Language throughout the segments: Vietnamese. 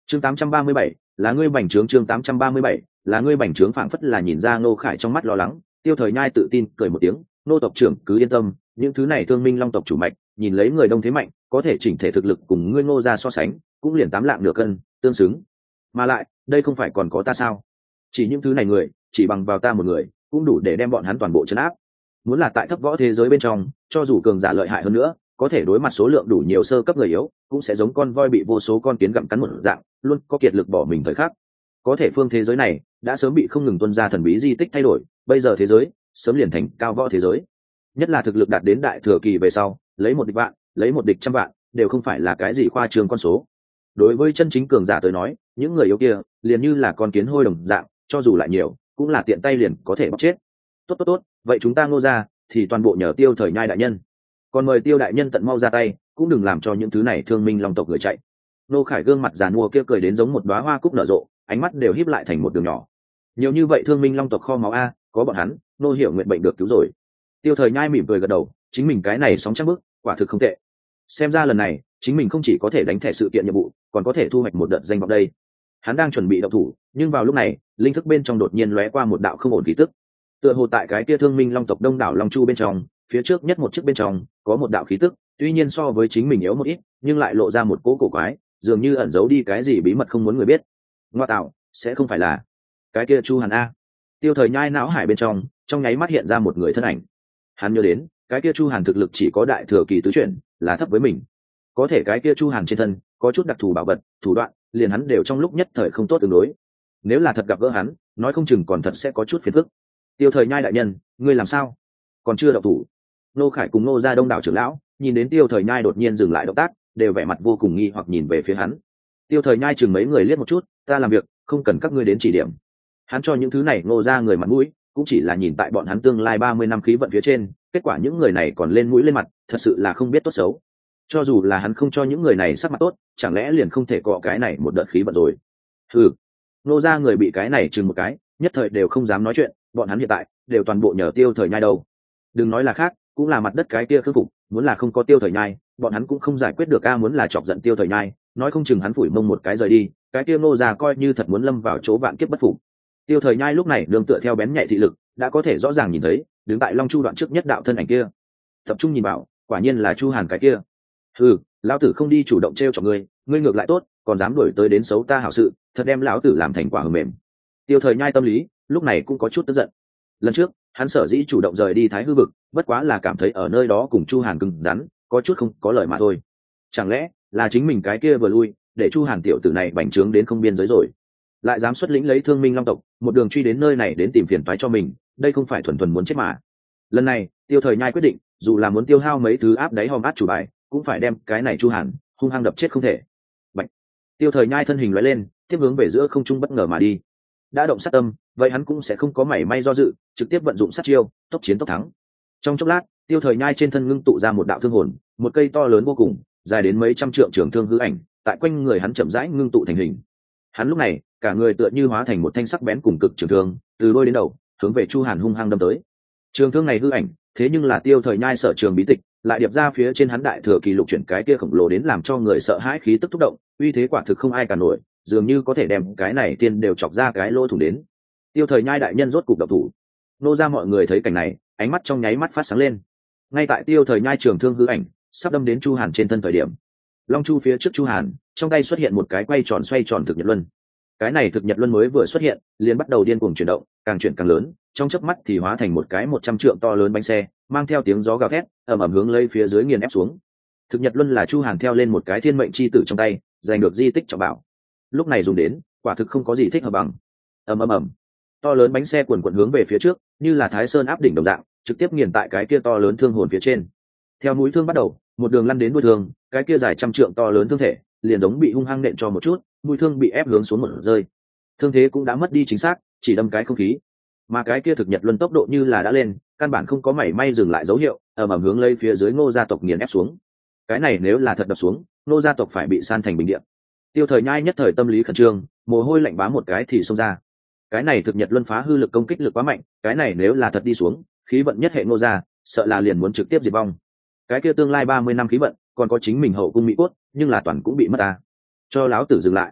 chương 837, là ngươi bành trướng. Chương 837, là ngươi bành trướng. Phảng phất là nhìn ra Ngô Khải trong mắt lo lắng, Tiêu Thời Nhai tự tin cười một tiếng, Ngô tộc trưởng cứ yên tâm, những thứ này thương minh long tộc chủ mạch nhìn lấy người đông thế mạnh, có thể chỉnh thể thực lực cùng ngươi Ngô gia so sánh cũng liền 8 lạng nửa cân, tương xứng. Mà lại đây không phải còn có ta sao? Chỉ những thứ này người, chỉ bằng vào ta một người cũng đủ để đem bọn hắn toàn bộ trấn áp. Muốn là tại thấp võ thế giới bên trong, cho dù cường giả lợi hại hơn nữa, có thể đối mặt số lượng đủ nhiều sơ cấp người yếu, cũng sẽ giống con voi bị vô số con kiến gặm cắn một dạng, luôn có kiệt lực bỏ mình thời khắc. Có thể phương thế giới này đã sớm bị không ngừng tuân ra thần bí di tích thay đổi, bây giờ thế giới sớm liền thành cao võ thế giới. Nhất là thực lực đạt đến đại thừa kỳ về sau, lấy một địch vạn, lấy một địch trăm vạn, đều không phải là cái gì khoa trương con số. Đối với chân chính cường giả tới nói, những người yếu kia liền như là con kiến hôi đồng dạng, cho dù lại nhiều, cũng là tiện tay liền có thể bóc chết. Tốt, vậy chúng ta Ngô gia thì toàn bộ nhờ Tiêu Thời Nhai đại nhân. Còn mời Tiêu đại nhân tận mau ra tay, cũng đừng làm cho những thứ này thương minh long tộc người chạy. Ngô Khải gương mặt giàn mua kia cười đến giống một đóa hoa cúc nở rộ, ánh mắt đều híp lại thành một đường nhỏ. Nhiều như vậy thương minh long tộc kho máu a, có bọn hắn, Ngô Hiểu nguyện bệnh được cứu rồi. Tiêu Thời Nhai mỉm cười gật đầu, chính mình cái này sóng trăng bức, quả thực không tệ. Xem ra lần này, chính mình không chỉ có thể đánh thẻ sự kiện nhiệm vụ, còn có thể thu hoạch một đợt danh vọng đây. Hắn đang chuẩn bị động thủ, nhưng vào lúc này, linh thức bên trong đột nhiên lóe qua một đạo không ổn khí tức. Tựa hồ tại cái kia thương minh long tộc đông đảo long chu bên trong, phía trước nhất một chiếc bên trong có một đạo khí tức, tuy nhiên so với chính mình yếu một ít, nhưng lại lộ ra một cỗ cổ quái, dường như ẩn giấu đi cái gì bí mật không muốn người biết. Ngoa tạo, sẽ không phải là cái kia Chu Hàn a? Tiêu Thời Nhai não hải bên trong nháy mắt hiện ra một người thân ảnh. Hắn nhớ đến, cái kia Chu Hàn thực lực chỉ có đại thừa kỳ tứ chuyển, là thấp với mình. Có thể cái kia Chu Hàn trên thân có chút đặc thù bảo vật, thủ đoạn, liền hắn đều trong lúc nhất thời không tốt tương đối. Nếu là thật gặp gỡ hắn, nói không chừng còn thật sẽ có chút phiền phức. Tiêu Thời Nhai đại nhân, ngươi làm sao? Còn chưa động thủ? Nô Khải cùng Nô gia đông đảo trưởng lão nhìn đến Tiêu Thời Nhai đột nhiên dừng lại động tác, đều vẻ mặt vô cùng nghi hoặc nhìn về phía hắn. Tiêu Thời Nhai chừng mấy người liếc một chút, ta làm việc không cần các ngươi đến chỉ điểm. Hắn cho những thứ này Nô gia người mặt mũi, cũng chỉ là nhìn tại bọn hắn tương lai 30 năm khí vận phía trên, kết quả những người này còn lên mũi lên mặt, thật sự là không biết tốt xấu. Cho dù là hắn không cho những người này sắc mặt tốt, chẳng lẽ liền không thể cọ cái này một đợt khí vận rồi? Ừ, Nô gia người bị cái này chừng một cái, nhất thời đều không dám nói chuyện, bọn hắn hiện tại đều toàn bộ nhờ Tiêu Thời Nhai đâu. Đừng nói là khác, cũng là mặt đất cái kia khư phục, muốn là không có Tiêu Thời Nhai, bọn hắn cũng không giải quyết được. Muốn là chọc giận Tiêu Thời Nhai, nói không chừng hắn phủi mông một cái rời đi, cái kia Ngô gia coi như thật muốn lâm vào chỗ vạn kiếp bất phục. Tiêu Thời Nhai lúc này đường tựa theo bén nhạy thị lực, đã có thể rõ ràng nhìn thấy, đứng tại Long Chu đoạn trước nhất đạo thân ảnh kia. Tập trung nhìn vào, quả nhiên là Chu Hàn cái kia. Lão tử không đi chủ động trêu chọc ngươi, ngươi ngược lại tốt, còn dám đuổi tới đến xấu ta hảo sự, thật đem lão tử làm thành quả hờ mềm. Tiêu Thời Nhai tâm lý lúc này cũng có chút tức giận. Lần trước hắn sở dĩ chủ động rời đi Thái Hư vực, bất quá là cảm thấy ở nơi đó cùng Chu Hàn cứng rắn, có chút không có lời mà thôi. Chẳng lẽ là chính mình cái kia vừa lui, để Chu Hàn tiểu tử này bành trướng đến không biên giới rồi, lại dám xuất lĩnh lấy thương minh long tộc, một đường truy đến nơi này đến tìm phiền toái cho mình, đây không phải thuần thuần muốn chết mà. Lần này Tiêu Thời Nhai quyết định, dù là muốn tiêu hao mấy thứ áp đáy hòm át chủ bài, cũng phải đem cái này Chu Hàn hung hăng đập chết không thể. Bạch. Tiêu Thời Nhai thân hình lóe lên, tiếp hướng về giữa không trung bất ngờ mà đi. Đã động sát tâm, vậy hắn cũng sẽ không có mảy may do dự, trực tiếp vận dụng sát chiêu, tốc chiến tốc thắng. Trong chốc lát, Tiêu Thời Nhai trên thân ngưng tụ ra một đạo thương hồn, một cây to lớn vô cùng, dài đến mấy trăm trượng trường thương hư ảnh, tại quanh người hắn chậm rãi ngưng tụ thành hình. Hắn lúc này, cả người tựa như hóa thành một thanh sắc bén cùng cực trường thương, từ đôi đến đầu, hướng về Chu Hàn hung hăng đâm tới. Trường thương này hư ảnh, thế nhưng là Tiêu Thời Nhai sở trường bí tịch, lại điệp ra phía trên hắn đại thừa kỳ lục chuyển cái kia khổng lồ đến làm cho người sợ hãi khí tức thúc động, uy thế quả thực không ai cả nổi, dường như có thể đem cái này tiên đều chọc ra cái lỗ thủng đến. Tiêu Thời Nhai đại nhân rốt cục động thủ. Nô ra mọi người thấy cảnh này, ánh mắt trong nháy mắt phát sáng lên. Ngay tại Tiêu Thời Nhai trường thương hư ảnh sắp đâm đến Chu Hàn trên thân thời điểm, Long Chu phía trước Chu Hàn, trong tay xuất hiện một cái quay tròn xoay tròn thực nhật luân. Cái này thực nhật luân mới vừa xuất hiện, liền bắt đầu điên cuồng chuyển động, càng chuyển càng lớn, trong chớp mắt thì hóa thành một cái 100 trượng to lớn bánh xe, mang theo tiếng gió gào thét, ầm ầm hướng lấy phía dưới nghiền ép xuống. Thực nhật luân là Chu Hàn theo lên một cái thiên mệnh chi tử trong tay, giành được di tích trọng bảo. Lúc này dùng đến, quả thực không có gì thích hợp bằng. Ầm ầm ầm. To lớn bánh xe cuồn cuộn hướng về phía trước, như là Thái Sơn áp đỉnh đồng dạng, trực tiếp nghiền tại cái kia to lớn thương hồn phía trên. Theo mũi thương bắt đầu, một đường lăn đến đuôi thương, cái kia dài trăm trượng to lớn thương thể, liền giống bị hung hăng nện cho một chút, mũi thương bị ép hướng xuống một rơi. Thương thế cũng đã mất đi chính xác, chỉ đâm cái không khí. Mà cái kia thực nhật luân tốc độ như là đã lên, căn bản không có mảy may dừng lại dấu hiệu, ầm ầm hướng lấy phía dưới Ngô gia tộc nghiền ép xuống. Cái này nếu là thật đập xuống, Ngô gia tộc phải bị san thành bình địa. Tiêu Thời Nhai nhất thời tâm lý khẩn trương, mồ hôi lạnh bám một cái thì xông ra. Cái này thực nhật luân phá hư lực công kích lực quá mạnh, cái này nếu là thật đi xuống, khí vận nhất hệ Ngô gia, sợ là liền muốn trực tiếp diệt vong. Cái kia tương lai 30 năm khí vận, còn có chính mình hậu cung mỹ cốt, nhưng là toàn cũng bị mất ta. Cho láo tử dừng lại.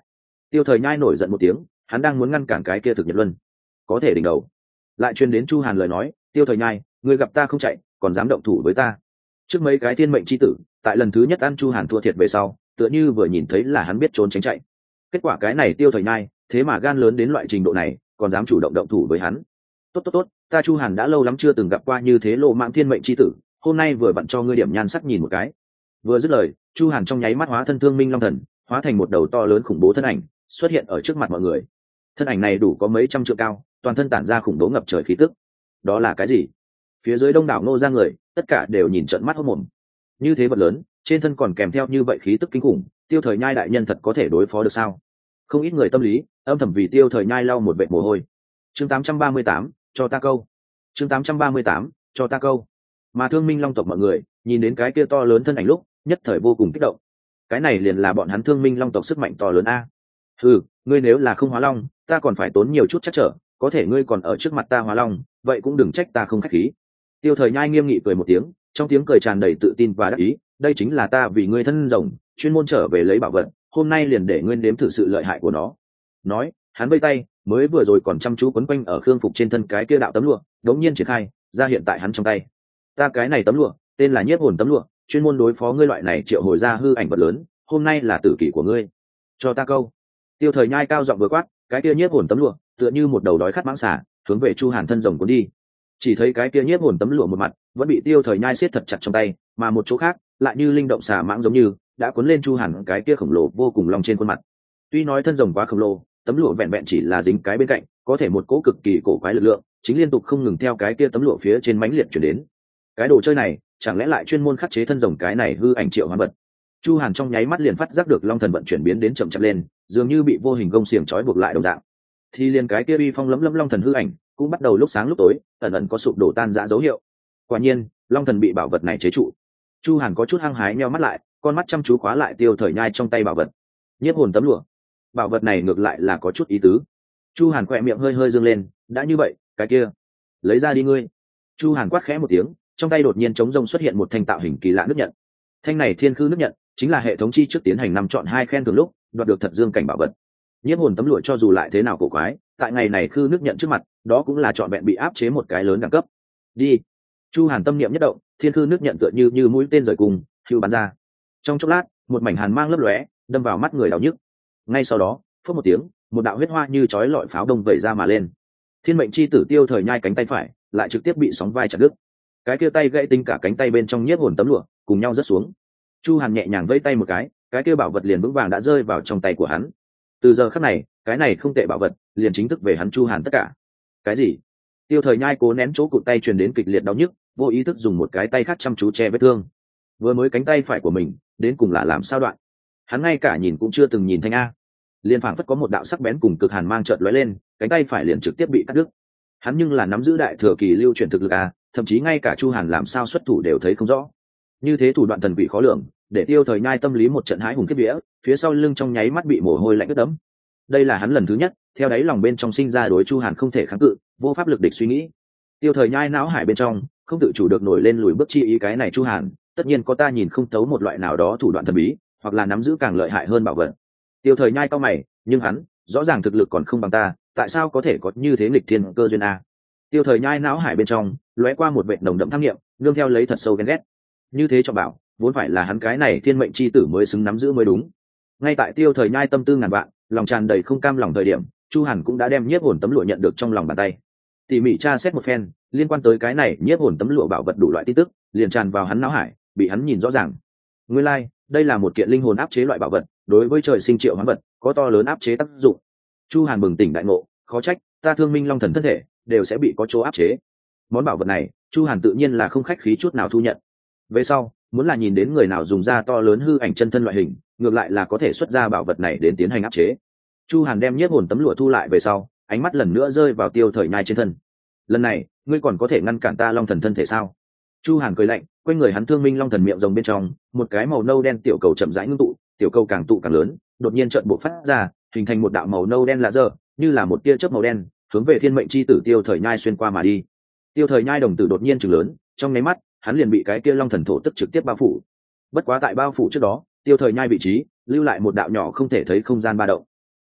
Tiêu Thời Nhai nổi giận một tiếng, hắn đang muốn ngăn cản cái kia thực nhật luân, có thể đỉnh đầu lại truyền đến Chu Hàn lời nói: Tiêu Thời Nhai, ngươi gặp ta không chạy, còn dám động thủ với ta. Trước mấy cái thiên mệnh chi tử, tại lần thứ nhất ăn Chu Hàn thua thiệt về sau, tựa như vừa nhìn thấy là hắn biết trốn tránh chạy. Kết quả cái này Tiêu Thời Nhai, thế mà gan lớn đến loại trình độ này, còn dám chủ động động thủ với hắn. Tốt, ta Chu Hàn đã lâu lắm chưa từng gặp qua như thế lộ mạng thiên mệnh chi tử, hôm nay vừa vặn cho ngươi điểm nhan sắc nhìn một cái. Vừa dứt lời, Chu Hàn trong nháy mắt hóa thân Thương Minh Long Thần, hóa thành một đầu to lớn khủng bố thân ảnh, xuất hiện ở trước mặt mọi người. Thân ảnh này đủ có mấy trăm trượng cao, toàn thân tản ra khủng bố ngập trời khí tức. Đó là cái gì? Phía dưới đông đảo nô ra người, tất cả đều nhìn trợn mắt hốt mồm. Như thế vật lớn, trên thân còn kèm theo như vậy khí tức kinh khủng, Tiêu Thời Nhai đại nhân thật có thể đối phó được sao? Không ít người tâm lý âm thầm vì Tiêu Thời Nhai lau một vệt mồ hôi. Chương 838, cho ta câu. Chương 838, cho ta câu. Mà Thương Minh Long tộc mọi người, nhìn đến cái kia to lớn thân ảnh lúc, nhất thời vô cùng kích động. Cái này liền là bọn hắn Thương Minh Long tộc sức mạnh to lớn a. Ngươi nếu là không hóa long, ta còn phải tốn nhiều chút chắc trở, có thể ngươi còn ở trước mặt ta hóa long, vậy cũng đừng trách ta không khách khí. Tiêu Thời Nhai nghiêm nghị cười một tiếng, trong tiếng cười tràn đầy tự tin và đắc ý, đây chính là ta vì ngươi thân rồng, chuyên môn trở về lấy bảo vật, hôm nay liền để ngươi nếm thử sự lợi hại của nó. Nói, hắn vây tay, mới vừa rồi còn chăm chú quấn quanh ở khương phục trên thân cái kia đạo tấm lụa, đống nhiên triển khai, ra hiện tại hắn trong tay. Ta cái này tấm lụa, tên là Nhiếp Hồn tấm lụa, chuyên môn đối phó ngươi loại này triệu hồi ra hư ảnh vật lớn, hôm nay là tử kỷ của ngươi. Cho ta câu. Tiêu Thời Nhai cao giọng vừa quát, cái kia Nhiếp Hồn tấm lụa, tựa như một đầu đói khát mãng xà, hướng về Chu Hàn thân rồng cuốn đi. Chỉ thấy cái kia Nhiếp Hồn tấm lụa một mặt vẫn bị Tiêu Thời Nhai siết thật chặt trong tay, mà một chỗ khác lại như linh động xà mãng giống như đã cuốn lên Chu Hàn cái kia khổng lồ vô cùng long trên khuôn mặt. Tuy nói thân rồng quá khổng lồ, tấm lụa vẹn vẹn chỉ là dính cái bên cạnh, có thể một cỗ cực kỳ cổ quái lực lượng chính liên tục không ngừng theo cái kia tấm lụa phía trên mãnh liệt chuyển đến. Cái đồ chơi này chẳng lẽ lại chuyên môn khắc chế thân rồng cái này hư ảnh triệu hoán vật? Chu Hàn trong nháy mắt liền phát giác được long thần vận chuyển biến đến chậm chậm lên, dường như bị vô hình gông xiềng trói buộc lại đồng dạng. Thì liền cái kia uy phong lấm lấm long thần hư ảnh cũng bắt đầu lúc sáng lúc tối ẩn ẩn có sụp đổ tan rã dấu hiệu. Quả nhiên long thần bị bảo vật này chế trụ. Chu Hàn có chút hăng hái nheo mắt lại, con mắt chăm chú khóa lại Tiêu Thời Nhai trong tay bảo vật. Nhiếp Hồn tấm lụa. Bảo vật này ngược lại là có chút ý tứ. Chu Hàn khỏe miệng hơi hơi dương lên, đã như vậy, cái kia, lấy ra đi ngươi. Chu Hàn quát khẽ một tiếng, trong tay đột nhiên chống rông xuất hiện một thanh tạo hình kỳ lạ nước nhận. Thanh này thiên khư nước nhận, chính là hệ thống chi trước tiến hành năm chọn hai khen thưởng lúc đoạt được thật dương cảnh bảo vật. Nhiếp Hồn tấm lụa cho dù lại thế nào cổ quái, tại ngày này khư nước nhận trước mặt, đó cũng là trọn vẹn bị áp chế một cái lớn đẳng cấp. Đi. Chu Hàn tâm niệm nhất động, thiên khư nước nhận tựa như mũi tên rời cùng, hưu bắn ra. Trong chốc lát, một mảnh hàn mang lấp lóe, đâm vào mắt người đau nhức. Ngay sau đó, phất một tiếng, một đạo huyết hoa như chói lọi pháo đông vẩy ra mà lên. Thiên mệnh chi tử Tiêu Thời Nhai cánh tay phải lại trực tiếp bị sóng vai chặt đứt. Cái kia tay gãy tinh cả cánh tay bên trong Nhiếp Hồn tấm lụa cùng nhau rớt xuống. Chu Hàn nhẹ nhàng vẫy tay một cái kia bảo vật liền vững vàng đã rơi vào trong tay của hắn. Từ giờ khắc này, cái này không tệ bảo vật liền chính thức về hắn Chu Hàn tất cả. Cái gì? Tiêu Thời Nhai cố nén chỗ cụt tay truyền đến kịch liệt đau nhức, vô ý thức dùng một cái tay khác chăm chú che vết thương. Vừa mới cánh tay phải của mình đến cùng là làm sao đoạn? Hắn ngay cả nhìn cũng chưa từng nhìn thanh a. Liên phảng phất có một đạo sắc bén cùng cực hàn mang chợt lóe lên, cánh tay phải liền trực tiếp bị cắt đứt. Hắn nhưng là nắm giữ đại thừa kỳ lưu truyền thực lực a, thậm chí ngay cả Chu Hàn làm sao xuất thủ đều thấy không rõ. Như thế thủ đoạn thần vị khó lường, để Tiêu Thời Nhai tâm lý một trận hãi hùng kiếp vía, phía sau lưng trong nháy mắt bị mồ hôi lạnh ướt đẫm. Đây là hắn lần thứ nhất, theo đáy lòng bên trong sinh ra đối Chu Hàn không thể kháng cự, vô pháp lực địch suy nghĩ. Tiêu Thời Nhai não hải bên trong không tự chủ được nổi lên lùi bước chi ý, cái này Chu Hàn, tất nhiên có ta nhìn không thấu một loại nào đó thủ đoạn thần bí, hoặc là nắm giữ càng lợi hại hơn bảo vật. Tiêu Thời Nhai cau mày, nhưng hắn rõ ràng thực lực còn không bằng ta, tại sao có thể có như thế nghịch thiên cơ duyên a? Tiêu Thời Nhai não hải bên trong lóe qua một vệt nồng đậm tham nghiệm, nương theo lấy thật sâu ghen ghét. Như thế cho bảo, vốn phải là hắn cái này thiên mệnh chi tử mới xứng nắm giữ mới đúng. Ngay tại Tiêu Thời Nhai tâm tư ngàn vạn, lòng tràn đầy không cam lòng thời điểm, Chu Hàn cũng đã đem Nhiếp Hồn tấm lụa nhận được trong lòng bàn tay. Tỉ mỉ tra xét một phen, liên quan tới cái này Nhiếp Hồn tấm lụa bảo vật đủ loại tin tức liền tràn vào hắn não hải, bị hắn nhìn rõ ràng. Nguyên lai, đây là một kiện linh hồn áp chế loại bảo vật, đối với trời sinh triệu hoán vật có to lớn áp chế tác dụng. Chu Hàn bừng tỉnh đại ngộ, khó trách ta Thương Minh Long thần thân thể đều sẽ bị có chỗ áp chế. Món bảo vật này, Chu Hàn tự nhiên là không khách khí chút nào thu nhận. Về sau, muốn là nhìn đến người nào dùng ra to lớn hư ảnh chân thân loại hình, ngược lại là có thể xuất ra bảo vật này đến tiến hành áp chế. Chu Hàn đem Nhiếp Hồn tấm lụa thu lại về sau, ánh mắt lần nữa rơi vào Tiêu Thời Nhai trên thân. Lần này, ngươi còn có thể ngăn cản ta Long thần thân thể sao? Chu Hàn cười lạnh, quanh người hắn Thương Minh Long thần miệng rồng bên trong, một cái màu nâu đen tiểu cầu chậm rãi ngưng tụ, tiểu cầu càng tụ càng lớn, đột nhiên chợt bộc phát ra, hình thành một đạo màu nâu đen lạ dơ, như là một tia chớp màu đen, hướng về thiên mệnh chi tử Tiêu Thời Nhai xuyên qua mà đi. Tiêu Thời Nhai đồng tử đột nhiên trừng lớn, trong nháy mắt, hắn liền bị cái kia Long thần thổ tức trực tiếp bao phủ. Bất quá tại bao phủ trước đó, Tiêu Thời Nhai vị trí lưu lại một đạo nhỏ không thể thấy không gian ba động.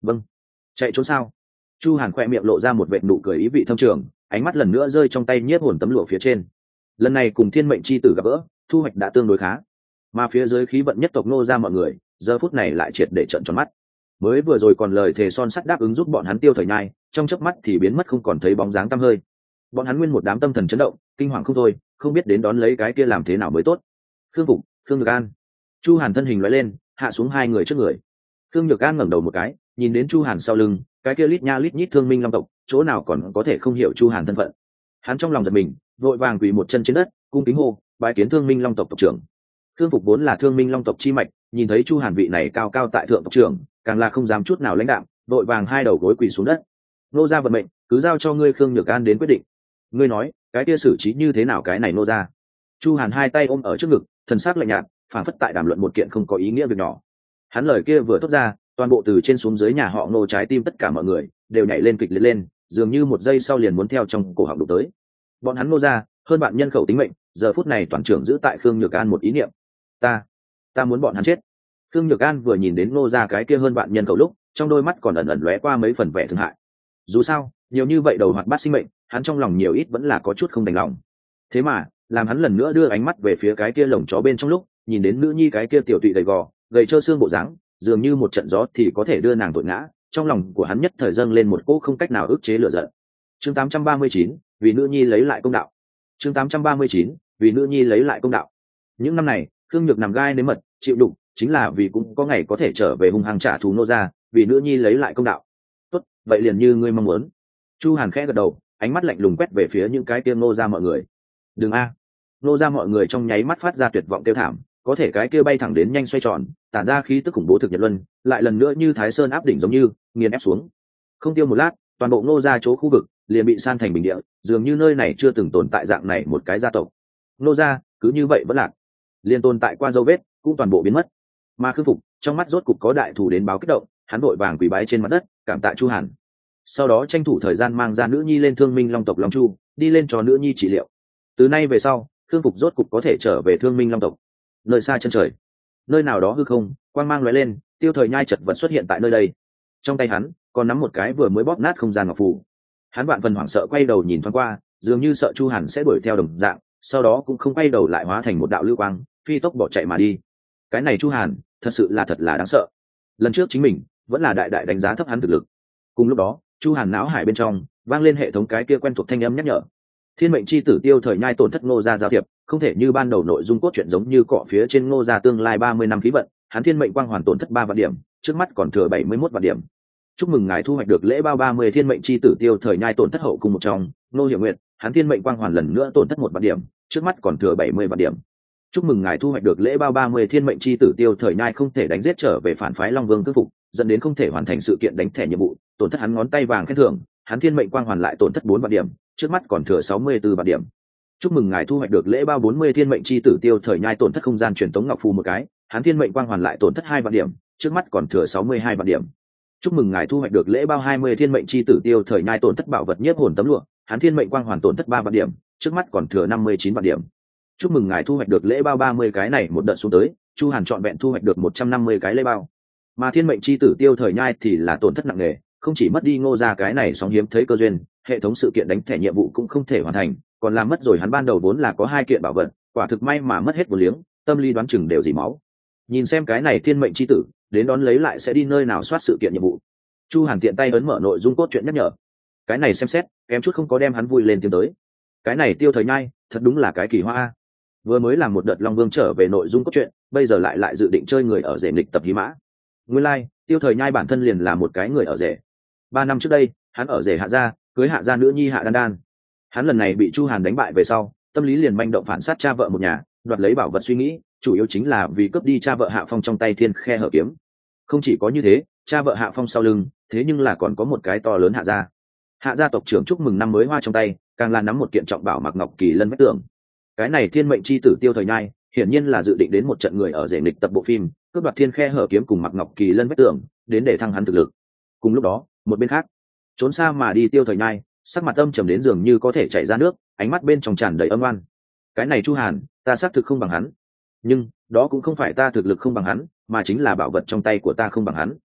Vâng. Chạy trốn sao? Chu Hàn khoe miệng lộ ra một vệt nụ cười ý vị thâm trường, ánh mắt lần nữa rơi trong tay nhiếp hồn tấm lụa phía trên. Lần này cùng thiên mệnh chi tử gặp gỡ, thu hoạch đã tương đối khá, mà phía dưới khí vận nhất tộc Ngô gia mọi người giờ phút này lại triệt để trợn tròn mắt. Mới vừa rồi còn lời thề son sắt đáp ứng giúp bọn hắn tiêu thời nhai, trong chớp mắt thì biến mất không còn thấy bóng dáng tăm hơi. Bọn hắn nguyên một đám tâm thần chấn động, kinh hoàng không thôi, không biết đến đón lấy cái kia làm thế nào mới tốt. Khương Phục, Khương Nhược An. Chu Hàn thân hình lóe lên, hạ xuống hai người trước người. Khương Nhược An ngẩng đầu một cái, nhìn đến Chu Hàn sau lưng, cái kia lít nha lít nhít thương minh long tộc, chỗ nào còn có thể không hiểu Chu Hàn thân phận. Hắn trong lòng giật mình, vội vàng quỳ một chân trên đất, cung kính hô, bái kiến thương minh long tộc tộc trưởng. Khương Phục vốn là thương minh long tộc chi mạch, nhìn thấy Chu Hàn vị này cao cao tại thượng tộc trưởng, càng là không dám chút nào lãnh đạm, vội vàng hai đầu gối quỳ xuống đất. Nô gia vận mệnh, cứ giao cho ngươi Khương Nhược An đến quyết định. Ngươi nói, cái kia xử trí như thế nào cái này nô gia? Chu Hàn hai tay ôm ở trước ngực, thần sắc lạnh nhạt, phản phất tại đàm luận một kiện không có ý nghĩa việc nhỏ. Hắn lời kia vừa thốt ra, toàn bộ từ trên xuống dưới nhà họ Ngô trái tim tất cả mọi người đều nhảy lên kịch liệt lên, dường như một giây sau liền muốn theo trong cổ họng đụng tới. Bọn hắn Ngô gia hơn bạn nhân khẩu tính mệnh, giờ phút này toàn trưởng giữ tại Khương Nhược An một ý niệm. Ta muốn bọn hắn chết. Khương Nhược An vừa nhìn đến Ngô gia cái kia hơn bạn nhân khẩu lúc, trong đôi mắt còn ẩn ẩn lóe qua mấy phần vẻ thương hại. Dù sao, nhiều như vậy đầu hoạt bát sinh mệnh, hắn trong lòng nhiều ít vẫn là có chút không đành lòng. Thế mà, làm hắn lần nữa đưa ánh mắt về phía cái kia lồng chó bên trong lúc, nhìn đến nữ nhi cái kia tiểu tụy gầy gò, gầy trơ xương bộ dáng, dường như một trận gió thì có thể đưa nàng tội ngã, trong lòng của hắn nhất thời dâng lên một cỗ không cách nào ức chế lửa giận. Chương 839, vì nữ nhi lấy lại công đạo. Chương 839, vì nữ nhi lấy lại công đạo. Những năm này, Khương Nhược nằm gai nếm mật, chịu đục, chính là vì cũng có ngày có thể trở về hung hăng trả thù nô gia, vì nữ nhi lấy lại công đạo. Tốt, vậy liền như ngươi mong muốn. Chu Hàn khẽ gật đầu, ánh mắt lạnh lùng quét về phía những cái kia nô gia mọi người. Đừng a! Nô gia mọi người trong nháy mắt phát ra tuyệt vọng kêu thảm, có thể cái kia bay thẳng đến nhanh xoay tròn, tản ra khí tức khủng bố thực nhật luân, lại lần nữa như Thái Sơn áp đỉnh giống như nghiền ép xuống. Không tiêu một lát, toàn bộ Ngô gia chỗ khu vực liền bị san thành bình địa, dường như nơi này chưa từng tồn tại dạng này một cái gia tộc. Ngô gia cứ như vậy vẫn lạc, liên tồn tại qua dấu vết cũng toàn bộ biến mất. Mà Khương Phục trong mắt rốt cục có đại thù đến báo kích động, hắn vội vàng quỳ bái trên mặt đất, cảm tạ Chu Hàn. Sau đó tranh thủ thời gian mang ra nữ nhi lên Thương Minh Long tộc Long Chu, đi lên cho nữ nhi trị liệu. Từ nay về sau, Khương Phục rốt cục có thể trở về Thương Minh Long tộc. Nơi xa chân trời, nơi nào đó hư không, quang mang lóe lên, Tiêu Thời Nhai chợt vật xuất hiện tại nơi đây. Trong tay hắn còn nắm một cái vừa mới bóp nát không gian ngọc phù. Hắn vạn phần hoảng sợ quay đầu nhìn thoáng qua, dường như sợ Chu Hàn sẽ đuổi theo đồng dạng, sau đó cũng không quay đầu lại hóa thành một đạo lưu quang, phi tốc bỏ chạy mà đi. Cái này Chu Hàn, thật là đáng sợ. Lần trước chính mình vẫn là đại đại đánh giá thấp hắn thực lực. Cùng lúc đó, Chu Hàn não hải bên trong vang lên hệ thống cái kia quen thuộc thanh âm nhắc nhở. Thiên mệnh chi tử Tiêu Thời Nhai tổn thất Ngô gia giao thiệp, không thể như ban đầu nội dung cốt truyện giống như cọ phía trên Ngô gia tương lai 30 năm khí vận, hắn thiên mệnh quang hoàn tổn thất 3 vạn điểm, trước mắt còn thừa 71 vạn điểm. Chúc mừng ngài thu hoạch được lễ bao 30 thiên mệnh chi tử Tiêu Thời Nhai tổn thất hậu cùng một trong, Ngô Hiểu Nguyệt, hắn thiên mệnh quang hoàn lần nữa tổn thất 1 vạn điểm, trước mắt còn thừa 70 vạn điểm. Chúc mừng ngài thu hoạch được lễ bao 30 thiên mệnh chi tử Tiêu Thời Nhai không thể đánh giết trở về phản phái Long Vương Cương Phục, dẫn đến không thể hoàn thành sự kiện đánh thẻ nhiệm vụ, tổn thất hắn ngón tay vàng khen thưởng, hắn thiên mệnh quang hoàn lại tổn thất 4 vạn điểm, trước mắt còn thừa 64 vạn điểm. Chúc mừng ngài thu hoạch được lễ bao 40 thiên mệnh chi tử Tiêu Thời Nhai tổn thất không gian truyền tống ngọc phù một cái, hắn thiên mệnh quang hoàn lại tổn thất 2 vạn điểm, trước mắt còn thừa 62 vạn điểm. Chúc mừng ngài thu hoạch được lễ bao 20 thiên mệnh chi tử Tiêu Thời Nhai tổn thất bảo vật nhiếp hồn tấm lụa, hắn thiên mệnh quang hoàn tổn thất 3 vạn điểm, trước mắt còn thừa 59 vạn điểm. Chúc mừng ngài thu hoạch được lễ bao 30 cái này một đợt xuống tới, Chu Hàn trọn vẹn thu hoạch được 150 cái lễ bao. Mà thiên mệnh chi tử Tiêu Thời Nhai thì là tổn thất nặng nề, không chỉ mất đi Ngô gia cái này sóng hiếm thấy cơ duyên, hệ thống sự kiện đánh thẻ nhiệm vụ cũng không thể hoàn thành, còn làm mất rồi hắn ban đầu vốn là có 2 kiện bảo vật, quả thực may mà mất hết một liếng, tâm lý đoán chừng đều dỉ máu. Nhìn xem cái này thiên mệnh chi tử, đến đón lấy lại sẽ đi nơi nào soát sự kiện nhiệm vụ. Chu Hàn tiện tay ấn mở nội dung cốt truyện nhắc nhở. Cái này xem xét, kém chút không có đem hắn vui lên tiếng tới. Cái này Tiêu Thời Nhai, thật đúng là cái kỳ hoa a. Vừa mới làm một đợt Long Vương trở về nội dung cốt truyện, bây giờ lại dự định chơi người ở rể nghịch tập hí mã. Nguyên lai, Tiêu Thời Nhai bản thân liền là một cái người ở rể. 3 năm trước đây, hắn ở rể Hạ gia, cưới Hạ gia nữ nhi Hạ Đan Đan. Hắn lần này bị Chu Hàn đánh bại về sau, tâm lý liền manh động phản sát cha vợ một nhà, đoạt lấy bảo vật suy nghĩ, chủ yếu chính là vì cướp đi cha vợ Hạ Phong trong tay thiên khe hở kiếm. Không chỉ có như thế, cha vợ Hạ Phong sau lưng, thế nhưng là còn có một cái to lớn Hạ gia. Hạ gia tộc trưởng chúc mừng năm mới hoa trong tay, càng là nắm một kiện trọng bảo mặc ngọc kỳ lân vách tường. Cái này thiên mệnh chi tử Tiêu Thời Nhai, hiển nhiên là dự định đến một trận người ở rể nghịch tập bộ phim, cướp đoạt thiên khe hở kiếm cùng mặc ngọc kỳ lân vách tường, đến để thăng hắn thực lực. Cùng lúc đó, một bên khác, trốn xa mà đi Tiêu Thời Nhai, sắc mặt âm trầm đến dường như có thể chảy ra nước, ánh mắt bên trong tràn đầy âm oan. Cái này Chu Hàn, ta xác thực không bằng hắn, nhưng đó cũng không phải ta thực lực không bằng hắn, mà chính là bảo vật trong tay của ta không bằng hắn.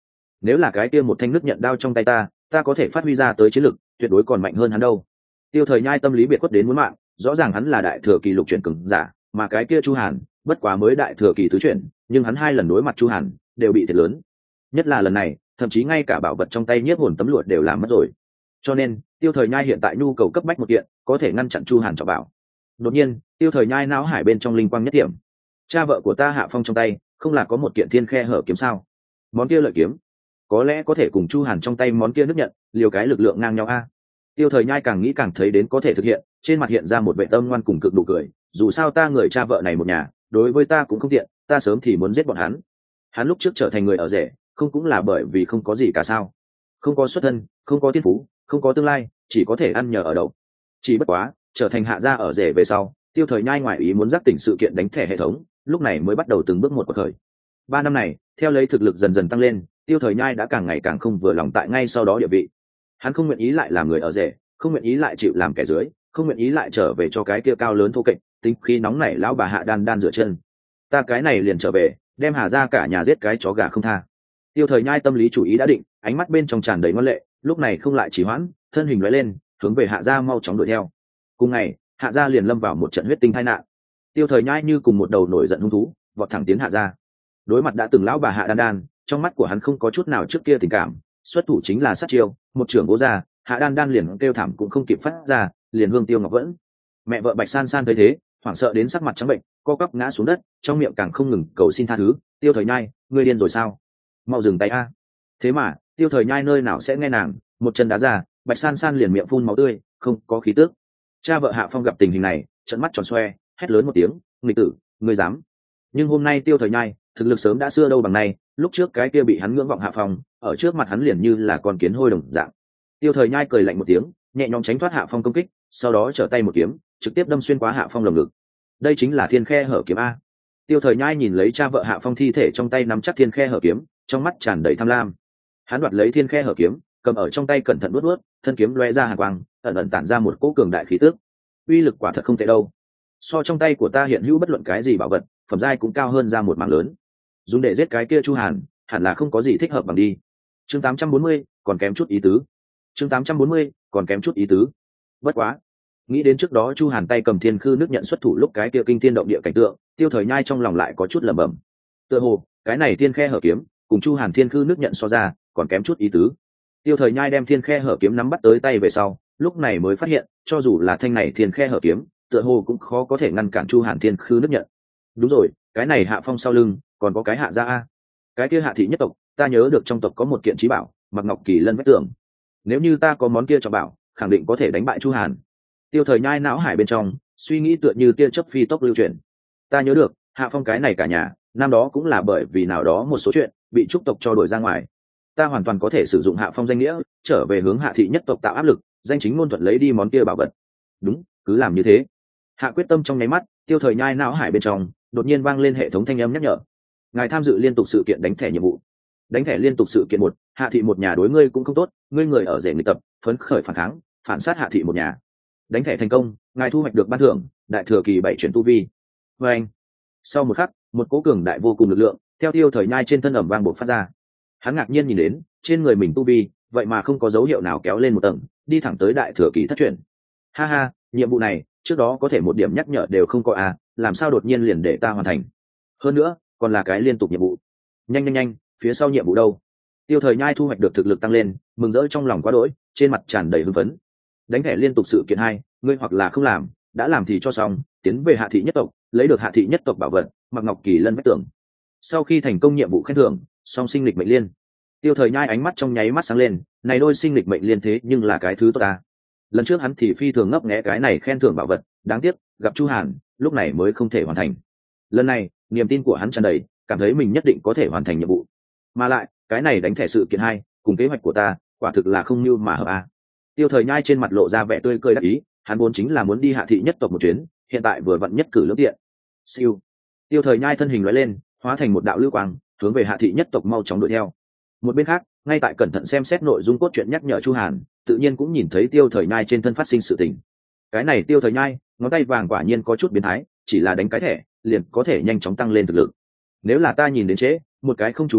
nếu là cái kia một thanh nước nhận đao trong tay ta có thể phát huy ra tới chiến lực tuyệt đối còn mạnh hơn hắn đâu. Tiêu Thời Nhai tâm lý biệt khuất đến muốn mạng, rõ ràng hắn là đại thừa kỳ lục chuyển cường giả, mà cái kia Chu Hàn bất quá mới đại thừa kỳ tứ chuyển, nhưng hắn hai lần đối mặt Chu Hàn đều bị thiệt lớn, nhất là lần này thậm chí ngay cả bảo vật trong tay nhiếp hồn tấm lụa đều làm mất rồi. Cho nên Tiêu Thời Nhai hiện tại nhu cầu cấp bách một kiện có thể ngăn chặn Chu Hàn trọng bảo. Đột nhiên Tiêu Thời Nhai não hải bên trong linh quang nhất điểm, cha vợ của ta Hạ Phong trong tay không là có một kiện thiên khe hở kiếm sao? Món kia lợi kiếm có lẽ có thể cùng Chu Hàn trong tay món kia nước nhận liều cái lực lượng ngang nhau a. Tiêu Thời Nhai càng nghĩ càng thấy đến có thể thực hiện, trên mặt hiện ra một vẻ tâm ngoan cùng cực nụ cười, dù sao ta người cha vợ này một nhà đối với ta cũng không tiện, ta sớm thì muốn giết bọn hắn. Hắn lúc trước trở thành người ở rể không cũng là bởi vì không có gì cả sao? Không có xuất thân, không có thiên phú, không có tương lai, chỉ có thể ăn nhờ ở đậu. Chỉ bất quá trở thành hạ gia ở rể về sau, Tiêu Thời Nhai ngoại ý muốn giác tỉnh sự kiện đánh thẻ hệ thống, lúc này mới bắt đầu từng bước một bậc khởi. 3 năm này theo lấy thực lực dần dần tăng lên, Tiêu Thời Nhai đã càng ngày càng không vừa lòng tại ngay sau đó địa vị. Hắn không nguyện ý lại làm người ở rể, không nguyện ý lại chịu làm kẻ dưới, không nguyện ý lại trở về cho cái kia cao lớn thô kệch tính khí nóng nảy lão bà Hạ Đan Đan rửa chân. Ta cái này liền trở về đem Hà gia cả nhà giết cái chó gà không tha. Tiêu Thời Nhai tâm lý chủ ý đã định, ánh mắt bên trong tràn đầy ngoan lệ, lúc này không lại trì hoãn, thân hình lóe lên hướng về Hạ gia mau chóng đuổi theo. Cùng ngày Hạ gia liền lâm vào một trận huyết tinh tai nạn. Tiêu Thời Nhai như cùng một đầu nổi giận hung thú vọt thẳng tiến Hạ gia. Đối mặt đã từng lão bà Hạ Đan Đan, trong mắt của hắn không có chút nào trước kia tình cảm, xuất thủ chính là sát chiêu, một trưởng vỗ ra, Hạ Đan Đan liền kêu thảm cũng không kịp phát ra, liền hương tiêu ngọc vẫn. Mẹ vợ Bạch San San thấy thế hoảng sợ đến sắc mặt trắng bệnh, co quắp ngã xuống đất, trong miệng càng không ngừng cầu xin tha thứ. Tiêu Thời Nhai, ngươi điên rồi sao? Mau dừng tay a! Thế mà Tiêu Thời Nhai nơi nào sẽ nghe nàng, một chân đá ra, Bạch San San liền miệng phun máu tươi, không có khí tức. Cha vợ Hạ Phong gặp tình hình này trợn mắt tròn xoe, hét lớn một tiếng, nghịch tử, ngươi dám! Nhưng hôm nay Tiêu Thời Nhai thực lực sớm đã xưa đâu bằng nay, lúc trước cái kia bị hắn ngưỡng vọng Hạ Phong ở trước mặt hắn liền như là con kiến hôi đồng dạng. Tiêu Thời Nhai cười lạnh một tiếng, nhẹ nhõm tránh thoát Hạ Phong công kích, sau đó trở tay một kiếm trực tiếp đâm xuyên qua Hạ Phong lồng ngực. Đây chính là thiên khe hở kiếm a. Tiêu Thời Nhai nhìn lấy cha vợ Hạ Phong thi thể trong tay nắm chắc thiên khe hở kiếm, trong mắt tràn đầy tham lam. Hắn đoạt lấy thiên khe hở kiếm, cầm ở trong tay cẩn thận vuốt vuốt, thân kiếm lóe ra hàn quang, ẩn ẩn tản ra một cỗ cường đại khí tức. Uy lực quả thật không tệ đâu. So trong tay của ta hiện hữu bất luận cái gì bảo vật, phẩm giai cũng cao hơn ra một mảng lớn. Dùng để giết cái kia Chu Hàn, hẳn là không có gì thích hợp bằng đi. Chương 840, còn kém chút ý tứ. Chương 840, còn kém chút ý tứ. Bất quá, nghĩ đến trước đó Chu Hàn tay cầm thiên khư nước nhận xuất thủ lúc cái kia kinh thiên động địa cảnh tượng, Tiêu Thời Nhai trong lòng lại có chút lẩm bẩm. Tựa hồ cái này thiên khe hở kiếm cùng Chu Hàn thiên khư nước nhận so ra còn kém chút ý tứ. Tiêu Thời Nhai đem thiên khe hở kiếm nắm bắt tới tay về sau, lúc này mới phát hiện cho dù là thanh này thiên khe hở kiếm tựa hồ cũng khó có thể ngăn cản Chu Hàn thiên khư nước nhận. Đúng rồi, cái này Hạ Phong sau lưng còn có cái Hạ gia a. Cái kia Hạ thị nhất tộc, ta nhớ được trong tộc có một kiện trí bảo, Mặc Ngọc Kỳ Lân vách tường. Nếu như ta có món kia cho bảo, khẳng định có thể đánh bại Chu Hàn. Tiêu Thời Nhai não hải bên trong suy nghĩ tựa như tia chớp phi tốc lưu chuyển. Ta nhớ được Hạ Phong cái này cả nhà năm đó cũng là bởi vì nào đó một số chuyện bị trúc tộc cho đuổi ra ngoài. Ta hoàn toàn có thể sử dụng Hạ Phong danh nghĩa trở về hướng Hạ thị nhất tộc tạo áp lực, danh chính ngôn thuận lấy đi món kia bảo vật. Đúng, cứ làm như thế. Hạ quyết tâm trong nháy mắt, Tiêu Thời Nhai não hải bên trong đột nhiên vang lên hệ thống thanh âm nhắc nhở. Ngài tham dự liên tục sự kiện đánh thẻ nhiệm vụ. Đánh thẻ liên tục sự kiện 1, Hạ thị một nhà đối ngươi cũng không tốt, ngươi người ở rể nghịch tập, phấn khởi phản kháng, phản sát Hạ thị một nhà. Đánh thẻ thành công, ngài thu hoạch được ban thưởng, đại thừa kỳ 7 chuyển tu vi. Và anh. Sau một khắc, một cỗ cường đại vô cùng lực lượng theo Tiêu Thời Nhai trên thân ẩm vang bộc phát ra. Hắn ngạc nhiên nhìn đến, trên người mình tu vi, vậy mà không có dấu hiệu nào kéo lên một tầng, đi thẳng tới đại thừa kỳ thất chuyển. Ha ha, nhiệm vụ này, trước đó có thể một điểm nhắc nhở đều không có à, làm sao đột nhiên liền để ta hoàn thành? Hơn nữa, còn là cái liên tục nhiệm vụ. Nhanh nhanh nhanh, phía sau nhiệm vụ đâu? Tiêu Thời Nhai thu hoạch được thực lực tăng lên, mừng rỡ trong lòng quá đỗi, trên mặt tràn đầy hưng phấn. Đánh thẻ liên tục sự kiện 2, ngươi hoặc là không làm, đã làm thì cho xong, tiến về Hạ thị nhất tộc, lấy được Hạ thị nhất tộc bảo vật, Mặc Ngọc Kỳ Lân vách tường. Sau khi thành công nhiệm vụ khen thưởng, song sinh lịch mệnh liên. Tiêu Thời Nhai ánh mắt trong nháy mắt sáng lên, này đôi sinh lịch mệnh liên thế nhưng là cái thứ tốt ta. Lần trước hắn thì phi thường ngấp nghé cái này khen thưởng bảo vật, đáng tiếc gặp Chu Hàn, lúc này mới không thể hoàn thành. Lần này, niềm tin của hắn tràn đầy, cảm thấy mình nhất định có thể hoàn thành nhiệm vụ. Mà lại, cái này đánh thẻ sự kiện 2, cùng kế hoạch của ta, quả thực là không như mà hợp a. Tiêu Thời Nhai trên mặt lộ ra vẻ tươi cười đắc ý, hắn vốn chính là muốn đi Hạ thị nhất tộc một chuyến, hiện tại vừa vặn nhất cử lưỡng tiện. Siêu. Tiêu Thời Nhai thân hình lóe lên, hóa thành một đạo lưu quang, hướng về Hạ thị nhất tộc mau chóng đuổi theo. Một bên khác, ngay tại cẩn thận xem xét nội dung cốt truyện nhắc nhở Chu Hàn, tự nhiên cũng nhìn thấy Tiêu Thời Nhai trên thân phát sinh sự tình. Cái này Tiêu Thời Nhai, ngón tay vàng quả nhiên có chút biến thái, chỉ là đánh cái thẻ, liền có thể nhanh chóng tăng lên thực lực. Nếu là ta nhìn đến trễ, một cái không chú ý,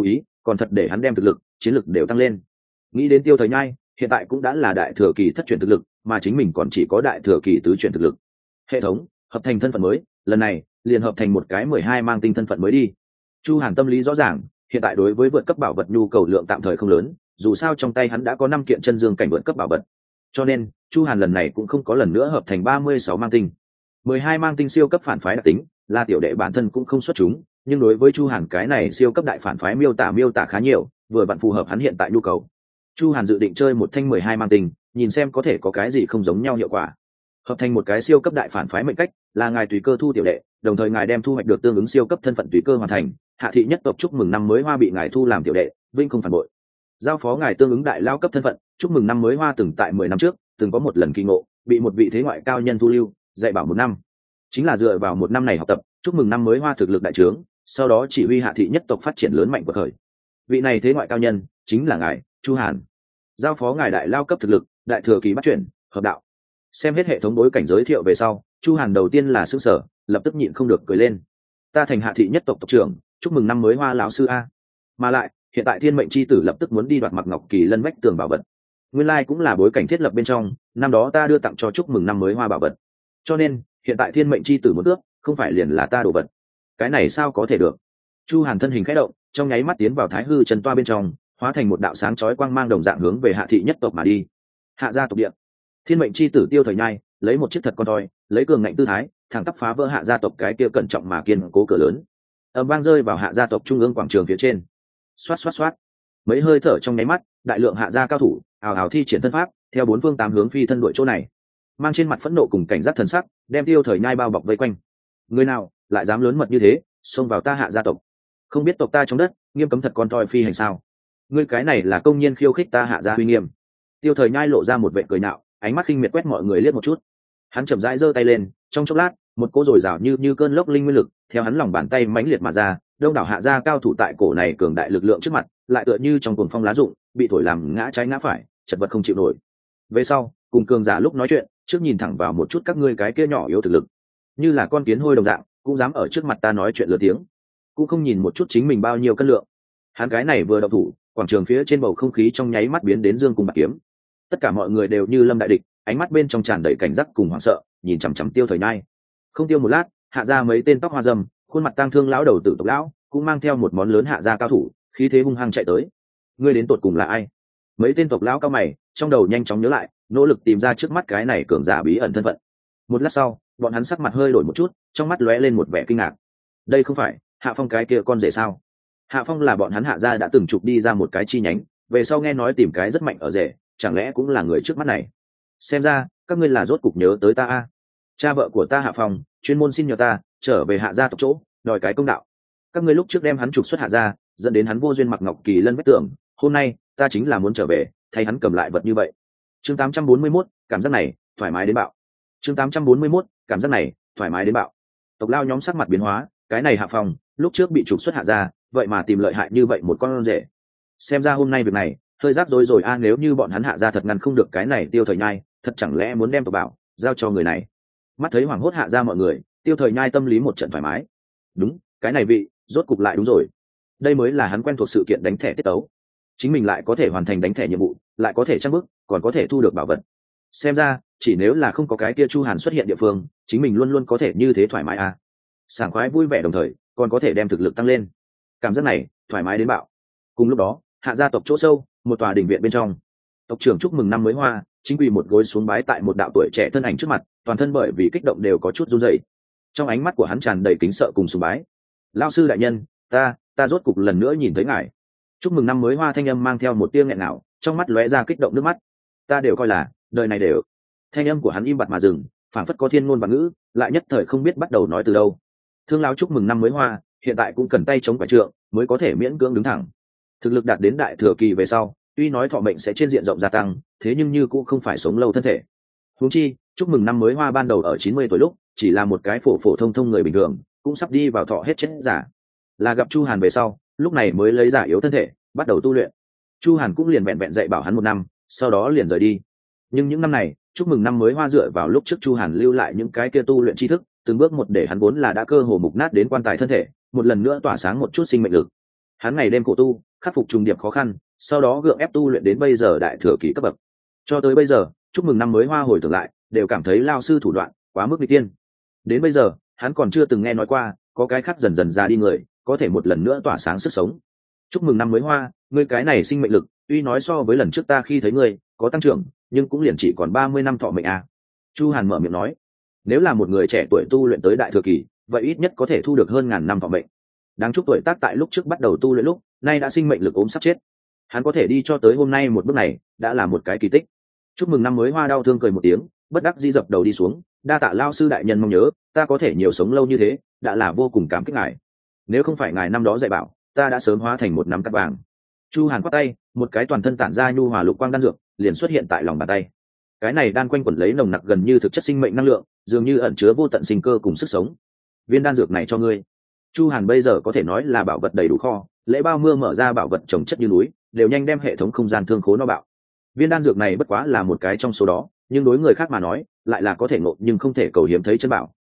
còn thật để hắn đem thực lực chiến lực đều tăng lên. Nghĩ đến Tiêu Thời Nhai hiện tại cũng đã là đại thừa kỳ thất chuyển thực lực, mà chính mình còn chỉ có đại thừa kỳ tứ chuyển thực lực. Hệ thống hợp thành thân phận mới, lần này liền hợp thành một cái 12 mang tinh thân phận mới đi. Chu Hàn tâm lý rõ ràng, hiện tại đối với vượt cấp bảo vật nhu cầu lượng tạm thời không lớn, dù sao trong tay hắn đã có 5 kiện chân dương cảnh vượt cấp bảo vật, cho nên Chu Hàn lần này cũng không có lần nữa hợp thành 36 mang tinh. 12 mang tinh siêu cấp phản phái đặc tính là tiểu đệ bản thân cũng không xuất chúng, nhưng đối với Chu Hàn cái này siêu cấp đại phản phái miêu tả khá nhiều, vừa vặn phù hợp hắn hiện tại nhu cầu. Chu Hàn dự định chơi một thanh 12 mang tinh, nhìn xem có thể có cái gì không giống nhau hiệu quả. Hợp thành một cái siêu cấp đại phản phái mệnh cách là ngài tùy cơ thu tiểu đệ, đồng thời ngài đem thu hoạch được tương ứng siêu cấp thân phận tùy cơ hoàn thành. Hạ thị nhất tộc chúc mừng năm mới hoa bị ngài thu làm tiểu đệ, vinh không phản bội. Giao phó ngài tương ứng đại lao cấp thân phận, chúc mừng năm mới hoa từng tại 10 năm trước từng có một lần kỳ ngộ, bị một vị thế ngoại cao nhân thu lưu, dạy bảo 1 năm. Chính là dựa vào 1 năm này học tập, chúc mừng năm mới hoa thực lực đại trướng, sau đó chỉ huy hạ thị nhất tộc phát triển lớn mạnh của thời. Vị này thế ngoại cao nhân chính là ngài, Chu Hàn. Giao phó ngài đại lao cấp thực lực, đại thừa kỳ bắt chuyển, hợp đạo. Xem hết hệ thống bối cảnh giới thiệu về sau, Chu Hàn đầu tiên là sửng sở, lập tức nhịn không được cười lên. Ta thành hạ thị nhất tộc tộc trưởng, chúc mừng năm mới hoa lão sư a. Mà lại, hiện tại thiên mệnh chi tử lập tức muốn đi đoạt Mặc Ngọc Kỳ Lân vách tường bảo vật. Nguyên lai cũng là bối cảnh thiết lập bên trong, năm đó ta đưa tặng cho chúc mừng năm mới hoa bảo vật. Cho nên, hiện tại thiên mệnh chi tử muốn tước, không phải liền là ta đồ vật. Cái này sao có thể được? Chu Hàn thân hình khẽ động, trong nháy mắt tiến vào Thái Hư Chân Toa bên trong, hóa thành một đạo sáng chói quang mang đồng dạng hướng về hạ thị nhất tộc mà đi. Hạ gia tộc địa. Thiên mệnh chi tử Tiêu Thời Nhai lấy một chiếc thật con toi, lấy cường ngạnh tư thái thẳng tắp phá vỡ hạ gia tộc cái kia cẩn trọng mà kiên cố cửa lớn, ầm vang rơi vào hạ gia tộc trung ương quảng trường phía trên. Xoát xoát xoát, mấy hơi thở trong nháy mắt, đại lượng hạ gia cao thủ ào ào thi triển thân pháp theo 4 phương 8 hướng phi thân đuổi chỗ này, mang trên mặt phẫn nộ cùng cảnh giác thần sắc, đem Tiêu Thời Nhai bao bọc vây quanh. Người nào lại dám lớn mật như thế xông vào ta hạ gia tộc? Không biết tộc ta trong đất nghiêm cấm thật con toi phi hành sao? Ngươi cái này là công nhiên khiêu khích ta hạ gia uy nghiêm. Tiêu Thời Nhai lộ ra một vẻ cười nạo, ánh mắt khinh miệt quét mọi người liếc một chút. Hắn chậm rãi giơ tay lên, trong chốc lát, một cỗ dồi dào như cơn lốc linh nguyên lực theo hắn lòng bàn tay mãnh liệt mà ra, đông đảo hạ gia cao thủ tại cổ này cường đại lực lượng trước mặt, lại tựa như trong cuồng phong lá rụng, bị thổi làm ngã trái ngã phải, chật vật không chịu nổi. Về sau, cùng cường giả lúc nói chuyện, trước nhìn thẳng vào một chút các ngươi cái kia nhỏ yếu thực lực, như là con kiến hôi đồng dạng, cũng dám ở trước mặt ta nói chuyện lớn tiếng, cũng không nhìn một chút chính mình bao nhiêu cân lượng. Hắn cái này vừa động thủ, quảng trường phía trên bầu không khí trong nháy mắt biến đến dương cùng bạc kiếm. Tất cả mọi người đều như lâm đại địch, ánh mắt bên trong tràn đầy cảnh giác cùng hoảng sợ, nhìn chằm chằm Tiêu Thời Nhai. Không tiêu một lát, hạ ra mấy tên tóc hoa râm, khuôn mặt tang thương lão đầu tử tộc lão, cũng mang theo một món lớn hạ gia cao thủ, khí thế hung hăng chạy tới. Ngươi đến tột cùng là ai? Mấy tên tộc lão cao mày, trong đầu nhanh chóng nhớ lại, nỗ lực tìm ra trước mắt cái này cường giả bí ẩn thân phận. Một lát sau, bọn hắn sắc mặt hơi đổi một chút, trong mắt lóe lên một vẻ kinh ngạc. Đây không phải Hạ Phong cái kia con rể sao? Hạ Phong là bọn hắn hạ gia đã từng chụp đi ra một cái chi nhánh, về sau nghe nói tìm cái rất mạnh ở rể, chẳng lẽ cũng là người trước mắt này? Xem ra các ngươi là rốt cục nhớ tới ta a. Cha vợ của ta Hạ Phong chuyên môn xin nhờ ta trở về hạ gia tộc chỗ, đòi cái công đạo. Các ngươi lúc trước đem hắn trục xuất hạ gia, dẫn đến hắn vô duyên Mặc Ngọc Kỳ Lân vách tường, hôm nay ta chính là muốn trở về thay hắn cầm lại vật như vậy. Chương 841, cảm giác này thoải mái đến bạo. Chương 841, cảm giác này thoải mái đến bạo. Tộc lao nhóm sắc mặt biến hóa, cái này Hạ Phong lúc trước bị trục xuất hạ gia, vậy mà tìm lợi hại như vậy một con rể. Xem ra hôm nay việc này hơi rắc rối rồi a, nếu như bọn hắn hạ gia thật ngăn không được cái này Tiêu Thời Nhai, thật chẳng lẽ muốn đem tộc bảo giao cho người này? Mắt thấy hoảng hốt hạ gia mọi người, Tiêu Thời Nhai tâm lý một trận thoải mái. Đúng, cái này vị rốt cục lại đúng rồi. Đây mới là hắn quen thuộc sự kiện đánh thẻ tiết tấu. Chính mình lại có thể hoàn thành đánh thẻ nhiệm vụ, lại có thể trang bức, còn có thể thu được bảo vật. Xem ra chỉ nếu là không có cái kia Chu Hàn xuất hiện địa phương, chính mình luôn luôn có thể như thế thoải mái a. Sảng khoái vui vẻ đồng thời còn có thể đem thực lực tăng lên. Cảm giác này thoải mái đến bạo. Cùng lúc đó, hạ gia tộc chỗ sâu, một tòa đình viện bên trong, tộc trưởng chúc mừng năm mới hoa chính quỳ một gối xuống bái tại một đạo tuổi trẻ thân ảnh trước mặt, toàn thân bởi vì kích động đều có chút run rẩy. Trong ánh mắt của hắn tràn đầy kính sợ cùng sùng bái. Lão sư đại nhân, ta rốt cục lần nữa nhìn thấy ngài. Chúc mừng năm mới hoa thanh âm mang theo một tia nghẹn ngào, trong mắt lóe ra kích động nước mắt. Ta đều coi là đời này đều. Thanh âm của hắn im bặt mà dừng, phảng phất có thiên ngôn và ngữ, lại nhất thời không biết bắt đầu nói từ đâu. Thương lão chúc mừng năm mới hoa hiện tại cũng cần tay chống quả trượng mới có thể miễn cưỡng đứng thẳng. Thực lực đạt đến đại thừa kỳ về sau, tuy nói thọ mệnh sẽ trên diện rộng gia tăng, thế nhưng như cũng không phải sống lâu thân thể. Huống chi, chúc mừng năm mới hoa ban đầu ở 90 tuổi lúc, chỉ là một cái phổ phổ thông thông người bình thường, cũng sắp đi vào thọ hết chết giả. Là gặp Chu Hàn về sau, lúc này mới lấy giả yếu thân thể, bắt đầu tu luyện. Chu Hàn cũng liền vẹn vẹn dạy bảo hắn 1 năm, sau đó liền rời đi. Nhưng những năm này, chúc mừng năm mới hoa dựa vào lúc trước Chu Hàn lưu lại những cái kia tu luyện tri thức, từng bước một để hắn vốn là đã cơ hồ mục nát đến quan tài thân thể, một lần nữa tỏa sáng một chút sinh mệnh lực. Hắn ngày đêm khổ tu, khắc phục trùng điệp khó khăn, sau đó gượng ép tu luyện đến bây giờ đại thừa kỳ cấp bậc. Cho tới bây giờ, chúc mừng năm mới hoa hồi tưởng lại, đều cảm thấy lao sư thủ đoạn quá mức nghịch tiên. Đến bây giờ, hắn còn chưa từng nghe nói qua có cái khác dần dần ra đi người có thể một lần nữa tỏa sáng sức sống. Chúc mừng năm mới hoa, ngươi cái này sinh mệnh lực tuy nói so với lần trước ta khi thấy ngươi có tăng trưởng, nhưng cũng liền chỉ còn 30 năm thọ mệnh à. Chu Hàn mở miệng nói, nếu là một người trẻ tuổi tu luyện tới đại thừa kỳ, vậy ít nhất có thể thu được hơn 1000 năm thọ mệnh. Đáng chúc tuổi tác tại lúc trước bắt đầu tu luyện lúc, nay đã sinh mệnh lực ốm sắp chết. Hắn có thể đi cho tới hôm nay một bước này, đã là một cái kỳ tích. Chúc mừng năm mới hoa đau thương cười một tiếng, bất đắc dĩ dập đầu đi xuống, đa tạ lao sư đại nhân mong nhớ, ta có thể nhiều sống lâu như thế, đã là vô cùng cảm kích ngài. Nếu không phải ngài năm đó dạy bảo, ta đã sớm hóa thành một nắm cát vàng. Chu Hàn quát tay, một cái toàn thân tản ra nhu hòa lục quang đan dược liền xuất hiện tại lòng bàn tay. Cái này đan quanh quẩn lấy nồng nặc gần như thực chất sinh mệnh năng lượng, dường như ẩn chứa vô tận sinh cơ cùng sức sống. Viên đan dược này cho ngươi. Chu Hàn bây giờ có thể nói là bảo vật đầy đủ kho, lễ bao mưa mở ra bảo vật trồng chất như núi, đều nhanh đem hệ thống không gian thương khố nó bạo. Viên đan dược này bất quá là một cái trong số đó, nhưng đối người khác mà nói, lại là có thể ngộ nhưng không thể cầu hiếm thấy chân bảo.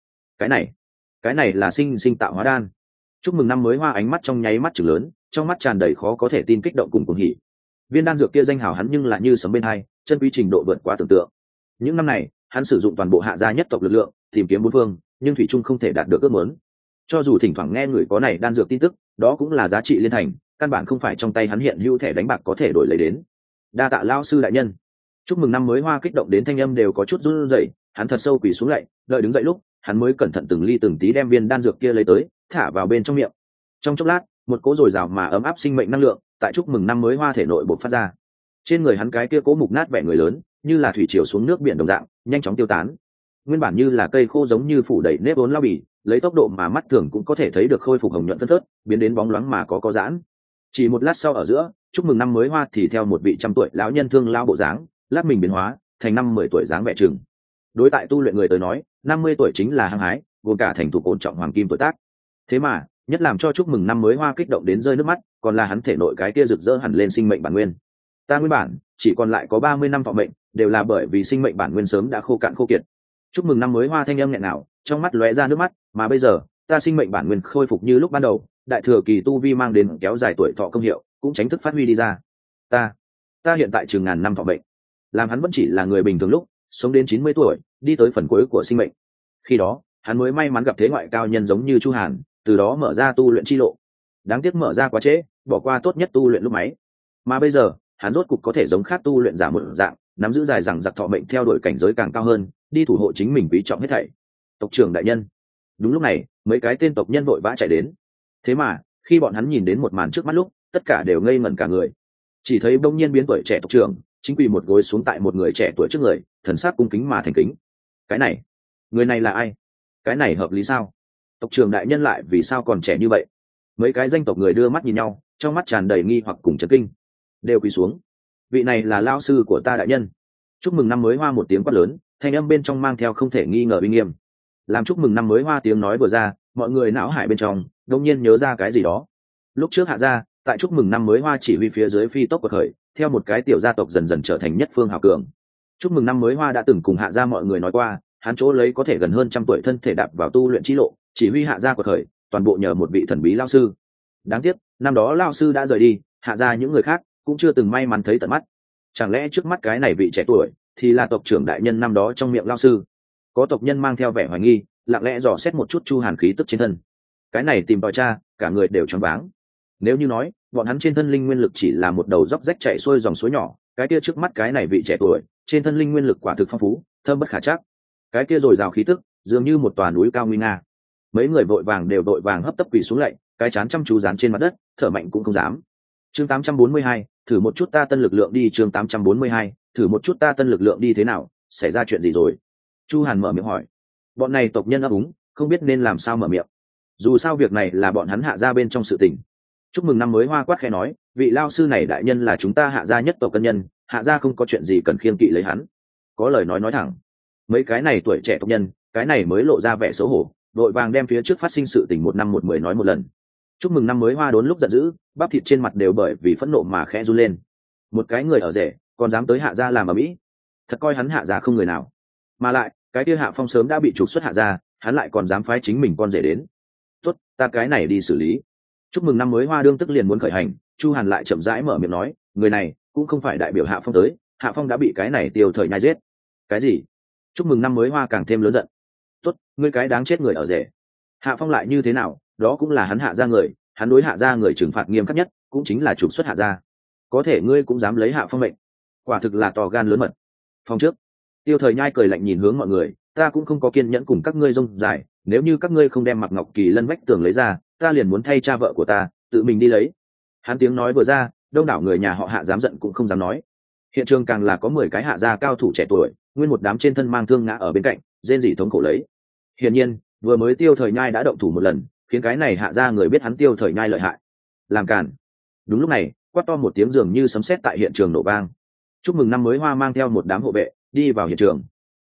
Cái này là sinh sinh tạo hóa đan. Chúc mừng năm mới hoa ánh mắt trong nháy mắt trừng lớn, trong mắt tràn đầy khó có thể tin kích động cùng cuồng hỉ. Viên đan dược kia danh hào hắn nhưng lại như sấm bên hai, chân quý trình độ vượt quá tưởng tượng. Những năm này, hắn sử dụng toàn bộ hạ gia nhất tộc lực lượng, tìm kiếm bốn phương, nhưng thủy trung không thể đạt được ước muốn. Cho dù thỉnh thoảng nghe người có này đan dược tin tức, đó cũng là giá trị liên thành, căn bản không phải trong tay hắn hiện hữu thẻ đánh bạc có thể đổi lấy đến. Đa tạ lão sư đại nhân. Chúc mừng năm mới hoa kích động đến thanh âm đều có chút run rẩy, hắn thật sâu quỳ xuống lạy, đợi đứng dậy lúc, hắn mới cẩn thận từng ly từng tí đem viên đan dược kia lấy tới, thả vào bên trong miệng. Trong chốc lát, một cỗ dồi dào mà ấm áp sinh mệnh năng lượng tại chúc mừng năm mới hoa thể nội bộc phát ra. Trên người hắn cái kia cố mục nát vẻ người lớn, như là thủy triều xuống nước biển đồng dạng, nhanh chóng tiêu tán. Nguyên bản như là cây khô giống như phủ đầy nếp vốn lao bì, lấy tốc độ mà mắt thường cũng có thể thấy được khôi phục hồng nhuận phân phớt, biến đến bóng loáng mà có giãn. Chỉ một lát sau ở giữa, chúc mừng năm mới hoa thì theo một vị trăm tuổi lão nhân thương lao bộ dáng, lát mình biến hóa thành 50 tuổi dáng vẻ chừng. Đối tại tu luyện người tới nói, 50 tuổi chính là hăng hái, gồm cả thành thục ổn trọng hoàng kim tuổi tác. Thế mà, nhất làm cho chúc mừng năm mới hoa kích động đến rơi nước mắt, còn là hắn thể nội cái kia rực rỡ hẳn lên sinh mệnh bản nguyên. Ta nguyên bản chỉ còn lại có 30 năm thọ mệnh, đều là bởi vì sinh mệnh bản nguyên sớm đã khô cạn khô kiệt. Chúc mừng năm mới hoa thanh âm nghẹn ngào, trong mắt lóe ra nước mắt, mà bây giờ, ta sinh mệnh bản nguyên khôi phục như lúc ban đầu, đại thừa kỳ tu vi mang đến kéo dài tuổi thọ công hiệu, cũng tránh thức phát huy đi ra. Ta hiện tại chừng ngàn năm thọ mệnh, làm hắn vẫn chỉ là người bình thường lúc, sống đến 90 tuổi, đi tới phần cuối của sinh mệnh. Khi đó, hắn mới may mắn gặp thế ngoại cao nhân giống như Chu Hàn, từ đó mở ra tu luyện chi lộ. Đáng tiếc mở ra quá trễ, bỏ qua tốt nhất tu luyện lúc máy. Mà bây giờ, hắn rốt cục có thể giống khác tu luyện giả một dạng, nắm giữ dài rằng giặc thọ mệnh theo đuổi cảnh giới càng cao hơn, đi thủ hộ chính mình quý trọng hết thảy. Tộc trưởng đại nhân. Đúng lúc này, mấy cái tên tộc nhân vội vã chạy đến. Thế mà, khi bọn hắn nhìn đến một màn trước mắt lúc, tất cả đều ngây ngẩn cả người. Chỉ thấy bỗng nhiên biến tuổi trẻ tộc trưởng, chính quỳ một gối xuống tại một người trẻ tuổi trước người, thần sắc cung kính mà thành kính. Cái này, người này là ai? Cái này hợp lý sao? Tộc trưởng đại nhân lại vì sao còn trẻ như vậy? Mấy cái danh tộc người đưa mắt nhìn nhau, trong mắt tràn đầy nghi hoặc cùng chấn kinh. Đều quỳ xuống. Vị này là lão sư của ta đại nhân. Chúc mừng năm mới hoa một tiếng quát lớn, thanh âm bên trong mang theo không thể nghi ngờ uy nghiêm. Làm chúc mừng năm mới hoa tiếng nói vừa ra, mọi người não hải bên trong đột nhiên nhớ ra cái gì đó. Lúc trước hạ gia, tại chúc mừng năm mới hoa chỉ huy phía dưới phi tốc quật khởi, theo một cái tiểu gia tộc dần dần trở thành nhất phương hào cường. Chúc mừng năm mới hoa đã từng cùng hạ gia mọi người nói qua, hắn chỗ lấy có thể gần hơn 100 tuổi thân thể đạp vào tu luyện chi lộ, chỉ huy hạ gia quật khởi, toàn bộ nhờ một vị thần bí lão sư. Đáng tiếc, năm đó lão sư đã rời đi, hạ gia những người khác cũng chưa từng may mắn thấy tận mắt. Chẳng lẽ trước mắt cái này vị trẻ tuổi thì là tộc trưởng đại nhân năm đó trong miệng lão sư? Có tộc nhân mang theo vẻ hoài nghi, lặng lẽ dò xét một chút Chu Hàn khí tức trên thân. Cái này tìm tòi tra, cả người đều choáng váng. Nếu như nói, bọn hắn trên thân linh nguyên lực chỉ là một đầu dốc rách chảy xuôi dòng suối nhỏ, cái kia trước mắt cái này vị trẻ tuổi, trên thân linh nguyên lực quả thực phong phú, thâm bất khả trắc. Cái kia dồi dào khí tức, dường như một tòa núi cao nguy nga. Mấy người vội vàng hấp tấp quỳ xuống lạy, cái chán chăm chú dán trên mặt đất, thở mạnh cũng không dám. Chương 842, thử một chút ta tân lực lượng đi. Chương 842, thử một chút ta tân lực lượng đi thế nào, xảy ra chuyện gì rồi? Chu Hàn mở miệng hỏi. Bọn này tộc nhân ấp úng, không biết nên làm sao mở miệng. Dù sao việc này là bọn hắn hạ gia bên trong sự tình. Chúc mừng năm mới hoa quát khẽ nói, vị lao sư này đại nhân là chúng ta hạ gia nhất tộc cân nhân, hạ gia không có chuyện gì cần khiêng kỵ lấy hắn. Có lời nói thẳng. Mấy cái này tuổi trẻ tộc nhân, cái này mới lộ ra vẻ xấu hổ, đội vàng đem phía trước phát sinh sự tình 1 năm 1 10 nói một lần. Chúc mừng năm mới hoa đốn lúc giận dữ, bắp thịt trên mặt đều bởi vì phẫn nộ mà khẽ run lên. Một cái người ở rể, còn dám tới hạ gia làm ở mỹ, thật coi hắn hạ gia không người nào. Mà lại, cái kia Hạ Phong sớm đã bị trục xuất hạ gia, hắn lại còn dám phái chính mình con rể đến. Tốt, ta cái này đi xử lý. Chúc mừng năm mới hoa đương tức liền muốn khởi hành, Chu Hàn lại chậm rãi mở miệng nói, người này cũng không phải đại biểu Hạ Phong tới, Hạ Phong đã bị cái này Tiêu Thời Nhai giết. Cái gì? Chúc mừng năm mới hoa càng thêm lớn giận. Tốt, ngươi cái đáng chết người ở rể. Hạ Phong lại như thế nào, đó cũng là hắn Hạ gia người, hắn đối Hạ gia người trừng phạt nghiêm khắc nhất cũng chính là trục xuất Hạ gia. Có thể ngươi cũng dám lấy Hạ Phong mệnh, quả thực là to gan lớn mật. Phong trước, Tiêu Thời Nhai cười lạnh nhìn hướng mọi người, ta cũng không có kiên nhẫn cùng các ngươi rông dài, nếu như các ngươi không đem Mặc Ngọc Kỳ Lân vách tường lấy ra, ta liền muốn thay cha vợ của ta tự mình đi lấy. Hắn tiếng nói vừa ra, đông đảo người nhà họ Hạ dám giận cũng không dám nói. Hiện trường càng là có 10 cái Hạ gia cao thủ trẻ tuổi, nguyên một đám trên thân mang thương ngã ở bên cạnh, rên rỉ thống khổ lấy. Hiển nhiên, vừa mới Tiêu Thời Nhai đã động thủ một lần, khiến cái này Hạ gia người biết hắn Tiêu Thời Nhai lợi hại. Làm cản. Đúng lúc này, quát to một tiếng dường như sấm sét tại hiện trường nổ vang. Chúc mừng năm mới hoa mang theo một đám hộ vệ đi vào hiện trường.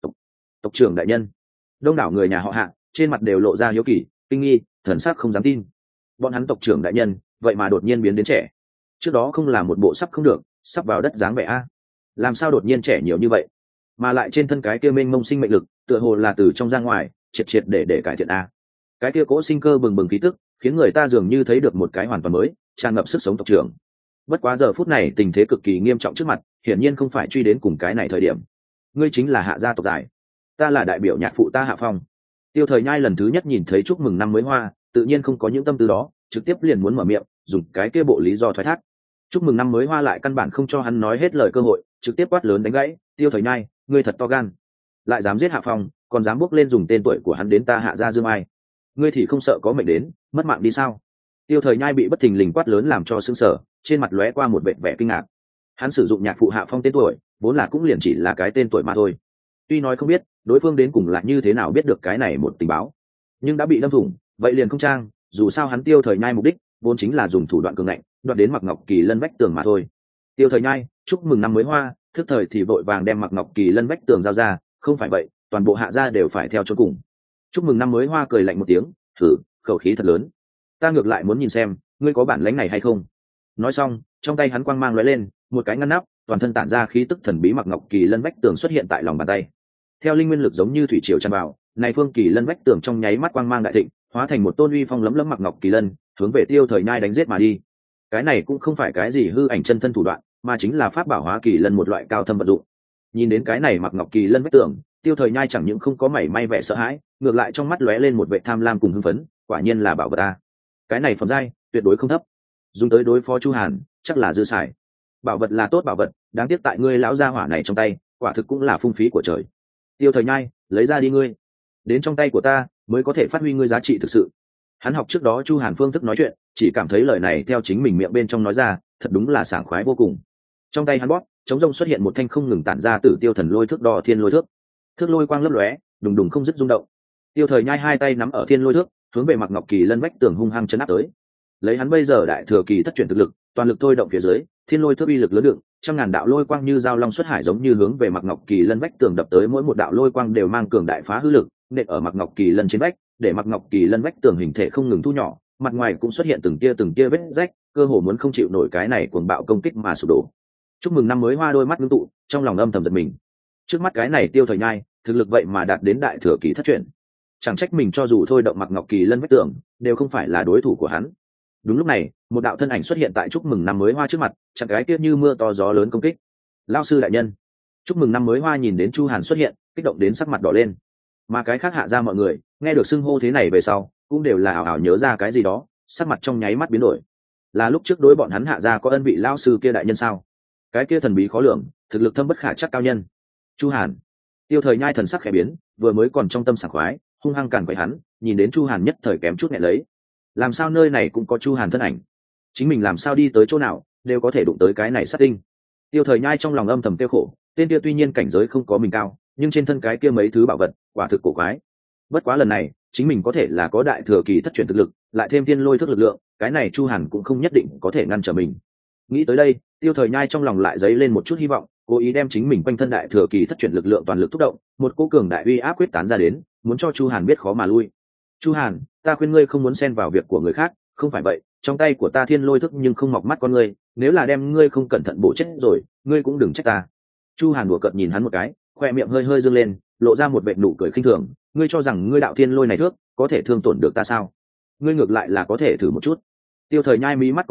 Tộc trưởng đại nhân. Đông đảo người nhà họ Hạ trên mặt đều lộ ra hiếu kỳ, kinh nghi, thần sắc không dám tin. Bọn hắn tộc trưởng đại nhân vậy mà đột nhiên biến đến trẻ, trước đó không là một bộ sắp không được sắp vào đất dáng vẻ a, làm sao đột nhiên trẻ nhiều như vậy, mà lại trên thân cái kia mênh mông sinh mệnh lực tựa hồ là từ trong ra ngoài triệt triệt để cải thiện a. Cái kia cỗ sinh cơ bừng bừng khí tức khiến người ta dường như thấy được một cái hoàn toàn mới tràn ngập sức sống tộc trưởng. Bất quá giờ phút này tình thế cực kỳ nghiêm trọng trước mặt, hiển nhiên không phải truy đến cùng cái này thời điểm. Ngươi chính là Hạ gia tộc giải, ta là đại biểu nhạc phụ ta Hạ Phong. Tiêu Thời Nhai lần thứ nhất nhìn thấy chúc mừng năm mới hoa, tự nhiên không có những tâm tư đó, trực tiếp liền muốn mở miệng dùng cái kia bộ lý do thoái thác. Chúc mừng năm mới hoa lại căn bản không cho hắn nói hết lời cơ hội, trực tiếp quát lớn đánh gãy, Tiêu Thời Nhai, ngươi thật to gan, lại dám giết Hạ Phong, còn dám bước lên dùng tên tuổi của hắn đến ta Hạ gia dương ai, ngươi thì không sợ có mệnh đến mất mạng đi sao? Tiêu Thời Nhai bị bất thình lình quát lớn làm cho sững sờ, trên mặt lóe qua một vẻ vẻ kinh ngạc. Hắn sử dụng nhạc phụ Hạ Phong tên tuổi vốn là cũng liền chỉ là cái tên tuổi mà thôi, tuy nói không biết đối phương đến cùng là như thế nào biết được cái này một tình báo, nhưng đã bị đâm thủng vậy liền không trang, dù sao hắn Tiêu Thời Nhai mục đích vốn chính là dùng thủ đoạn cường ngạnh đoạt đến Mặc Ngọc Kỳ Lân vách tường mà thôi. Tiêu Thời Nhai, chúc mừng năm mới hoa, thức thời thì vội vàng đem Mặc Ngọc Kỳ Lân vách tường giao ra, không phải vậy toàn bộ Hạ gia đều phải theo chôn cùng. Chúc mừng năm mới hoa cười lạnh một tiếng, thử, khẩu khí thật lớn, ta ngược lại muốn nhìn xem ngươi có bản lĩnh này hay không. Nói xong, trong tay hắn quang mang lóe lên, một cái ngăn nắp, toàn thân tản ra khí tức thần bí Mặc Ngọc Kỳ Lân vách tường xuất hiện tại lòng bàn tay. Theo linh nguyên lực giống như thủy triều tràn vào, này phương Kỳ Lân vách tường trong nháy mắt quang mang đại thịnh, hóa thành một tôn uy phong lẫm lẫm Mặc Ngọc Kỳ Lân, hướng về Tiêu Thời Nhai đánh giết mà đi. Cái này cũng không phải cái gì hư ảnh chân thân thủ đoạn, mà chính là pháp bảo hóa Kỳ Lân một loại cao thâm vận dụng. Nhìn đến cái này Mặc Ngọc Kỳ Lân vách tường, Tiêu Thời Nhai chẳng những không có mảy may vẻ sợ hãi, ngược lại trong mắt lóe lên một vẻ tham lam cùng hưng phấn, quả nhiên là bảo vật a. Cái này phẩm giai tuyệt đối không thấp, dùng tới đối phó Chu Hàn chắc là dư xài. Bảo vật là tốt bảo vật, đáng tiếc tại ngươi lão gia hỏa này trong tay, quả thực cũng là phung phí của trời. Tiêu Thời Nhai, lấy ra đi ngươi, đến trong tay của ta mới có thể phát huy ngươi giá trị thực sự. Hắn học trước đó Chu Hàn phương thức nói chuyện, chỉ cảm thấy lời này theo chính mình miệng bên trong nói ra, thật đúng là sảng khoái vô cùng. Trong tay hắn bóp, chống rông xuất hiện một thanh không ngừng tản ra Tử Tiêu Thần Lôi thước đo thiên lôi thước. Thước lôi quang lấp lóe, đùng đùng không dứt rung động. Tiêu Thời Nhai hai tay nắm ở thiên lôi thước, hướng về Mặc Ngọc Kỳ Lân vách tường hung hăng chấn áp tới. Lấy hắn bây giờ đại thừa kỳ thất chuyển thực lực, toàn lực thôi động phía dưới, thiên lôi thước uy lực lớn đựng, trăm ngàn đạo lôi quang như dao long xuất hải giống như hướng về Mặc Ngọc Kỳ Lân vách tường đập tới, mỗi một đạo lôi quang đều mang cường đại phá hư lực, nện ở Mặc Ngọc Kỳ Lân trên vách, để Mặc Ngọc Kỳ Lân vách tường hình thể không ngừng thu nhỏ, mặt ngoài cũng xuất hiện từng tia vết rách, cơ hồ muốn không chịu nổi cái này cuồng bạo công kích mà sụp đổ. Chúc mừng năm mới hoa đôi mắt ngưng tụ, trong lòng âm thầm giật mình. Trước mắt cái này Tiêu Thời Nhai, thực lực vậy mà đạt đến đại thừa kỳ thất chuyển. Chẳng trách mình cho dù thôi động Mặc Ngọc Kỳ Lân vách tường, đều không phải là đối thủ của hắn. Đúng lúc này, một đạo thân ảnh xuất hiện tại chúc mừng năm mới hoa trước mặt, chặn cái kia như mưa to gió lớn công kích. Lão sư đại nhân. Chúc mừng năm mới hoa nhìn đến Chu Hàn xuất hiện, kích động đến sắc mặt đỏ lên. Mà cái khác Hạ gia mọi người, nghe được xưng hô thế này về sau, cũng đều là ảo ảo nhớ ra cái gì đó, sắc mặt trong nháy mắt biến đổi. Là lúc trước đối bọn hắn Hạ gia có ân vị lão sư kia đại nhân sao? Cái kia thần bí khó lường, thực lực thâm bất khả trắc cao nhân. Chu Hàn. Tiêu Thời Nhai thần sắc khẽ biến, vừa mới còn trong tâm sảng khoái, hung hăng càn quậy hắn, nhìn đến Chu Hàn nhất thời kém chút nghẹn lấy. Làm sao nơi này cũng có Chu Hàn thân ảnh? Chính mình làm sao đi tới chỗ nào, đều có thể đụng tới cái này sát tinh. Tiêu Thời Nhai trong lòng âm thầm tiêu khổ, tên kia tuy nhiên cảnh giới không có mình cao, nhưng trên thân cái kia mấy thứ bảo vật, quả thực cổ quái. Bất quá lần này, chính mình có thể là có đại thừa kỳ thất truyền thực lực, lại thêm thiên lôi thức lực lượng, cái này Chu Hàn cũng không nhất định có thể ngăn trở mình. Nghĩ tới đây, Tiêu Thời Nhai trong lòng lại dấy lên một chút hy vọng, cố ý đem chính mình quanh thân đại thừa kỳ thất truyền lực lượng toàn lực thúc động, một cỗ cường đại uy áp quyết tán ra đến, muốn cho Chu Hàn biết khó mà lui. Chu Hàn, ta khuyên ngươi không muốn xen vào việc của người khác, không phải vậy, trong tay của ta thiên lôi thức nhưng không mọc mắt con ngươi, nếu là đem ngươi không cẩn thận bổ chết rồi, ngươi cũng đừng trách ta. Chu Hàn đùa cợt nhìn hắn một cái, khoe miệng hơi hơi dương lên, lộ ra một vệt nụ cười khinh thường, ngươi cho rằng ngươi đạo thiên lôi này thước có thể thương tổn được ta sao? Ngươi ngược lại là có thể thử một chút. Tiêu Thời Nhai mí mắt co lại,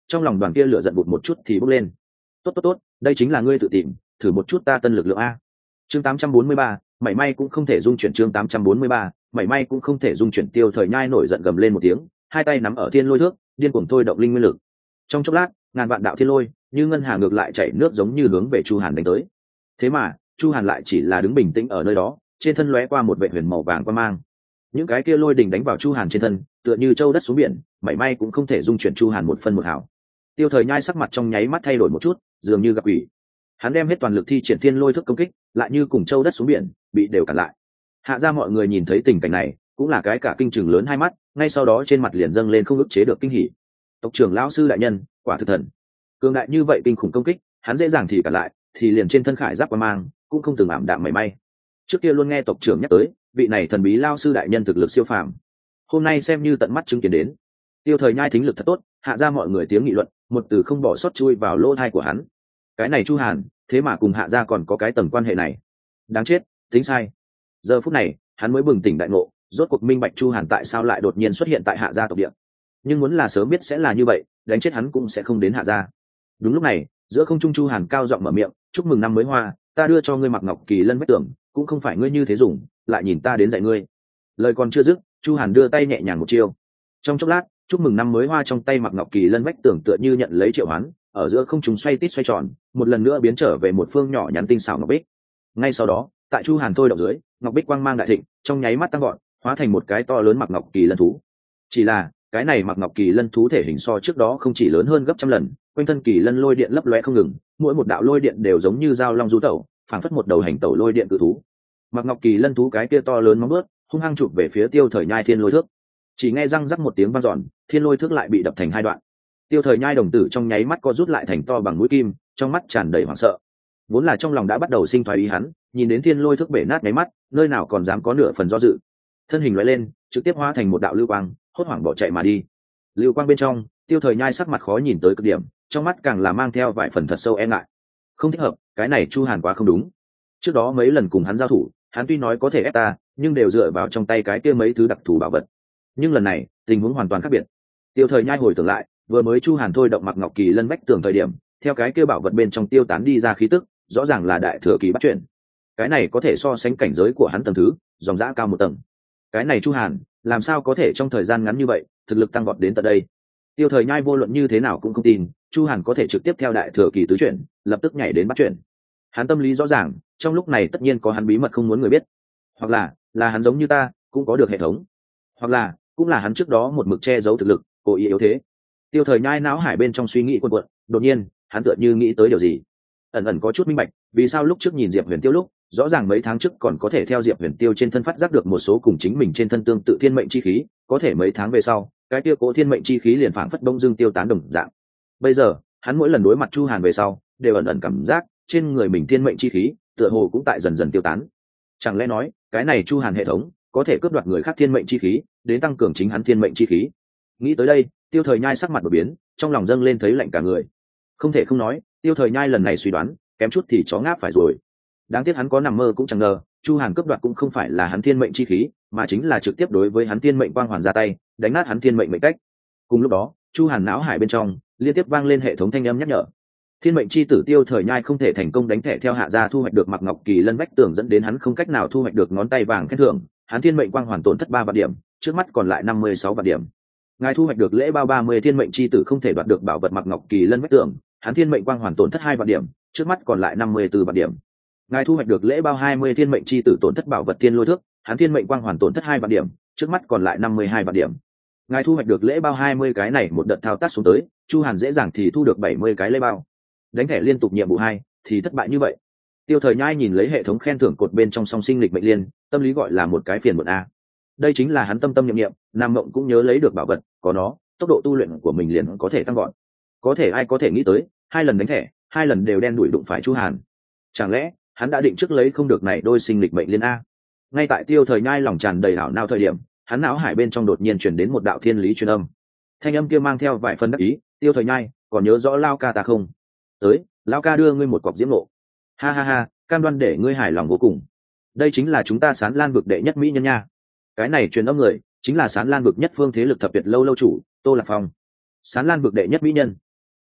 trong lòng đoàn kia lửa giận vụt một chút thì bốc lên. Tốt tốt tốt, đây chính là ngươi tự tìm, thử một chút ta tân lực lượng a. Chương 843, mảy may cũng không thể dung chuyển. Chương 843, mảy may cũng không thể dung chuyển. Tiêu Thời Nhai nổi giận gầm lên một tiếng, hai tay nắm ở thiên lôi thước, điên cuồng thôi động linh nguyên lực. Trong chốc lát, ngàn vạn đạo thiên lôi như ngân hà ngược lại chảy nước giống như hướng về Chu Hàn đánh tới. Thế mà Chu Hàn lại chỉ là đứng bình tĩnh ở nơi đó, trên thân lóe qua một vệ huyền màu vàng qua mang. Những cái kia lôi đỉnh đánh vào Chu Hàn trên thân, tựa như châu đất xuống biển, mảy may cũng không thể dung chuyển Chu Hàn một phân một hào. Tiêu Thời Nhai sắc mặt trong nháy mắt thay đổi một chút, dường như gặp quỷ. Hắn đem hết toàn lực thi triển thiên lôi thức công kích, lại như cùng châu đất xuống biển, bị đều cản lại. Hạ gia mọi người nhìn thấy tình cảnh này, cũng là cái cả kinh chừng lớn hai mắt, ngay sau đó trên mặt liền dâng lên không ức chế được kinh hỉ. Tộc trưởng lão sư đại nhân, quả thực thần. Cường đại như vậy kinh khủng công kích, hắn dễ dàng thì cản lại, thì liền trên thân khải giáp qua mang, cũng không từng ảm đạm mảy may. Trước kia luôn nghe tộc trưởng nhắc tới, vị này thần bí lão sư đại nhân thực lực siêu phàm. Hôm nay xem như tận mắt chứng kiến đến. Tiêu Thời Nhai thính lực thật tốt, hạ ra mọi người tiếng nghị luận, một từ không bỏ sót chui vào lỗ tai của hắn. Cái này Chu Hàn, thế mà cùng hạ ra còn có cái tầng quan hệ này. Đáng chết, tính sai. Giờ phút này, hắn mới bừng tỉnh đại ngộ, rốt cuộc minh bạch Chu Hàn tại sao lại đột nhiên xuất hiện tại hạ gia tộc địa. Nhưng muốn là sớm biết sẽ là như vậy, đánh chết hắn cũng sẽ không đến hạ gia. Đúng lúc này, giữa không trung Chu Hàn cao giọng mở miệng, "Chúc mừng năm mới hoa, ta đưa cho ngươi mặc ngọc kỳ lân vách tường, cũng không phải ngươi như thế dùng, lại nhìn ta đến dạy ngươi." Lời còn chưa dứt, Chu Hàn đưa tay nhẹ nhàng một chiêu. Trong chốc lát, chúc mừng năm mới hoa trong tay mặc ngọc kỳ lân vách tường tựa như nhận lấy triệu hoán, ở giữa không trung xoay tít xoay tròn, một lần nữa biến trở về một phương nhỏ nhắn tinh xảo ngọc bích. Ngay sau đó, tại Chu Hàn thôi động dưới, ngọc bích quang mang đại thịnh, trong nháy mắt tăng gọn, hóa thành một cái to lớn mặc ngọc kỳ lân thú. Chỉ là, cái này mặc ngọc kỳ lân thú thể hình so trước đó không chỉ lớn hơn gấp trăm lần, quanh thân kỳ lân lôi điện lấp lóe không ngừng, mỗi một đạo lôi điện đều giống như dao long du tẩu, phảng phất một đầu hành tẩu lôi điện cự thú. Mặc ngọc kỳ lân thú cái kia to lớn móng vuốt, hung hăng chụp về phía Tiêu Thời Nhai thiên lôi thước. Chỉ nghe răng rắc một tiếng vang dọn, thiên lôi thước lại bị đập thành hai đoạn. Tiêu Thời Nhai đồng tử trong nháy mắt co rút lại thành to bằng mũi kim, trong mắt tràn đầy hoảng sợ. Vốn là trong lòng đã bắt đầu sinh thoái ý hắn, nhìn đến thiên lôi thước bể nát nháy mắt, nơi nào còn dám có nửa phần do dự. Thân hình lóe lên, trực tiếp hóa thành một đạo lưu quang, hốt hoảng bỏ chạy mà đi. Lưu quang bên trong, Tiêu Thời Nhai sắc mặt khó nhìn tới cực điểm, trong mắt càng là mang theo vài phần thật sâu e ngại. Không thích hợp, cái này Chu Hàn quá không đúng. Trước đó mấy lần cùng hắn giao thủ, hắn tuy nói có thể ép ta, nhưng đều dựa vào trong tay cái kia mấy thứ đặc thù bảo vật. Nhưng lần này, tình huống hoàn toàn khác biệt. Tiêu Thời Nhai hồi tưởng lại, vừa mới Chu Hàn thôi động mặc ngọc kỳ lân vách tường thời điểm, theo cái kia bảo vật bên trong tiêu tán đi ra khí tức, rõ ràng là đại thừa kỳ bắt chuyển. Cái này có thể so sánh cảnh giới của hắn tầng thứ, dòng dã cao một tầng. Cái này Chu Hàn, làm sao có thể trong thời gian ngắn như vậy, thực lực tăng vọt đến tận đây? Tiêu Thời Nhai vô luận như thế nào cũng không tin, Chu Hàn có thể trực tiếp theo đại thừa kỳ tứ chuyển, lập tức nhảy đến bắt chuyển. Hắn tâm lý rõ ràng, trong lúc này tất nhiên có hắn bí mật không muốn người biết, hoặc là hắn giống như ta, cũng có được hệ thống, hoặc là cũng là hắn trước đó một mực che giấu thực lực, cố ý yếu thế. Tiêu Thời Nhai não hải bên trong suy nghĩ cuộn cuộn, đột nhiên, hắn tựa như nghĩ tới điều gì, ẩn ẩn có chút minh bạch, vì sao lúc trước nhìn Diệp Huyền Tiêu lúc, rõ ràng mấy tháng trước còn có thể theo Diệp Huyền Tiêu trên thân phát giác được một số cùng chính mình trên thân tương tự thiên mệnh chi khí, có thể mấy tháng về sau, cái kia cố thiên mệnh chi khí liền phảng phất bỗng dưng tiêu tán đồng dạng. Bây giờ, hắn mỗi lần đối mặt Chu Hàn về sau, đều ẩn ẩn cảm giác trên người mình thiên mệnh chi khí, tựa hồ cũng tại dần dần tiêu tán. Chẳng lẽ nói, cái này Chu Hàn hệ thống có thể cướp đoạt người khác thiên mệnh chi khí, đến tăng cường chính hắn thiên mệnh chi khí? Nghĩ tới đây, Tiêu Thời Nhai sắc mặt đột biến, trong lòng dâng lên thấy lạnh cả người. Không thể không nói, Tiêu Thời Nhai lần này suy đoán, kém chút thì chó ngáp phải rồi. Đáng tiếc hắn có nằm mơ cũng chẳng ngờ, Chu Hàn cướp đoạt cũng không phải là hắn thiên mệnh chi khí, mà chính là trực tiếp đối với hắn thiên mệnh quang hoàn ra tay, đánh nát hắn thiên mệnh mệnh cách. Cùng lúc đó, Chu Hàn não hải bên trong liên tiếp vang lên hệ thống thanh âm nhắc nhở. Thiên mệnh chi tử Tiêu Thời Nhai không thể thành công đánh thẻ theo hạ gia thu hoạch được mặc ngọc kỳ lân vách tường, dẫn đến hắn không cách nào thu hoạch được ngón tay vàng khen thưởng, hắn thiên mệnh quang hoàn tổn thất 3 vạn điểm, trước mắt còn lại 56 vạn điểm. Ngài thu hoạch được lễ bao 30 thiên mệnh chi tử không thể đoạt được bảo vật mặc ngọc kỳ lân vách tường, hắn thiên mệnh quang hoàn tổn thất 2 vạn điểm, trước mắt còn lại 54 vạn điểm. Ngài thu hoạch được lễ bao 20 thiên mệnh chi tử tổn thất bảo vật thiên lôi thước, hắn thiên mệnh quang hoàn tổn thất 2 vạn điểm, trước mắt còn lại 52 vạn điểm. Ngài thu hoạch được lễ bao 20 cái này một đợt thao tác xuống tới, Chu Hàn dễ dàng thì thu được 70 cái lễ bao. Đánh thẻ liên tục nhiệm vụ 2 thì thất bại như vậy. Tiêu Thời Nhai nhìn lấy hệ thống khen thưởng cột bên trong song sinh lịch mệnh liên, tâm lý gọi là một cái phiền muộn a. Đây chính là hắn tâm tâm niệm, Nam Mộng cũng nhớ lấy được bảo vật, có nó, tốc độ tu luyện của mình liền có thể tăng gọn. Có thể ai có thể nghĩ tới, 2 lần đánh thẻ, 2 lần đều đen đuổi đụng phải Chu Hàn. Chẳng lẽ hắn đã định trước lấy không được này đôi sinh lịch mệnh liên a? Ngay tại Tiêu Thời Nhai lòng tràn đầy hảo nao thời điểm, hắn não hải bên trong đột nhiên truyền đến một đạo thiên lý truyền âm. Thanh âm kia mang theo vài phần đắc ý, "Tiêu Thời Nhai, còn nhớ rõ Lao ca ta không? Tới, Lao ca đưa ngươi một cọc diễm ngộ. Ha ha ha, cam đoan để ngươi hài lòng vô cùng. Đây chính là chúng ta Sán Lan vực đệ nhất mỹ nhân nha." Cái này truyền âm người chính là Sán Lan vực nhất phương thế lực thập tuyệt lâu lâu chủ Tô Lạc Phong. Sán Lan vực đệ nhất mỹ nhân,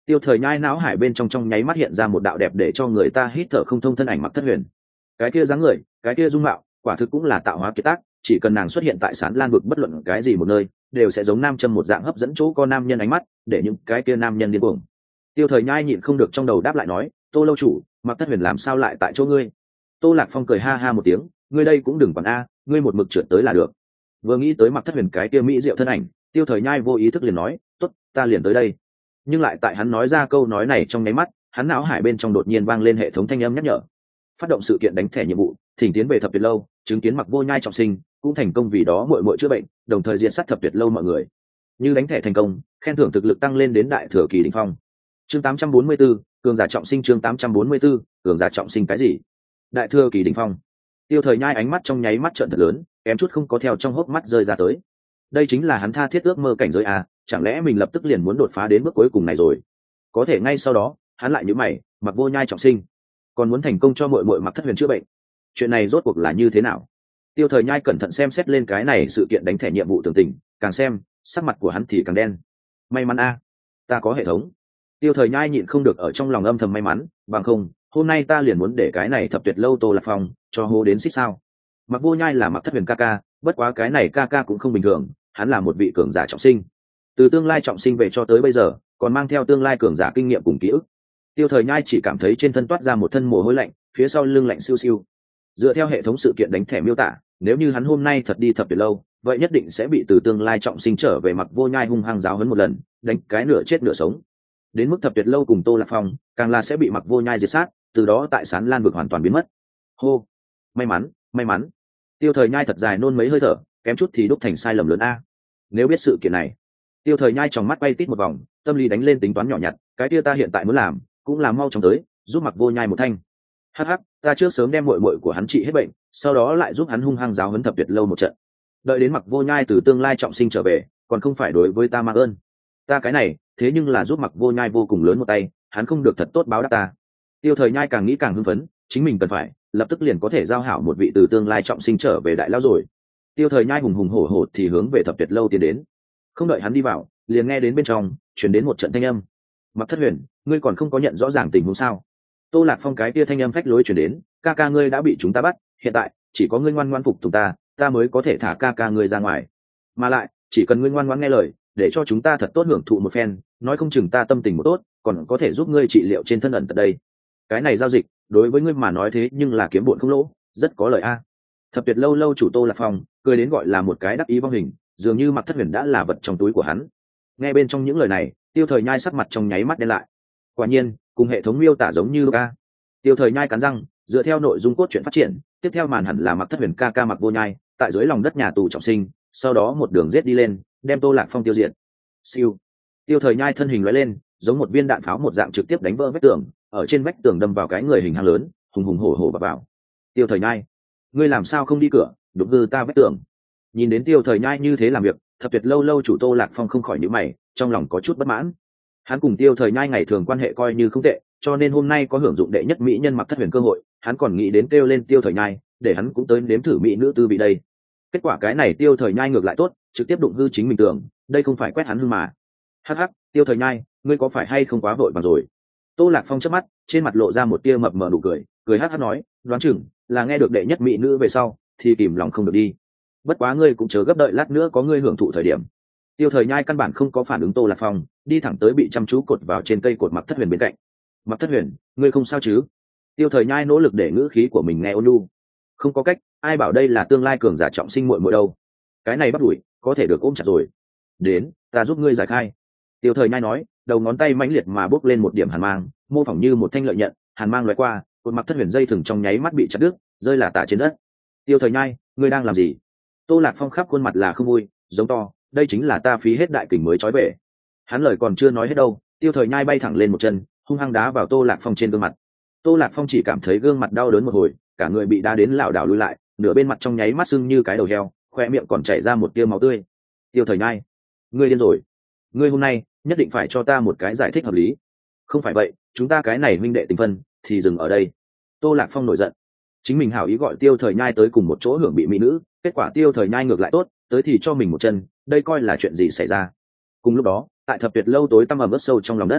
Tiêu Thời Nhai não hải bên trong nháy mắt hiện ra một đạo đẹp để cho người ta hít thở không thông thân ảnh Mặc Thất Huyền. Cái kia dáng người, cái kia dung mạo, quả thực cũng là tạo hóa kiệt tác, chỉ cần nàng xuất hiện tại Sán Lan vực bất luận cái gì một nơi, đều sẽ giống nam châm một dạng hấp dẫn chỗ có nam nhân ánh mắt, để những cái kia nam nhân điên cuồng. Tiêu Thời Nhai nhịn không được trong đầu đáp lại nói, "Tô lâu chủ, Mặc Thất Huyền làm sao lại tại chỗ ngươi?" Tô Lạc Phong cười ha ha một tiếng, "Ngươi đây cũng đừng quản a, ngươi một mực trượt tới là được." Vừa nghĩ tới Mặc Thất Huyền cái kia mỹ diệu thân ảnh, Tiêu Thời Nhai vô ý thức liền nói, "Tốt, ta liền tới đây." Nhưng lại tại hắn nói ra câu nói này trong nháy mắt, hắn não hải bên trong đột nhiên vang lên hệ thống thanh âm nhắc nhở. Phát động sự kiện đánh thẻ nhiệm vụ, thỉnh tiến về Thập Tuyệt lâu, chứng kiến Mặc Vô Nhai trọng sinh, cũng thành công vì đó muội muội chữa bệnh, đồng thời diện sát Thập Tuyệt lâu mọi người. Như đánh thẻ thành công, khen thưởng thực lực tăng lên đến đại thừa kỳ đỉnh phong. Chương 844, cường giả trọng sinh. Chương 844, cường giả trọng sinh cái gì? Đại thừa kỳ đỉnh phong. Tiêu Thời Nhai ánh mắt trong nháy mắt trợn thật lớn, kém chút không có theo trong hốc mắt rơi ra tới. Đây chính là hắn tha thiết ước mơ cảnh giới à, chẳng lẽ mình lập tức liền muốn đột phá đến bước cuối cùng này rồi? Có thể ngay sau đó, hắn lại nhíu mày, Mặc Vô Nhai trọng sinh, còn muốn thành công cho muội muội Mặc Thất Huyền chữa bệnh. Chuyện này rốt cuộc là như thế nào? Tiêu Thời Nhai cẩn thận xem xét lên cái này sự kiện đánh thẻ nhiệm vụ tường tình, càng xem, sắc mặt của hắn thì càng đen. May mắn a, ta có hệ thống. Tiêu Thời Nhai nhịn không được ở trong lòng âm thầm may mắn, bằng không, hôm nay ta liền muốn để cái này Thập Tuyệt lâu Tô Lạc Phong cho hô đến xích sao. Mặc Vô Nhai là Mặc Thất Huyền ca ca, bất quá cái này ca ca cũng không bình thường, hắn là một vị cường giả trọng sinh. Từ tương lai trọng sinh về cho tới bây giờ, còn mang theo tương lai cường giả kinh nghiệm cùng ký ức. Tiêu Thời Nhai chỉ cảm thấy trên thân toát ra một thân mồ hôi lạnh, phía sau lưng lạnh siêu siêu. Dựa theo hệ thống sự kiện đánh thẻ miêu tả, nếu như hắn hôm nay thật đi Thập Tuyệt lâu, vậy nhất định sẽ bị từ tương lai trọng sinh trở về Mặc Vô Nhai hung hăng giáo huấn một lần, đánh cái nửa chết nửa sống. Đến mức Thập Tuyệt lâu cùng Tô Lạc Phong, càng là sẽ bị Mặc Vô Nhai diệt sát, từ đó tại Sán Lan vực hoàn toàn biến mất. Hô, may mắn, may mắn. Tiêu Thời Nhai thật dài nôn mấy hơi thở, kém chút thì đúc thành sai lầm lớn a. Nếu biết sự kiện này, Tiêu Thời Nhai trong mắt bay tít một vòng, tâm lý đánh lên tính toán nhỏ nhặt, cái kia ta hiện tại muốn làm, cũng là mau chóng tới, giúp Mặc Vô Nhai một thanh. Hắc hắc, ta trước sớm đem muội muội của hắn trị hết bệnh, sau đó lại giúp hắn hung hăng giáo huấn Thập Tuyệt lâu một trận. Đợi đến Mặc Vô Nhai từ tương lai trọng sinh trở về, còn không phải đối với ta mang ơn. Ta cái này, thế nhưng là giúp Mặc Vô Nhai vô cùng lớn một tay, hắn không được thật tốt báo đáp ta. Tiêu Thời Nhai càng nghĩ càng hưng phấn, chính mình cần phải lập tức liền có thể giao hảo một vị từ tương lai trọng sinh trở về đại lão rồi. Tiêu Thời Nhai hùng hùng hổ hổ thì hướng về Thập Tuyệt lâu tiến đến. Không đợi hắn đi vào, liền nghe đến bên trong truyền đến một trận thanh âm. Mặc Thất Huyền, ngươi còn không có nhận rõ ràng tình huống sao? Tô Lạc Phong cái kia thanh âm phách lối truyền đến, ca ca ngươi đã bị chúng ta bắt, hiện tại chỉ có ngươi ngoan ngoãn phục tùng ta, ta mới có thể thả ca ca ngươi ra ngoài. Mà lại, chỉ cần ngươi ngoan ngoãn nghe lời, để cho chúng ta thật tốt hưởng thụ một phen, nói không chừng ta tâm tình một tốt, còn có thể giúp ngươi trị liệu trên thân ẩn tật đây. Cái này giao dịch, đối với ngươi mà nói thế nhưng là kiếm bộn không lỗ, rất có lợi a. Thập Tuyệt lâu lâu chủ Tô Lạc Phong cười đến gọi là một cái đắc ý vong hình, dường như Mặc Thất Huyền đã là vật trong túi của hắn. Nghe bên trong những lời này, Tiêu Thời Nhai sắc mặt trong nháy mắt đen lại. Quả nhiên, cùng hệ thống miêu tả giống như ca. Tiêu Thời Nhai cắn răng, dựa theo nội dung cốt truyện phát triển, tiếp theo màn hẳn là Mặc Thất Huyền ca ca Mặc Vô Nhai, tại dưới lòng đất nhà tù trọng sinh, sau đó một đường giết đi lên, đem Tô Lạc Phong tiêu diệt. Siêu. Tiêu Thời Nhai thân hình lóe lên, giống một viên đạn pháo một dạng trực tiếp đánh vỡ vách tường, ở trên vách tường đâm vào cái người hình hang lớn, hùng hùng hổ hổ vào. Tiêu Thời Nhai, ngươi làm sao không đi cửa, đụng hư ta vách tường? Nhìn đến Tiêu Thời Nhai như thế làm việc, Thập Tuyệt lâu lâu chủ Tô Lạc Phong không khỏi nhíu mày, trong lòng có chút bất mãn. Hắn cùng Tiêu Thời Nhai ngày thường quan hệ coi như không tệ, cho nên hôm nay có hưởng dụng đệ nhất mỹ nhân Mặc Thất Huyền cơ hội, hắn còn nghĩ đến kêu lên Tiêu Thời Nhai, để hắn cũng tới nếm thử mỹ nữ tư vị đây. Kết quả cái này Tiêu Thời Nhai ngược lại tốt, trực tiếp đụng hư chính mình tưởng, đây không phải quét hắn hư mà. Hắc hắc, Tiêu Thời Nhai, ngươi có phải hay không quá vội vàng rồi? Tô Lạc Phong chớp mắt, trên mặt lộ ra một tia mập mờ nụ cười, cười hắc hắc nói, đoán chừng là nghe được đệ nhất mỹ nữ về sau, thì kìm lòng không được đi. Bất quá ngươi cũng chớ gấp đợi lát nữa có ngươi hưởng thụ thời điểm. Tiêu Thời Nhai căn bản không có phản ứng Tô Lạc Phong, đi thẳng tới bị chăm chú cột vào trên cây cột Mặc Thất Huyền bên cạnh. Mặc Thất Huyền, ngươi không sao chứ? Tiêu Thời Nhai nỗ lực để ngữ khí của mình nghe ôn nhu. Không có cách, ai bảo đây là tương lai cường giả trọng sinh muội muội đâu. Cái này bắt đuổi, có thể được ôm chặt rồi. Đến, ta giúp ngươi giải khai. Tiêu Thời Nhai nói, đầu ngón tay mãnh liệt mà bước lên một điểm hàn mang, mô phỏng như một thanh lợi nhận, hàn mang lóe qua, cột Mặc Thất Huyền dây thừng trong nháy mắt bị chặt đứt, rơi là tả trên đất. Tiêu Thời Nhai, ngươi đang làm gì? Tô Lạc Phong khắp khuôn mặt là không vui, giống to, đây chính là ta phí hết đại kình mới trói về. Hắn lời còn chưa nói hết đâu, Tiêu Thời Nhai bay thẳng lên một chân, hung hăng đá vào Tô Lạc Phong trên gương mặt. Tô Lạc Phong chỉ cảm thấy gương mặt đau đớn một hồi, cả người bị đá đến lảo đảo lùi lại, nửa bên mặt trong nháy mắt sưng như cái đầu heo, khoe miệng còn chảy ra một tia máu tươi. Tiêu Thời Nhai, ngươi điên rồi, ngươi hôm nay nhất định phải cho ta một cái giải thích hợp lý, không phải vậy chúng ta cái này huynh đệ tình phân thì dừng ở đây. Tô Lạc Phong nổi giận, chính mình hảo ý gọi Tiêu Thời Nhai tới cùng một chỗ hưởng bị mỹ nữ, kết quả Tiêu Thời Nhai ngược lại tốt, tới thì cho mình một chân, đây coi là chuyện gì xảy ra? Cùng lúc đó, tại Thập Tuyệt lâu tối tăm ẩm ướt sâu trong lòng đất,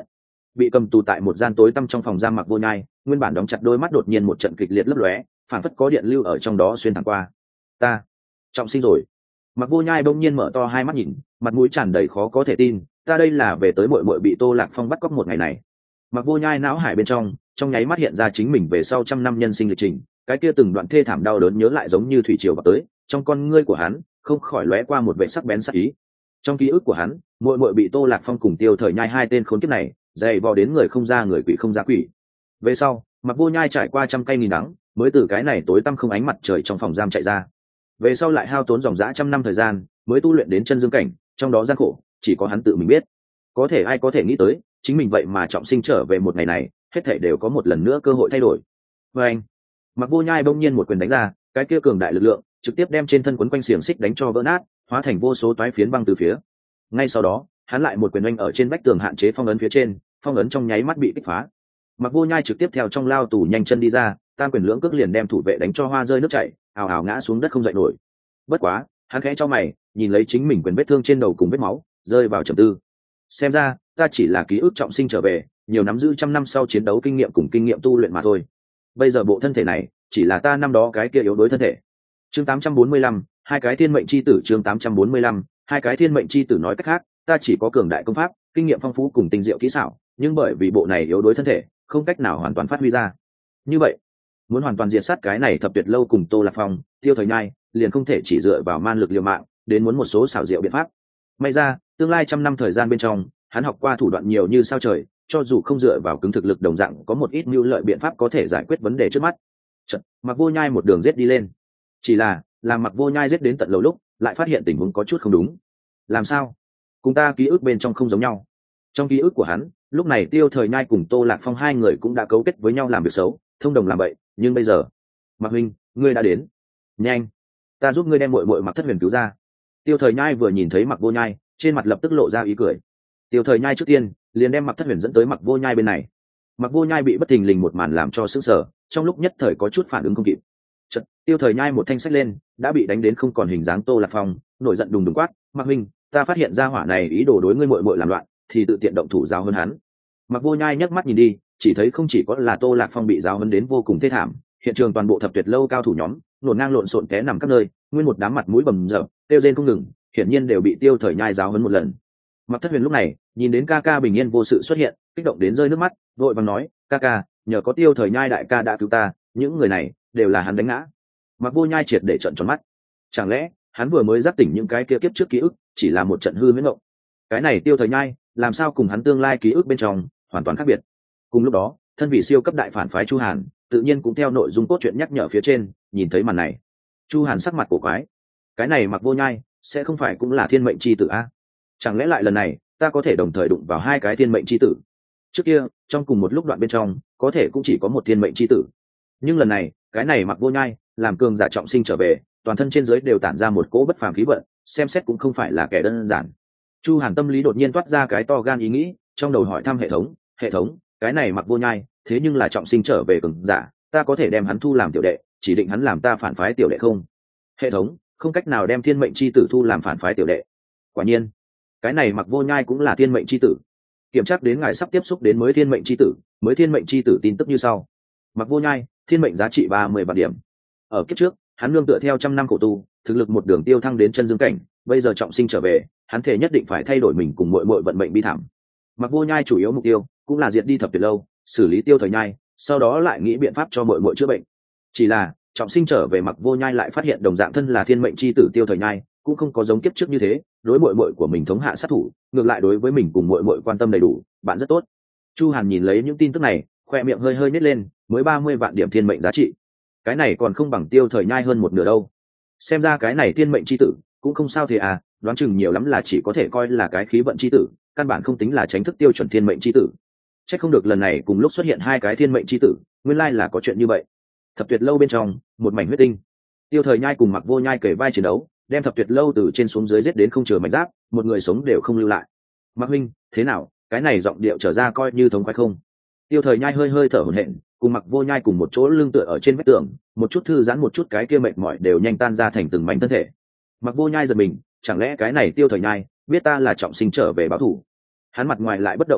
bị cầm tù tại một gian tối tăm trong phòng giam Mặc Vô Nhai nguyên bản đóng chặt đôi mắt đột nhiên một trận kịch liệt lấp lóe, phảng phất có điện lưu ở trong đó xuyên thẳng qua. Ta trọng sinh rồi. Mặc Vô Nhai bỗng nhiên mở to hai mắt nhìn, mặt mũi tràn đầy khó có thể tin, ta đây là về tới muội muội bị Tô Lạc Phong bắt cóc một ngày này. Mặc Vô Nhai não hải bên trong nháy mắt hiện ra chính mình về sau trăm năm nhân sinh lịch trình, cái kia từng đoạn thê thảm đau đớn nhớ lại giống như thủy triều vào tới, trong con ngươi của hắn không khỏi lóe qua một vẻ sắc bén sắc ý. Trong ký ức của hắn, muội muội bị Tô Lạc Phong cùng Tiêu Thời Nhai hai tên khốn kiếp này dày vò đến người không ra người quỷ không ra quỷ. Về sau, Mặc Vô Nhai trải qua trăm cây nghìn đắng, mới từ cái này tối tăm không ánh mặt trời trong phòng giam chạy ra. Về sau lại hao tốn dòng dã trăm năm thời gian, mới tu luyện đến chân dương cảnh, trong đó gian khổ chỉ có hắn tự mình biết. Có thể ai có thể nghĩ tới, chính mình vậy mà trọng sinh trở về một ngày này, hết thảy đều có một lần nữa cơ hội thay đổi. Và anh, Mặc Vô Nhai bỗng nhiên một quyền đánh ra, cái kia cường đại lực lượng trực tiếp đem trên thân quấn quanh xiềng xích đánh cho vỡ nát, hóa thành vô số toái phiến băng từ phía. Ngay sau đó, hắn lại một quyền oanh ở trên vách tường hạn chế phong ấn phía trên, phong ấn trong nháy mắt bị kích phá. Mặc Vô Nhai trực tiếp theo trong lao tù nhanh chân đi ra, tam quyền lưỡng cước liền đem thủ vệ đánh cho hoa rơi nước chảy, ào ào ngã xuống đất không dậy nổi. Bất quá, hắn khẽ cho mày, nhìn lấy chính mình quyền vết thương trên đầu cùng vết máu, rơi vào trầm tư. Xem ra, ta chỉ là ký ức trọng sinh trở về, nhiều nắm giữ trăm năm sau chiến đấu kinh nghiệm cùng kinh nghiệm tu luyện mà thôi. Bây giờ bộ thân thể này, chỉ là ta năm đó cái kia yếu đuối thân thể. Chương 845, hai cái thiên mệnh chi tử. Chương 845, hai cái thiên mệnh chi tử. Nói cách khác, ta chỉ có cường đại công pháp, kinh nghiệm phong phú cùng tinh diệu kỹ xảo, nhưng bởi vì bộ này yếu đuối thân thể, không cách nào hoàn toàn phát huy ra. Như vậy, muốn hoàn toàn diệt sát cái này thập tuyệt lâu cùng Tô Lạc Phong, Tiêu Thời Nhai, liền không thể chỉ dựa vào man lực liều mạng, đến muốn một số xảo diệu biện pháp. May ra, tương lai trăm năm thời gian bên trong, hắn học qua thủ đoạn nhiều như sao trời, cho dù không dựa vào cứng thực lực đồng dạng có một ít mưu lợi biện pháp có thể giải quyết vấn đề trước mắt. Chật, Mặc Vô Nhai một đường giết đi lên. Chỉ là, làm Mặc Vô Nhai giết đến tận lầu lúc, lại phát hiện tình huống có chút không đúng. Làm sao? Cùng ta ký ức bên trong không giống nhau. Trong ký ức của hắn, lúc này Tiêu Thời Nhai cùng Tô Lạc Phong hai người cũng đã cấu kết với nhau làm việc xấu, thông đồng làm vậy, nhưng bây giờ, Mặc huynh, ngươi đã đến. Nhanh, ta giúp ngươi đem muội muội Mặc Thất Huyền cứu ra. Tiêu Thời Nhai vừa nhìn thấy Mặc Vô Nhai, trên mặt lập tức lộ ra ý cười. Tiêu Thời Nhai trước tiên liền đem Mặc Thất Huyền dẫn tới Mặc Vô Nhai bên này. Mặc Vô Nhai bị bất thình lình một màn làm cho sững sờ, trong lúc nhất thời có chút phản ứng không kịp. Chợt, Tiêu Thời Nhai một thanh sách lên, đã bị đánh đến không còn hình dáng Tô Lạc Phong, nổi giận đùng đùng quát, "Mặc huynh, ta phát hiện ra hỏa này ý đồ đối ngươi muội muội làm loạn, thì tự tiện động thủ giáo hơn hắn." Mặc Vô Nhai nhấc mắt nhìn đi, chỉ thấy không chỉ có là Tô Lạc Phong bị giáo huấn đến vô cùng thê thảm, hiện trường toàn bộ thập tuyệt lâu cao thủ nhóm, nổ ngang lộn xộn té nằm các nơi, nguyên một đám mặt mũi bầm dập, tiêu rên không ngừng, hiển nhiên đều bị Tiêu Thời Nhai giáo huấn một lần. Mặc Thất Huyền lúc này, nhìn đến ca ca bình yên vô sự xuất hiện, kích động đến rơi nước mắt, vội vàng nói, "Ca ca, nhờ có Tiêu Thời Nhai đại ca đã cứu ta, những người này đều là hắn đánh ngã." Mặc Vô Nhai triệt để trợn tròn mắt. Chẳng lẽ, hắn vừa mới giác tỉnh những cái kia kiếp trước ký ức, chỉ là một trận hư huyễn mộng? Cái này Tiêu Thời Nhai, làm sao cùng hắn tương lai ký ức bên trong hoàn toàn khác biệt? Cùng lúc đó, thân vị siêu cấp đại phản phái Chu Hàn, tự nhiên cũng theo nội dung cốt truyện nhắc nhở phía trên, nhìn thấy màn này. Chu Hàn sắc mặt cổ quái. Cái này Mặc Vô Nhai, sẽ không phải cũng là thiên mệnh chi tử a? Chẳng lẽ lại lần này, ta có thể đồng thời đụng vào hai cái thiên mệnh chi tử? Trước kia, trong cùng một lúc đoạn bên trong, có thể cũng chỉ có một thiên mệnh chi tử. Nhưng lần này, cái này Mặc Vô Nhai, làm cường giả trọng sinh trở về, toàn thân trên dưới đều tản ra một cỗ bất phàm khí vận, xem xét cũng không phải là kẻ đơn giản. Chu Hàn tâm lý đột nhiên toát ra cái to gan ý nghĩ, trong đầu hỏi thăm hệ thống, cái này Mặc Vô Nhai, thế nhưng là trọng sinh trở về cường giả, ta có thể đem hắn thu làm tiểu đệ, chỉ định hắn làm ta phản phái tiểu đệ không? Hệ thống, không cách nào đem thiên mệnh chi tử thu làm phản phái tiểu đệ. Quả nhiên, cái này Mặc Vô Nhai cũng là thiên mệnh chi tử. Kiểm tra đến ngài sắp tiếp xúc đến mới thiên mệnh chi tử, mới thiên mệnh chi tử tin tức như sau. Mặc Vô Nhai, thiên mệnh giá trị 30 vạn điểm. Ở kiếp trước, hắn nương tựa theo trăm năm khổ tu, thực lực một đường tiêu thăng đến chân dương cảnh, bây giờ trọng sinh trở về, hắn thể nhất định phải thay đổi mình cùng muội muội vận mệnh bi thảm. Mặc Vô Nhai chủ yếu mục tiêu cũng là diệt đi thập tuyệt lâu, xử lý Tiêu Thời Nhai, sau đó lại nghĩ biện pháp cho muội muội chữa bệnh. Chỉ là, trọng sinh trở về Mặc Vô Nhai lại phát hiện đồng dạng thân là thiên mệnh chi tử Tiêu Thời Nhai, cũng không có giống kiếp trước như thế, đối muội muội của mình thống hạ sát thủ, ngược lại đối với mình cùng muội muội quan tâm đầy đủ, bạn rất tốt. Chu Hàn nhìn lấy những tin tức này, khoe miệng hơi hơi nhếch lên, mới 30 vạn điểm thiên mệnh giá trị. Cái này còn không bằng Tiêu Thời Nhai hơn một nửa đâu. Xem ra cái này thiên mệnh chi tử cũng không sao thì à, đoán chừng nhiều lắm là chỉ có thể coi là cái khí vận chi tử, căn bản không tính là chính thức tiêu chuẩn thiên mệnh chi tử. Chắc không được lần này cùng lúc xuất hiện hai cái thiên mệnh chi tử, nguyên lai là có chuyện như vậy. Thập tuyệt lâu bên trong, một mảnh huyết tinh. Tiêu Thời Nhai cùng Mặc Vô Nhai kể vai chiến đấu, đem thập tuyệt lâu từ trên xuống dưới giết đến không chừa mảnh giáp, một người sống đều không lưu lại. Mặc huynh, thế nào, cái này giọng điệu trở ra coi như thống khoái không? Tiêu Thời Nhai hơi hơi thở hổn hển, cùng Mặc Vô Nhai cùng một chỗ lưng tựa ở trên vách tường, một chút thư giãn một chút cái kia mệt mỏi đều nhanh tan ra thành từng mảnh thân thể. Mặc Vô Nhai giật mình, chẳng lẽ cái này Tiêu Thời Nhai biết ta là trọng sinh trở về báo thù? Hắn mặt ngoài lại bất động thanh sắc,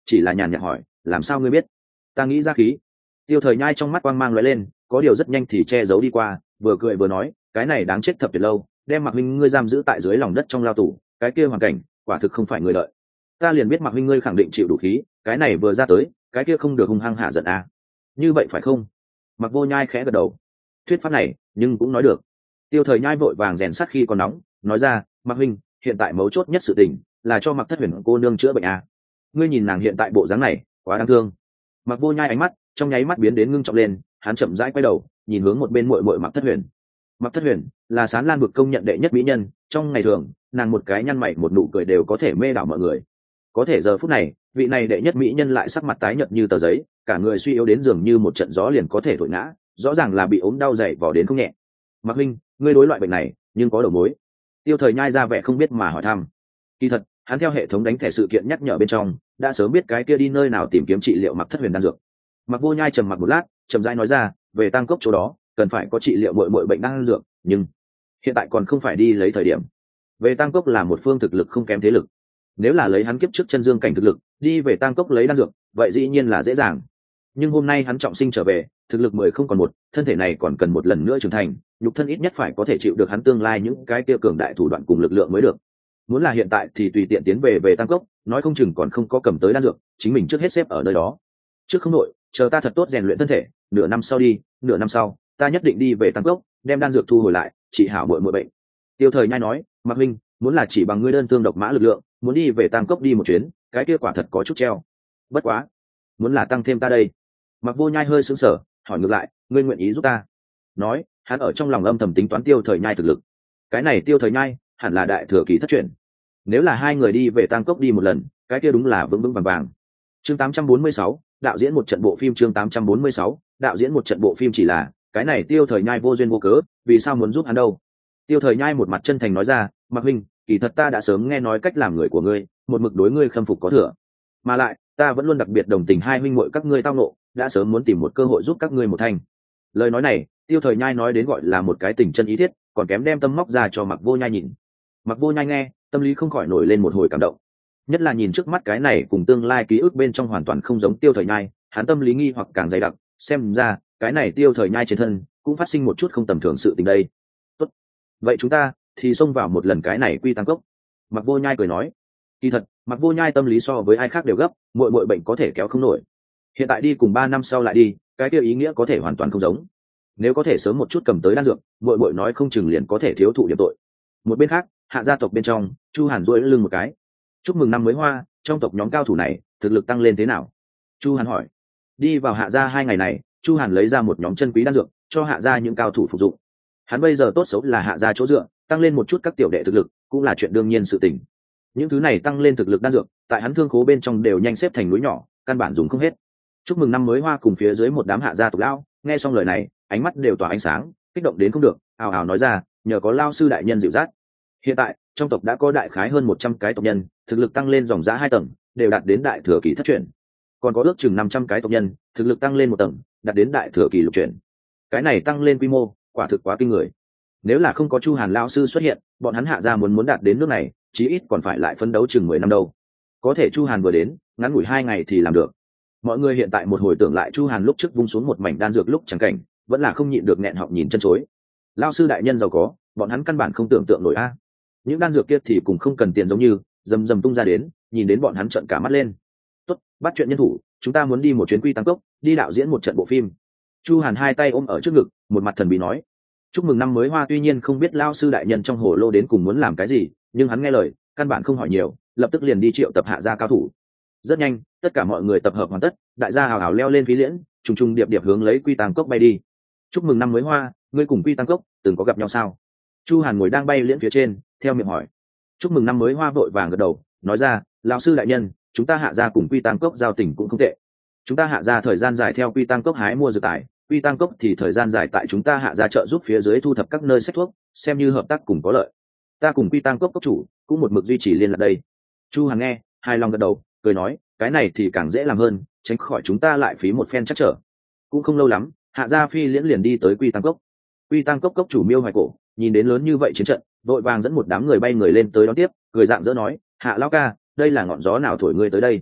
chỉ là nhàn nhạt hỏi, làm sao ngươi biết? Ta nghĩ ra khí. Tiêu Thời Nhai trong mắt quang mang lóe lên, có điều rất nhanh thì che giấu đi qua, vừa cười vừa nói, cái này đáng chết thập tuyệt lâu, đem Mạc huynh ngươi giam giữ tại dưới lòng đất trong lao tù, cái kia hoàn cảnh quả thực không phải người đợi. Ta liền biết Mạc huynh ngươi khẳng định chịu đủ khí, cái này vừa ra tới, cái kia không được hung hăng hạ giận à? Như vậy phải không? Mạc Vô Nhai khẽ gật đầu. Thuyết pháp này, nhưng cũng nói được. Tiêu Thời Nhai vội vàng rèn sắt khi còn nóng, nói ra, Mạc huynh, hiện tại mấu chốt nhất sự tình là cho Mạc Thất Huyền cô nương chữa bệnh à? Ngươi nhìn nàng hiện tại bộ dáng này, quá đáng thương. Mạc Vô Nhai ánh mắt trong nháy mắt biến đến ngưng trọng lên, hắn chậm rãi quay đầu, nhìn hướng một bên muội muội Mạc Thất Huyền. Mạc Thất Huyền là Sán Lan vực công nhận đệ nhất mỹ nhân, trong ngày thường, nàng một cái nhăn mày một nụ cười đều có thể mê đảo mọi người. Có thể giờ phút này, vị này đệ nhất mỹ nhân lại sắc mặt tái nhợt như tờ giấy, cả người suy yếu đến dường như một trận gió liền có thể thổi ngã, rõ ràng là bị ốm đau dày vò đến không nhẹ. Mạc huynh, ngươi đối loại bệnh này, nhưng có đầu mối. Tiêu Thời Nhai ra vẻ không biết mà hỏi thăm. Kỳ thật, hắn theo hệ thống đánh thẻ sự kiện nhắc nhở bên trong, đã sớm biết cái kia đi nơi nào tìm kiếm trị liệu Mạc Thất Huyền đan dược. Mạc Vô Nhai trầm mặc một lát, chậm rãi nói ra, về Tăng Cốc chỗ đó, cần phải có trị liệu mọi bệnh đan dược, nhưng hiện tại còn không phải đi lấy thời điểm. Về Tăng Cốc là một phương thực lực không kém thế lực, nếu là lấy hắn kiếp trước chân dương cảnh thực lực, đi về Tăng Cốc lấy đan dược, vậy dĩ nhiên là dễ dàng. Nhưng hôm nay hắn trọng sinh trở về, thực lực 10 không còn một, thân thể này còn cần một lần nữa trưởng thành, nhục thân ít nhất phải có thể chịu được hắn tương lai những cái kia cường đại thủ đoạn cùng lực lượng mới được. Muốn là hiện tại thì tùy tiện tiến về Tăng Cốc, nói không chừng còn không có cầm tới đan dược, chính mình trước hết xếp ở nơi đó. Trước không nội, chờ ta thật tốt rèn luyện thân thể, nửa năm sau đi, nửa năm sau, ta nhất định đi về Tăng Cốc, đem đan dược thu hồi lại, trị hảo mọi bệnh. Tiêu Thời Nhai nói, Mạc huynh, muốn là chỉ bằng ngươi đơn thương độc mã lực lượng, muốn đi về Tăng Cốc đi một chuyến, cái kia quả thật có chút treo. Bất quá, muốn là tăng thêm ta đây. Mạc Vô Nhai hơi sững sờ, hỏi ngược lại, ngươi nguyện ý giúp ta? Nói, hắn ở trong lòng âm thầm tính toán Tiêu Thời Nhai thực lực. Cái này Tiêu Thời Nhai, hẳn là đại thừa kỳ thất truyền. Nếu là hai người đi về Tăng Cốc đi một lần, cái kia đúng là vững vững vàng vàng. Chương 846, đạo diễn một trận bộ phim. Chương 846, đạo diễn một trận bộ phim. Chỉ là cái này Tiêu Thời Nhai vô duyên vô cớ, vì sao muốn giúp hắn đâu? Tiêu Thời Nhai một mặt chân thành nói ra, Mạc huynh, kỳ thật ta đã sớm nghe nói cách làm người của ngươi, một mực đối ngươi khâm phục có thừa, mà lại ta vẫn luôn đặc biệt đồng tình hai huynh muội các ngươi tao nộ, đã sớm muốn tìm một cơ hội giúp các ngươi một thành. Lời nói này, Tiêu Thời Nhai nói đến gọi là một cái tình chân ý thiết, còn kém đem tâm móc ra cho Mạc Vô Nhai nhìn. Mạc Vô Nhai nghe, tâm lý không khỏi nổi lên một hồi cảm động, nhất là nhìn trước mắt cái này cùng tương lai ký ức bên trong hoàn toàn không giống Tiêu Thời Nhai, hắn tâm lý nghi hoặc càng dày đặc, xem ra cái này Tiêu Thời Nhai trên thân cũng phát sinh một chút không tầm thường sự tình đây. Tốt, vậy chúng ta thì xông vào một lần cái này Quy Tăng Cốc. Mạc Vô Nhai cười nói, kỳ thật Mạc Vô Nhai tâm lý so với ai khác đều gấp, mọi bệnh có thể kéo không nổi, hiện tại đi cùng 3 năm sau lại đi, cái kia ý nghĩa có thể hoàn toàn không giống. Nếu có thể sớm một chút cầm tới đan dược, mọi nói không chừng liền có thể thiếu thụ điểm tội. Một bên khác, Hạ gia tộc bên trong, Chu Hàn duỗi lưng một cái, chúc mừng năm mới hoa, trong tộc nhóm cao thủ này thực lực tăng lên thế nào? Chu Hàn hỏi. Đi vào Hạ gia 2 ngày này, Chu Hàn lấy ra một nhóm chân quý đan dược cho Hạ gia những cao thủ phục dụng. Hắn bây giờ tốt xấu là Hạ gia chỗ dựa, tăng lên một chút các tiểu đệ thực lực cũng là chuyện đương nhiên sự tình. Những thứ này tăng lên thực lực đan dược, tại hắn thương khố bên trong đều nhanh xếp thành núi nhỏ, căn bản dùng không hết. Chúc mừng năm mới hoa cùng phía dưới một đám Hạ gia tộc lão, nghe xong lời này, ánh mắt đều tỏa ánh sáng, kích động đến không được, ào ào nói ra, nhờ có lão sư đại nhân dịu dắt. Hiện tại, trong tộc đã có đại khái hơn 100 cái tộc nhân, thực lực tăng lên dòng giá 2 tầng, đều đạt đến đại thừa kỳ thất truyền. Còn có ước chừng 500 cái tộc nhân, thực lực tăng lên 1 tầng, đạt đến đại thừa kỳ lục truyền. Cái này tăng lên quy mô, quả thực quá kinh người. Nếu là không có Chu Hàn lão sư xuất hiện, bọn hắn Hạ gia muốn đạt đến nước này, chí ít còn phải lại phấn đấu chừng 10 năm đâu. Có thể Chu Hàn vừa đến, ngắn ngủi 2 ngày thì làm được. Mọi người hiện tại một hồi tưởng lại Chu Hàn lúc trước vung xuống một mảnh đan dược lúc chẳng cảnh, vẫn là không nhịn được nghẹn họng nhìn chân chối. Lão sư đại nhân giàu có, bọn hắn căn bản không tưởng tượng nổi a. Những đan dược kia thì cũng không cần tiền giống như rầm rầm tung ra đến, nhìn đến bọn hắn trợn cả mắt lên. Tốt, bắt chuyện nhân thủ, chúng ta muốn đi một chuyến Quy Tăng Cốc, đi đạo diễn một trận bộ phim. Chu Hàn hai tay ôm ở trước ngực, một mặt thần bí nói. Chúc mừng năm mới hoa tuy nhiên không biết lão sư đại nhân trong hồ lô đến cùng muốn làm cái gì, nhưng hắn nghe lời, căn bản không hỏi nhiều, lập tức liền đi triệu tập Hạ gia cao thủ. Rất nhanh, tất cả mọi người tập hợp hoàn tất, đại gia hào hào leo lên phí liễn, trùng trùng điệp điệp hướng lấy Quy Tăng Cốc bay đi. Chúc mừng năm mới hoa, ngươi cùng Quy Tăng Cốc từng có gặp nhau sao? Chu Hàn ngồi đang bay liễn phía trên, theo miệng hỏi. Chúc mừng năm mới hoa vội vàng gật đầu, nói ra, lão sư đại nhân, chúng ta Hạ gia cùng Quy Tăng Cốc giao tình cũng không tệ. Chúng ta Hạ gia thời gian dài theo Quy Tăng Cốc hái mua dược tài, Quy Tăng Cốc thì thời gian dài tại chúng ta Hạ gia trợ giúp phía dưới thu thập các nơi sách thuốc, xem như hợp tác cùng có lợi. Ta cùng Quy Tăng Cốc cốc chủ cũng một mực duy trì liên lạc đây. Chu Hàn nghe, hài lòng gật đầu, cười nói, cái này thì càng dễ làm hơn, tránh khỏi chúng ta lại phí một phen chắc trở. Cũng không lâu lắm, Hạ gia phi liễn liền đi tới Quy Tăng Cốc. Quy Tăng Cốc cốc chủ Miêu Hoài Cổ nhìn đến lớn như vậy chiến trận, vội vàng dẫn một đám người bay người lên tới đón tiếp, cười dạng dỡ nói, Hạ lão ca, đây là ngọn gió nào thổi ngươi tới đây?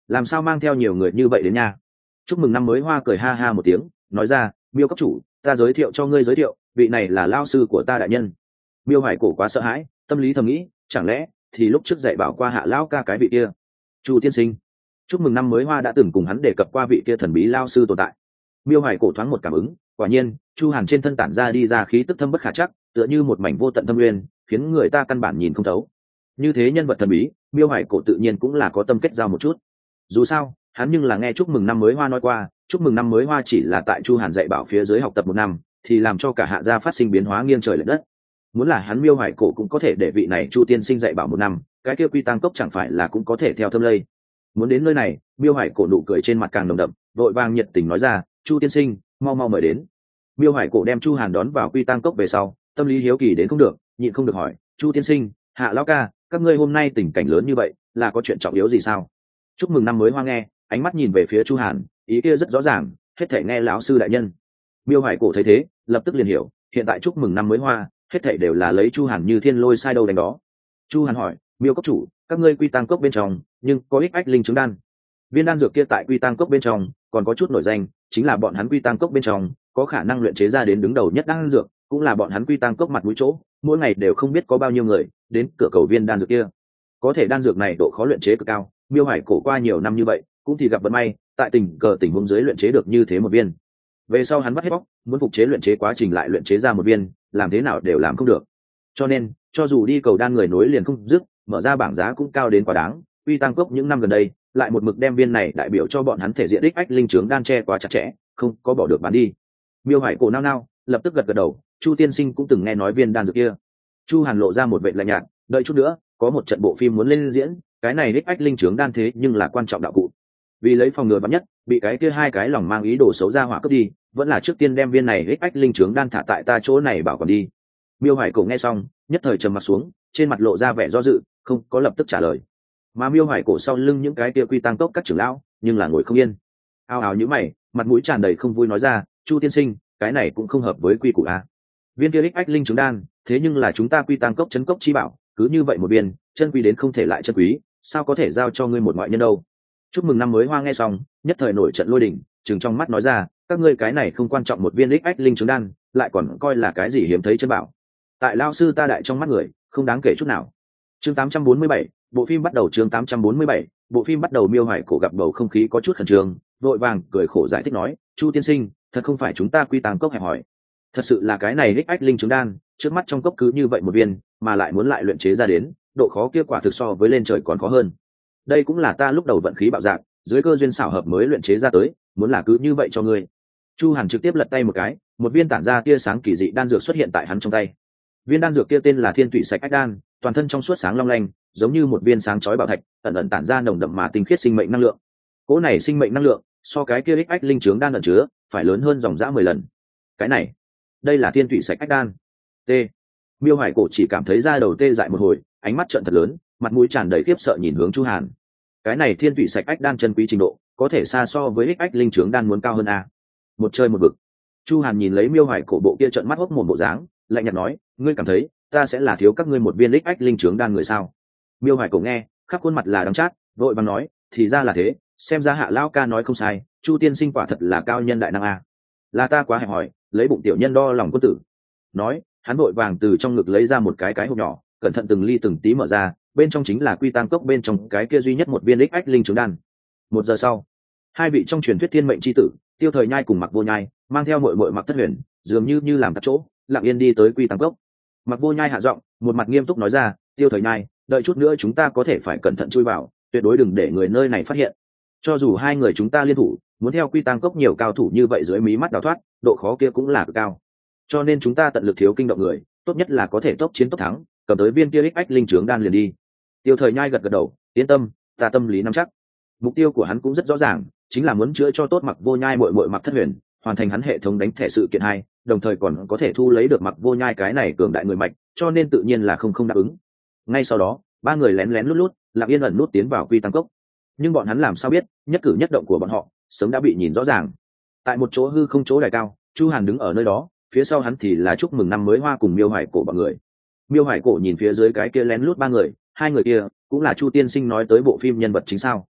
làm sao mang theo nhiều người như vậy đến nha? Chúc mừng năm mới hoa cười ha ha một tiếng, nói ra, Miêu cấp chủ, ta giới thiệu cho ngươi giới thiệu, vị này là lao sư của ta đại nhân. Miêu Hoài Cổ quá sợ hãi, tâm lý thầm nghĩ, chẳng lẽ thì lúc trước dạy bảo qua Hạ lão ca cái vị kia, Chu tiên sinh. Chúc mừng năm mới hoa đã từng cùng hắn đề cập qua vị kia thần bí lao sư tồn tại. Miêu Hoài Cổ thoáng một cảm ứng, quả nhiên, Chu Hàn trên thân tản ra đi ra khí tức thâm bất khả chắc, tựa như một mảnh vô tận thâm nguyên, khiến người ta căn bản nhìn không thấu. Như thế nhân vật thần bí, Miêu Hoài Cổ tự nhiên cũng là có tâm kết giao một chút. Dù sao, hắn nhưng là nghe chúc mừng năm mới hoa nói qua, chúc mừng năm mới hoa chỉ là tại Chu Hàn dạy bảo phía dưới học tập một năm, thì làm cho cả Hạ gia phát sinh biến hóa nghiêng trời lệch đất. Muốn là hắn Miêu Hoài Cổ cũng có thể để vị này Chu tiên sinh dạy bảo một năm, cái kia Quy Tăng Cốc chẳng phải là cũng có thể theo thâm lây. Muốn đến nơi này, Miêu Hoài Cổ nụ cười trên mặt càng nồng đậm, vội vàng nhiệt tình nói ra, Chu tiên sinh, mau mau mời đến. Miêu Hoài Cổ đem Chu Hàn đón vào Quy Tăng Cốc về sau, tâm lý hiếu kỳ đến không được, nhịn không được hỏi, Chu tiên sinh, Hạ lão ca, các ngươi hôm nay tình cảnh lớn như vậy, là có chuyện trọng yếu gì sao? Chúc mừng năm mới hoa nghe, ánh mắt nhìn về phía Chu Hàn, ý kia rất rõ ràng, hết thảy nghe lão sư đại nhân. Miêu Hoài Cổ thấy thế, lập tức liền hiểu, hiện tại chúc mừng năm mới hoa, hết thảy đều là lấy Chu Hàn như thiên lôi sai đâu đánh đó. Chu Hàn hỏi, Miêu cốc chủ, các ngươi Quy Tăng Cốc bên trong, nhưng có ích ách linh chứng đan. Viên đan dược kia tại Quy Tăng Cốc bên trong, còn có chút nổi danh, chính là bọn hắn Quy Tăng Cốc bên trong, có khả năng luyện chế ra đến đứng đầu nhất đan dược, cũng là bọn hắn Quy Tăng Cốc mặt mũi chỗ, mỗi ngày đều không biết có bao nhiêu người đến cửa cầu viên đan dược kia. Có thể đan dược này độ khó luyện chế cực cao, Miêu Hoài Cổ qua nhiều năm như vậy, cũng thì gặp vận may, tại tình huống dưới luyện chế được như thế một viên. Về sau hắn vắt hết bóc, muốn phục chế luyện chế quá trình lại luyện chế ra một viên, làm thế nào đều làm không được. Cho nên, cho dù đi cầu đan người nối liền không dứt, mở ra bảng giá cũng cao đến quá đáng. Quy Tăng Cốc những năm gần đây, lại một mực đem viên này đại biểu cho bọn hắn thể diện đích ách linh trướng đan che quá chặt chẽ, không có bỏ được bán đi. Miêu Hoài Cổ nao nao, lập tức gật gật đầu, Chu tiên sinh cũng từng nghe nói viên đan dược kia. Chu Hàn lộ ra một vẻ lạnh nhạt, đợi chút nữa, có một trận bộ phim muốn lên diễn, cái này đích ách linh trướng đan thế nhưng là quan trọng đạo cụ. Vì lấy phòng ngừa vắn nhất, bị cái kia hai cái lòng mang ý đồ xấu ra hỏa cướp đi, vẫn là trước tiên đem viên này đích ách linh trướng đan thả tại ta chỗ này bảo còn đi. Miêu Hoài Cổ nghe xong, nhất thời trầm mặt xuống, trên mặt lộ ra vẻ do dự, không có lập tức trả lời. Mà Miêu Hoài Cổ sau lưng những cái kia Quy Tăng Cốc các trưởng lão, nhưng là ngồi không yên. Ao ào nhíu mày, mặt mũi tràn đầy không vui nói ra, Chu tiên sinh, cái này cũng không hợp với quy củ a. Viên kia đích ách linh trướng đan, thế nhưng là chúng ta Quy Tăng Cốc trấn cốc chi bảo, cứ như vậy một viên, chân quý đến không thể lại chân quý, sao có thể giao cho ngươi một ngoại nhân đâu? Chúc mừng năm mới hoa nghe xong, nhất thời nổi trận lôi đình, trừng trong mắt nói ra, các ngươi cái này không quan trọng một viên đích ách linh trướng đan, lại còn coi là cái gì hiếm thấy chân bảo. Tại lao sư ta đại trong mắt người, không đáng kể chút nào. Chương 847, bộ phim bắt đầu. Chương 847, bộ phim bắt đầu. Miêu Hoài Cổ gặp bầu không khí có chút khẩn trương, vội vàng cười khổ giải thích nói, Chu tiên sinh, thật không phải chúng ta Quy Tăng Cốc hẹp hỏi, thật sự là cái này đích ách linh trướng đan, trước mắt trong cốc cứ như vậy một viên, mà lại muốn lại luyện chế ra đến, độ khó kia quả thực so với lên trời còn khó hơn. Đây cũng là ta lúc đầu vận khí bạo dạn, dưới cơ duyên xảo hợp mới luyện chế ra tới, muốn là cứ như vậy cho ngươi. Chu Hàn trực tiếp lật tay một cái, một viên tản ra tia sáng kỳ dị đan dược xuất hiện tại hắn trong tay. Viên đan dược kia tên là Thiên Thủy Sạch Ách Đan, toàn thân trong suốt sáng long lanh, giống như một viên sáng chói bảo thạch, ẩn ẩn tản ra nồng đậm mà tinh khiết sinh mệnh năng lượng. Cỗ này sinh mệnh năng lượng, so cái kia ách linh trướng đan ẩn chứa, phải lớn hơn dòng dã 10 lần. Cái này, đây là Thiên Thủy Sạch Ách Đan. T. Miêu Hoài Cổ chỉ cảm thấy da đầu tê dại một hồi, ánh mắt trợn thật lớn, mặt mũi tràn đầy khiếp sợ nhìn hướng Chu Hàn. Cái này Thiên Thủy Sạch Ách Đan chân quý trình độ, có thể xa so với ách linh trướng đan muốn cao hơn a. Một trời một vực. Chu Hàn nhìn lấy Miêu Hoài Cổ bộ kia trợn mắt hốc mồm bộ dáng, lạnh nhạt nói, ngươi cảm thấy ta sẽ là thiếu các ngươi một viên ách linh trướng đan người sao? Miêu Hoài Cổ nghe, khắp khuôn mặt là đắng chát, vội vàng nói, thì ra là thế, xem ra Hạ lão ca nói không sai, Chu tiên sinh quả thật là cao nhân đại năng a. Là ta quá hẹp hòi, lấy bụng tiểu nhân đo lòng quân tử. Nói, hắn vội vàng từ trong ngực lấy ra một cái hộp nhỏ, cẩn thận từng ly từng tí mở ra, bên trong chính là Quy Tăng Cốc bên trong cái kia duy nhất một viên ách linh trướng đan. 1 giờ sau, hai vị trong truyền thuyết thiên mệnh chi tử, Tiêu Thời Nhai cùng Mặc Vô Nhai, mang theo muội muội Mặc Thất Huyền, dường như làm tắt chỗ, lặng yên đi tới Quy Tăng Cốc. Mặc Vô Nhai hạ giọng, một mặt nghiêm túc nói ra, Tiêu Thời Nhai, đợi chút nữa chúng ta có thể phải cẩn thận chui vào, tuyệt đối đừng để người nơi này phát hiện. Cho dù hai người chúng ta liên thủ, muốn theo Quy Tăng Cốc nhiều cao thủ như vậy dưới mí mắt đào thoát, độ khó kia cũng là cực cao. Cho nên chúng ta tận lực thiếu kinh động người, tốt nhất là có thể tốc chiến tốc thắng, cầm tới viên kia ách linh trướng đan liền đi. Tiêu Thời Nhai gật gật đầu, yên tâm, ta tâm lý nắm chắc. Mục tiêu của hắn cũng rất rõ ràng, chính là muốn chữa cho tốt Mặc Vô Nhai muội muội Mặc Thất Huyền, hoàn thành hắn hệ thống đánh thẻ sự kiện 2, đồng thời còn có thể thu lấy được Mặc Vô Nhai cái này cường đại người mạnh, cho nên tự nhiên là không đáp ứng. Ngay sau đó, ba người lén lén lút lút, lặng yên ẩn nút tiến vào Quy Tăng Cốc. Nhưng bọn hắn làm sao biết, nhất cử nhất động của bọn họ sớm đã bị nhìn rõ ràng. Tại một chỗ hư không chỗ đài cao, Chu Hàn đứng ở nơi đó, phía sau hắn thì là chúc mừng năm mới hoa cùng Miêu Hoài Cổ bọn người. Miêu Hoài Cổ nhìn phía dưới cái kia lén lút ba người, hai người kia cũng là Chu tiên sinh nói tới bộ phim nhân vật chính sao?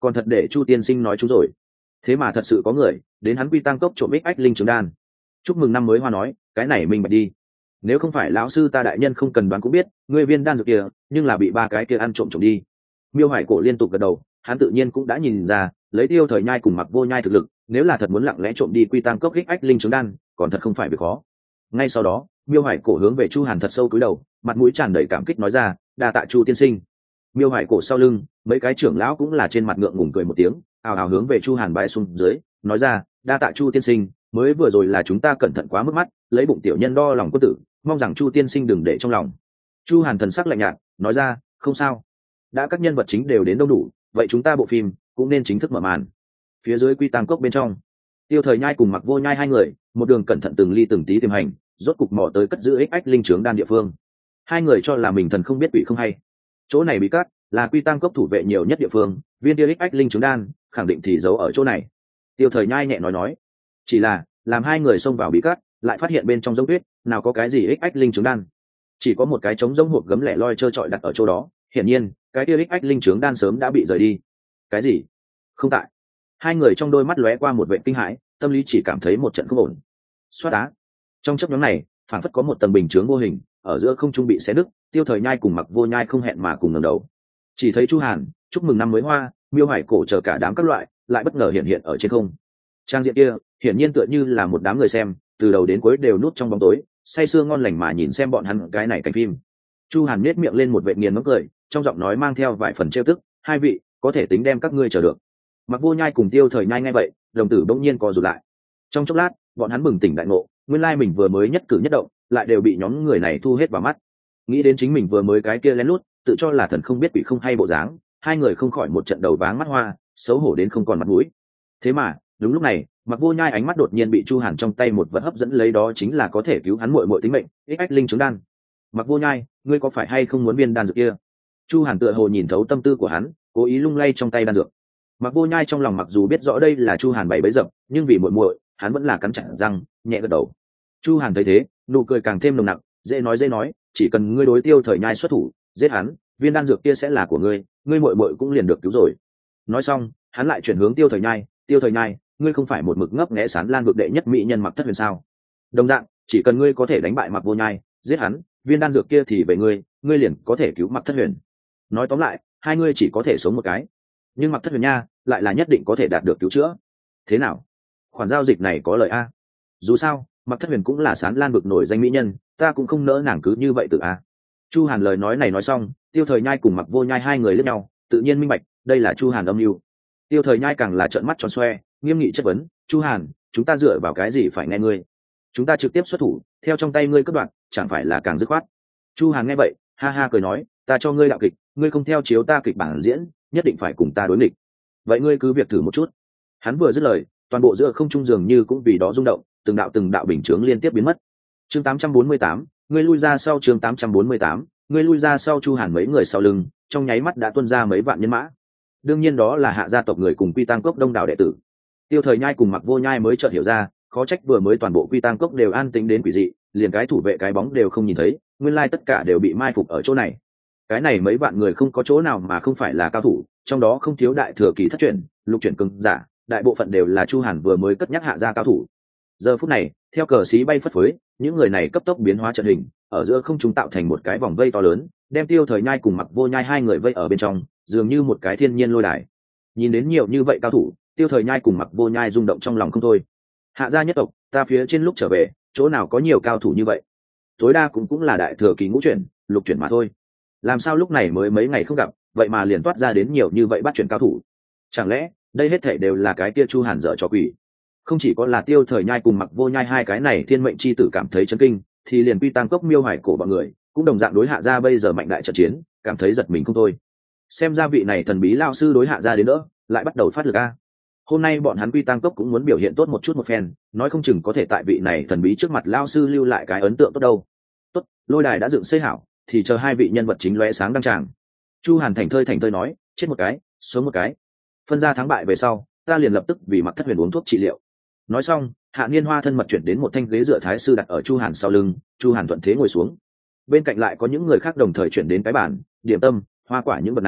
còn thật để Chu tiên sinh nói chú rồi. Thế mà thật sự có người đến hắn quy tăng cốc trộm ích ách linh trứng đan. Chúc mừng năm mới hoa nói, cái này mình bạch đi. Nếu không phải lão sư ta đại nhân không cần đoán cũng biết, ngươi viên đan dược kia, nhưng là bị ba cái kia ăn trộm đi. Miêu Hải Cổ liên tục gật đầu, hắn tự nhiên cũng đã nhìn ra, lấy Tiêu Thời Nhai cùng Mặc Vô Nhai thực lực, nếu là thật muốn lặng lẽ trộm đi quy tăng cốc ích ách linh trứng đan, còn thật không phải việc khó. Ngay sau đó, Miêu Hải Cổ hướng về Chu Hàn thật sâu cúi đầu, mặt mũi tràn đầy cảm kích nói ra, đa tạ Chu tiên sinh. Miêu Hải Cổ sau lưng, mấy cái trưởng lão cũng là trên mặt ngượng ngùng cười một tiếng, ào ào hướng về Chu Hàn bái xuống dưới, nói ra, đa tạ Chu tiên sinh, mới vừa rồi là chúng ta cẩn thận quá mức mắt, lấy bụng tiểu nhân đo lòng quân tử, mong rằng Chu tiên sinh đừng để trong lòng. Chu Hàn thần sắc lạnh nhạt, nói ra, không sao, đã các nhân vật chính đều đến đông đủ, vậy chúng ta bộ phim cũng nên chính thức mở màn. Phía dưới quy tăng cốc bên trong, Tiêu Thời Nhai cùng Mặc Vô Nhai hai người, một đường cẩn thận từng ly từng tí tìm hành, rốt cục mò tới cất giữ ích ách linh trướng đan địa phương. Hai người cho là mình thần không biết quỷ không hay, chỗ này bị cắt là quy tăng cốc thủ vệ nhiều nhất địa phương, viên tiêu ích ách linh trướng đan khẳng định thì giấu ở chỗ này. Tiêu Thời Nhai nhẹ nói, chỉ là làm hai người xông vào bí cắt, lại phát hiện bên trong giống tuyết nào có cái gì ích ách linh trướng đan, chỉ có một cái trống giống hộp gấm lẻ loi trơ trọi đặt ở chỗ đó. Hiển nhiên cái tiêu ích ách linh trướng đan sớm đã bị rời đi. Cái gì? Không tại. Hai người trong đôi mắt lóe qua một vệ kinh hãi, tâm lý chỉ cảm thấy một trận không ổn. Xoát đá. Trong chốc nhóm này, phản phất có một tầng bình chướng vô hình ở giữa không trung bị xé nứt. Tiêu Thời Nhai cùng Mặc Vô Nhai không hẹn mà cùng ngẩng đầu, chỉ thấy Chu Hàn chúc mừng năm mới hoa, Miêu Hải Cổ chờ cả đám các loại lại bất ngờ hiện ở trên không. Trang diện kia hiển nhiên tựa như là một đám người xem từ đầu đến cuối đều núp trong bóng tối, say sưa ngon lành mà nhìn xem bọn hắn cái này cảnh phim. Chu Hàn nhếch miệng lên một vệt nghiền ngẫm cười, trong giọng nói mang theo vài phần trêu tức, hai vị có thể tính đem các ngươi chờ được. Mặc Vô Nhai cùng Tiêu Thời Nhai nghe vậy, đồng tử bỗng nhiên co rụt lại. Trong chốc lát, bọn hắn bừng tỉnh đại ngộ, nguyên lai mình vừa mới nhất cử nhất động lại đều bị nhóm người này thu hết vào mắt. Nghĩ đến chính mình vừa mới cái kia lén lút tự cho là thần không biết quỷ không hay bộ dáng, hai người không khỏi một trận đầu váng mắt hoa, xấu hổ đến không còn mặt mũi. Thế mà đúng lúc này, Mặc Vô Nhai ánh mắt đột nhiên bị Chu Hàn trong tay một vật hấp dẫn lấy, đó chính là có thể cứu hắn muội muội tính mệnh ích ách linh trứng đan. Mặc Vô Nhai, ngươi có phải hay không muốn viên đan dược kia? Chu Hàn tựa hồ nhìn thấu tâm tư của hắn, cố ý lung lay trong tay đan dược. Mặc Vô Nhai trong lòng mặc dù biết rõ đây là Chu Hàn bày bẫy dập, nhưng vì muội muội, hắn vẫn là cắn chặt răng, nhẹ gật đầu. Chu Hàn thấy thế, nụ cười càng thêm nồng nặc, dễ nói, chỉ cần ngươi đối Tiêu Thời Nhai xuất thủ, giết hắn, viên đan dược kia sẽ là của ngươi, ngươi muội muội cũng liền được cứu rồi. Nói xong, hắn lại chuyển hướng Tiêu Thời Nhai, Tiêu Thời Nhai, ngươi không phải một mực ngấp nghé Sán Lan vực đệ nhất mỹ nhân Mặc Thất Huyền sao? Đồng dạng, chỉ cần ngươi có thể đánh bại Mặc Vô Nhai, giết hắn, viên đan dược kia thì về ngươi, ngươi liền có thể cứu Mặc Thất Huyền. Nói tóm lại, hai ngươi chỉ có thể sống một cái, nhưng Mặc Thất Huyền nha, lại là nhất định có thể đạt được cứu chữa. Thế nào? Khoản giao dịch này có lợi a? Dù sao, Mặc Thất Huyền cũng là Sán Lan vực nổi danh mỹ nhân, ta cũng không nỡ nàng cứ như vậy tự a. Chu Hàn lời nói này nói xong, Tiêu Thời Nhai cùng Mặc Vô Nhai hai người liếc nhau, tự nhiên minh bạch, đây là Chu Hàn âm mưu. Tiêu Thời Nhai càng là trợn mắt tròn xoe, nghiêm nghị chất vấn, Chu Hàn, chúng ta dựa vào cái gì phải nghe ngươi? Chúng ta trực tiếp xuất thủ, theo trong tay ngươi cất đoạn, chẳng phải là càng dứt khoát? Chu Hàn nghe vậy, ha ha cười nói, ta cho ngươi đạo kịch, ngươi không theo chiếu ta kịch bản diễn, nhất định phải cùng ta đối nghịch. Vậy ngươi cứ việc thử một chút. Hắn vừa dứt lời, toàn bộ giữa không trung dường như cũng vì đó rung động, từng đạo bình chướng liên tiếp biến mất. Chương 848, ngươi lui ra sau. Chương 848, ngươi lui ra sau. Chu Hàn mấy người sau lưng, trong nháy mắt đã tuôn ra mấy vạn nhân mã. Đương nhiên đó là Hạ gia tộc người cùng Quy Tăng cốc đông đảo đệ tử. Tiêu Thời Nhai cùng Mặc Vô Nhai mới chợt hiểu ra, khó trách vừa mới toàn bộ Quy Tăng cốc đều an tĩnh đến quỷ dị, liền cái thủ vệ cái bóng đều không nhìn thấy, nguyên lai tất cả đều bị mai phục ở chỗ này. Cái này mấy vạn người không có chỗ nào mà không phải là cao thủ, trong đó không thiếu đại thừa kỳ thất truyền, lục truyền cường giả, đại bộ phận đều là Chu Hàn vừa mới cất nhắc Hạ gia cao thủ. Giờ phút này, theo cờ xí bay phất phới, những người này cấp tốc biến hóa trận hình, ở giữa không trung tạo thành một cái vòng vây to lớn, đem Tiêu Thời Nhai cùng Mặc Vô Nhai hai người vây ở bên trong, dường như một cái thiên nhiên lôi đài. Nhìn đến nhiều như vậy cao thủ, Tiêu Thời Nhai cùng Mặc Vô Nhai rung động trong lòng không thôi. Hạ gia nhất tộc, ta phía trên lúc trở về, chỗ nào có nhiều cao thủ như vậy? Tối đa cũng là đại thừa kỳ ngũ chuyển, lục chuyển mà thôi. Làm sao lúc này mới mấy ngày không gặp, vậy mà liền toát ra đến nhiều như vậy bắt chuyển cao thủ? Chẳng lẽ đây hết thảy đều là cái kia Chu Hàn dở trò quỷ? Không chỉ có là Tiêu Thời Nhai cùng Mặc Vô Nhai hai cái này thiên mệnh chi tử cảm thấy chấn kinh, thì liền Quy Tăng cốc Miêu Hải Cổ bọn người cũng đồng dạng đối Hạ gia bây giờ mạnh đại trận chiến, cảm thấy giật mình không thôi. Xem ra vị này thần bí lao sư đối Hạ gia đến đỡ, lại bắt đầu phát lực a. Hôm nay bọn hắn Quy Tăng cốc cũng muốn biểu hiện tốt một chút một phen, nói không chừng có thể tại vị này thần bí trước mặt lao sư lưu lại cái ấn tượng tốt đâu. Tốt, lôi đài đã dựng xây hảo, thì chờ hai vị nhân vật chính lóe sáng đăng tràng. Chu Hàn thành thơi nói, chết một cái, sống một cái, phân ra thắng bại về sau, ta liền lập tức vì Mặc Thất Huyền uống thuốc trị liệu. Nói xong, Hạ Niên Hoa thân mật chuyển đến một thanh ghế dựa thái sư đặt ở Chu Hàn sau lưng, Chu Hàn thuận thế ngồi xuống. Bên cạnh lại có những người khác đồng thời chuyển đến cái bàn, điểm tâm, hoa quả những vật này,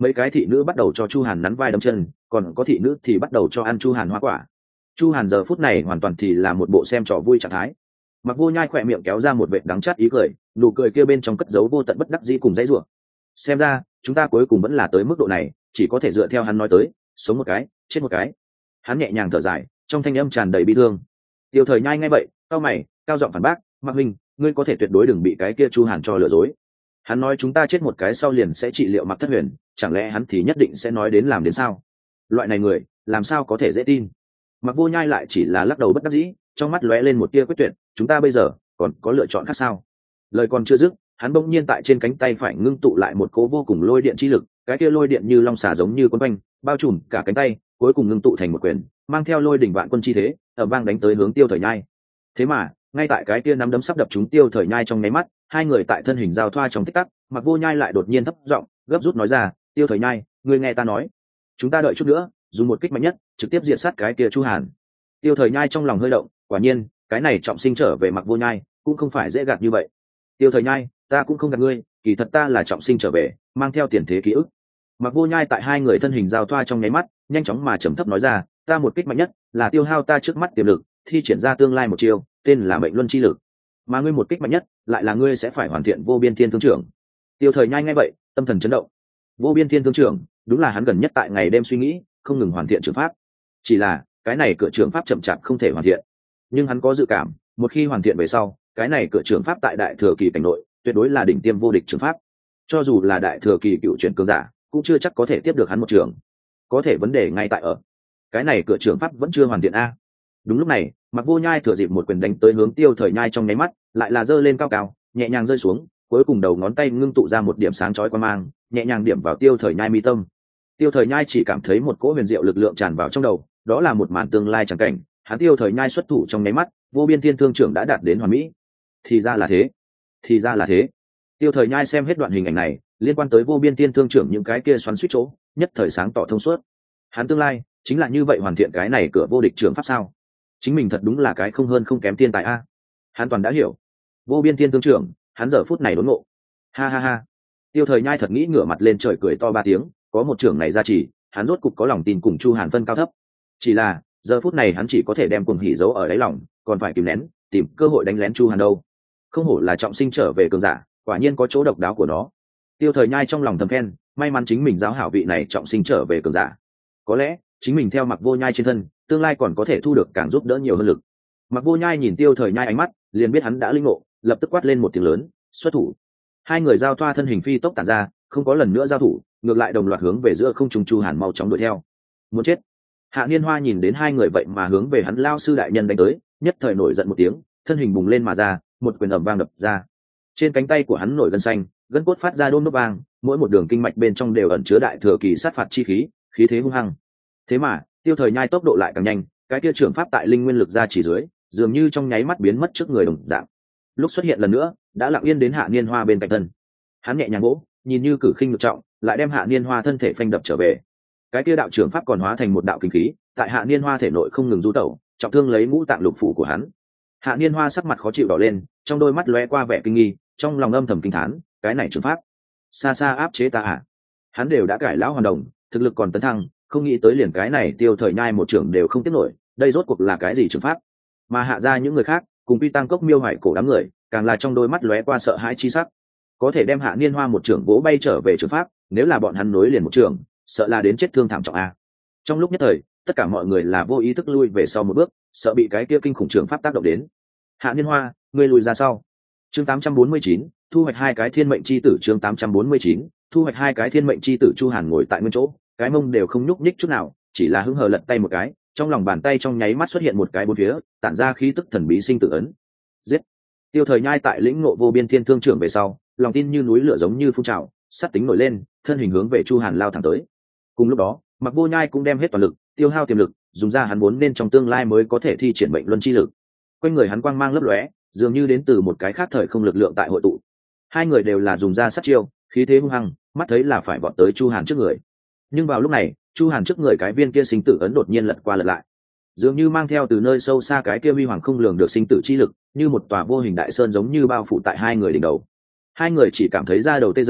mấy cái thị nữ bắt đầu cho Chu Hàn nắn vai đấm chân, còn có thị nữ thì bắt đầu cho ăn Chu Hàn hoa quả. Chu Hàn giờ phút này hoàn toàn thì là một bộ xem trò vui trạng thái. Mặc Vô Nhai khỏe miệng kéo ra một vệt đắng chát ý cười, nụ cười kia bên trong cất giấu vô tận bất đắc dĩ cùng dãy rủa. Xem ra chúng ta cuối cùng vẫn là tới mức độ này, chỉ có thể dựa theo hắn nói tới, sống một cái chết một cái. Hắn nhẹ nhàng thở dài, trong thanh âm tràn đầy bi thương. Tiêu Thời Nhai nghe vậy, cao mày, cao giọng phản bác, Mạc huynh, ngươi có thể tuyệt đối đừng bị cái kia Chu Hàn cho lừa dối. Hắn nói chúng ta chết một cái sau liền sẽ trị liệu Mặc Thất Huyền, chẳng lẽ hắn thì nhất định sẽ nói đến làm đến sao? Loại này người làm sao có thể dễ tin? Mặc Vô Nhai lại chỉ là lắc đầu bất đắc dĩ, trong mắt lóe lên một tia quyết tuyệt, chúng ta bây giờ còn có lựa chọn khác sao? Lời còn chưa dứt, hắn bỗng nhiên tại trên cánh tay phải ngưng tụ lại một cỗ vô cùng lôi điện chi lực, cái kia lôi điện như long xà giống như quấn quanh, bao trùm cả cánh tay, cuối cùng ngưng tụ thành một quyền, mang theo lôi đỉnh vạn quân chi thế, ầm vang đánh tới hướng Tiêu Thời Nhai. Thế mà, ngay tại cái kia nắm đấm sắp đập trúng Tiêu Thời Nhai trong nháy mắt, hai người tại thân hình giao thoa trong tích tắc, Mặc Vô Nhai lại đột nhiên thấp giọng, gấp rút nói ra, Tiêu Thời Nhai, ngươi nghe ta nói, chúng ta đợi chút nữa, dùng một kích mạnh nhất, trực tiếp diệt sát cái kia Chu Hàn. Tiêu Thời Nhai trong lòng hơi động, quả nhiên, cái này trọng sinh trở về Mặc Vô Nhai, cũng không phải dễ gạt như vậy. Tiêu Thời Nhai, ta cũng không gạt ngươi, kỳ thật ta là trọng sinh trở về, mang theo tiền thế ký ức. Mặc Vô Nhai tại hai người thân hình giao thoa trong nháy mắt, nhanh chóng mà trầm thấp nói ra, ta một kích mạnh nhất, là tiêu hao ta trước mắt tiềm lực, thi triển ra tương lai một chiêu, tên là Mệnh Luân chi lực. Mà ngươi một kích mạnh nhất, lại là ngươi sẽ phải hoàn thiện Vô Biên Thiên Thương Trưởng. Tiêu Thời Nhai nghe vậy, tâm thần chấn động. Vô Biên Thiên Thương Trưởng, đúng là hắn gần nhất tại ngày đêm suy nghĩ, không ngừng hoàn thiện trường pháp. Chỉ là, cái này cửa trường pháp chậm chạp không thể hoàn thiện. Nhưng hắn có dự cảm, một khi hoàn thiện về sau, cái này cửa trường pháp tại đại thừa kỳ cảnh nội, tuyệt đối là đỉnh tiêm vô địch trường pháp. Cho dù là đại thừa kỳ cựu chuyển cường giả, cũng chưa chắc có thể tiếp được hắn một trường. Có thể vấn đề ngay tại ở, cái này cửa trường pháp vẫn chưa hoàn thiện a. Đúng lúc này, Mặc Vô Nhai thừa dịp một quyền đánh tới hướng Tiêu Thời Nhai trong nháy mắt, lại là giơ lên cao cao, nhẹ nhàng rơi xuống, cuối cùng đầu ngón tay ngưng tụ ra một điểm sáng chói quang mang, nhẹ nhàng điểm vào Tiêu Thời Nhai mi tâm. Tiêu Thời Nhai chỉ cảm thấy một cỗ huyền diệu lực lượng tràn vào trong đầu, đó là một màn tương lai chẳng cảnh, hắn Tiêu Thời Nhai xuất thủ trong nháy mắt, Vô Biên Thiên Thương Trưởng đã đạt đến hoàn mỹ. Thì ra là thế, thì ra là thế. Tiêu Thời Nhai xem hết đoạn hình ảnh này, liên quan tới Vô Biên Thiên Thương Trưởng những cái kia xoắn xuýt chỗ, nhất thời sáng tỏ thông suốt. Hắn tương lai chính là như vậy hoàn thiện cái này cửa vô địch trường pháp sao? Chính mình thật đúng là cái không hơn không kém thiên tài a. Hắn toàn đã hiểu. Vô Biên Thiên Thương Trưởng, hắn giờ phút này đốn ngộ. Ha ha ha. Tiêu Thời Nhai thật nghĩ ngửa mặt lên trời cười to ba tiếng, có một trưởng này ra chỉ, hắn rốt cục có lòng tin cùng Chu Hàn phân cao thấp. Chỉ là, giờ phút này hắn chỉ có thể đem cuồng hỉ giấu ở đáy lòng, còn phải kìm nén, tìm cơ hội đánh lén Chu Hàn đâu. Không hổ là trọng sinh trở về cường giả, quả nhiên có chỗ độc đáo của nó. Tiêu Thời Nhai trong lòng thầm khen, may mắn chính mình giáo hảo vị này trọng sinh trở về cường giả. Có lẽ chính mình theo Mặc Vô Nhai trên thân, tương lai còn có thể thu được càng giúp đỡ nhiều hơn lực. Mặc Vô Nhai nhìn Tiêu Thời Nhai ánh mắt, liền biết hắn đã linh ngộ, lập tức quát lên một tiếng lớn, xuất thủ. Hai người giao thoa thân hình phi tốc tản ra, không có lần nữa giao thủ, ngược lại đồng loạt hướng về giữa không trung. Chu Hàn mau chóng đuổi theo. Muốn chết. Hạ Niên Hoa nhìn đến hai người vậy mà hướng về hắn lao sư đại nhân đánh tới, nhất thời nổi giận một tiếng, thân hình bùng lên mà ra, một quyền ầm vang đập ra. Trên cánh tay của hắn nổi gân xanh, gân cốt phát ra đôm nốt vang, mỗi một đường kinh mạch bên trong đều ẩn chứa đại thừa kỳ sát phạt chi khí, khí thế hung hăng. Thế mà, Tiêu Thời Nhai tốc độ lại càng nhanh, cái kia trưởng pháp tại linh nguyên lực ra chỉ dưới, dường như trong nháy mắt biến mất trước người đồng dạng. Lúc xuất hiện lần nữa, đã lặng yên đến Hạ Niên Hoa bên cạnh thân. Hắn nhẹ nhàng vỗ, nhìn như cử khinh ngược trọng, lại đem Hạ Niên Hoa thân thể phanh đập trở về. Cái kia đạo trưởng pháp còn hóa thành một đạo kinh khí, tại Hạ Niên Hoa thể nội không ngừng du tẩu, trọng thương lấy ngũ tạng lục phủ của hắn. Hạ Niên Hoa sắc mặt khó chịu đỏ lên, trong đôi mắt lóe qua vẻ kinh nghi, trong lòng âm thầm kinh thán, cái này trưởng pháp, xa xa áp chế ta à? Hắn đều đã cải lão hoàn đồng, thực lực còn tấn thăng, không nghĩ tới liền cái này Tiêu Thời Nhai một trưởng đều không tiếp nổi, đây rốt cuộc là cái gì trưởng pháp? Mà hạ ra những người khác, cùng Pi Tăng Cốc Miêu Hoài cổ đám người, càng là trong đôi mắt lóe qua sợ hãi chi sắc. Có thể đem Hạ Niên Hoa một trưởng vỗ bay trở về trưởng pháp, nếu là bọn hắn nối liền một trưởng, sợ là đến chết thương thảm trọng a. Trong lúc nhất thời, tất cả mọi người là vô ý thức lui về sau một bước, sợ bị cái kia kinh khủng trưởng pháp tác động đến. Hạ Niên Hoa, ngươi lùi ra sau. Chương 849, thu hoạch hai cái thiên mệnh chi tử. Chương 849, thu hoạch hai cái thiên mệnh chi tử. Chu Hàn ngồi tại nguyên chỗ, cái mông đều không nhúc nhích chút nào, chỉ là hứng hờ lật tay một cái, trong lòng bàn tay trong nháy mắt xuất hiện một cái bốn phía, tản ra khí tức thần bí sinh tử ấn. Giết. Tiêu Thời Nhai tại lĩnh ngộ Vô Biên Thiên Thương Trưởng về sau, lòng tin như núi lửa giống như phun trào, sát tính nổi lên, thân hình hướng về Chu Hàn lao thẳng tới. Cùng lúc đó, Mặc Vô Nhai cũng đem hết toàn lực, tiêu hao tiềm lực, dùng ra hắn muốn nên trong tương lai mới có thể thi triển Mệnh Luân chi lực. Quanh người hắn quang mang lấp lóe, dường như đến từ một cái khác thời không lực lượng tại hội tụ. Hai người đều là dùng ra sát chiêu, khí thế hung hăng, mắt thấy là phải vọt tới Chu Hàn trước người. Nhưng vào lúc này, Chu Hàn trước người cái viên kia sinh tử ấn đột nhiên lật qua lật lại, dường như mang theo từ nơi sâu xa cái kia huy hoàng không lường được sinh tử chi lực, như một tòa vô hình đại sơn giống như bao phủ tại hai người đỉnh đầu. Hai người chỉ cảm thấy da đầu tê dần,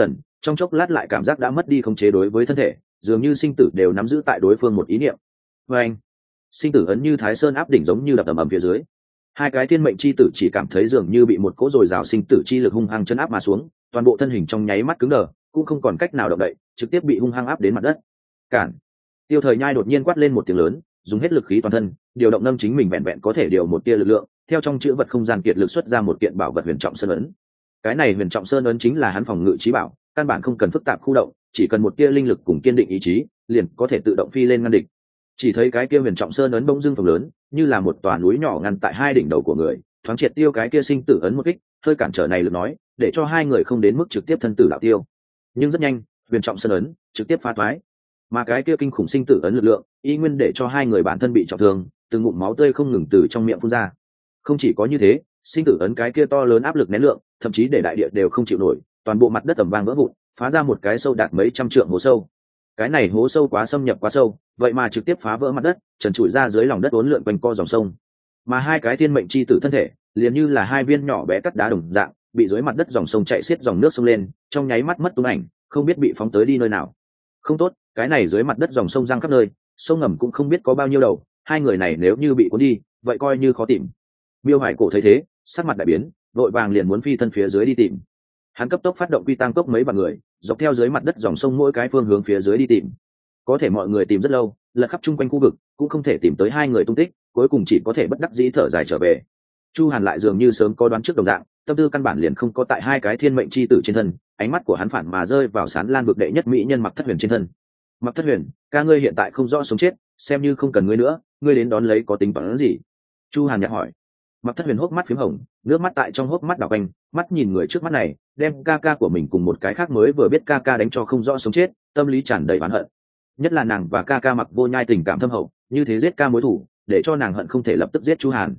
trong chốc lát lại cảm giác đã mất đi khống chế đối với thân thể, dường như sinh tử đều nắm giữ tại đối phương một ý niệm. Và anh, sinh tử ấn như Thái Sơn áp đỉnh giống như đập ầm ầm phía dưới. Hai cái thiên mệnh chi tử chỉ cảm thấy dường như bị một cỗ dồi dào sinh tử chi lực hung hăng chân áp mà xuống, toàn bộ thân hình trong nháy mắt cứng đờ, cũng không còn cách nào động đậy, trực tiếp bị hung hăng áp đến mặt đất. Cản! Tiêu Thời Nhai đột nhiên quát lên một tiếng lớn, dùng hết lực khí toàn thân, điều động nâng chính mình vẹn vẹn có thể điều một tia lực lượng, theo trong chữ vật không gian kiệt lực xuất ra một kiện bảo vật huyền trọng sơn ấn. Cái này huyền trọng sơn ấn chính là hắn phòng ngự trí bảo, căn bản không cần phức tạp khu động, chỉ cần một tia linh lực cùng kiên định ý chí, liền có thể tự động phi lên ngăn địch. Chỉ thấy cái kia huyền trọng sơn ấn bỗng dưng phồng lớn, như là một tòa núi nhỏ ngăn tại hai đỉnh đầu của người, thoáng triệt tiêu cái kia sinh tử ấn một kích, hơi cản trở này lực nói, để cho hai người không đến mức trực tiếp thân tử đạo tiêu. Nhưng rất nhanh, huyền trọng sơn ấn trực tiếp phá toái, mà cái kia kinh khủng sinh tử ấn lực lượng, y nguyên để cho hai người bản thân bị trọng thương, từng ngụm máu tươi không ngừng từ trong miệng phun ra. Không chỉ có như thế, sinh tử ấn cái kia to lớn áp lực nén lượng, thậm chí để đại địa đều không chịu nổi, toàn bộ mặt đất ầm vang vỡ vụn, phá ra một cái sâu đạt mấy trăm trượng hố sâu. Cái này hố sâu quá xâm nhập quá sâu, vậy mà trực tiếp phá vỡ mặt đất, trần trụi ra dưới lòng đất uốn lượn quanh co dòng sông. Mà hai cái thiên mệnh chi tử thân thể, liền như là hai viên nhỏ bé cắt đá đồng dạng, bị dưới mặt đất dòng sông chạy xiết dòng nước sông lên, trong nháy mắt mất tung ảnh, không biết bị phóng tới đi nơi nào. Không tốt, cái này dưới mặt đất dòng sông giăng khắp nơi, sông ngầm cũng không biết có bao nhiêu đầu, hai người này nếu như bị cuốn đi, vậy coi như khó tìm. Miêu Hải Cổ thấy thế, sắc mặt đại biến, vội vàng liền muốn phi thân phía dưới đi tìm. Hắn cấp tốc phát động quy tăng cốc mấy vạn người, dọc theo dưới mặt đất dòng sông mỗi cái phương hướng phía dưới đi tìm. Có thể mọi người tìm rất lâu, lật khắp chung quanh khu vực, cũng không thể tìm tới hai người tung tích, cuối cùng chỉ có thể bất đắc dĩ thở dài trở về. Chu Hàn lại dường như sớm có đoán trước đồng dạng, tâm tư căn bản liền không có tại hai cái thiên mệnh chi tử trên thân, ánh mắt của hắn phản mà rơi vào Sán Lan vực đệ nhất mỹ nhân Mặc Thất Huyền trên thân. Mặc Thất Huyền, ca ngươi hiện tại không rõ sống chết, xem như không cần ngươi nữa, ngươi đến đón lấy có tính toán gì? Chu Hàn nhạt hỏi. Mặc Thất Huyền hốc mắt phím hồng, nước mắt tại trong hốc mắt đảo quanh, mắt nhìn người trước mắt này, đem ca ca của mình cùng một cái khác mới vừa biết ca ca đánh cho không rõ sống chết, tâm lý tràn đầy oán hận. Nhất là nàng và ca ca Mặc Vô Nhai tình cảm thâm hậu, như thế giết ca mối thủ, để cho nàng hận không thể lập tức giết Chu Hàn.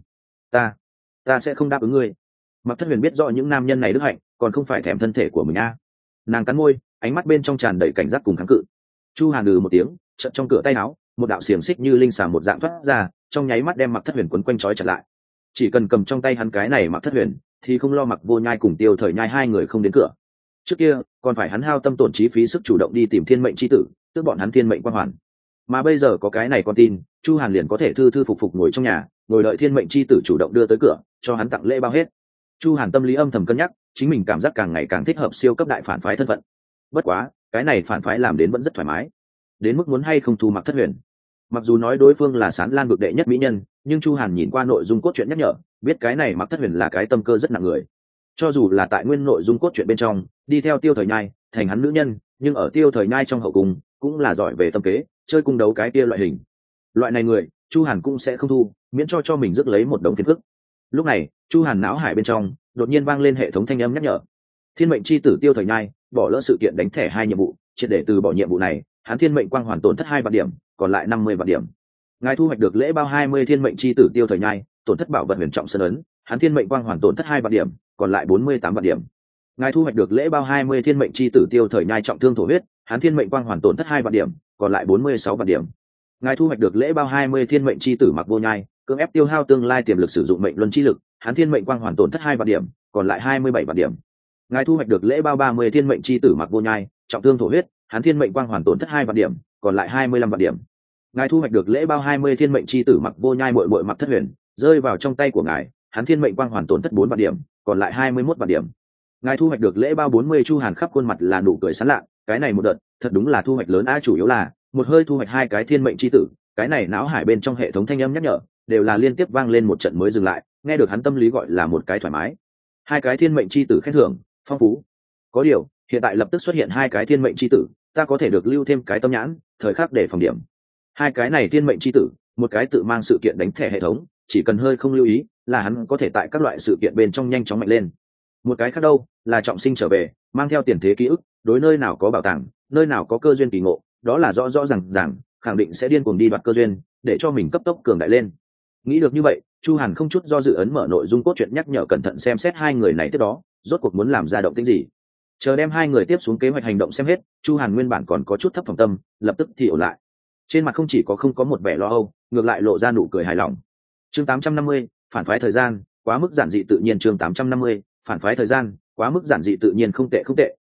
Ta sẽ không đáp ứng ngươi. Mặc Thất Huyền biết rõ những nam nhân này đức hạnh, còn không phải thèm thân thể của mình a. Nàng cắn môi, ánh mắt bên trong tràn đầy cảnh giác cùng kháng cự. Chu Hàn một tiếng, chợt trong cửa tay áo, một đạo xiềng xích như linh xà một dạng thoát ra, trong nháy mắt đem Mặc Thất Huyền quấn quanh trói chặt lại. Chỉ cần cầm trong tay hắn cái này Mặc Thất Huyền, thì không lo Mặc Vô Nhai cùng Tiêu Thời Nhai hai người không đến cửa. Trước kia, còn phải hắn hao tâm tổn trí phí sức chủ động đi tìm thiên mệnh chi tử, tước bọn hắn thiên mệnh quan hoàn. Mà bây giờ có cái này con tin, Chu Hàn liền có thể thư thư phục phục ngồi trong nhà, ngồi đợi thiên mệnh chi tử chủ động đưa tới cửa, cho hắn tặng lễ bao hết. Chu Hàn tâm lý âm thầm cân nhắc, chính mình cảm giác càng ngày càng thích hợp siêu cấp đại phản phái thân phận. Bất quá, cái này phản phái làm đến vẫn rất thoải mái. Đến mức muốn hay không thu Mặc Thất Huyền. Mặc dù nói đối phương là Sán Lan vực đệ nhất mỹ nhân, nhưng Chu Hàn nhìn qua nội dung cốt truyện nhắc nhở, biết cái này Mặc Thất Huyền là cái tâm cơ rất nặng người. Cho dù là tại nguyên nội dung cốt truyện bên trong, đi theo Tiêu Thời Nhai, thành hắn nữ nhân, nhưng ở Tiêu Thời Nhai trong hậu cung, cũng là giỏi về tâm kế, chơi cung đấu cái kia loại hình. Loại này người, Chu Hàn cũng sẽ không thu, miễn cho mình rước lấy một đống phiền phức. Lúc này, Chu Hàn não hải bên trong đột nhiên vang lên hệ thống thanh âm nhắc nhở. Thiên mệnh chi tử Tiêu Thời Nhai bỏ lỡ sự kiện đánh thẻ 2 nhiệm vụ, triệt để từ bỏ nhiệm vụ này, hắn thiên mệnh quang hoàn tổn thất 2 vạn điểm, còn lại 50 vạn điểm. Ngài thu hoạch được lễ bao 20 thiên mệnh chi tử Tiêu Thời Nhai, tổn thất bảo vật huyền trọng sơn ấn, hắn thiên mệnh quang hoàn tổn thất 2 vạn điểm, còn lại 48 vạn điểm. Ngài thu hoạch được lễ bao 20 thiên mệnh chi tử Tiêu Thời Nhai trọng thương thổ huyết, hắn thiên mệnh quang hoàn tổn thất 2 vạn điểm, còn lại 46 vạn điểm. Ngài thu hoạch được lễ bao 20 thiên mệnh chi tử Mặc Vô Nhai, cưỡng ép tiêu hao tương lai tiềm lực sử dụng mệnh luân chi lực, hắn thiên mệnh quang hoàn tổn thất 2 vạn điểm, còn lại 27 vạn điểm. Ngài thu hoạch được lễ bao 30 thiên mệnh chi tử Mặc Vô Nhai, trọng thương thổ huyết, hắn thiên mệnh quang hoàn tổn thất 2 vạn điểm, còn lại 25 vạn điểm. Ngài thu hoạch được lễ bao 20 thiên mệnh chi tử Mặc Vô Nhai muội muội Mặc Thất Huyền, rơi vào trong tay của ngài, hắn thiên mệnh quang hoàn tổn thất 4 vạn điểm, còn lại 21 vạn điểm. Ngài thu hoạch được lễ bao 40 Chu Hàn khắp khuôn mặt là nụ cười sán lạ, cái này một đợt, thật đúng là thu hoạch lớn a, chủ yếu là một hơi thu hoạch 2 cái thiên mệnh chi tử, cái này não hải bên trong hệ thống thanh âm nhắc nhở đều là liên tiếp vang lên một trận mới dừng lại, nghe được hắn tâm lý gọi là một cái thoải mái. 2 cái thiên mệnh chi tử khen thưởng phong phú. Có điều, hiện tại lập tức xuất hiện 2 cái thiên mệnh chi tử, ta có thể được lưu thêm cái tâm nhãn, thời khắc để phòng điểm. 2 cái này thiên mệnh chi tử, một cái tự mang sự kiện đánh thẻ hệ thống, chỉ cần hơi không lưu ý là hắn có thể tại các loại sự kiện bên trong nhanh chóng mạnh lên. Một cái khác đâu là trọng sinh trở về, mang theo tiền thế ký ức, đối nơi nào có bảo tàng, nơi nào có cơ duyên kỳ ngộ, đó là rõ rõ ràng khẳng định sẽ điên cuồng đi đoạt cơ duyên, để cho mình cấp tốc cường đại lên. Nghĩ được như vậy, Chu Hàn không chút do dự ấn mở nội dung cốt truyện nhắc nhở cẩn thận xem xét 2 người này tiếp đó rốt cuộc muốn làm ra động tĩnh gì. Chờ đem 2 người tiếp xuống kế hoạch hành động xem hết, Chu Hàn nguyên bản còn có chút thấp phòng tâm, lập tức thì ổn lại. Trên mặt không chỉ có không có một vẻ lo âu, ngược lại lộ ra nụ cười hài lòng. Chương 850, phản phái thời gian, quá mức giản dị tự nhiên. Chương 850, phản phái thời gian, quá mức giản dị tự nhiên. Không tệ,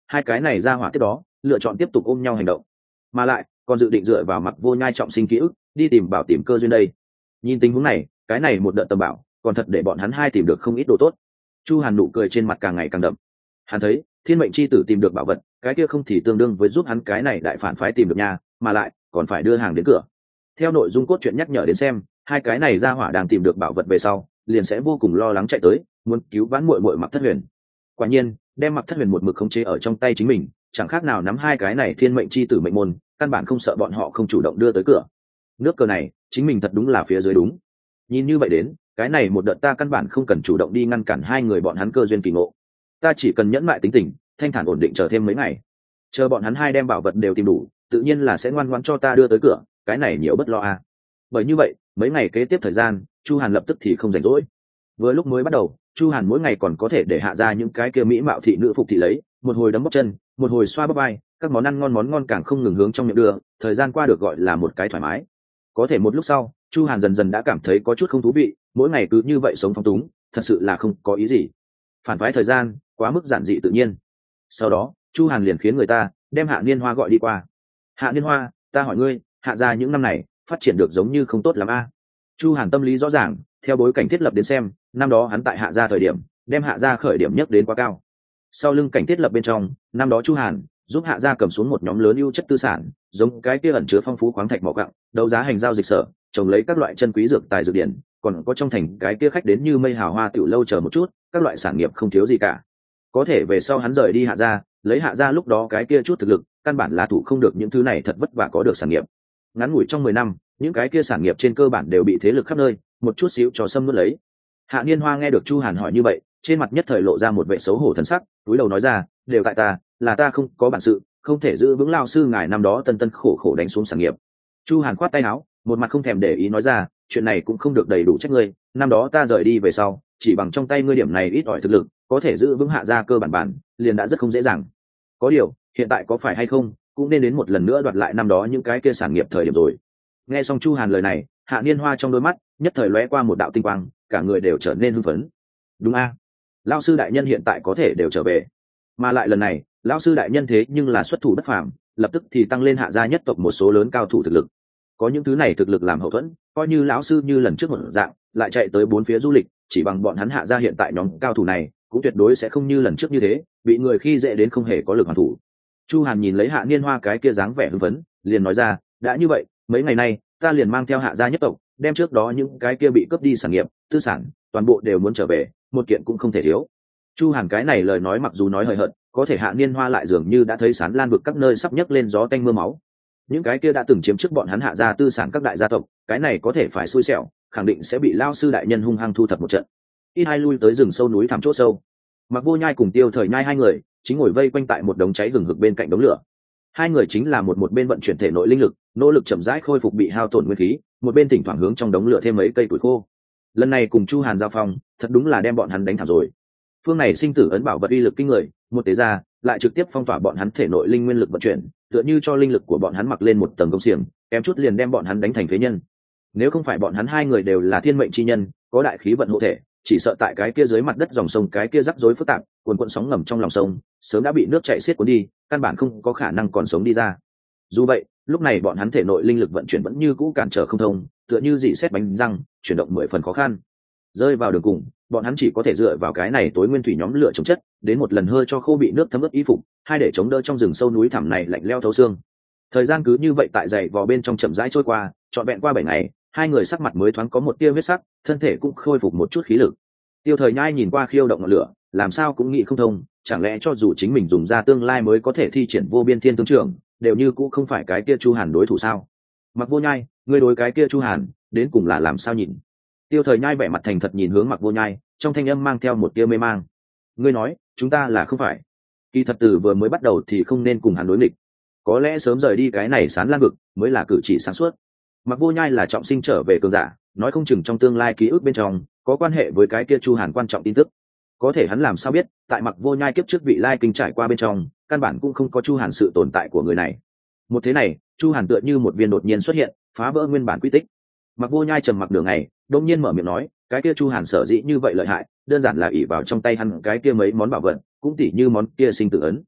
hai cái này ra hỏa tiếp đó lựa chọn tiếp tục ôm nhau hành động, mà lại còn dự định dựa vào Mặc Vô Nhai trọng sinh ký ức đi tìm bảo tìm cơ duyên đây. Nhìn tình huống này, cái này một đợt tầm bảo còn thật để bọn hắn hai tìm được không ít đồ tốt. Chu Hàn nụ cười trên mặt càng ngày càng đậm. Hắn thấy thiên mệnh chi tử tìm được bảo vật, cái kia không thì tương đương với giúp hắn cái này đại phản phái tìm được nhà, mà lại còn phải đưa hàng đến cửa. Theo nội dung cốt truyện nhắc nhở đến xem, hai cái này ra hỏa đang tìm được bảo vật về sau liền sẽ vô cùng lo lắng chạy tới muốn cứu vãn muội muội Mặc Thất Huyền. Quả nhiên đem Mặc Thất Huyền một mực khống chế ở trong tay chính mình, chẳng khác nào nắm hai cái này thiên mệnh chi tử mệnh môn, căn bản không sợ bọn họ không chủ động đưa tới cửa. Nước cờ này chính mình thật đúng là phía dưới đúng. Nhìn như vậy đến, cái này một đợt ta căn bản không cần chủ động đi ngăn cản hai người bọn hắn cơ duyên kỳ ngộ, ta chỉ cần nhẫn mại tính tình, thanh thản ổn định chờ thêm mấy ngày, chờ bọn hắn hai đem bảo vật đều tìm đủ, tự nhiên là sẽ ngoan ngoãn cho ta đưa tới cửa, cái này nhiều bất lo à. Bởi như vậy mấy ngày kế tiếp thời gian, Chu Hàn lập tức thì không rảnh rỗi. Vừa lúc mới bắt đầu, Chu Hàn mỗi ngày còn có thể để hạ ra những cái kia mỹ mạo thị nữ phục thị lấy, một hồi đấm bóc chân, một hồi xoa bắp vai, các món ăn ngon món ngon càng không ngừng hướng trong miệng đưa, thời gian qua được gọi là một cái thoải mái. Có thể một lúc sau, Chu Hàn dần dần đã cảm thấy có chút không thú vị, mỗi ngày cứ như vậy sống phóng túng, thật sự là không có ý gì. Phản phái thời gian quá mức giản dị tự nhiên. Sau đó Chu Hàn liền khiến người ta đem Hạ Niên Hoa gọi đi qua. Hạ Niên Hoa, ta hỏi ngươi, hạ gia những năm này phát triển được giống như không tốt lắm a? Chu Hàn tâm lý rõ ràng, theo bối cảnh thiết lập đến xem, năm đó hắn tại hạ gia thời điểm đem hạ gia khởi điểm nhất đến quá cao. Sau lưng cảnh thiết lập bên trong, năm đó Chu Hàn giúp hạ gia cầm xuống một nhóm lớn ưu chất tư sản, giống cái kia ẩn chứa phong phú khoáng thạch mỏ gặng, đấu giá hành giao dịch sở, trồng lấy các loại chân quý dược tài dược điển, còn có trong thành cái kia khách đến như mây hào hoa tiểu lâu chờ một chút, các loại sản nghiệp không thiếu gì cả. Có thể về sau hắn rời đi hạ gia, lấy hạ gia lúc đó cái kia chút thực lực, căn bản là thủ không được những thứ này thật vất vả có được sản nghiệp. Ngắn ngủi trong 10 năm, những cái kia sản nghiệp trên cơ bản đều bị thế lực khắp nơi một chút xíu cho xâm nuốt lấy. Hạ Niên Hoa nghe được Chu Hàn hỏi như vậy, trên mặt nhất thời lộ ra một vẻ xấu hổ thần sắc, cúi đầu nói ra, đều tại ta, là ta không có bản sự, không thể giữ vững lao sư ngài năm đó tân tân khổ khổ đánh xuống sản nghiệp. Chu Hàn khoát tay áo, một mặt không thèm để ý nói ra, chuyện này cũng không được đầy đủ trách ngươi, năm đó ta rời đi về sau, chỉ bằng trong tay ngươi điểm này ít ỏi thực lực, có thể giữ vững hạ gia cơ bản liền đã rất không dễ dàng. Có điều, hiện tại có phải hay không, cũng nên đến một lần nữa đoạt lại năm đó những cái kia sản nghiệp thời điểm rồi. Nghe xong Chu Hàn lời này, Hạ Niên Hoa trong đôi mắt nhất thời lóe qua một đạo tinh quang, cả người đều trở nên hưng phấn. Đúng a, lão sư đại nhân hiện tại có thể đều trở về, mà lại lần này lão sư đại nhân thế nhưng là xuất thủ bất phàm, lập tức thì tăng lên hạ gia nhất tộc một số lớn cao thủ thực lực. Có những thứ này thực lực làm hậu thuẫn, coi như lão sư như lần trước một dạng lại chạy tới bốn phía du lịch, chỉ bằng bọn hắn hạ gia hiện tại nhóm cao thủ này cũng tuyệt đối sẽ không như lần trước như thế bị người khi dễ đến không hề có lực hoàn thủ. Chu Hàn nhìn lấy Hạ Niên Hoa cái kia dáng vẻ hưng phấn, liền nói ra, đã như vậy, mấy ngày nay ta liền mang theo hạ gia nhất tộc, đem trước đó những cái kia bị cướp đi sản nghiệp, tư sản, toàn bộ đều muốn trở về, một kiện cũng không thể thiếu. Chu Hàn cái này lời nói mặc dù nói hời hợt, có thể Hạ Niên Hoa lại dường như đã thấy sán lan vực các nơi sắp nhấc lên gió tanh mưa máu. Những cái kia đã từng chiếm trước bọn hắn hạ gia tư sản các đại gia tộc, cái này có thể phải xui xẻo, khẳng định sẽ bị lao sư đại nhân hung hăng thu thập một trận. Ít hai lui tới rừng sâu núi thẳm chỗ sâu. Mặc Vô Nhai cùng Tiêu Thời Nhai hai người chính ngồi vây quanh tại một đống cháy hừng hực bên cạnh đống lửa. Hai người chính là một bên vận chuyển thể nội linh lực, nỗ lực chậm rãi khôi phục bị hao tổn nguyên khí, một bên thỉnh thoảng hướng trong đống lửa thêm mấy cây củi khô. Lần này cùng Chu Hàn giao phong, thật đúng là đem bọn hắn đánh thảm rồi. Phương này sinh tử ấn bảo vật uy lực kinh người, một tế ra lại trực tiếp phong tỏa bọn hắn thể nội linh nguyên lực vận chuyển, tựa như cho linh lực của bọn hắn mặc lên một tầng công xiềng, kém chút liền đem bọn hắn đánh thành phế nhân. Nếu không phải bọn hắn hai người đều là thiên mệnh chi nhân, có đại khí vận hộ thể, chỉ sợ tại cái kia dưới mặt đất dòng sông cái kia rắc rối phức tạp, cuồn cuộn sóng ngầm trong lòng sông, sớm đã bị nước chảy xiết cuốn đi, căn bản không có khả năng còn sống đi ra. Dù vậy, lúc này bọn hắn thể nội linh lực vận chuyển vẫn như cũ cản trở không thông, tựa như dị xét bánh răng, chuyển động 10 phần khó khăn. Rơi vào đường cùng, bọn hắn chỉ có thể dựa vào cái này tối nguyên thủy nhóm lửa chống chất, đến một lần hơi cho khô bị nước thấm ướt y phục, hai để chống đỡ trong rừng sâu núi thẳm này lạnh lẽo thấu xương. Thời gian cứ như vậy tại dày vò bên trong chậm rãi trôi qua, trọn vẹn qua 7 ngày, hai người sắc mặt mới thoáng có một tia huyết sắc, thân thể cũng khôi phục một chút khí lực. Tiêu Thời Nhai nhìn qua khiêu động ngọn lửa, làm sao cũng nghĩ không thông, chẳng lẽ cho dù chính mình dùng ra tương lai mới có thể thi triển vô biên thiên tướng trưởng, đều như cũng không phải cái kia Chu Hàn đối thủ sao? Mặc Vô Nhai, ngươi đối cái kia Chu Hàn, đến cùng là làm sao nhìn? Tiêu Thời Nhai vẻ mặt thành thật nhìn hướng Mặc Vô Nhai, trong thanh âm mang theo một tia mê mang. Ngươi nói, chúng ta là không phải? Kỳ thật từ vừa mới bắt đầu thì không nên cùng hắn đối nghịch. Có lẽ sớm rời đi cái này sán lan vực mới là cử chỉ sáng suốt. Mặc Vô Nhai là trọng sinh trở về cường giả, nói không chừng trong tương lai ký ức bên trong có quan hệ với cái kia Chu Hàn quan trọng tin tức. Có thể hắn làm sao biết, tại Mặc Vô Nhai kiếp trước vị lai kinh trải qua bên trong, căn bản cũng không có Chu Hàn sự tồn tại của người này. Một thế này, Chu Hàn tựa như một viên đột nhiên xuất hiện, phá vỡ nguyên bản quy tích. Mặc Vô Nhai trầm mặc đường ngày, đột nhiên mở miệng nói, cái kia Chu Hàn sở dĩ như vậy lợi hại, đơn giản là ỷ vào trong tay hắn cái kia mấy món bảo vật, cũng tỉ như món kia sinh tử ấn.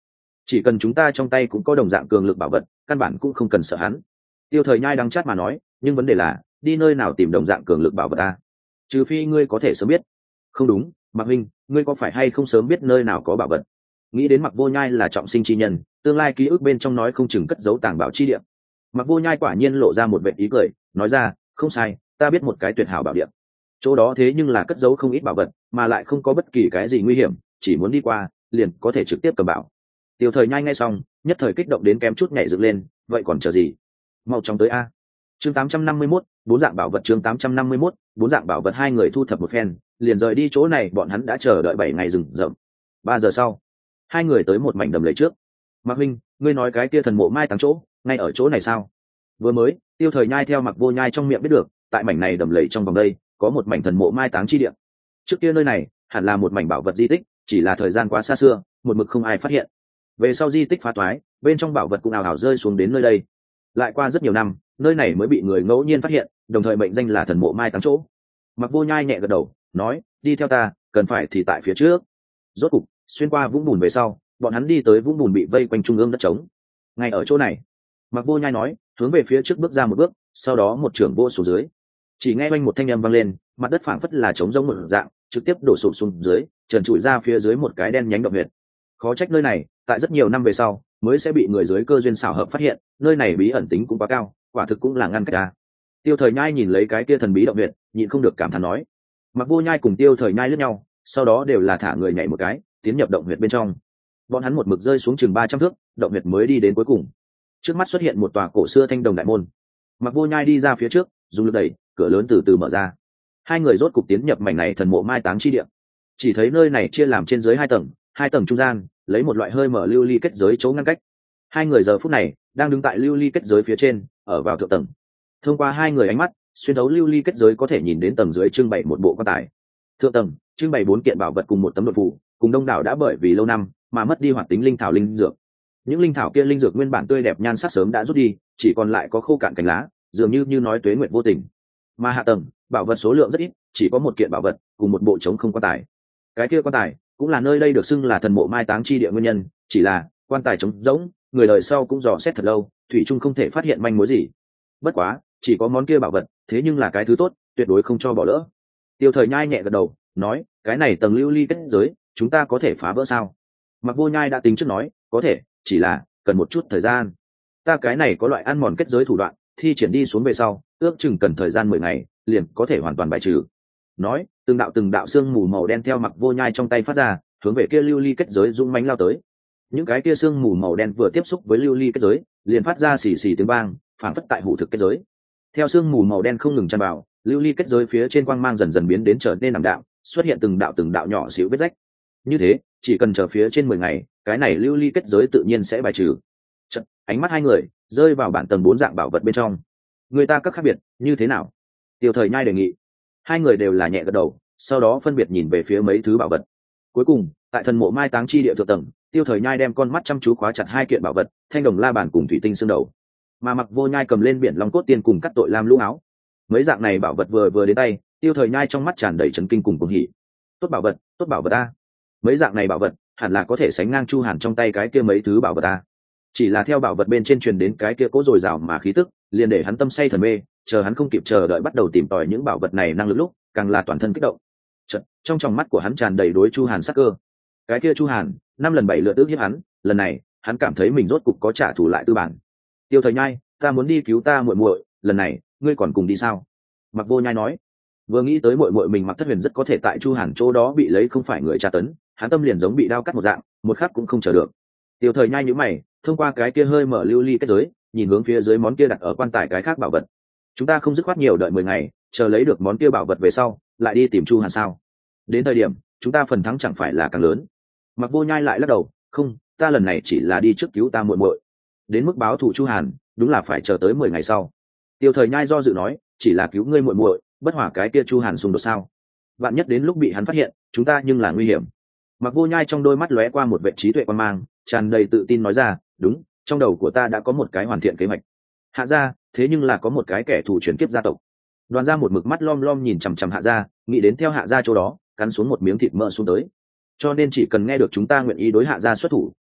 chỉ cần chúng ta trong tay cũng có đồng dạng cường lực bảo vật, căn bản cũng không cần sợ hắn. Tiêu Thời Nhai đắng chát mà nói, nhưng vấn đề là đi nơi nào tìm đồng dạng cường lực bảo vật a? Trừ phi ngươi có thể sớm biết. Không đúng, Mạc huynh, ngươi có phải hay không sớm biết nơi nào có bảo vật? Nghĩ đến Mạc Vô Nhai là trọng sinh chi nhân, tương lai ký ức bên trong nói không chừng cất giấu tàng bảo chi địa. Mạc Vô Nhai quả nhiên lộ ra một vẻ ý cười, nói ra, không sai, ta biết một cái tuyệt hảo bảo địa. Chỗ đó thế nhưng là cất giấu không ít bảo vật, mà lại không có bất kỳ cái gì nguy hiểm, chỉ muốn đi qua, liền có thể trực tiếp cầm bảo. Tiêu Thời Nhai nghe xong, nhất thời kích động đến kém chút nhảy dựng lên, vậy còn chờ gì? Mau chóng tới a. Chương 851, bốn dạng bảo vật. Chương 851, bốn dạng bảo vật. Hai người thu thập một phen, liền rời đi chỗ này. Bọn hắn đã chờ đợi 7 ngày rừng rậm. 3 giờ sau, hai người tới một mảnh đầm lầy trước. Mạc huynh, ngươi nói cái kia thần mộ mai táng chỗ, ngay ở chỗ này sao? Vừa mới, Tiêu Thời Nhai theo Mạc Vô Nhai trong miệng biết được, tại mảnh này đầm lầy trong vòng đây, có một mảnh thần mộ mai táng chi địa. Trước kia nơi này hẳn là một mảnh bảo vật di tích, chỉ là thời gian quá xa xưa, một mực không ai phát hiện. Về sau di tích phá toái, bên trong bảo vật cũng ào ào rơi xuống đến nơi đây. Lại qua rất nhiều năm, nơi này mới bị người ngẫu nhiên phát hiện, đồng thời mệnh danh là thần mộ mai táng chỗ. Mạc Vô Nhai nhẹ gật đầu, nói, đi theo ta, cần phải thì tại phía trước. Rốt cục, xuyên qua vũng bùn về sau, bọn hắn đi tới vũng bùn bị vây quanh trung ương đất trống. Ngay ở chỗ này, Mạc Vô Nhai nói, hướng về phía trước bước ra một bước, sau đó một trưởng vô xuống dưới. Chỉ nghe oanh một thanh âm vang lên, mặt đất phảng phất là trống rỗng một dạng, trực tiếp đổ sụp xuống dưới, trần trụi ra phía dưới một cái đen nhánh động huyệt. Khó trách nơi này, tại rất nhiều năm về sau, mới sẽ bị người dưới cơ duyên xảo hợp phát hiện, nơi này bí ẩn tính cũng quá cao, quả thực cũng là ngăn cách ta. Tiêu Thời Nhai nhìn lấy cái kia thần bí động huyệt, nhịn không được cảm thán nói. Mạc Vô Nhai cùng Tiêu Thời Nhai lướt nhau, sau đó đều là thả người nhảy một cái, tiến nhập động huyệt bên trong. Bọn hắn một mực rơi xuống chừng 300 thước, động huyệt mới đi đến cuối cùng. Trước mắt xuất hiện một tòa cổ xưa thanh đồng đại môn. Mạc Vô Nhai đi ra phía trước, dùng lực đẩy, cửa lớn từ từ mở ra. Hai người rốt cục tiến nhập mảnh này thần mộ mai táng chi địa. Chỉ thấy nơi này chia làm trên dưới 2 tầng, 2 tầng trung gian lấy một loại hơi mở lưu ly kết giới chỗ ngăn cách. Hai người giờ phút này đang đứng tại lưu ly kết giới phía trên, ở vào thượng tầng. Thông qua hai người ánh mắt, xuyên thấu lưu ly kết giới có thể nhìn đến tầng dưới trưng bày một bộ quan tài. Thượng tầng trưng bày 4 kiện bảo vật cùng một tấm đột phù, cùng đông đảo đã bởi vì lâu năm mà mất đi hoạt tính linh thảo linh dược. Những linh thảo kia linh dược nguyên bản tươi đẹp nhan sắc sớm đã rút đi, chỉ còn lại có khô cạn cành lá, dường như nói tuế nguyệt vô tình. Mà hạ tầng, bảo vật số lượng rất ít, chỉ có một kiện bảo vật cùng một bộ trống không quan tài. Cái kia quan tài cũng là nơi đây được xưng là thần mộ mai táng chi địa nguyên nhân, chỉ là quan tài trống rỗng, người đời sau cũng dò xét thật lâu, thủy chung không thể phát hiện manh mối gì. Bất quá, chỉ có món kia bảo vật, thế nhưng là cái thứ tốt, tuyệt đối không cho bỏ lỡ. Tiêu Thời Nhai nhẹ gật đầu, nói, cái này tầng lưu ly kết giới, chúng ta có thể phá vỡ sao? Mạc Vô Nhai đã tính trước nói, có thể, chỉ là cần một chút thời gian. Ta cái này có loại ăn mòn kết giới thủ đoạn, thi triển đi xuống về sau, ước chừng cần thời gian 10 ngày, liền có thể hoàn toàn bài trừ. Nói, từng đạo xương mù màu đen theo Mạc Vô Nhai trong tay phát ra, hướng về kia lưu ly kết giới dũng mãnh lao tới. Những cái kia xương mù màu đen vừa tiếp xúc với lưu ly kết giới, liền phát ra xì xì tiếng vang, phảng phất tại hủ thực kết giới. Theo xương mù màu đen không ngừng tràn vào, lưu ly kết giới phía trên quang mang dần dần biến đến trở nên ảm đạm, xuất hiện từng đạo nhỏ xíu vết rách. Như thế, chỉ cần chờ phía trên 10 ngày, cái này lưu ly kết giới tự nhiên sẽ bài trừ. Chợt, ánh mắt hai người rơi vào bản tầng 4 dạng bảo vật bên trong. Người ta các khác biệt, như thế nào? Tiêu Thời Nhai đề nghị. Hai người đều là nhẹ gật đầu, sau đó phân biệt nhìn về phía mấy thứ bảo vật. Cuối cùng, tại thần mộ mai táng chi địa thượng tầng, Tiêu Thời Nhai đem con mắt chăm chú khóa chặt 2 kiện bảo vật, thanh đồng la bàn cùng thủy tinh xương đầu. Mà Mạc Vô Nhai cầm lên biển long cốt tiên cùng cắt tội lam lũ áo. Mấy dạng này bảo vật vừa đến tay, Tiêu Thời Nhai trong mắt tràn đầy chấn kinh cùng cuồng hỉ. Tốt bảo vật a! Mấy dạng này bảo vật, hẳn là có thể sánh ngang Chu Hàn trong tay cái kia mấy thứ bảo vật a. Chỉ là theo bảo vật bên trên truyền đến cái kia cố dồi dào mà khí tức, liền để hắn tâm say thần mê, chờ hắn không kịp chờ đợi bắt đầu tìm tòi những bảo vật này năng lực lúc, càng là toàn thân kích động. Chợt, trong tròng mắt của hắn tràn đầy đối Chu Hàn sắc cơ. Cái kia Chu Hàn, 5 lần 7 lượt ức hiếp hắn, lần này, hắn cảm thấy mình rốt cục có trả thù lại tư bản. Tiêu Thời Nhai, ta muốn đi cứu ta muội muội, lần này, ngươi còn cùng đi sao? Mạc Vô Nhai nói. Vừa nghĩ tới muội muội mình Mạc Thất Huyền rất có thể tại Chu Hàn chỗ đó bị lấy không phải người tra tấn, hắn tâm liền giống bị đao cắt một dạng, một khắc cũng không chờ được. Tiêu Thời Nhai nhíu mày, thông qua cái kia hơi mở lưu ly kết giới, nhìn hướng phía dưới món kia đặt ở quan tài cái khác bảo vật. Chúng ta không dứt khoát nhiều đợi 10 ngày, chờ lấy được món kia bảo vật về sau, lại đi tìm Chu Hàn sao? Đến thời điểm, chúng ta phần thắng chẳng phải là càng lớn. Mạc Vô Nhai lại lắc đầu, không, ta lần này chỉ là đi trước cứu ta muội muội. Đến mức báo thù Chu Hàn, đúng là phải chờ tới 10 ngày sau. Tiêu Thời Nhai do dự nói, chỉ là cứu ngươi muội muội, bất hòa cái kia Chu Hàn xung đột sao? Vạn nhất đến lúc bị hắn phát hiện, chúng ta nhưng là nguy hiểm. Mạc Vô Nhai trong đôi mắt lóe qua một vẻ trí tuệ quan mang, tràn đầy tự tin nói ra, đúng, trong đầu của ta đã có một cái hoàn thiện kế hoạch. Hạ gia, thế nhưng là có một cái kẻ thù chuyển kiếp gia tộc. Đoàn gia một mực mắt lom lom nhìn chằm chằm Hạ gia, nghĩ đến theo Hạ gia chỗ đó, cắn xuống một miếng thịt mỡ xuống tới. Cho nên chỉ cần nghe được chúng ta nguyện ý đối Hạ gia xuất thủ,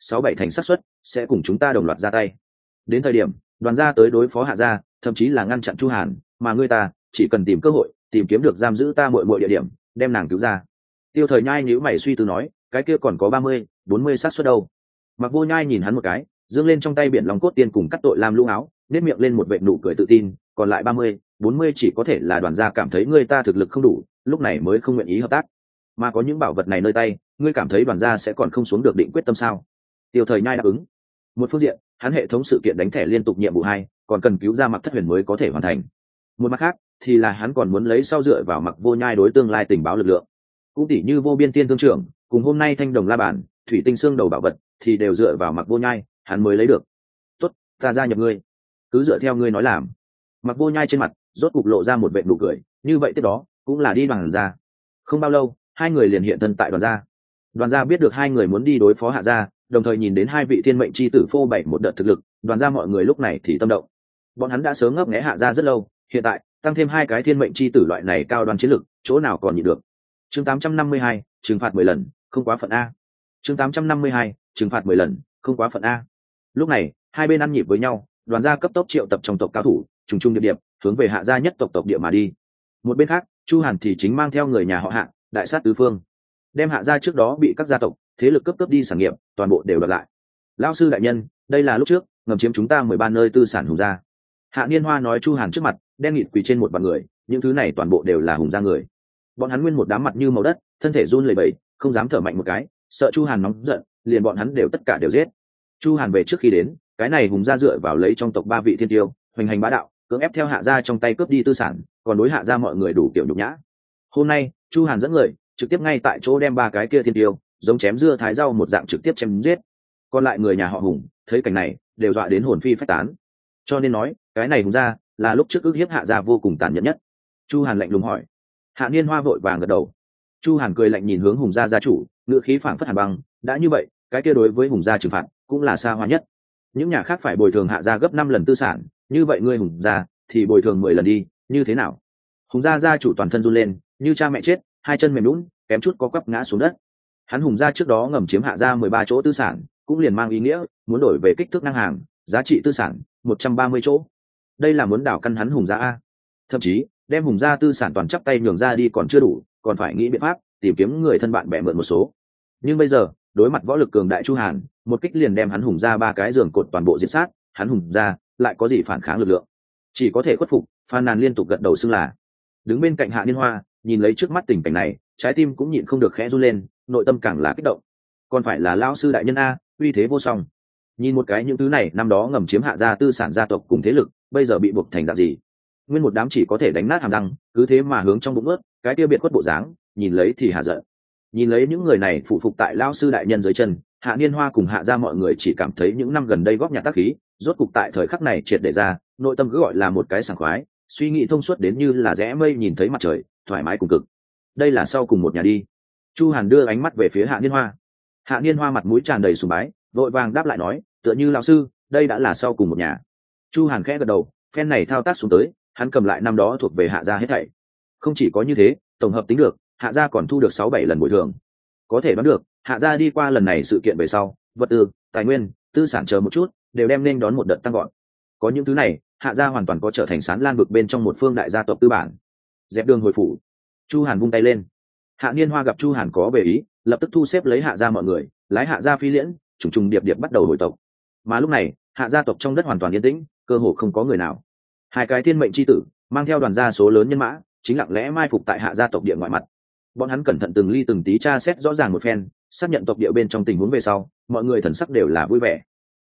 6-7 thành xác suất sẽ cùng chúng ta đồng loạt ra tay. Đến thời điểm đoàn gia tới đối phó hạ gia, thậm chí là ngăn chặn Chu Hàn, mà ngươi ta chỉ cần tìm cơ hội tìm kiếm được giam giữ ta muội địa điểm, đem nàng cứu ra. Tiêu Thời Nhai nhíu mày suy tư nói, cái kia còn có 30-40 xác suất đâu. Mặc Vô Nhai nhìn hắn một cái, giương lên trong tay biển lòng cốt tiên cùng cắt tội làm lũng áo, nét miệng lên một vệt nụ cười tự tin, còn lại 30-40 chỉ có thể là đoàn gia cảm thấy ngươi ta thực lực không đủ, lúc này mới không nguyện ý hợp tác. Mà có những bảo vật này nơi tay, ngươi cảm thấy đoàn gia sẽ còn không xuống được định quyết tâm sao? Tiêu Thời Nhai đáp ứng. Một phương diện, hắn hệ thống sự kiện đánh thẻ liên tục nhiệm vụ 2, còn cần cứu ra Mặc Thất Huyền mới có thể hoàn thành. Một mặt khác thì là hắn còn muốn lấy sau dựa vào Mặc Vô Nhai đối tương lai tình báo lực lượng, cũng tỷ như Vô Biên Tiên Thương trưởng cùng hôm nay Thanh Đồng La Bản, Thủy Tinh Xương đầu bảo vật thì đều dựa vào Mặc Vô Nhai hắn mới lấy được. Tốt, ta gia nhập ngươi, cứ dựa theo ngươi nói làm. Mặc Vô Nhai trên mặt rốt cục lộ ra một vệt nụ cười, như vậy tiếp đó cũng là đi đoàn gia. Không bao lâu hai người liền hiện thân tại đoàn gia. Đoàn gia biết được hai người muốn đi đối phó hạ gia, đồng thời nhìn đến hai vị thiên mệnh chi tử phô bày một đợt thực lực, đoàn gia mọi người lúc này thì tâm động. Bọn hắn đã sớm ngấp nghé hạ gia rất lâu, hiện tại tăng thêm hai cái thiên mệnh chi tử loại này cao đoan chiến lực, chỗ nào còn nhịn được. Chương 852, trừng phạt 10 lần, không quá phận a. Chương 852, trừng phạt 10 lần, không quá phận a. Lúc này hai bên ăn nhịp với nhau, đoàn gia cấp tốc triệu tập trong tộc cao thủ, trùng trùng điệp điệp hướng về hạ gia nhất tộc địa mà đi. Một bên khác Chu Hàn thì chính mang theo người nhà họ Hạ đại sát tứ phương, đem hạ gia trước đó bị các gia tộc thế lực cấp đi sản nghiệp toàn bộ đều đoạt lại. Lão sư đại nhân, đây là lúc trước ngầm chiếm chúng ta 13 nơi tư sản Hùng gia. Hạ Niên Hoa nói Chu Hàn trước mặt đen nghịt quỳ trên một bàn người, những thứ này toàn bộ đều là Hùng gia người. Bọn hắn nguyên một đám mặt như màu đất, thân thể run lẩy bẩy, không dám thở mạnh một cái, sợ Chu Hàn nóng giận, liền bọn hắn đều tất cả đều giết. Chu Hàn về trước khi đến, cái này Hùng gia dựa vào lấy trong tộc 3 vị thiên tiêu, hoành hành bá đạo, cưỡng ép theo hạ gia trong tay cướp đi tư sản, còn đối hạ gia mọi người đủ kiểu nhục nhã. Hôm nay Chu Hàn dẫn người trực tiếp ngay tại chỗ đem 3 cái kia thiên tiêu giống chém dưa thái rau một dạng trực tiếp chém giết. Còn lại người nhà họ Hùng thấy cảnh này đều dọa đến hồn phi phách tán. Cho nên nói cái này Hùng gia là lúc trước ức hiếp hạ gia vô cùng tàn nhẫn nhất. Chu Hàn lạnh lùng hỏi. Hạ Niên Hoa vội vàng gật đầu. Chu Hàn cười lạnh nhìn hướng Hùng gia gia chủ, ngữ khí phảng phất hàn băng, đã như vậy cái kia đối với Hùng gia trừng phạt cũng là xa hoa nhất. Những nhà khác phải bồi thường hạ gia gấp 5 lần tư sản, như vậy ngươi Hùng gia thì bồi thường 10 lần đi, như thế nào? Hùng gia gia chủ toàn thân run lên, như cha mẹ chết, hai chân mềm nhũn, kém chút có quắp ngã xuống đất. Hắn Hùng gia trước đó ngầm chiếm hạ gia 13 chỗ tư sản, cũng liền mang ý nghĩa muốn đổi về kích thước năng hàng, giá trị tư sản 130 chỗ. Đây là muốn đảo căn hắn Hùng gia a. Thậm chí đem Hùng gia tư sản toàn chắp tay nhường ra đi còn chưa đủ, còn phải nghĩ biện pháp tìm kiếm người thân bạn bè mượn một số. Nhưng bây giờ đối mặt võ lực cường đại Chu Hàn, một kích liền đem hắn Hùng gia 3 cái giường cột toàn bộ diệt sát, hắn Hùng gia lại có gì phản kháng lực lượng? Chỉ có thể khuất phục, phàn nàn liên tục gật đầu xưng là. Đứng bên cạnh Hạ Niên Hoa nhìn lấy trước mắt tình cảnh này, trái tim cũng nhịn không được khẽ run lên, nội tâm càng là kích động. Còn phải là lão sư đại nhân a, uy thế vô song. Nhìn một cái những thứ này năm đó ngầm chiếm hạ gia tư sản gia tộc cùng thế lực, bây giờ bị buộc thành dạng gì? Nguyên một đám chỉ có thể đánh nát hàm răng, cứ thế mà hướng trong bụng ướt, cái kia biệt khuất bộ dáng, nhìn lấy thì hạ giận. Nhìn lấy những người này phụ phục tại lão sư đại nhân dưới chân, Hạ Niên Hoa cùng Hạ gia mọi người chỉ cảm thấy những năm gần đây góp nhặt tác khí, rốt cục tại thời khắc này triệt để ra, nội tâm cứ gọi là một cái sảng khoái, suy nghĩ thông suốt đến như là rẽ mây nhìn thấy mặt trời, thoải mái cùng cực. Đây là sau cùng một nhà đi. Chu Hàn đưa ánh mắt về phía Hạ Niên Hoa. Hạ Niên Hoa mặt mũi tràn đầy sùng bái, vội vàng đáp lại nói, tựa như lão sư, đây đã là sau cùng một nhà. Chu Hàn khẽ gật đầu, phen này thao tác xuống tới, hắn cầm lại năm đó thuộc về Hạ gia hết thảy. Không chỉ có như thế, tổng hợp tính được, Hạ gia còn thu được 6-7 lần bồi thường. Có thể đoán được, Hạ gia đi qua lần này sự kiện về sau, vật tư, tài nguyên, tư sản chờ một chút, đều đem nên đón một đợt tăng gọn. Có những thứ này, Hạ gia hoàn toàn có trở thành sán lan vực bên trong một phương đại gia tộc tư bản. Dẹp đường hồi phủ. Chu Hàn vung tay lên. Hạ Niên Hoa gặp Chu Hàn có về ý, lập tức thu xếp lấy Hạ gia mọi người, lái Hạ gia phi liễn, trùng trùng điệp điệp bắt đầu hồi tộc. Mà lúc này, Hạ gia tộc trong đất hoàn toàn yên tĩnh, cơ hồ không có người nào. Hai cái thiên mệnh chi tử mang theo đoàn gia số lớn nhân mã, chính lặng lẽ mai phục tại Hạ gia tộc địa ngoại mặt. Bọn hắn cẩn thận từng ly từng tí tra xét rõ ràng một phen, xác nhận tộc địa bên trong tình huống về sau, mọi người thần sắc đều là vui vẻ.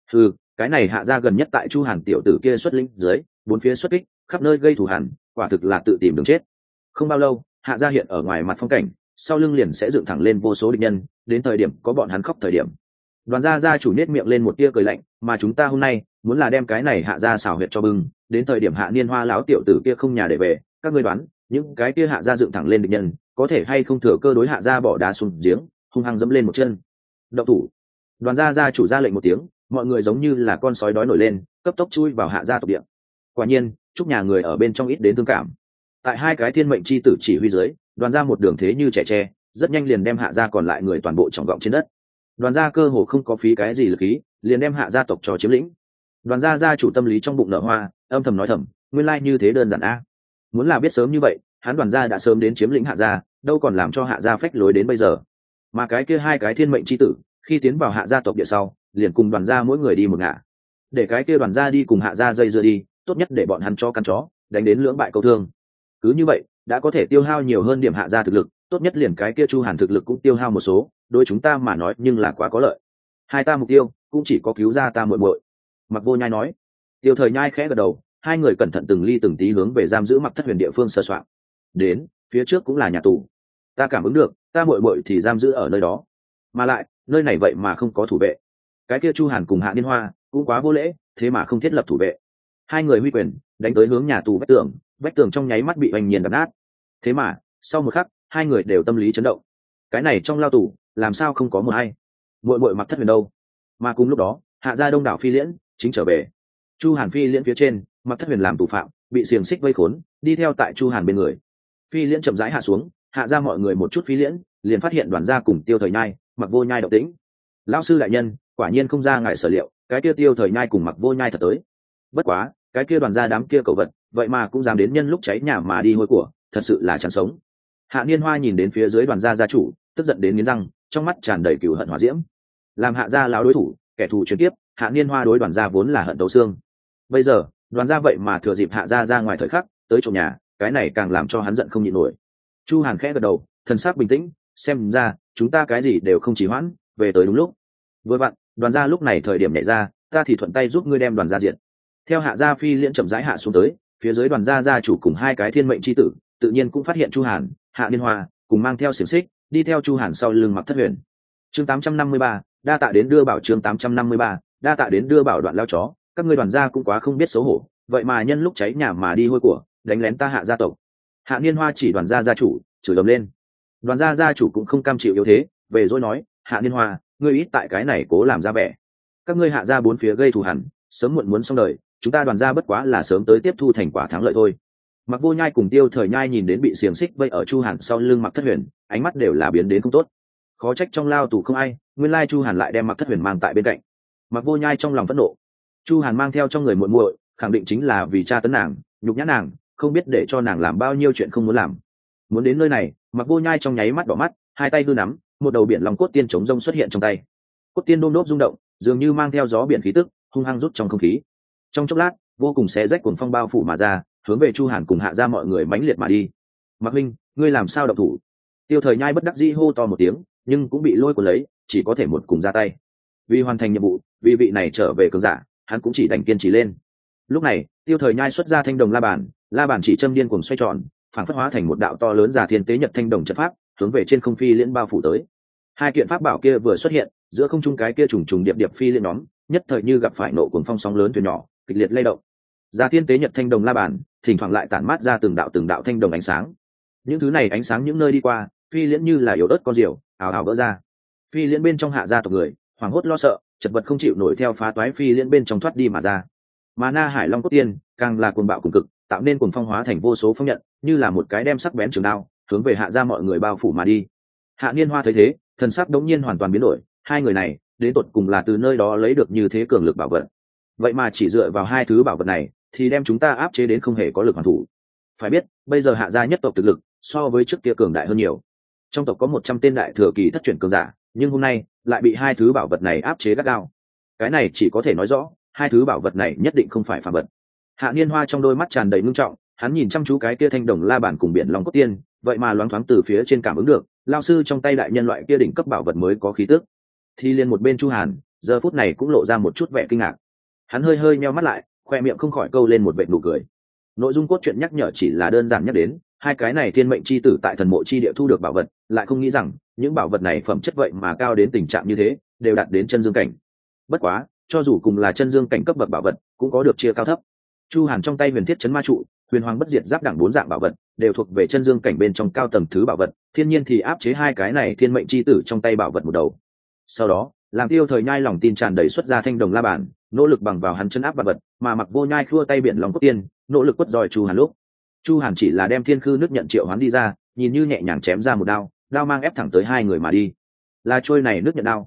Cái này Hạ gia gần nhất tại Chu Hàn tiểu tử kia xuất linh dưới, bốn phía xuất kích, khắp nơi gây thù hằn, quả thực là tự tìm đường chết. Không bao lâu, Hạ gia hiện ở ngoài mặt phong cảnh, sau lưng liền sẽ dựng thẳng lên vô số địch nhân, đến thời điểm có bọn hắn khóc thời điểm. Đoàn gia gia chủ nết miệng lên một tia cười lạnh, mà chúng ta hôm nay muốn là đem cái này Hạ gia xảo huyệt cho bưng, đến thời điểm Hạ Niên Hoa lão tiểu tử kia không nhà để về, các ngươi đoán, những cái kia Hạ gia dựng thẳng lên địch nhân, có thể hay không thừa cơ đối Hạ gia bỏ đá xuống giếng, hung hăng dẫm lên một chân. Động thủ. Đoàn gia gia chủ ra lệnh một tiếng, mọi người giống như là con sói đói nổi lên, cấp tốc chui vào Hạ gia tộc địa. Quả nhiên, chúc nhà người ở bên trong ít đến thương cảm. Tại hai cái thiên mệnh chi tử chỉ huy dưới, đoàn ra một đường thế như trẻ tre, rất nhanh liền đem Hạ gia còn lại người toàn bộ trọng gọng trên đất. Đoàn gia cơ hồ không có phí cái gì lực khí, liền đem hạ gia tộc cho chiếm lĩnh. Đoàn gia gia chủ tâm lý trong bụng nở hoa, âm thầm nói thầm, nguyên lai như thế đơn giản a. Muốn là biết sớm như vậy, hắn Đoàn gia đã sớm đến chiếm lĩnh hạ gia, đâu còn làm cho hạ gia phách lối đến bây giờ. Mà cái kia hai cái thiên mệnh chi tử, khi tiến vào hạ gia tộc địa sau, liền cùng Đoàn gia mỗi người đi một ngả. Để cái kia Đoàn gia đi cùng hạ gia dây dưa đi, tốt nhất để bọn hắn cho căn chó, đánh đến lưỡng bại câu thương. Cứ như vậy, đã có thể tiêu hao nhiều hơn điểm hạ gia thực lực, tốt nhất liền cái kia Chu Hàn thực lực cũng tiêu hao một số, đối chúng ta mà nói nhưng là quá có lợi. Hai ta mục tiêu cũng chỉ có cứu ra ta muội muội. Mặc Vô Nhai nói. Tiêu Thời Nhai khẽ gật đầu, hai người cẩn thận từng ly từng tí hướng về giam giữ Mặc Thất Huyền địa phương sơ soạn. Đến, phía trước cũng là nhà tù. Ta cảm ứng được, ta muội muội thì giam giữ ở nơi đó. Mà lại, nơi này vậy mà không có thủ vệ. Cái kia Chu Hàn cùng Hạ Niên Hoa cũng quá vô lễ, thế mà không thiết lập thủ vệ. Hai người huy quyền, đánh tới hướng nhà tù vách tường trong nháy mắt bị oanh nhiên đập nát. Thế mà, sau một khắc, hai người đều tâm lý chấn động. Cái này trong lao tù, làm sao không có một ai? Muội muội Mặc Thất Huyền đâu? Mà cùng lúc đó, hạ gia đông đảo phi liễn chính trở về. Chu Hàn phi liễn phía trên, Mặc Thất Huyền làm tù phạm, bị xiềng xích vây khốn, đi theo tại Chu Hàn bên người. Phi liễn chậm rãi hạ xuống, hạ ra mọi người một chút phi liễn, liền phát hiện Đoàn gia cùng Tiêu Thời Nhai, Mặc Vô Nhai động tĩnh. Lão sư đại nhân, quả nhiên không ra ngại sở liệu, cái kia Tiêu Thời Nhai cùng Mặc Vô Nhai thật tới. Bất quá, cái kia Đoàn gia đám kia cẩu vật, vậy mà cũng dám đến nhân lúc cháy nhà mà đi hôi của, thật sự là chán sống. Hạ Niên Hoa nhìn đến phía dưới Đoàn gia gia chủ, tức giận đến nghiến răng, trong mắt tràn đầy cừu hận hỏa diễm. Làm Hạ gia lão đối thủ, kẻ thù chuyển tiếp, Hạ Niên Hoa đối Đoàn gia vốn là hận tấu xương. Bây giờ, Đoàn gia vậy mà thừa dịp Hạ gia ra ngoài thời khắc, tới trộm nhà, cái này càng làm cho hắn giận không nhịn nổi. Chu Hàn khẽ gật đầu, thần sắc bình tĩnh, xem ra chúng ta cái gì đều không trì hoãn, về tới đúng lúc. Vừa vặn, Đoàn gia lúc này thời điểm nhảy ra, ta thì thuận tay giúp ngươi đem Đoàn gia diệt. Theo Hạ gia phi liễn chậm rãi hạ xuống tới, phía dưới Đoàn gia gia chủ cùng hai cái thiên mệnh chi tử, tự nhiên cũng phát hiện Chu Hàn, Hạ Niên Hoa cùng mang theo xiềng xích, đi theo Chu Hàn sau lưng Mặc Thất Huyền. Chương 853, đa tạ đến đưa bảo. Chương 853, đa tạ đến đưa bảo. Đoạn lao chó, các ngươi Đoàn gia cũng quá không biết xấu hổ, vậy mà nhân lúc cháy nhà mà đi hôi của, đánh lén ta Hạ gia tộc. Hạ Niên Hoa chỉ Đoàn gia gia chủ, chửi ầm lên. Đoàn gia gia chủ cũng không cam chịu yếu thế, về rồi nói, Hạ Niên Hoa, ngươi ít tại cái này cố làm ra vẻ. Các ngươi Hạ gia bốn phía gây thù hằn, sớm muộn muốn xong đời, chúng ta Đoàn gia bất quá là sớm tới tiếp thu thành quả thắng lợi thôi. Mặc Vô Nhai cùng Tiêu Thời Nhai nhìn đến bị xiềng xích vây ở Chu Hàn sau lưng Mặc Thất Huyền, ánh mắt đều là biến đến không tốt. Khó trách trong lao tù không ai, nguyên lai Chu Hàn lại đem Mặc Thất Huyền mang tại bên cạnh. Mặc Vô Nhai trong lòng phẫn nộ. Chu Hàn mang theo trong người muội muội, khẳng định chính là vì tra tấn nàng, nhục nhã nàng, không biết để cho nàng làm bao nhiêu chuyện không muốn làm. Muốn đến nơi này, Mặc Vô Nhai trong nháy mắt đỏ mắt, hai tay hư nắm, một đầu biển long cốt tiên chống rông xuất hiện trong tay. Cốt tiên đôm đốp rung động, dường như mang theo gió biển khí tức, hung hăng rút trong không khí. Trong chốc lát, vô cùng xé rách cuồng phong bao phủ mà ra, hướng về Chu Hàn cùng Hạ gia mọi người mãnh liệt mà đi. Mặc Minh, ngươi làm sao động thủ? Tiêu Thời Nhai bất đắc dĩ hô to một tiếng, nhưng cũng bị lôi cuốn lấy, chỉ có thể một cùng ra tay. Vì hoàn thành nhiệm vụ, vì vị này trở về cường giả, hắn cũng chỉ đành kiên trì lên. Lúc này, Tiêu Thời Nhai xuất ra thanh đồng la bàn chỉ châm điên cuồng xoay tròn, phản phất hóa thành một đạo to lớn giả thiên tế nhật thanh đồng trận pháp, hướng về trên không phi liễn bao phủ tới. Hai kiện pháp bảo kia vừa xuất hiện, giữa không trung cái kia trùng trùng điệp điệp phi liễn nhóm, nhất thời như gặp phải nộ cuồng phong sóng lớn thuyền nhỏ, kịch liệt lay động. Giả thiên tế nhật thanh đồng la bàn, thỉnh thoảng lại tản mát ra từng đạo thanh đồng ánh sáng. Những thứ này ánh sáng những nơi đi qua, phi liễn như là yếu ớt con diều, ào ào vỡ ra. Phi liễn bên trong Hạ gia tộc người, hoảng hốt lo sợ, chật vật không chịu nổi theo phá toái phi liễn bên trong thoát đi mà ra. Mà Na Hải Long cốt tiên càng là cuồng bạo cùng cực, tạo nên cuồng phong hóa thành vô số phong nhận, như là một cái đem sắc bén trường đao, hướng về Hạ gia mọi người bao phủ mà đi. Hạ Niên Hoa thấy thế, thần sắc đống nhiên hoàn toàn biến đổi, hai người này, đến tột cùng là từ nơi đó lấy được như thế cường lực bảo vật. Vậy mà chỉ dựa vào hai thứ bảo vật này, thì đem chúng ta áp chế đến không hề có lực hoàn thủ. Phải biết, bây giờ Hạ gia nhất tộc thực lực so với trước kia cường đại hơn nhiều. Trong tộc có 100 tên đại thừa kỳ thất chuyển cường giả, nhưng hôm nay lại bị hai thứ bảo vật này áp chế gắt gao. Cái này chỉ có thể nói rõ, hai thứ bảo vật này nhất định không phải phàm vật. Hạ Niên Hoa trong đôi mắt tràn đầy ngưng trọng, hắn nhìn chăm chú cái kia thanh đồng la bàn cùng biển long cốt tiên, vậy mà loáng thoáng từ phía trên cảm ứng được, lao sư trong tay đại nhân loại kia đỉnh cấp bảo vật mới có khí tức. Thì liền một bên Chu Hàn, giờ phút này cũng lộ ra một chút vẻ kinh ngạc. Hắn hơi hơi nheo mắt lại, khoe miệng không khỏi câu lên một vệt nụ cười. Nội dung cốt truyện nhắc nhở chỉ là đơn giản nhắc đến, hai cái này thiên mệnh chi tử tại thần mộ chi địa thu được bảo vật, lại không nghĩ rằng những bảo vật này phẩm chất vậy mà cao đến tình trạng như thế, đều đạt đến chân dương cảnh. Bất quá, cho dù cùng là chân dương cảnh cấp bậc bảo vật, cũng có được chia cao thấp. Chu Hàn trong tay huyền thiết chấn ma trụ, huyền hoàng bất diệt giáp đẳng 4 dạng bảo vật, đều thuộc về chân dương cảnh bên trong cao tầng thứ bảo vật, thiên nhiên thì áp chế hai cái này thiên mệnh chi tử trong tay bảo vật một đầu. Sau đó, làm Tiêu Thời Nhai lòng tin tràn đầy xuất ra thanh đồng la bàn, nỗ lực bằng vào hắn chân áp bảo vật, mà Mặc Vô Nhai khua tay biển lòng cốt tiên, nỗ lực quất roi Chu Hàn lúc. Chu Hàn chỉ là đem thiên khư nước nhận triệu hoán đi ra, nhìn như nhẹ nhàng chém ra một đao, đao mang ép thẳng tới hai người mà đi. Là trôi này nước nhận đao.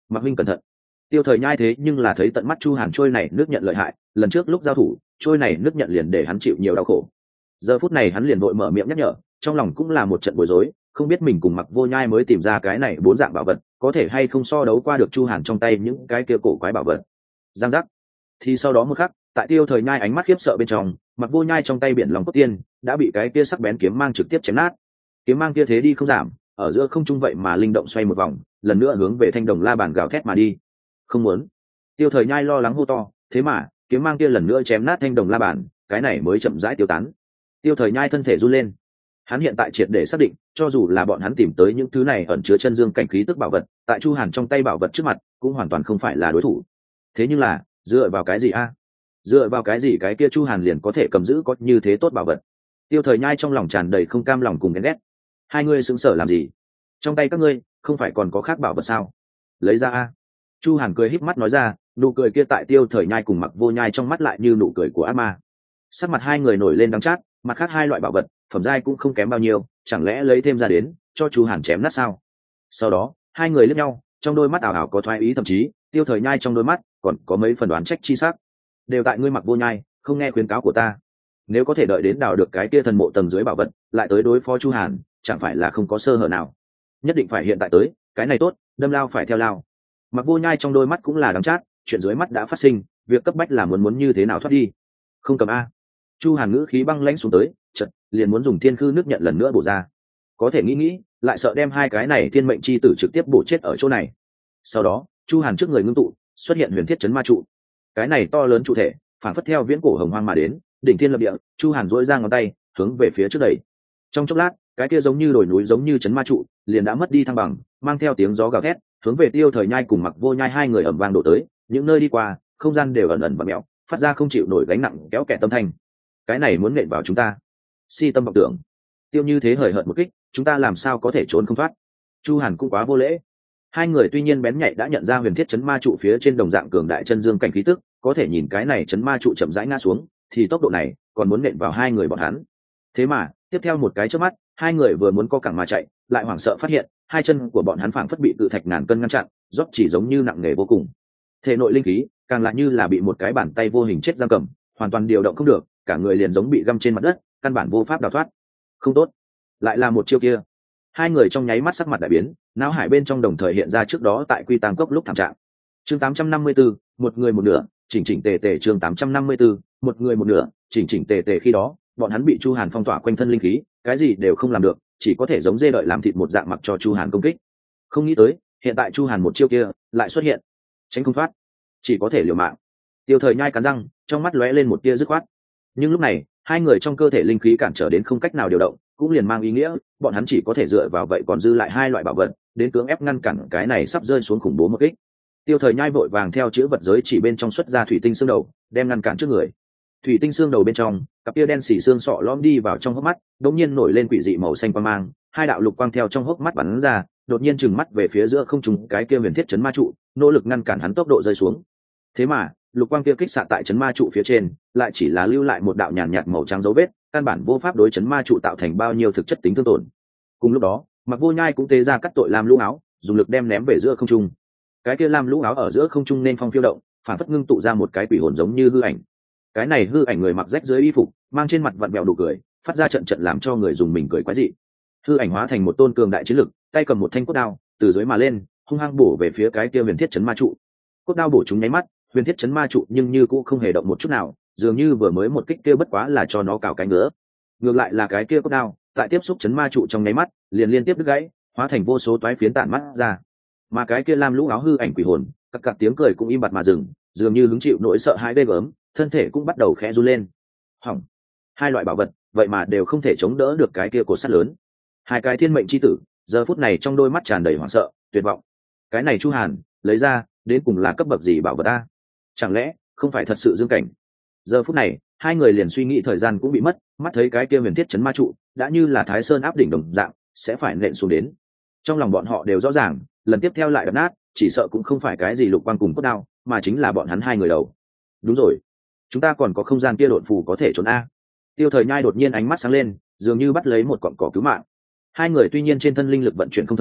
Mặc huynh cẩn thận. Tiêu Thời Nhai thế nhưng là thấy tận mắt Chu Hàn trôi này nước nhận lợi hại, lần trước lúc giao thủ trôi này nước nhận liền để hắn chịu nhiều đau khổ. Giờ phút này hắn liền vội mở miệng nhắc nhở, trong lòng cũng là một trận bối rối, không biết mình cùng Mặc Vô Nhai mới tìm ra cái này 4 dạng bảo vật có thể hay không so đấu qua được Chu Hàn trong tay những cái kia cổ quái bảo vật. Giang giác. Thì sau đó một khắc, tại Tiêu Thời Nhai ánh mắt khiếp sợ bên trong, Mặc Vô Nhai trong tay biển lòng cốt tiên đã bị cái kia sắc bén kiếm mang trực tiếp chém nát. Kiếm mang kia thế đi không giảm, ở giữa không trung vậy mà linh động xoay một vòng, lần nữa hướng về thanh đồng la bàn gào thét mà đi. Không muốn. Tiêu Thời Nhai lo lắng hô to, thế mà kiếm mang kia lần nữa chém nát thanh đồng la bàn, cái này mới chậm rãi tiêu tán. Tiêu Thời Nhai thân thể run lên. Hắn hiện tại triệt để xác định, cho dù là bọn hắn tìm tới những thứ này ẩn chứa chân dương cảnh khí tức bảo vật, tại Chu Hàn trong tay bảo vật trước mặt, cũng hoàn toàn không phải là đối thủ. Thế nhưng là, dựa vào cái gì a? Dựa vào cái gì cái kia Chu Hàn liền có thể cầm giữ có như thế tốt bảo vật? Tiêu Thời Nhai trong lòng tràn đầy không cam lòng cùng ghen ghét. Hai ngươi sững sờ làm gì? Trong tay các ngươi không phải còn có khác bảo vật sao? Lấy ra a. Chu Hàn cười híp mắt nói ra, nụ cười kia tại Tiêu Thời Nhai cùng Mặc Vô Nhai trong mắt lại như nụ cười của ác ma. Sắc mặt hai người nổi lên đắng chát, mặt khác hai loại bảo vật phẩm giai cũng không kém bao nhiêu, chẳng lẽ lấy thêm ra đến cho Chu Hàn chém nát sao? Sau đó hai người liếc nhau, trong đôi mắt ảo ảo có thoái ý, thậm chí Tiêu Thời Nhai trong đôi mắt còn có mấy phần đoán trách chi sắc. Đều tại ngươi Mặc Vô Nhai không nghe khuyến cáo của ta, nếu có thể đợi đến đào được cái kia thần mộ tầng dưới bảo vật lại tới đối phó Chu Hàn, chẳng phải là không có sơ hở nào? Nhất định phải hiện tại tới, cái này tốt, đâm lao phải theo lao. Mặc Vô Nhai trong đôi mắt cũng là đắng chát, chuyện dưới mắt đã phát sinh, việc cấp bách là muốn như thế nào thoát đi. Không cầm a. Chu Hàn ngữ khí băng lãnh xuống tới, chợt liền muốn dùng thiên khư nước nhận lần nữa bổ ra. Có thể nghĩ, lại sợ đem hai cái này thiên mệnh chi tử trực tiếp bổ chết ở chỗ này. Sau đó, Chu Hàn trước người ngưng tụ, xuất hiện huyền thiết chấn ma trụ. Cái này to lớn trụ thể, phản phất theo viễn cổ hồng hoang mà đến, đỉnh thiên lập địa, Chu Hàn duỗi ra ngón tay, hướng về phía trước đẩy. Trong chốc lát, cái kia giống như đồi núi giống như chấn ma trụ, liền đã mất đi thăng bằng, mang theo tiếng gió gào thét, hướng về Tiêu Thời Nhai cùng Mặc Vô Nhai hai người ầm vang đổ tới, những nơi đi qua, không gian đều ẩn ẩn và mèo, phát ra không chịu nổi gánh nặng kéo kẹt tâm thanh. Cái này muốn nện vào chúng ta. Si tâm vọng tưởng. Tiêu như thế hời hợt một kích, chúng ta làm sao có thể trốn không thoát? Chu Hàn cũng quá vô lễ. Hai người tuy nhiên bén nhạy đã nhận ra huyền thiết chấn ma trụ phía trên đồng dạng cường đại chân dương cảnh khí tức, có thể nhìn cái này chấn ma trụ chậm rãi ngã xuống, thì tốc độ này còn muốn nện vào hai người bọn hắn. Thế mà, tiếp theo một cái chớp mắt, hai người vừa muốn co cẳng mà chạy, lại hoảng sợ phát hiện, hai chân của bọn hắn phảng phất bị cự thạch ngàn cân ngăn chặn, rót chỉ giống như nặng nề vô cùng. Thể nội linh khí, càng lại như là bị một cái bàn tay vô hình chết giam cầm, hoàn toàn điều động không được, cả người liền giống bị găm trên mặt đất, căn bản vô pháp đào thoát. Không tốt, lại là một chiêu kia. Hai người trong nháy mắt sắc mặt đại biến, não hải bên trong đồng thời hiện ra trước đó tại Quy Tàng Cốc lúc thảm trạng. Chương 854, một người một nửa, chỉnh chỉnh tề tề. Chương 854, một người một nửa, chỉnh chỉnh tề tề. Khi đó, bọn hắn bị Chu Hàn phong tỏa quanh thân linh khí, cái gì đều không làm được, chỉ có thể giống dê đợi làm thịt một dạng mặc cho Chu Hàn công kích. Không nghĩ tới, hiện tại Chu Hàn một chiêu kia lại xuất hiện, tránh không thoát, chỉ có thể liều mạng. Tiêu Thời Nhai cắn răng, trong mắt lóe lên một tia dứt khoát. Nhưng lúc này, hai người trong cơ thể linh khí cản trở đến không cách nào điều động, cũng liền mang ý nghĩa bọn hắn chỉ có thể dựa vào vậy còn dư lại hai loại bảo vật đến cưỡng ép ngăn cản cái này sắp rơi xuống khủng bố một kích. Tiêu Thời Nhai vội vàng theo chữ vật giới chỉ bên trong xuất ra thủy tinh xương đầu, đem ngăn cản trước người. Thủy tinh xương đầu bên trong, cặp tia đen xỉ xương sọ lõm đi vào trong hốc mắt, đột nhiên nổi lên quỷ dị màu xanh quang mang, hai đạo lục quang theo trong hốc mắt bắn ra, đột nhiên trừng mắt về phía giữa không trung cái kia huyền thiết chấn ma trụ, nỗ lực ngăn cản hắn tốc độ rơi xuống. Thế mà, lục quang kia kích xạ tại chấn ma trụ phía trên, lại chỉ là lưu lại một đạo nhàn nhạt màu trắng dấu vết, căn bản vô pháp đối chấn ma trụ tạo thành bao nhiêu thực chất tính thương tổn. Cùng lúc đó, Mặc Vô Nhai cũng tế ra cắt tội lam lũ áo, dùng lực đem ném về giữa không trung. Cái kia lam lũ áo ở giữa không trung nên phong phiêu động, phản phất ngưng tụ ra một cái quỷ hồn giống như hư ảnh. Cái này hư ảnh người mặc rách dưới y phục, mang trên mặt vặn vẹo đủ cười, phát ra trận trận làm cho người dùng mình cười quái dị. Hư ảnh hóa thành một tôn cường đại chiến lực, tay cầm một thanh cốt đao, từ dưới mà lên, hung hăng bổ về phía cái kia huyền thiết chấn ma trụ. Cốt đao bổ trúng nháy mắt, huyền thiết chấn ma trụ nhưng như cũng không hề động một chút nào, dường như vừa mới một kích kia bất quá là cho nó cào cái ngứa. Ngược lại là cái kia cốt đao, tại tiếp xúc chấn ma trụ trong nháy mắt, liền liên tiếp đứt gãy, hóa thành vô số toái phiến tản mắt ra. Mà cái kia lam lũ áo hư ảnh quỷ hồn, các cặp tiếng cười cũng im bặt mà dừng, dường như hứng chịu nỗi sợ hãi ghê gớm, thân thể cũng bắt đầu khẽ run lên. Hỏng, hai loại bảo vật, vậy mà đều không thể chống đỡ được cái kia cột sắt lớn. Hai cái thiên mệnh chi tử, giờ phút này trong đôi mắt tràn đầy hoảng sợ, tuyệt vọng. Cái này Chu Hàn lấy ra, đến cùng là cấp bậc gì bảo vật ta? Chẳng lẽ không phải thật sự dương cảnh? Giờ phút này, hai người liền suy nghĩ thời gian cũng bị mất, mắt thấy cái kia huyền thiết chấn ma trụ đã như là Thái Sơn áp đỉnh đồng dạng, sẽ phải nện xuống đến. Trong lòng bọn họ đều rõ ràng, lần tiếp theo lại đập nát, chỉ sợ cũng không phải cái gì lục quang cùng cốt đao, mà chính là bọn hắn hai người đầu. Đúng rồi, chúng ta còn có không gian kia độn phù có thể trốn a. Tiêu Thời Nhai đột nhiên ánh mắt sáng lên, dường như bắt lấy một cọng cỏ cứu mạng. Hai người tuy nhiên trên thân linh lực vận chuyển không thông,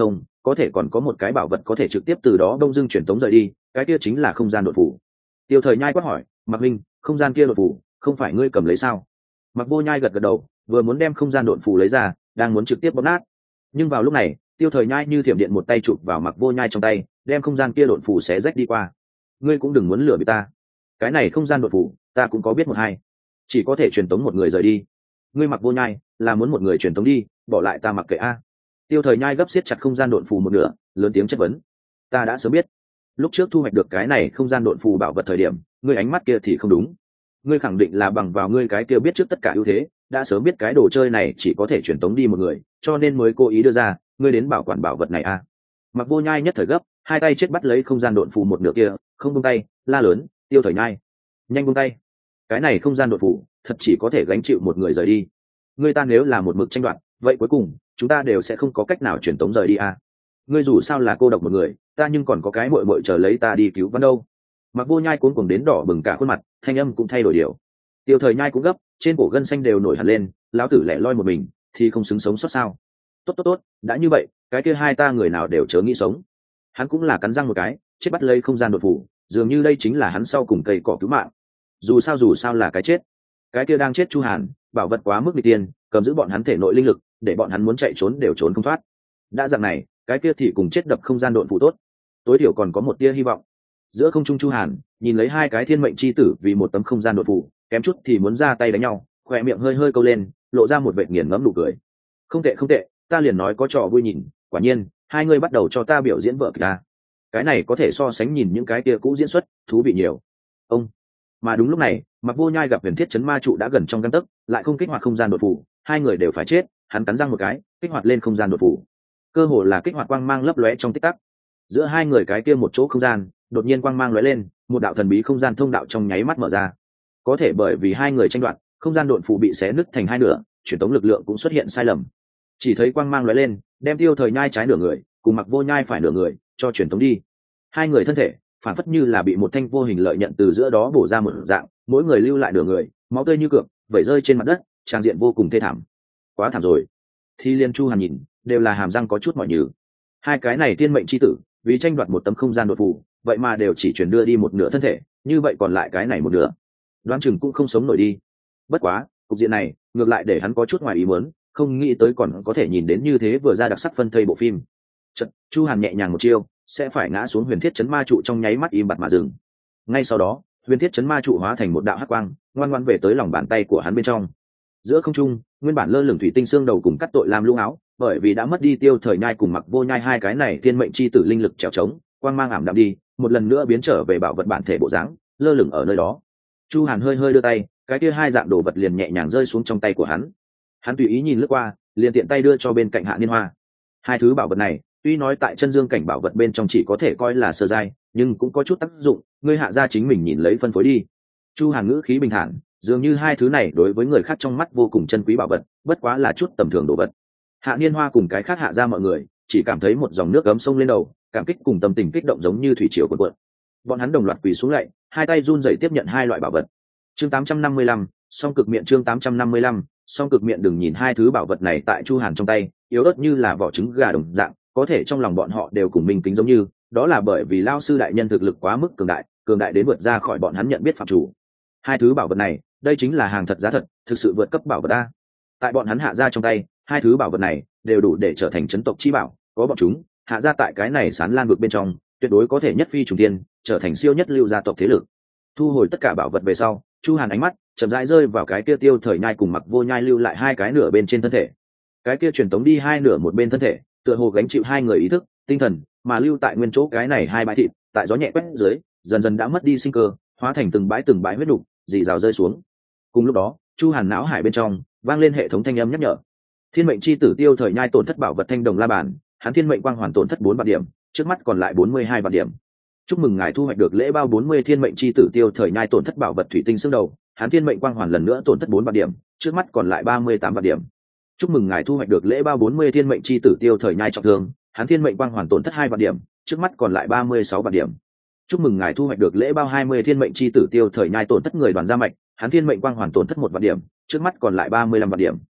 có thể còn có một cái bảo vật có thể trực tiếp từ đó đông dưng truyền tống rời đi, cái kia chính là không gian đột phủ. Tiêu Thời Nhai quát hỏi, Mạc Minh, không gian kia đột phủ không phải ngươi cầm lấy sao? Mạc Vô Nhai gật gật đầu, vừa muốn đem không gian đột phủ lấy ra, đang muốn trực tiếp bóp nát, nhưng vào lúc này Tiêu Thời Nhai như thiểm điện một tay chụp vào Mạc Vô Nhai trong tay, đem không gian kia đột phủ xé rách đi qua. Ngươi cũng đừng muốn lừa bị ta, cái này không gian đột phủ ta cũng có biết một hai, chỉ có thể truyền tống một người rời đi. Ngươi Mạc Vô Nhai là muốn một người truyền tống đi, bỏ lại ta mặc kệ a? Tiêu Thời Nhai gấp siết chặt không gian đột phù một nửa, lớn tiếng chất vấn. Ta đã sớm biết, lúc trước thu hoạch được cái này không gian đột phù bảo vật thời điểm, ngươi ánh mắt kia thì không đúng. Ngươi khẳng định là bằng vào ngươi cái kia biết trước tất cả ưu thế, đã sớm biết cái đồ chơi này chỉ có thể truyền tống đi một người, cho nên mới cố ý đưa ra, ngươi đến bảo quản bảo vật này a? Mạc Vô Nhai nhất thời gấp, hai tay chết bắt lấy không gian đột phù một nửa kia, không buông tay, la lớn, Tiêu Thời Nhai, nhanh buông tay. Cái này không gian đột phù thật chỉ có thể gánh chịu một người rời đi. Ngươi ta nếu là một mực tranh đoạt, vậy cuối cùng chúng ta đều sẽ không có cách nào truyền tống rời đi à? Ngươi dù sao là cô độc một người, ta nhưng còn có cái muội muội chờ lấy ta đi cứu Văn đâu. Mặc Vô Nhai cuống cuồng đến đỏ bừng cả khuôn mặt, thanh âm cũng thay đổi điều. Tiêu Thời Nhai cũng gấp, trên cổ gân xanh đều nổi hẳn lên, lão tử lẻ loi một mình thì không xứng sống sót sao? Tốt, đã như vậy, cái kia hai ta người nào đều chớ nghĩ sống. Hắn cũng là cắn răng một cái, chết bắt lấy không gian đột phủ, dường như đây chính là hắn sau cùng cây cỏ cứu mạng. Dù sao là cái chết. Cái kia đang chết Chu Hàn, bảo vật quá mức bị tiền, cầm giữ bọn hắn thể nội linh lực, để bọn hắn muốn chạy trốn đều trốn không thoát. Đã dạng này, cái kia thì cùng chết đập không gian độn phụ tốt, tối thiểu còn có một tia hy vọng. Giữa không trung Chu Hàn nhìn lấy hai cái thiên mệnh chi tử vì một tấm không gian độn phụ, kém chút thì muốn ra tay đánh nhau, khỏe miệng hơi hơi câu lên, lộ ra một vệt nghiền ngẫm nụ cười. Không tệ, ta liền nói có trò vui nhìn, quả nhiên hai người bắt đầu cho ta biểu diễn vở kịch ta. Cái này có thể so sánh nhìn những cái kia cũ diễn xuất, thú vị nhiều. Ông mà đúng lúc này, Mạc Vô Nhai gặp huyền thiết chấn ma trụ đã gần trong gang tấc, lại không kích hoạt không gian đột phủ, hai người đều phải chết. Hắn cắn răng một cái, kích hoạt lên không gian đột phủ, cơ hồ là kích hoạt quang mang lấp lóe trong tích tắc. Giữa hai người cái kia một chỗ không gian, đột nhiên quang mang lóe lên, một đạo thần bí không gian thông đạo trong nháy mắt mở ra. Có thể bởi vì hai người tranh đoạt, không gian đột phủ bị xé nứt thành hai nửa, truyền tống lực lượng cũng xuất hiện sai lầm. Chỉ thấy quang mang lóe lên, đem Tiêu Thời Nhai trái nửa người, cùng Mạc Vô Nhai phải nửa người, cho truyền tống đi. Hai người thân thể phản phất như là bị một thanh vô hình lợi nhận từ giữa đó bổ ra một dạng, mỗi người lưu lại nửa người, máu tươi như cược vẩy rơi trên mặt đất, trang diện vô cùng thê thảm. Quá thảm rồi. Thì liên Chu Hàn nhìn đều là hàm răng có chút mỏi nhừ. Hai cái này thiên mệnh chi tử vì tranh đoạt một tấm không gian đột phù, vậy mà đều chỉ chuyển đưa đi một nửa thân thể, như vậy còn lại cái này một nửa, đoán chừng cũng không sống nổi đi. Bất quá cục diện này ngược lại để hắn có chút ngoài ý muốn, không nghĩ tới còn có thể nhìn đến như thế vừa ra đặc sắc phân thây bộ phim. Chật, Chu Hàn nhẹ nhàng một chiêu sẽ phải ngã xuống huyền thiết chấn ma trụ, trong nháy mắt im bặt mà dừng. Ngay sau đó huyền thiết chấn ma trụ hóa thành một đạo hắc quang, ngoan ngoãn về tới lòng bàn tay của hắn bên trong. Giữa không trung nguyên bản lơ lửng thủy tinh xương đầu cùng cắt tội làm lũ áo, bởi vì đã mất đi Tiêu Thời Nhai cùng Mạc Vô Nhai hai cái này thiên mệnh chi tử linh lực trèo trống, quang mang ảm đạm đi, một lần nữa biến trở về bảo vật bản thể bộ dáng, lơ lửng ở nơi đó. Chu Hàn hơi hơi đưa tay, cái kia hai dạng đồ vật liền nhẹ nhàng rơi xuống trong tay của hắn. Hắn tùy ý nhìn lướt qua, liền tiện tay đưa cho bên cạnh Hạ Niên Hoa. Hai thứ bảo vật này tuy nói tại chân dương cảnh bảo vật bên trong chỉ có thể coi là sơ giai, nhưng cũng có chút tác dụng, ngươi Hạ gia chính mình nhìn lấy phân phối đi. Chu Hàn ngữ khí bình thản, dường như hai thứ này đối với người khác trong mắt vô cùng chân quý bảo vật, bất quá là chút tầm thường đồ vật. Hạ Niên Hoa cùng cái khác Hạ gia mọi người chỉ cảm thấy một dòng nước ấm sông lên đầu, cảm kích cùng tâm tình kích động giống như thủy triều cuộn cuộn. Bọn hắn đồng loạt quỳ xuống lạy, hai tay run rẩy tiếp nhận hai loại bảo vật. Chương 855, song cực miệng. Chương 855, song cực miệng. Đừng nhìn hai thứ bảo vật này tại Chu Hàn trong tay yếu ớt như là vỏ trứng gà đồng dạng, có thể trong lòng bọn họ đều cùng mình kính giống như, đó là bởi vì Lão sư đại nhân thực lực quá mức cường đại đến vượt ra khỏi bọn hắn nhận biết phạm chủ. Hai thứ bảo vật này, đây chính là hàng thật giá thật, thực sự vượt cấp bảo vật a. Tại bọn hắn Hạ gia trong tay, hai thứ bảo vật này đều đủ để trở thành chấn tộc chi bảo, có bọn chúng, Hạ gia tại cái này Sán Lan vực bên trong, tuyệt đối có thể nhất phi trùng thiên, trở thành siêu nhất lưu gia tộc thế lực. Thu hồi tất cả bảo vật về sau, Chu Hàn ánh mắt chậm rãi rơi vào cái kia Tiêu Thời Nhai cùng Mạc Vô Nhai lưu lại hai cái nửa bên trên thân thể. Cái kia truyền tống đi hai nửa một bên thân thể, tựa hồ gánh chịu hai người ý thức, tinh thần, mà lưu tại nguyên chỗ cái này hai bãi thịt, tại gió nhẹ quét dưới, dần dần đã mất đi sinh cơ, hóa thành từng bãi huyết nục, rì rào rơi xuống. Cùng lúc đó, Chu Hàn não hải bên trong vang lên hệ thống thanh âm nhắc nhở. Thiên mệnh chi tử Tiêu Thời Nhai tổn thất bảo vật thanh đồng la bàn, hắn thiên mệnh quang hoàn tổn thất 4 vạn điểm, trước mắt còn lại 42 vạn điểm. Chúc mừng ngài thu hoạch được lễ bao 40 thiên mệnh chi tử Tiêu Thời Nhai tổn thất bảo vật thủy tinh xương đầu, hắn thiên mệnh quang hoàn lần nữa tổn thất 4 vạn điểm, trước mắt còn lại 38 vạn điểm. Chúc mừng ngài thu hoạch được lễ bao 40 thiên mệnh chi tử Tiêu Thời Nhai trọng thương, hắn thiên mệnh quang hoàn tổn thất 2 vạn điểm, trước mắt còn lại 36 vạn điểm. Chúc mừng ngài thu hoạch được lễ bao 20 thiên mệnh chi tử Tiêu Thời Nhai tổn thất người đoàn gia mạch, hắn thiên mệnh quang hoàn tổn thất 1 vạn điểm, trước mắt còn lại 35 vạn điểm.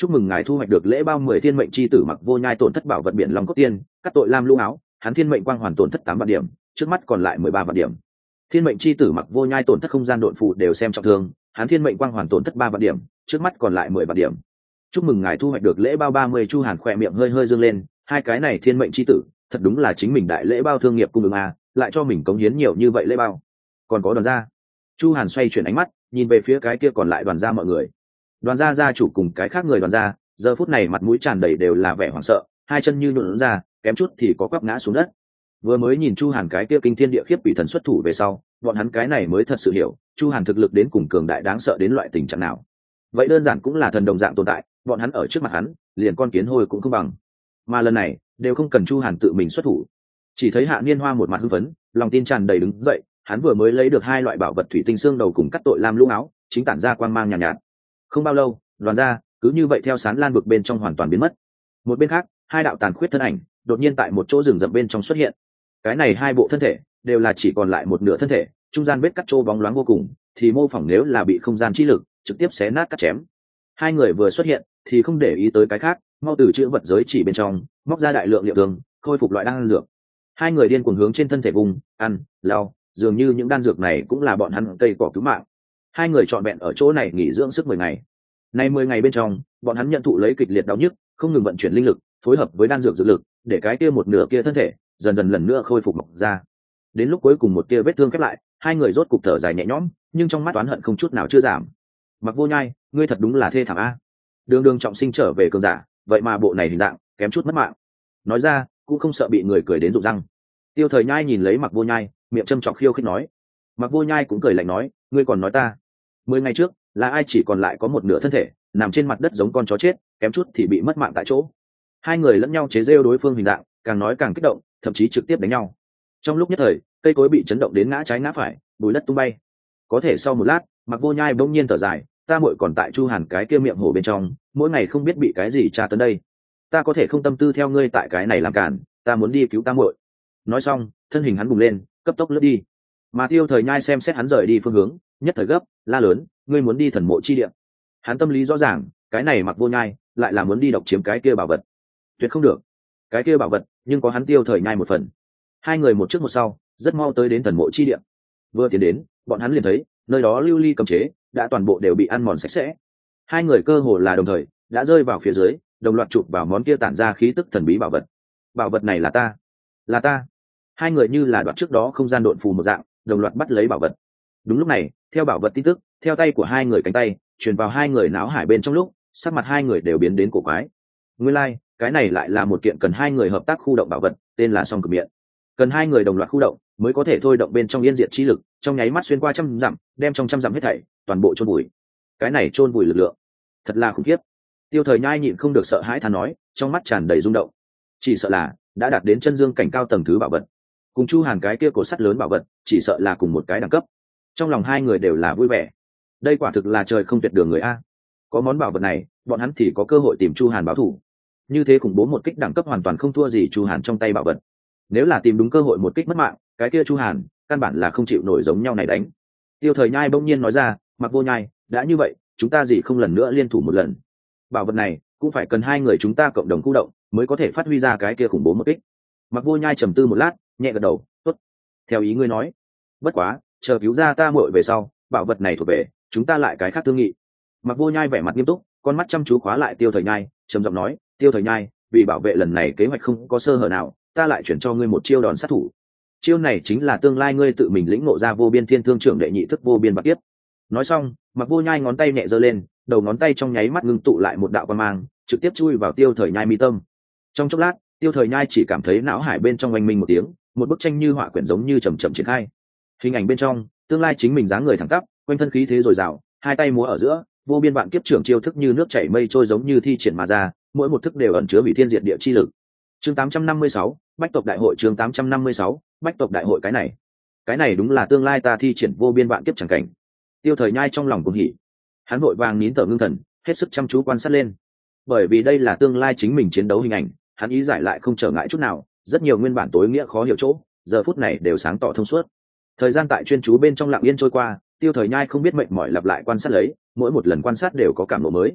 chúc mừng ngài thu hoạch được lễ bao 10 thiên mệnh chi tử Mặc Vô Nhai tổn thất bảo vật biển long cốt tiên, cắt tội lam lũ áo, hắn thiên mệnh quang hoàn tổn thất 8 vạn điểm, trước mắt còn lại 13 vạn điểm. Thiên mệnh chi tử Mặc Vô Nhai tổn thất không gian độn phù đều xem trọng thương, hắn thiên mệnh quang hoàn tổn thất 3 vạn điểm, trước mắt còn lại 10 vạn điểm. Chúc mừng ngài thu hoạch được lễ bao 30. Chu Hàn khỏe miệng hơi hơi dương lên, hai cái này thiên mệnh chi tử, thật đúng là chính mình đại lễ bao thương nghiệp cung ứng a, lại cho mình cống hiến nhiều như vậy lễ bao. Còn có đoàn gia. Chu Hàn xoay chuyển ánh mắt, nhìn về phía cái kia còn lại đoàn gia mọi người. Đoàn gia gia chủ cùng cái khác người đoàn gia, giờ phút này mặt mũi tràn đầy đều là vẻ hoảng sợ, hai chân như nhũn ra, kém chút thì có quắp ngã xuống đất. Vừa mới nhìn Chu Hàn cái kia kinh thiên địa khiếp quỷ thần xuất thủ về sau, bọn hắn cái này mới thật sự hiểu, Chu Hàn thực lực đến cùng cường đại đáng sợ đến loại tình trạng nào. Vậy đơn giản cũng là thần đồng dạng tồn tại, bọn hắn ở trước mặt hắn, liền con kiến hôi cũng không bằng. Mà lần này, đều không cần Chu Hàn tự mình xuất thủ. Chỉ thấy Hạ Niên Hoa một mặt hưng phấn, lòng tin tràn đầy đứng dậy, hắn vừa mới lấy được hai loại bảo vật thủy tinh xương đầu cùng cắt tội lam lũ áo, chính tản ra quang mang nhàn nhạt. Không bao lâu, đoàn gia cứ như vậy theo sán lan vực bên trong hoàn toàn biến mất. Một bên khác, hai đạo tàn khuyết thân ảnh đột nhiên tại một chỗ rừng rậm bên trong xuất hiện. Cái này hai bộ thân thể đều là chỉ còn lại một nửa thân thể, trung gian vết cắt trô bóng loáng vô cùng, thì mô phỏng nếu là bị không gian chi lực trực tiếp xé nát cắt chém. Hai người vừa xuất hiện thì không để ý tới cái khác, mau từ chữ vật giới chỉ bên trong móc ra đại lượng liệu đường, khôi phục loại đan dược. Hai người điên cuồng hướng trên thân thể vùng ăn lao, dường như những đan dược này cũng là bọn hắn cây cỏ cứu mạng. Hai người trọn vẹn ở chỗ này nghỉ dưỡng sức 10 ngày. Nay 10 ngày bên trong, bọn hắn nhận thụ lấy kịch liệt đau nhức, không ngừng vận chuyển linh lực, phối hợp với đan dược dược lực, để cái kia một nửa kia thân thể dần dần lần nữa khôi phục mọc ra. Đến lúc cuối cùng một tia vết thương khép lại, hai người rốt cục thở dài nhẹ nhõm, nhưng trong mắt oán hận không chút nào chưa giảm. Mặc Vô Nhai, ngươi thật đúng là thê thảm a. Đường Đường trọng sinh trở về cường giả, vậy mà bộ này hình dạng kém chút mất mạng. Nói ra, cũng không sợ bị người cười đến rụng răng. Tiêu Thời Nhai nhìn lấy Mặc Vô Nhai, miệng châm chọc khiêu khích nói. Mặc Vô Nhai cũng cười lạnh nói, ngươi còn nói ta? 10 ngày trước, là ai chỉ còn lại có một nửa thân thể, nằm trên mặt đất giống con chó chết, kém chút thì bị mất mạng tại chỗ. Hai người lẫn nhau chế giễu đối phương hình dạng, càng nói càng kích động, thậm chí trực tiếp đánh nhau. Trong lúc nhất thời, cây cối bị chấn động đến ngã trái ngã phải, bùi đất tung bay. Có thể sau một lát, Mặc Vô Nhai bỗng nhiên thở dài, ta muội còn tại Chu Hàn cái kia miệng hổ bên trong, mỗi ngày không biết bị cái gì tra tấn đây. Ta có thể không tâm tư theo ngươi tại cái này làm cản, ta muốn đi cứu ta muội. Nói xong, thân hình hắn bùng lên, cấp tốc lướt đi. Mà Tiêu Thời Nhai xem xét hắn rời đi phương hướng, nhất thời gấp, la lớn, ngươi muốn đi thần mộ chi địa. Hắn tâm lý rõ ràng, cái này Mặc Vô Nhai lại là muốn đi độc chiếm cái kia bảo vật. Tuyệt không được. Cái kia bảo vật, nhưng có hắn Tiêu Thời Nhai một phần. Hai người một trước một sau, rất mau tới đến thần mộ chi địa. Vừa tiến đến, bọn hắn liền thấy, nơi đó lưu ly cấm chế đã toàn bộ đều bị ăn mòn sạch sẽ. Hai người cơ hồ là đồng thời đã rơi vào phía dưới, đồng loạt chụp vào món kia tản ra khí tức thần bí bảo vật. Bảo vật này là ta, là ta. Hai người như là đoạt trước đó không gian độn phù một dạng, đồng loạt bắt lấy bảo vật. Đúng lúc này, theo bảo vật tin tức theo tay của hai người cánh tay truyền vào hai người não hải bên trong lúc, sắc mặt hai người đều biến đến cổ quái. Nguyên lai, cái này lại là một kiện cần hai người hợp tác khu động bảo vật, tên là Song Cực Miện. Cần hai người đồng loạt khu động mới có thể thôi động bên trong yên diệt chi lực, trong nháy mắt xuyên qua trăm dặm, đem trong trăm dặm hết thảy toàn bộ chôn vùi. Cái này chôn vùi lực lượng, thật là khủng khiếp. Tiêu Thời Nhai nhịn không được sợ hãi than nói, trong mắt tràn đầy rung động. Chỉ sợ là đã đạt đến chân dương cảnh cao tầng thứ bảo vật, cùng Chu Hàn cái kia cổ sắt lớn bảo vật, chỉ sợ là cùng một cái đẳng cấp. Trong lòng hai người đều là vui vẻ. Đây quả thực là trời không tuyệt đường người a. Có món bảo vật này, bọn hắn thì có cơ hội tìm Chu Hàn báo thù. Như thế khủng bố một kích đẳng cấp hoàn toàn không thua gì Chu Hàn trong tay bảo vật. Nếu là tìm đúng cơ hội một kích mất mạng, cái kia Chu Hàn căn bản là không chịu nổi giống nhau này đánh. Tiêu Thời Nhai bỗng nhiên nói ra, Mặc Vô Nhai, đã như vậy, chúng ta gì không lần nữa liên thủ một lần. Bảo vật này cũng phải cần hai người chúng ta cộng đồng khu động mới có thể phát huy ra cái kia khủng bố một kích. Mặc Vô Nhai trầm tư một lát, nhẹ gật đầu, tốt, theo ý ngươi nói. Bất quá, chờ cứu ra ta muội về sau, bảo vật này thuộc về chúng ta lại cái khác thương nghị. Mặc Vô Nhai vẻ mặt nghiêm túc, con mắt chăm chú khóa lại Tiêu Thời Nhai, trầm giọng nói, Tiêu Thời Nhai, vì bảo vệ lần này kế hoạch không có sơ hở nào, ta lại chuyển cho ngươi một chiêu đòn sát thủ. Chiêu này chính là tương lai ngươi tự mình lĩnh ngộ ra vô biên thiên thương trưởng đệ nhị thức vô biên bạc tiếp. Nói xong, Mặc Vô Nhai ngón tay nhẹ giơ lên, đầu ngón tay trong nháy mắt ngưng tụ lại một đạo quang mang, trực tiếp chui vào Tiêu Thời Nhai mi tâm. Trong chốc lát, Tiêu Thời Nhai chỉ cảm thấy não hải bên trong oanh minh một tiếng, một bức tranh như họa quyển giống như chậm chậm triển khai. Hình ảnh bên trong, tương lai chính mình dáng người thẳng tắp, quanh thân khí thế dồi dào, hai tay múa ở giữa, vô biên vạn kiếp trưởng chiêu thức như nước chảy mây trôi giống như thi triển mà ra, mỗi một thức đều ẩn chứa hủy thiên diệt địa chi lực. Chương 856, Bách tộc đại hội. Chương 856, Bách tộc đại hội. Cái này đúng là tương lai ta thi triển vô biên vạn kiếp chẳng cảnh. Tiêu Thời Nhai trong lòng cuồng hỉ, hắn vội vàng nín thở ngưng thần, hết sức chăm chú quan sát lên. Bởi vì đây là tương lai chính mình chiến đấu hình ảnh, hắn ý giải lại không trở ngại chút nào, rất nhiều nguyên bản tối nghĩa khó hiểu chỗ, giờ phút này đều sáng tỏ thông suốt. Thời gian tại chuyên chú bên trong lặng yên trôi qua, Tiêu Thời Nhai không biết mệt mỏi lặp lại quan sát lấy, mỗi một lần quan sát đều có cảm ngộ mới.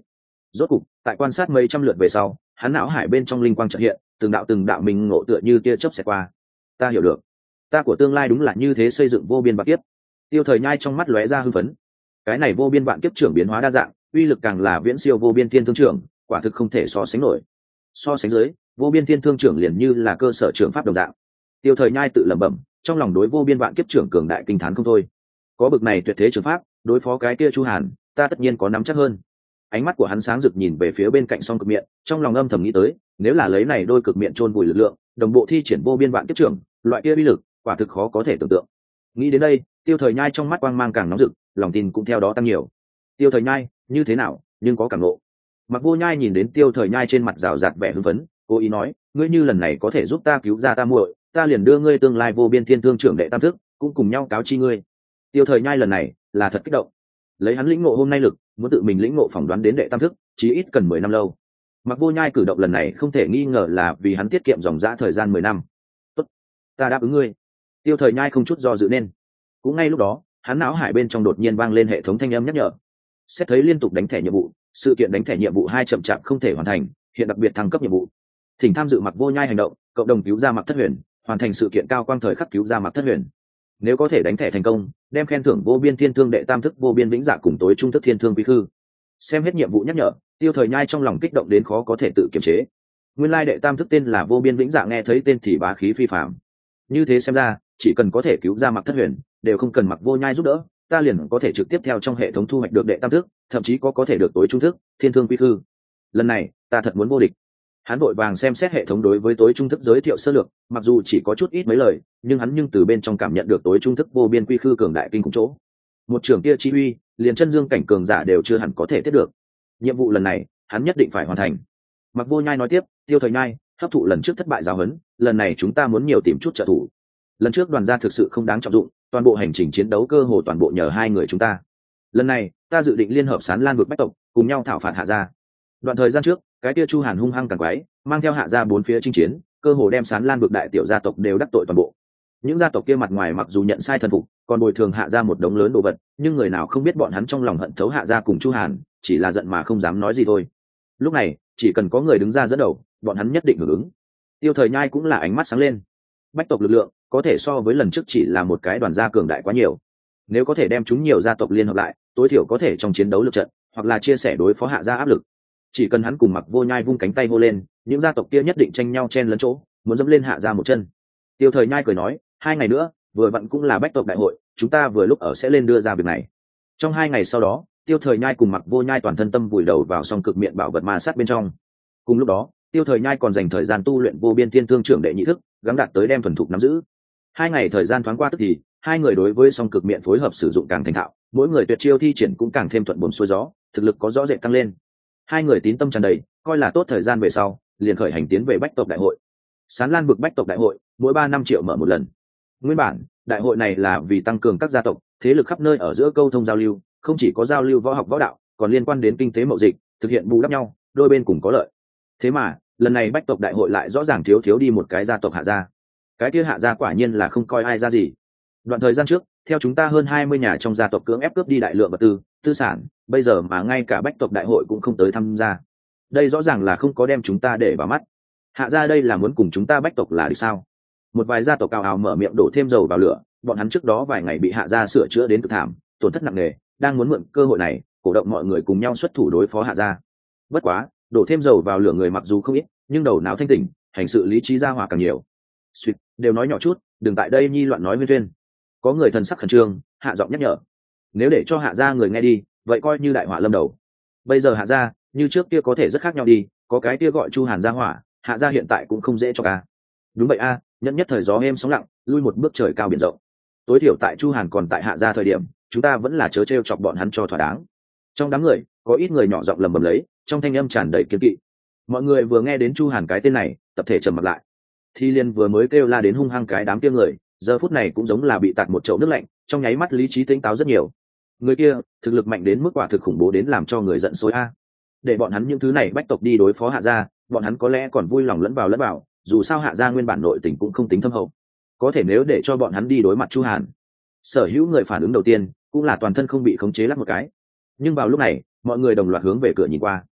Rốt cục tại quan sát mấy trăm lượt về sau, hắn não hải bên trong linh quang chợt hiện, từng đạo mình ngộ tựa như tia chớp xẹt qua. Ta hiểu được, ta của tương lai đúng là như thế, xây dựng vô biên vạn kiếp. Tiêu Thời Nhai trong mắt lóe ra hưng phấn. Cái này vô biên vạn kiếp trưởng biến hóa đa dạng, uy lực càng là viễn siêu vô biên thiên thương trưởng, quả thực không thể so sánh nổi. So sánh dưới, vô biên thiên thương trưởng liền như là cơ sở trưởng pháp đồng dạng. Tiêu Thời Nhai tự lẩm bẩm, trong lòng đối vô biên vạn kiếp trưởng cường đại kinh thán không thôi. Có bực này tuyệt thế trường pháp, đối phó cái kia Chu Hàn, ta tất nhiên có nắm chắc hơn. Ánh mắt của hắn sáng rực nhìn về phía bên cạnh song cực miệng, trong lòng âm thầm nghĩ tới, nếu là lấy này đôi cực miệng chôn vùi lực lượng, đồng bộ thi triển vô biên vạn kiếp trưởng, loại kia uy lực, quả thực khó có thể tưởng tượng. Nghĩ đến đây, Tiêu Thời Nhai trong mắt quang mang càng nóng rực, lòng tin cũng theo đó tăng nhiều. Tiêu Thời Nhai, như thế nào, nhưng có cảm ngộ. Mặc Vô Nhai nhìn đến Tiêu Thời Nhai trên mặt rào rạt vẻ hưng phấn, cố ý nói, ngươi như lần này có thể giúp ta cứu ra ta muội, ta liền đưa ngươi tương lai vô biên thiên thương trưởng đệ tam thức, cũng cùng nhau cáo chi ngươi. Tiêu Thời Nhai lần này là thật kích động, lấy hắn lĩnh ngộ hôm nay lực, muốn tự mình lĩnh ngộ phỏng đoán đến đệ tam thức, chí ít cần 10 năm lâu. Mặc Vô Nhai cử động lần này không thể nghi ngờ là vì hắn tiết kiệm dòng dã thời gian 10 năm. Tốt, ta đáp ứng ngươi. Tiêu Thời Nhai không chút do dự nên. Cũng ngay lúc đó, hắn não hải bên trong đột nhiên vang lên hệ thống thanh âm nhắc nhở. Xét thấy liên tục đánh thẻ nhiệm vụ, sự kiện đánh thẻ nhiệm vụ 2 chậm chạp không thể hoàn thành, hiện đặc biệt thăng cấp nhiệm vụ. Thỉnh tham dự Mặc Vô Nhai hành động, cộng đồng cứu ra Mặc Thất Huyền, hoàn thành sự kiện cao quang thời khắc cứu ra Mặc Thất Huyền. Nếu có thể đánh thẻ thành công, đem khen thưởng vô biên thiên thương đệ tam thức vô biên vĩnh dạ cùng tối trung thức thiên thương quý khư. Xem hết nhiệm vụ nhắc nhở, Tiêu Thời Nhai trong lòng kích động đến khó có thể tự kiềm chế. Nguyên lai đệ tam thức tên là vô biên vĩnh dạ, nghe thấy tên thì bá khí phi phàm. Như thế xem ra, chỉ cần có thể cứu ra Mặc Thất Huyền, đều không cần Mặc Vô Nhai giúp đỡ, ta liền có thể trực tiếp theo trong hệ thống thu hoạch được đệ tam thức, thậm chí có thể được tối trung thức thiên thương quý khư. Lần này, ta thật muốn vô địch. Hắn vội vàng xem xét hệ thống đối với tối trung thức giới thiệu sơ lược, mặc dù chỉ có chút ít mấy lời, nhưng hắn từ bên trong cảm nhận được tối trung thức vô biên quy khư cường đại kinh khủng chỗ. Một trưởng kia chi uy, liền chân dương cảnh cường giả đều chưa hẳn có thể tiếp được. Nhiệm vụ lần này, hắn nhất định phải hoàn thành. Mặc Vô Nhai nói tiếp, Tiêu Thời Nhai, hấp thụ lần trước thất bại giáo huấn, lần này chúng ta muốn nhiều tìm chút trợ thủ. Lần trước đoàn gia thực sự không đáng trọng dụng, toàn bộ hành trình chiến đấu cơ hồ toàn bộ nhờ hai người chúng ta. Lần này, ta dự định liên hợp Sán Lan vực bách tộc, cùng nhau thảo phạt Hạ gia. Đoạn thời gian trước, cái kia Chu Hàn hung hăng càng quái, mang theo Hạ gia bốn phía chinh chiến, cơ hồ đem Sán Lan vực đại tiểu gia tộc đều đắc tội toàn bộ. Những gia tộc kia mặt ngoài mặc dù nhận sai thần phục, còn bồi thường Hạ gia một đống lớn đồ vật, nhưng người nào không biết bọn hắn trong lòng hận thấu Hạ gia cùng Chu Hàn, chỉ là giận mà không dám nói gì thôi. Lúc này, chỉ cần có người đứng ra dẫn đầu, bọn hắn nhất định hưởng ứng. Tiêu Thời Nhai cũng là ánh mắt sáng lên. Bách tộc lực lượng có thể so với lần trước chỉ là một cái đoàn gia cường đại quá nhiều. Nếu có thể đem chúng nhiều gia tộc liên hợp lại, tối thiểu có thể trong chiến đấu lực trận, hoặc là chia sẻ đối phó Hạ gia áp lực. Chỉ cần hắn cùng Mặc Vô Nhai vung cánh tay hô lên, những gia tộc kia nhất định tranh nhau chen lấn chỗ, muốn dẫm lên Hạ gia một chân. Tiêu Thời Nhai cười nói, 2 ngày nữa, vừa vặn cũng là bách tộc đại hội, chúng ta vừa lúc ở sẽ lên đưa ra việc này. Trong 2 ngày sau đó, Tiêu Thời Nhai cùng Mặc Vô Nhai toàn thân tâm vùi đầu vào song cực miệng bảo vật ma sát bên trong. Cùng lúc đó, Tiêu Thời Nhai còn dành thời gian tu luyện vô biên thiên thương trưởng đệ nhị thức, gắng đạt tới đem thuần thục nắm giữ. 2 ngày thời gian thoáng qua tức thì, hai người đối với song cực miệng phối hợp sử dụng càng thành thạo, mỗi người tuyệt chiêu thi triển cũng càng thêm thuận buồm xuôi gió, thực lực có rõ rệt tăng lên. Hai người tín tâm tràn đầy, coi là tốt thời gian về sau, liền khởi hành tiến về bách tộc đại hội. Sán Lan vực bách tộc đại hội, mỗi 3 năm triệu mở một lần. Nguyên bản, đại hội này là vì tăng cường các gia tộc, thế lực khắp nơi ở giữa câu thông giao lưu, không chỉ có giao lưu võ học võ đạo, còn liên quan đến kinh tế mậu dịch, thực hiện bù đắp nhau, đôi bên cùng có lợi. Thế mà, lần này bách tộc đại hội lại rõ ràng thiếu đi một cái gia tộc Hạ gia. Cái kia Hạ gia quả nhiên là không coi ai ra gì. Đoạn thời gian trước, theo chúng ta hơn 20 nhà trong gia tộc cưỡng ép cướp đi đại lượng vật tư, tư sản, bây giờ mà ngay cả bách tộc đại hội cũng không tới tham gia. Đây rõ ràng là không có đem chúng ta để vào mắt. Hạ gia đây là muốn cùng chúng ta bách tộc là địch sao? Một vài gia tộc cao ào mở miệng đổ thêm dầu vào lửa, bọn hắn trước đó vài ngày bị Hạ gia sửa chữa đến cực thảm, tổn thất nặng nề, đang muốn mượn cơ hội này, cổ động mọi người cùng nhau xuất thủ đối phó Hạ gia. Bất quá, đổ thêm dầu vào lửa người mặc dù không ít, nhưng đầu não thanh tỉnh, hành sự lý trí ra hỏa càng nhiều. Suýt, đều nói nhỏ chút, đừng tại đây nhi loạn nói nguyên tuyên. Có người thần sắc khẩn trương, hạ giọng nhắc nhở. Nếu để cho Hạ gia người nghe đi, vậy coi như đại họa lâm đầu. Bây giờ Hạ gia, như trước kia có thể rất khác nhau đi, có cái kia gọi Chu Hàn gia hỏa, Hạ gia hiện tại cũng không dễ cho ca. Đúng vậy a, nhẫn nhất thời gió êm sóng lặng, lui một bước trời cao biển rộng. Tối thiểu tại Chu Hàn còn tại Hạ gia thời điểm, chúng ta vẫn là chớ trêu chọc bọn hắn cho thỏa đáng. Trong đám người, có ít người nhỏ giọng lầm bầm lấy, trong thanh âm tràn đầy kiên kỵ. Mọi người vừa nghe đến Chu Hàn cái tên này, tập thể trầm mặt lại. Thi Liên vừa mới kêu la đến hung hăng cái đám kia người, giờ phút này cũng giống là bị tạt một chậu nước lạnh, trong nháy mắt lý trí tỉnh táo rất nhiều. Người kia, thực lực mạnh đến mức quả thực khủng bố đến làm cho người giận sôi a. Để bọn hắn những thứ này bách tộc đi đối phó Hạ gia, bọn hắn có lẽ còn vui lòng lẫn vào, dù sao Hạ gia nguyên bản nội tình cũng không tính thâm hậu. Có thể nếu để cho bọn hắn đi đối mặt Chu Hàn, sở hữu người phản ứng đầu tiên cũng là toàn thân không bị khống chế lắc một cái. Nhưng vào lúc này, mọi người đồng loạt hướng về cửa nhìn qua.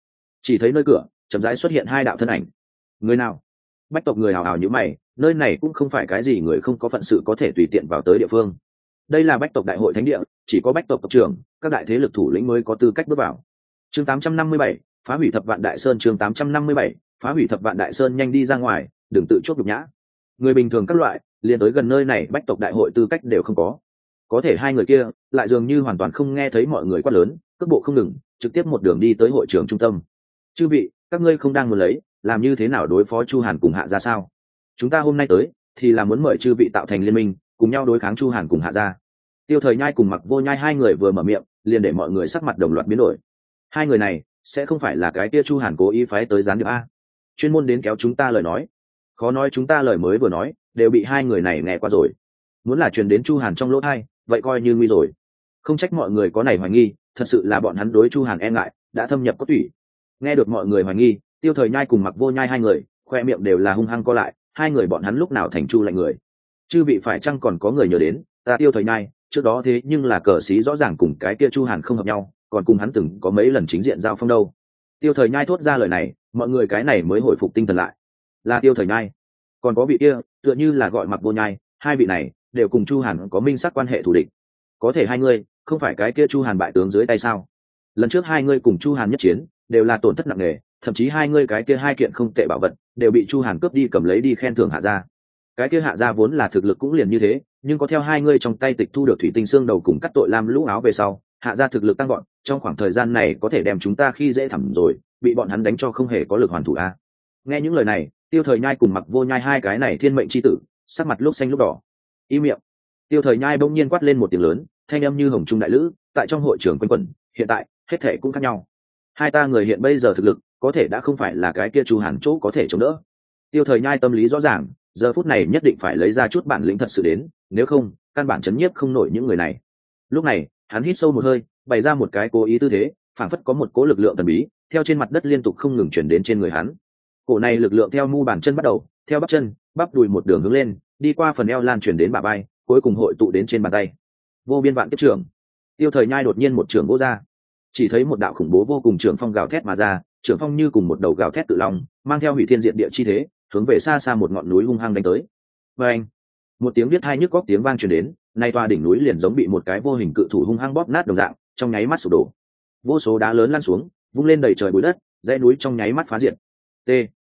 Chỉ thấy nơi cửa chậm rãi xuất hiện hai đạo thân ảnh. Người nào? Bách tộc người hào hào như mày, nơi này cũng không phải cái gì người không có phận sự có thể tùy tiện vào tới địa phương. Đây là bách tộc đại hội thánh địa, chỉ có bách tộc tộc trưởng, các đại thế lực thủ lĩnh mới có tư cách bước vào. Chương 857, phá hủy thập vạn đại sơn. Chương 857, phá hủy thập vạn đại sơn. Nhanh đi ra ngoài, đừng tự chuốc nhục nhã. Người bình thường các loại liền tới gần nơi này bách tộc đại hội tư cách đều không có. Có thể hai người kia lại dường như hoàn toàn không nghe thấy mọi người quát lớn, cước bộ không ngừng, trực tiếp một đường đi tới hội trường trung tâm. Chư vị, các ngươi không đang muốn lấy làm như thế nào đối phó Chu Hàn cùng Hạ gia sao? Chúng ta hôm nay tới thì là muốn mời chư vị tạo thành liên minh, cùng nhau đối kháng Chu Hàn cùng Hạ gia. Tiêu Thời Nhai cùng Mặc Vô Nhai hai người vừa mở miệng, liền để mọi người sắc mặt đồng loạt biến đổi. Hai người này sẽ không phải là cái kia Chu Hàn cố ý phái tới gián điệp a, chuyên môn đến kéo chúng ta lời nói. Khó nói chúng ta lời mới vừa nói đều bị hai người này nghe qua rồi. Muốn là truyền đến Chu Hàn trong lỗ tai, vậy coi như nguy rồi. Không trách mọi người có này hoài nghi, thật sự là bọn hắn đối Chu Hàn e ngại đã thâm nhập cốt tủy. Nghe được mọi người hoài nghi, Tiêu Thời Nhai cùng Mặc Vô Nhai hai người khoe miệng đều là hung hăng co lại. Hai người bọn hắn lúc nào thành Chu lạnh người? Chư vị phải chăng còn có người nhớ đến ta Tiêu Thời Nhai trước đó thế nhưng là cờ sĩ rõ ràng cùng cái kia Chu Hàn không hợp nhau, còn cùng hắn từng có mấy lần chính diện giao phong đâu. Tiêu Thời Nhai thốt ra lời này, mọi người cái này mới hồi phục tinh thần lại. Là Tiêu Thời Nhai, còn có vị kia tựa như là gọi Mặc Vô Nhai, hai vị này đều cùng Chu Hàn có minh xác quan hệ thù địch. Có thể hai ngươi không phải cái kia Chu Hàn bại tướng dưới tay sao? Lần trước hai ngươi cùng Chu Hàn nhất chiến đều là tổn thất nặng nề, thậm chí hai ngươi cái kia hai kiện không tệ bảo vật đều bị Chu Hàn cướp đi cầm lấy đi khen thưởng Hạ gia. Cái kia Hạ gia vốn là thực lực cũng liền như thế, nhưng có theo hai ngươi trong tay tịch thu được thủy tinh xương đầu cùng cắt tội lam lũ áo về sau, Hạ gia thực lực tăng gọn, trong khoảng thời gian này có thể đem chúng ta khi dễ thẳm rồi, bị bọn hắn đánh cho không hề có lực hoàn thủ a. Nghe những lời này, Tiêu Thời Nhai cùng Mặc Vô Nhai hai cái này thiên mệnh chi tử, sắc mặt lúc xanh lúc đỏ. Im miệng. Tiêu Thời Nhai bỗng nhiên quát lên một tiếng lớn, thanh âm như hồng trung đại lữ, tại trong hội trường quanh quẩn. Hiện tại hết thể cũng khác nhau. Hai ta người hiện bây giờ thực lực có thể đã không phải là cái kia Chu Hàn chỗ có thể chống đỡ. Tiêu Thời Nhai tâm lý rõ ràng, giờ phút này nhất định phải lấy ra chút bản lĩnh thật sự đến, nếu không căn bản chấn nhiếp không nổi những người này. Lúc này hắn hít sâu một hơi, bày ra một cái cố ý tư thế, phảng phất có một cỗ lực lượng thần bí theo trên mặt đất liên tục không ngừng chuyển đến trên người hắn. Cổ này lực lượng theo mu bàn chân bắt đầu, theo bắp chân, bắp đùi một đường hướng lên, đi qua phần eo lan truyền đến bả vai, cuối cùng hội tụ đến trên bàn tay. Vô biên vạn kiếp trưởng. Tiêu Thời Nhai đột nhiên một trường vỗ ra, chỉ thấy một đạo khủng bố vô cùng trường phong gào thét mà ra, trường phong như cùng một đầu gào thét tự long, mang theo hủy thiên diệt địa chi thế, hướng về xa xa một ngọn núi hung hăng đánh tới. Và anh, một tiếng biết hai nhức góc tiếng vang truyền đến, nay tòa đỉnh núi liền giống bị một cái vô hình cự thủ hung hăng bóp nát đồng dạng, trong nháy mắt sụp đổ. Vô số đá lớn lăn xuống, vung lên đầy trời bụi đất, dãy núi trong nháy mắt phá diệt. T.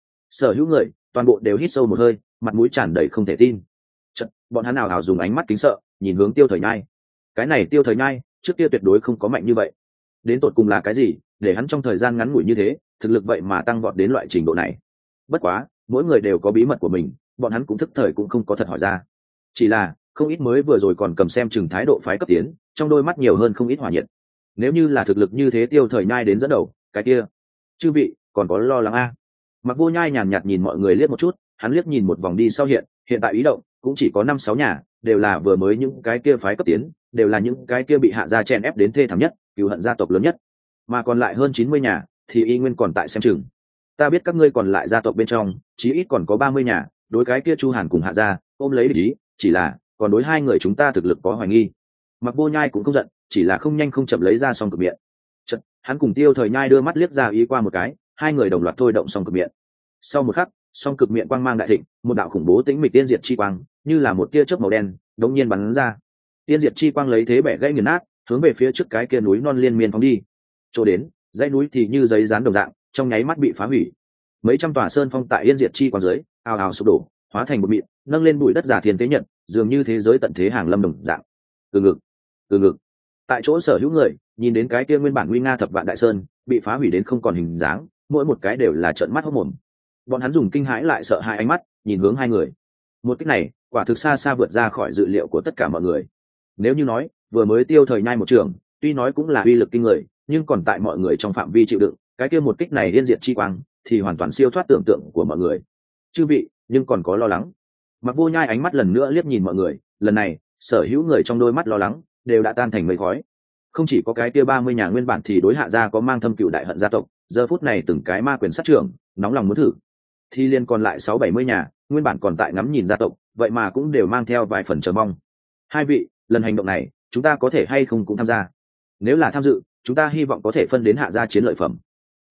Sở hữu người toàn bộ đều hít sâu một hơi, mặt mũi tràn đầy không thể tin. Chật, bọn hắn nào hào dùng ánh mắt kính sợ nhìn hướng Tiêu Thời Nhai. Cái này Tiêu Thời Nhai trước kia tuyệt đối không có mạnh như vậy, đến tột cùng là cái gì để hắn trong thời gian ngắn ngủi như thế thực lực vậy mà tăng vọt đến loại trình độ này? Bất quá mỗi người đều có bí mật của mình, bọn hắn cũng thức thời cũng không có thật hỏi ra. Chỉ là không ít mới vừa rồi còn cầm xem chừng thái độ phái cấp tiến, trong đôi mắt nhiều hơn không ít hỏa nhiệt. Nếu như là thực lực như thế Tiêu Thời Nhai đến dẫn đầu, cái kia chư vị còn có lo lắng a? Mặc Vô Nhai nhàn nhạt nhìn mọi người liếc một chút, hắn liếc nhìn một vòng đi sau hiện tại ý động cũng chỉ có 5-6 nhà, đều là vừa mới những cái kia phái cấp tiến, đều là những cái kia bị Hạ gia chen ép đến thê thảm nhất, cừu hận gia tộc lớn nhất, mà còn lại hơn 90 nhà thì y nguyên còn tại xem chừng. Ta biết các ngươi còn lại gia tộc bên trong chí ít còn có 30 nhà đối cái kia Chu Hàn cùng Hạ gia ôm lấy địch ý, chỉ là còn đối hai người chúng ta thực lực có hoài nghi. Mặc Vô Nhai cũng không giận, chỉ là không nhanh không chậm lấy ra song cực miệng. Chật, hắn cùng Tiêu Thời Nhai đưa mắt liếc ra ý qua một cái, hai người đồng loạt thôi động song cực miệng. Sau một khắc, song cực miệng quang mang đại thịnh, một đạo khủng bố tĩnh mịch tiên diệt chi quang như là một tia chớp màu đen đống nhiên bắn ra. Tiên diệt chi quang lấy thế bẻ gãy nghiền nát, hướng về phía trước cái kia núi non liên miên phóng đi. Chỗ đến, dãy núi thì như giấy dán đồng dạng, trong nháy mắt bị phá hủy. Mấy trăm tòa sơn phong tại yên diệt chi quang dưới, ào ào sụp đổ, hóa thành một mịn, nâng lên bụi đất giả thiên tế nhận, dường như thế giới tận thế hàng lâm đồng dạng. Từ ngực. Tại chỗ sở hữu người, nhìn đến cái kia nguyên bản nguy nga thập vạn đại sơn, bị phá hủy đến không còn hình dáng, mỗi một cái đều là trợn mắt hốt mồm. Bọn hắn dùng kinh hãi lại sợ hãi ánh mắt nhìn hướng hai người. Một cách này quả thực xa xa vượt ra khỏi dự liệu của tất cả mọi người. Nếu như nói vừa mới Tiêu Thời Nhai một trường, tuy nói cũng là uy lực kinh người, nhưng còn tại mọi người trong phạm vi chịu đựng, cái kia một kích này liên diệt chi quang thì hoàn toàn siêu thoát tưởng tượng của mọi người. Chư vị nhưng còn có lo lắng? Mặc Vô Nhai ánh mắt lần nữa liếc nhìn mọi người, lần này sở hữu người trong đôi mắt lo lắng đều đã tan thành mây khói. Không chỉ có cái kia 30 nhà nguyên bản thì đối Hạ gia có mang thâm cựu đại hận gia tộc, giờ phút này từng cái ma quyền sát trưởng nóng lòng muốn thử. Thì liên còn lại 6-70 nhà nguyên bản còn tại ngắm nhìn gia tộc, vậy mà cũng đều mang theo vài phần chờ mong. Hai vị, lần hành động này chúng ta có thể hay không cũng tham gia? Nếu là tham dự, chúng ta hy vọng có thể phân đến Hạ gia chiến lợi phẩm.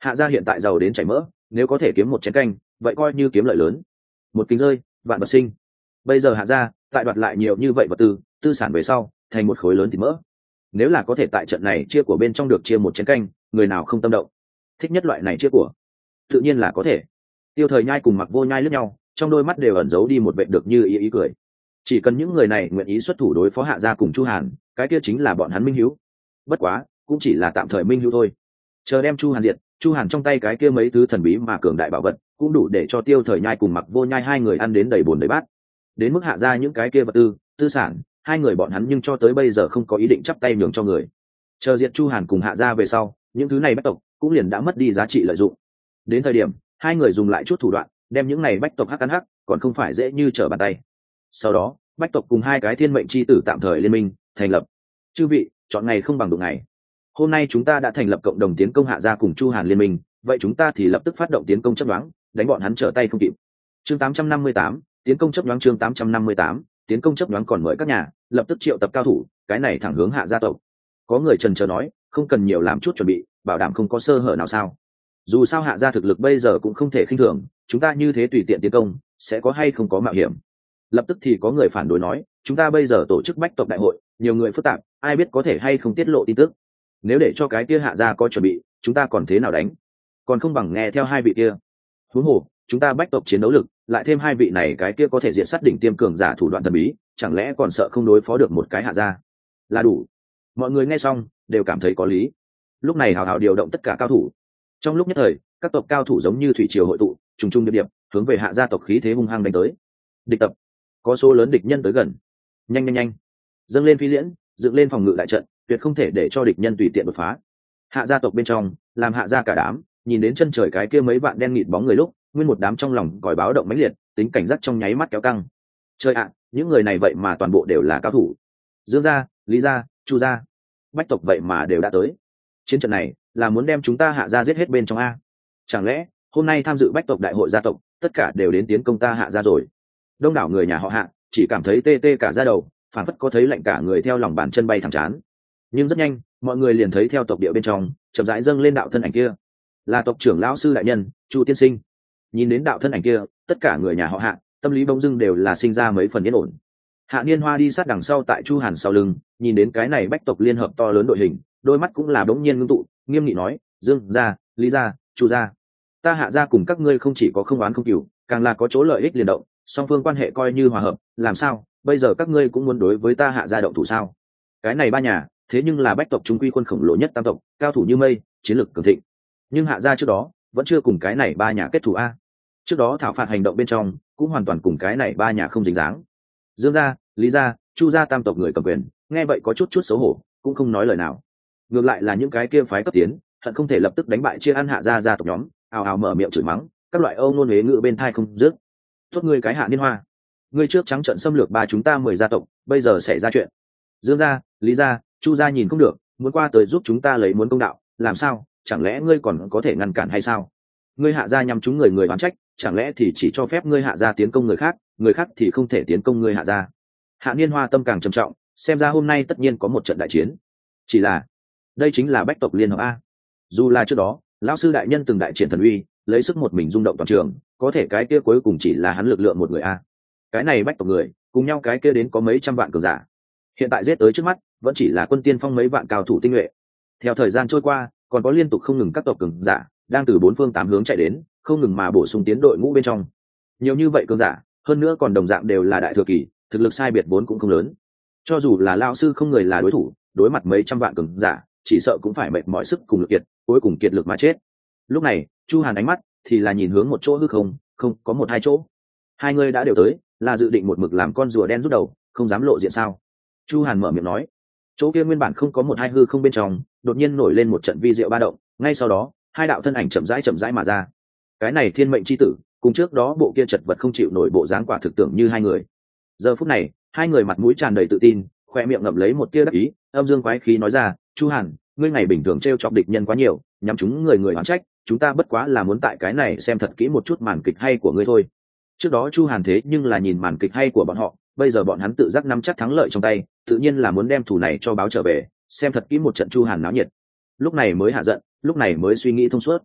Hạ gia hiện tại giàu đến chảy mỡ, nếu có thể kiếm một chén canh vậy coi như kiếm lợi lớn. Một kính rơi vạn vật sinh. Bây giờ Hạ gia tại đoạt lại nhiều như vậy vật tư sản về sau thành một khối lớn thịt mỡ. Nếu là có thể tại trận này chia của bên trong được chia một chén canh, người nào không tâm động. Thích nhất loại này chia của tự nhiên là có thể. Tiêu Thời Nhai cùng Mặc Vô Nhai lướt nhau, trong đôi mắt đều ẩn giấu đi một vẻ được như ý cười. Chỉ cần những người này nguyện ý xuất thủ đối phó Hạ gia cùng Chu Hàn, cái kia chính là bọn hắn minh hiếu. Bất quá cũng chỉ là tạm thời minh hiếu thôi. Chờ đem Chu Hàn diệt, Chu Hàn trong tay cái kia mấy thứ thần bí mà cường đại bảo vật cũng đủ để cho Tiêu Thời Nhai cùng Mặc Vô Nhai hai người ăn đến đầy bồn đầy bát. Đến mức Hạ gia những cái kia vật tư sản, hai người bọn hắn nhưng cho tới bây giờ không có ý định chắp tay nhường cho người. Chờ diệt Chu Hàn cùng Hạ gia về sau, những thứ này bách tộc cũng liền đã mất đi giá trị lợi dụng. Đến thời điểm hai người dùng lại chút thủ đoạn đem những này bách tộc hắc ăn hắc, còn không phải dễ như trở bàn tay. Sau đó bách tộc cùng hai cái thiên mệnh chi tử tạm thời liên minh thành lập. Chư vị chọn ngày không bằng đụng ngày. Hôm nay chúng ta đã thành lập cộng đồng tiến công Hạ gia cùng Chu Hàn liên minh, vậy chúng ta thì lập tức phát động tiến công chấp đoán, đánh bọn hắn trở tay không kịp. Chương 858, tiến công chấp đoán. Chương 858, tiến công chấp đoán. Còn mời các nhà lập tức triệu tập cao thủ, cái này thẳng hướng Hạ gia tộc. Có người chần chờ nói, không cần nhiều làm chút chuẩn bị, bảo đảm không có sơ hở nào sao? Dù sao Hạ gia thực lực bây giờ cũng không thể khinh thường, chúng ta như thế tùy tiện tiến công sẽ có hay không có mạo hiểm. Lập tức thì có người phản đối nói, chúng ta bây giờ tổ chức bách tộc đại hội, nhiều người phức tạp, ai biết có thể hay không tiết lộ tin tức. Nếu để cho cái kia Hạ gia có chuẩn bị, chúng ta còn thế nào đánh? Còn không bằng nghe theo hai vị kia. Huống hồ chúng ta bách tộc chiến đấu lực lại thêm hai vị này, cái kia có thể diện sát đỉnh tiêm cường giả thủ đoạn thần bí, chẳng lẽ còn sợ không đối phó được một cái Hạ gia là đủ? Mọi người nghe xong đều cảm thấy có lý. Lúc này hào hào điều động tất cả cao thủ. Trong lúc nhất thời các tộc cao thủ giống như thủy triều hội tụ, trùng trùng điệp điệp hướng về Hạ gia tộc khí thế hung hăng đánh tới. Địch tập, có số lớn địch nhân tới gần. Nhanh nhanh nhanh, dâng lên phi liễn, dựng lên phòng ngự đại trận, tuyệt không thể để cho địch nhân tùy tiện đột phá. Hạ gia tộc bên trong làm Hạ gia cả đám nhìn đến chân trời cái kia mấy vạn đen nghịt bóng người lúc, nguyên một đám trong lòng còi báo động mãnh liệt, tính cảnh giác trong nháy mắt kéo căng. Trời ạ, những người này vậy mà toàn bộ đều là cao thủ. Dương gia, Lý gia, Chu gia, bách tộc vậy mà đều đã tới. Chiến trận này là muốn đem chúng ta Hạ gia giết hết bên trong a? Chẳng lẽ hôm nay tham dự bách tộc đại hội gia tộc tất cả đều đến tiến công ta Hạ gia rồi? Đông đảo người nhà họ Hạ chỉ cảm thấy tê tê cả da đầu, phản phất có thấy lạnh cả người theo lòng bàn chân bay thẳng chán. Nhưng rất nhanh mọi người liền thấy theo tộc địa bên trong chậm rãi dâng lên đạo thân ảnh kia, là tộc trưởng lão sư đại nhân Chu tiên sinh. Nhìn đến đạo thân ảnh kia, tất cả người nhà họ Hạ tâm lý bỗng dưng đều là sinh ra mấy phần yên ổn. Hạ Niên Hoa đi sát đằng sau tại Chu Hàn sau lưng, nhìn đến cái này bách tộc liên hợp to lớn đội hình, đôi mắt cũng là bỗng nhiên ngưng tụ, nghiêm nghị nói, Dương gia, Lý gia, Chu gia, ta Hạ gia cùng các ngươi không chỉ có không oán không cừu, càng là có chỗ lợi ích liên động, song phương quan hệ coi như hòa hợp. Làm sao bây giờ các ngươi cũng muốn đối với ta Hạ gia động thủ sao? Cái này ba nhà thế nhưng là bách tộc trung quy quân khổng lồ nhất tam tộc, cao thủ như mây, chiến lược cường thịnh. Nhưng Hạ gia trước đó vẫn chưa cùng cái này ba nhà kết thù a. Trước đó thảo phạt hành động bên trong cũng hoàn toàn cùng cái này ba nhà không dính dáng. Dương gia, Lý gia, Chu gia tam tộc người cầm quyền nghe vậy có chút xấu hổ, cũng không nói lời nào. Ngược lại là những cái kia phái cấp tiến hận không thể lập tức đánh bại chia ăn Hạ gia gia tộc nhóm, ào ào mở miệng chửi mắng, các loại âu ngôn huế ngữ bên thai không dứt. Tốt ngươi cái Hạ Niên Hoa, ngươi trước trắng trợn xâm lược ba chúng ta 10 gia tộc, bây giờ xảy ra chuyện, Dương gia, Lý gia, Chu gia nhìn không được, muốn qua tới giúp chúng ta lấy muốn công đạo, làm sao? Chẳng lẽ ngươi còn có thể ngăn cản hay sao? Ngươi Hạ gia nhằm chúng người oán trách, chẳng lẽ thì chỉ cho phép ngươi Hạ gia tiến công người khác thì không thể tiến công ngươi Hạ gia? Hạ Niên Hoa tâm càng trầm trọng, xem ra hôm nay tất nhiên có một trận đại chiến. Chỉ là đây chính là bách tộc liên hợp a. Dù là trước đó lão sư đại nhân từng đại triển thần uy, lấy sức một mình rung động toàn trường, có thể cái kia cuối cùng chỉ là hắn lực lượng một người a. Cái này bách tộc người cùng nhau cái kia đến có mấy trăm vạn cường giả, hiện tại giết tới trước mắt vẫn chỉ là quân tiên phong mấy vạn cao thủ tinh nhuệ. Theo thời gian trôi qua, còn có liên tục không ngừng các tộc cường giả đang từ bốn phương tám hướng chạy đến, không ngừng mà bổ sung tiến đội ngũ bên trong. Nhiều như vậy cường giả, hơn nữa còn đồng dạng đều là đại thừa kỳ, thực lực sai biệt vốn cũng không lớn. Cho dù là lão sư không người là đối thủ, đối mặt mấy trăm vạn cường giả, chỉ sợ cũng phải mệt mỏi sức cùng lực kiệt, cuối cùng kiệt lực mà chết. Lúc này Chu Hàn ánh mắt thì là nhìn hướng một chỗ hư không, không có một hai chỗ. Hai người đã đều tới, là dự định một mực làm con rùa đen rút đầu, không dám lộ diện sao? Chu Hàn mở miệng nói. Chỗ kia nguyên bản không có một hai hư không bên trong, đột nhiên nổi lên một trận vi diệu ba động, ngay sau đó hai đạo thân ảnh chậm rãi mà ra. Cái này thiên mệnh chi tử cùng trước đó bộ kia chật vật không chịu nổi bộ dáng quả thực tưởng như hai người. Giờ phút này hai người mặt mũi tràn đầy tự tin, khoe miệng ngậm lấy một tia đắc ý, âm dương quái khí nói ra, Chu Hàn, ngươi ngày bình thường trêu chọc địch nhân quá nhiều, nhắm chúng người oán trách, chúng ta bất quá là muốn tại cái này xem thật kỹ một chút màn kịch hay của ngươi thôi. Trước đó Chu Hàn thế nhưng là nhìn màn kịch hay của bọn họ, bây giờ bọn hắn tự giác nắm chắc thắng lợi trong tay, tự nhiên là muốn đem thủ này cho báo trở về, xem thật kỹ một trận Chu Hàn náo nhiệt. Lúc này mới hạ giận, lúc này mới suy nghĩ thông suốt.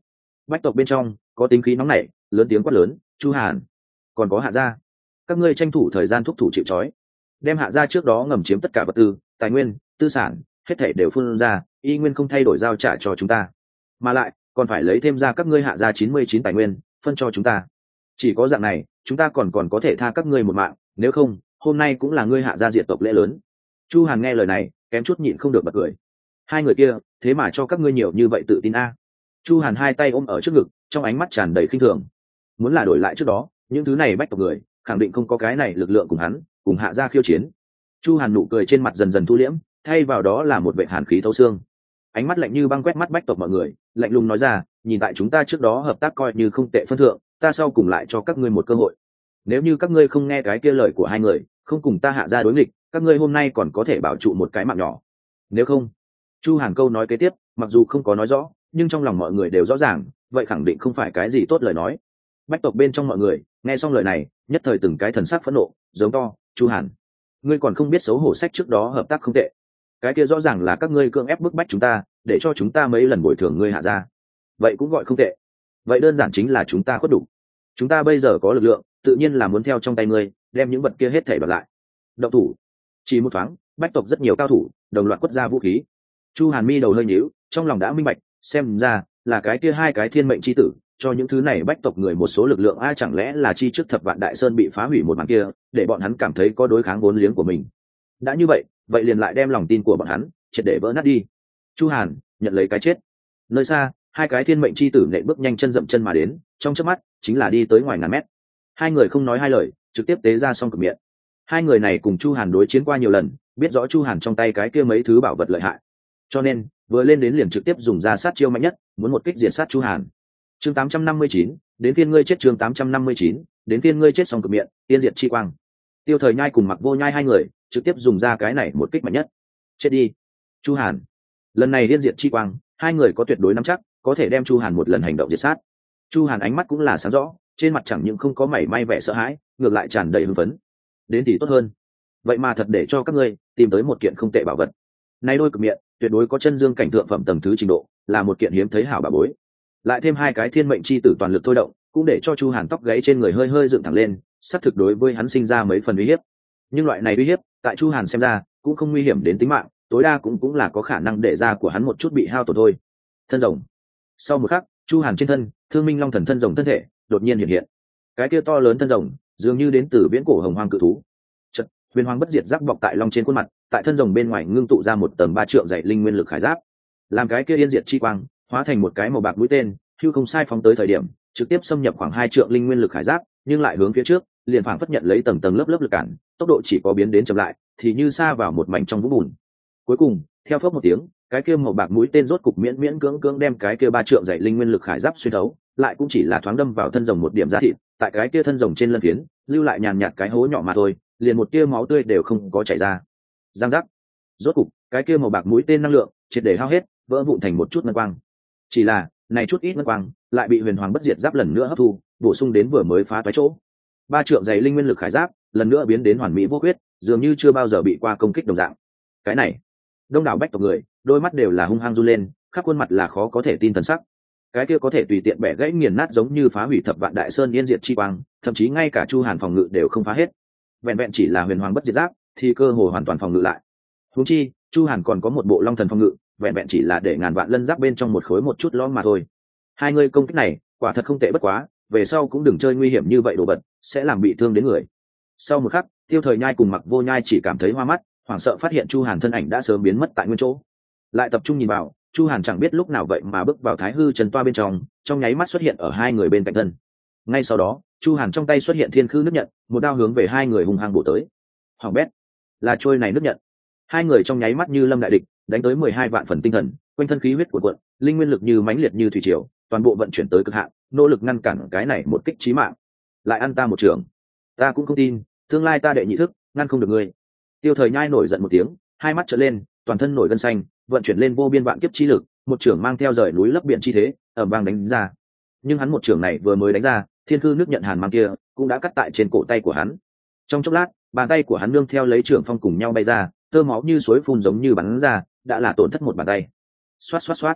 Bách tộc bên trong có tính khí nóng nảy, lớn tiếng quát lớn: Chu Hàn, còn có Hạ gia, các ngươi tranh thủ thời gian thúc thủ chịu trói, đem Hạ gia trước đó ngầm chiếm tất cả vật tư, tài nguyên, tư sản, hết thảy đều phun ra, y nguyên không thay đổi giao trả cho chúng ta, mà lại còn phải lấy thêm ra các ngươi Hạ gia 99 tài nguyên phân cho chúng ta. Chỉ có dạng này chúng ta còn có thể tha các ngươi một mạng, nếu không hôm nay cũng là ngươi Hạ gia diệt tộc lễ lớn. Chu Hàn nghe lời này kém chút nhịn không được bật cười. Hai người kia thế mà cho các ngươi nhiều như vậy tự tin a? Chu Hàn hai tay ôm ở trước ngực, trong ánh mắt tràn đầy khinh thường. Muốn là đổi lại trước đó, những thứ này bách tộc người khẳng định không có cái này lực lượng cùng hắn cùng Hạ gia khiêu chiến. Chu Hàn nụ cười trên mặt dần dần thu liễm, thay vào đó là một vệ hàn khí thấu xương. Ánh mắt lạnh như băng quét mắt bách tộc mọi người, lạnh lùng nói ra: nhìn tại chúng ta trước đó hợp tác coi như không tệ phân thượng, ta sau cùng lại cho các ngươi một cơ hội. Nếu như các ngươi không nghe cái kia lời của hai người, không cùng ta Hạ gia đối nghịch, các ngươi hôm nay còn có thể bảo trụ một cái mạng nhỏ. Nếu không, Chu Hàn câu nói kế tiếp mặc dù không có nói rõ, nhưng trong lòng mọi người đều rõ ràng, vậy khẳng định không phải cái gì tốt lời nói. Bách tộc bên trong mọi người nghe xong lời này, nhất thời từng cái thần sắc phẫn nộ, giống to: Chu Hàn, ngươi còn không biết xấu hổ, sách trước đó hợp tác không tệ, cái kia rõ ràng là các ngươi cưỡng ép bức bách chúng ta, để cho chúng ta mấy lần bồi thường ngươi Hạ gia, vậy cũng gọi không tệ. Vậy đơn giản chính là chúng ta khuất đủ. Chúng ta bây giờ có lực lượng, tự nhiên là muốn theo trong tay ngươi đem những vật kia hết thảy bật lại. Động thủ. Chỉ một thoáng, bách tộc rất nhiều cao thủ đồng loạt quất ra vũ khí. Chu Hàn mi đầu hơi nhíu, trong lòng đã minh bạch, xem ra là cái kia hai cái thiên mệnh chi tử cho những thứ này bách tộc người một số lực lượng. Ai chẳng lẽ là chi trước thập vạn đại sơn bị phá hủy một màn kia, để bọn hắn cảm thấy có đối kháng vốn liếng của mình. Đã như vậy, vậy liền lại đem lòng tin của bọn hắn triệt để vỡ nát đi. Chu Hàn nhận lấy cái chết. Nơi xa, hai cái thiên mệnh chi tử nện bước nhanh chân dậm chân mà đến, trong chớp mắt chính là đi tới ngoài ngàn mét. Hai người không nói hai lời, trực tiếp tế ra song cực miệng. Hai người này cùng Chu Hàn đối chiến qua nhiều lần, biết rõ Chu Hàn trong tay cái kia mấy thứ bảo vật lợi hại, cho nên vừa lên đến liền trực tiếp dùng ra sát chiêu mạnh nhất, muốn một kích diệt sát Chu Hàn. Chương 859, đến phiên ngươi chết. Chương 859, đến phiên ngươi chết. Song cực miệng, tiên diệt chi quang. Tiêu Thời Nhai cùng Mặc Vô Nhai hai người trực tiếp dùng ra cái này một kích mạnh nhất. Chết đi, Chu Hàn. Lần này tiên diệt chi quang, hai người có tuyệt đối nắm chắc có thể đem Chu Hàn một lần hành động diệt sát. Chu Hàn ánh mắt cũng là sáng rõ, trên mặt chẳng những không có mảy may vẻ sợ hãi, ngược lại tràn đầy hưng phấn. Đến thì tốt hơn, vậy mà thật để cho các ngươi tìm tới một kiện không tệ bảo vật. Nay đôi cực miệng tuyệt đối có chân dương cảnh thượng phẩm tầng thứ trình độ, là một kiện hiếm thấy hảo bảo bối. Lại thêm hai cái thiên mệnh chi tử toàn lực thôi động, cũng để cho Chu Hàn tóc gáy trên người hơi hơi dựng thẳng lên, xác thực đối với hắn sinh ra mấy phần uy hiếp. Nhưng loại này uy hiếp, tại Chu Hàn xem ra, cũng không nguy hiểm đến tính mạng, tối đa cũng là có khả năng để da của hắn một chút bị hao tổn thôi. Thân rồng. Sau một khắc, Chu Hàn trên thân, Thương Minh Long Thần thân rồng thân thể đột nhiên hiện hiện. Cái kia to lớn thân rồng, dường như đến từ viễn cổ hồng hoang cự thú. Chợt, huyền hoàng bất diệt giáp bọc tại long trên khuôn mặt, tại thân rồng bên ngoài ngưng tụ ra một tầng 3 trượng dày linh nguyên lực khải giáp. Làm cái kia yên diệt chi quang, hóa thành một cái màu bạc mũi tên, hưu không sai phóng tới thời điểm, trực tiếp xâm nhập khoảng 2 trượng linh nguyên lực khải giáp, nhưng lại hướng phía trước, liền phảng phất nhận lấy tầng tầng lớp lớp lực cản, tốc độ chỉ có biến đến chậm lại, thì như sa vào một mảnh trong vũng bùn. Cuối cùng, theo phốc một tiếng, cái kia màu bạc mũi tên rốt cục miễn miễn cưỡng cưỡng đem cái kia 3 trượng dày linh nguyên lực khải giáp xuyên thấu, lại cũng chỉ là thoáng đâm vào thân rồng một điểm da thịt, tại cái kia thân rồng trên lân phiến, lưu lại nhàn nhạt cái hố nhỏ mà thôi, liền một tia máu tươi đều không có chảy ra. Giang giác. Rốt cục, cái kia màu bạc mũi tên năng lượng triệt để hao hết, vỡ vụn thành một chút ngân quang. Chỉ là, này chút ít ngân quang lại bị huyền hoàng bất diệt giáp lần nữa hấp thu, bổ sung đến vừa mới phá toái chỗ. 3 trượng dày linh nguyên lực khải giáp, lần nữa biến đến hoàn mỹ vô khuyết, dường như chưa bao giờ bị qua công kích đồng dạng. Cái này, đông đảo bách tộc người, đôi mắt đều là hung hăng run lên, khắp khuôn mặt là khó có thể tin thần sắc. Cái kia có thể tùy tiện bẻ gãy nghiền nát giống như phá hủy thập vạn đại sơn yên diệt chi quang, thậm chí ngay cả Chu Hàn phòng ngự đều không phá hết. Vẹn vẹn chỉ là huyền hoàng bất diệt giáp, thì cơ hồ hoàn toàn phòng ngự lại. Huống chi, Chu Hàn còn có một bộ long thần phòng ngự, vẹn vẹn chỉ là để ngàn vạn lân giáp bên trong một khối một chút lõm mà thôi. Hai người công kích này, quả thật không tệ bất quá, về sau cũng đừng chơi nguy hiểm như vậy đồ vật, sẽ làm bị thương đến người. Sau một khắc, Tiêu Thời Nhai cùng Mặc Vô Nhai chỉ cảm thấy hoa mắt, hoảng sợ phát hiện Chu Hàn thân ảnh đã sớm biến mất tại nguyên chỗ. Lại tập trung nhìn vào, Chu Hàn chẳng biết lúc nào vậy mà bước vào Thái Hư Trần Toa bên trong nháy mắt xuất hiện ở hai người bên cạnh thân. Ngay sau đó, Chu Hàn trong tay xuất hiện Thiên Khư nước nhận, một đao hướng về hai người hung hăng bổ tới. Hoàng bét, là trôi này nước nhận. Hai người trong nháy mắt như lâm đại địch, đánh tới 12 vạn phần tinh thần, quanh thân khí huyết cuộn cuộn, linh nguyên lực như mãnh liệt như thủy triều, toàn bộ vận chuyển tới cực hạn, nỗ lực ngăn cản cái này một kích chí mạng. Lại ăn ta một trường, ta cũng không tin, tương lai ta đệ nhị thức, ngăn không được ngươi. Tiêu Thời Nhai nổi giận một tiếng, hai mắt trợn lên, toàn thân nổi gân xanh, vận chuyển lên vô biên vạn kiếp chi lực, một trường mang theo rời núi lấp biển chi thế, ầm vang đánh ra. Nhưng hắn một trường này vừa mới đánh ra, Thiên Khư nước nhận hàn mang kia cũng đã cắt tại trên cổ tay của hắn. Trong chốc lát, bàn tay của hắn nương theo lấy trường phong cùng nhau bay ra, tơ máu như suối phun giống như bắn ra, đã là tổn thất một bàn tay. Xoát xoát xoát,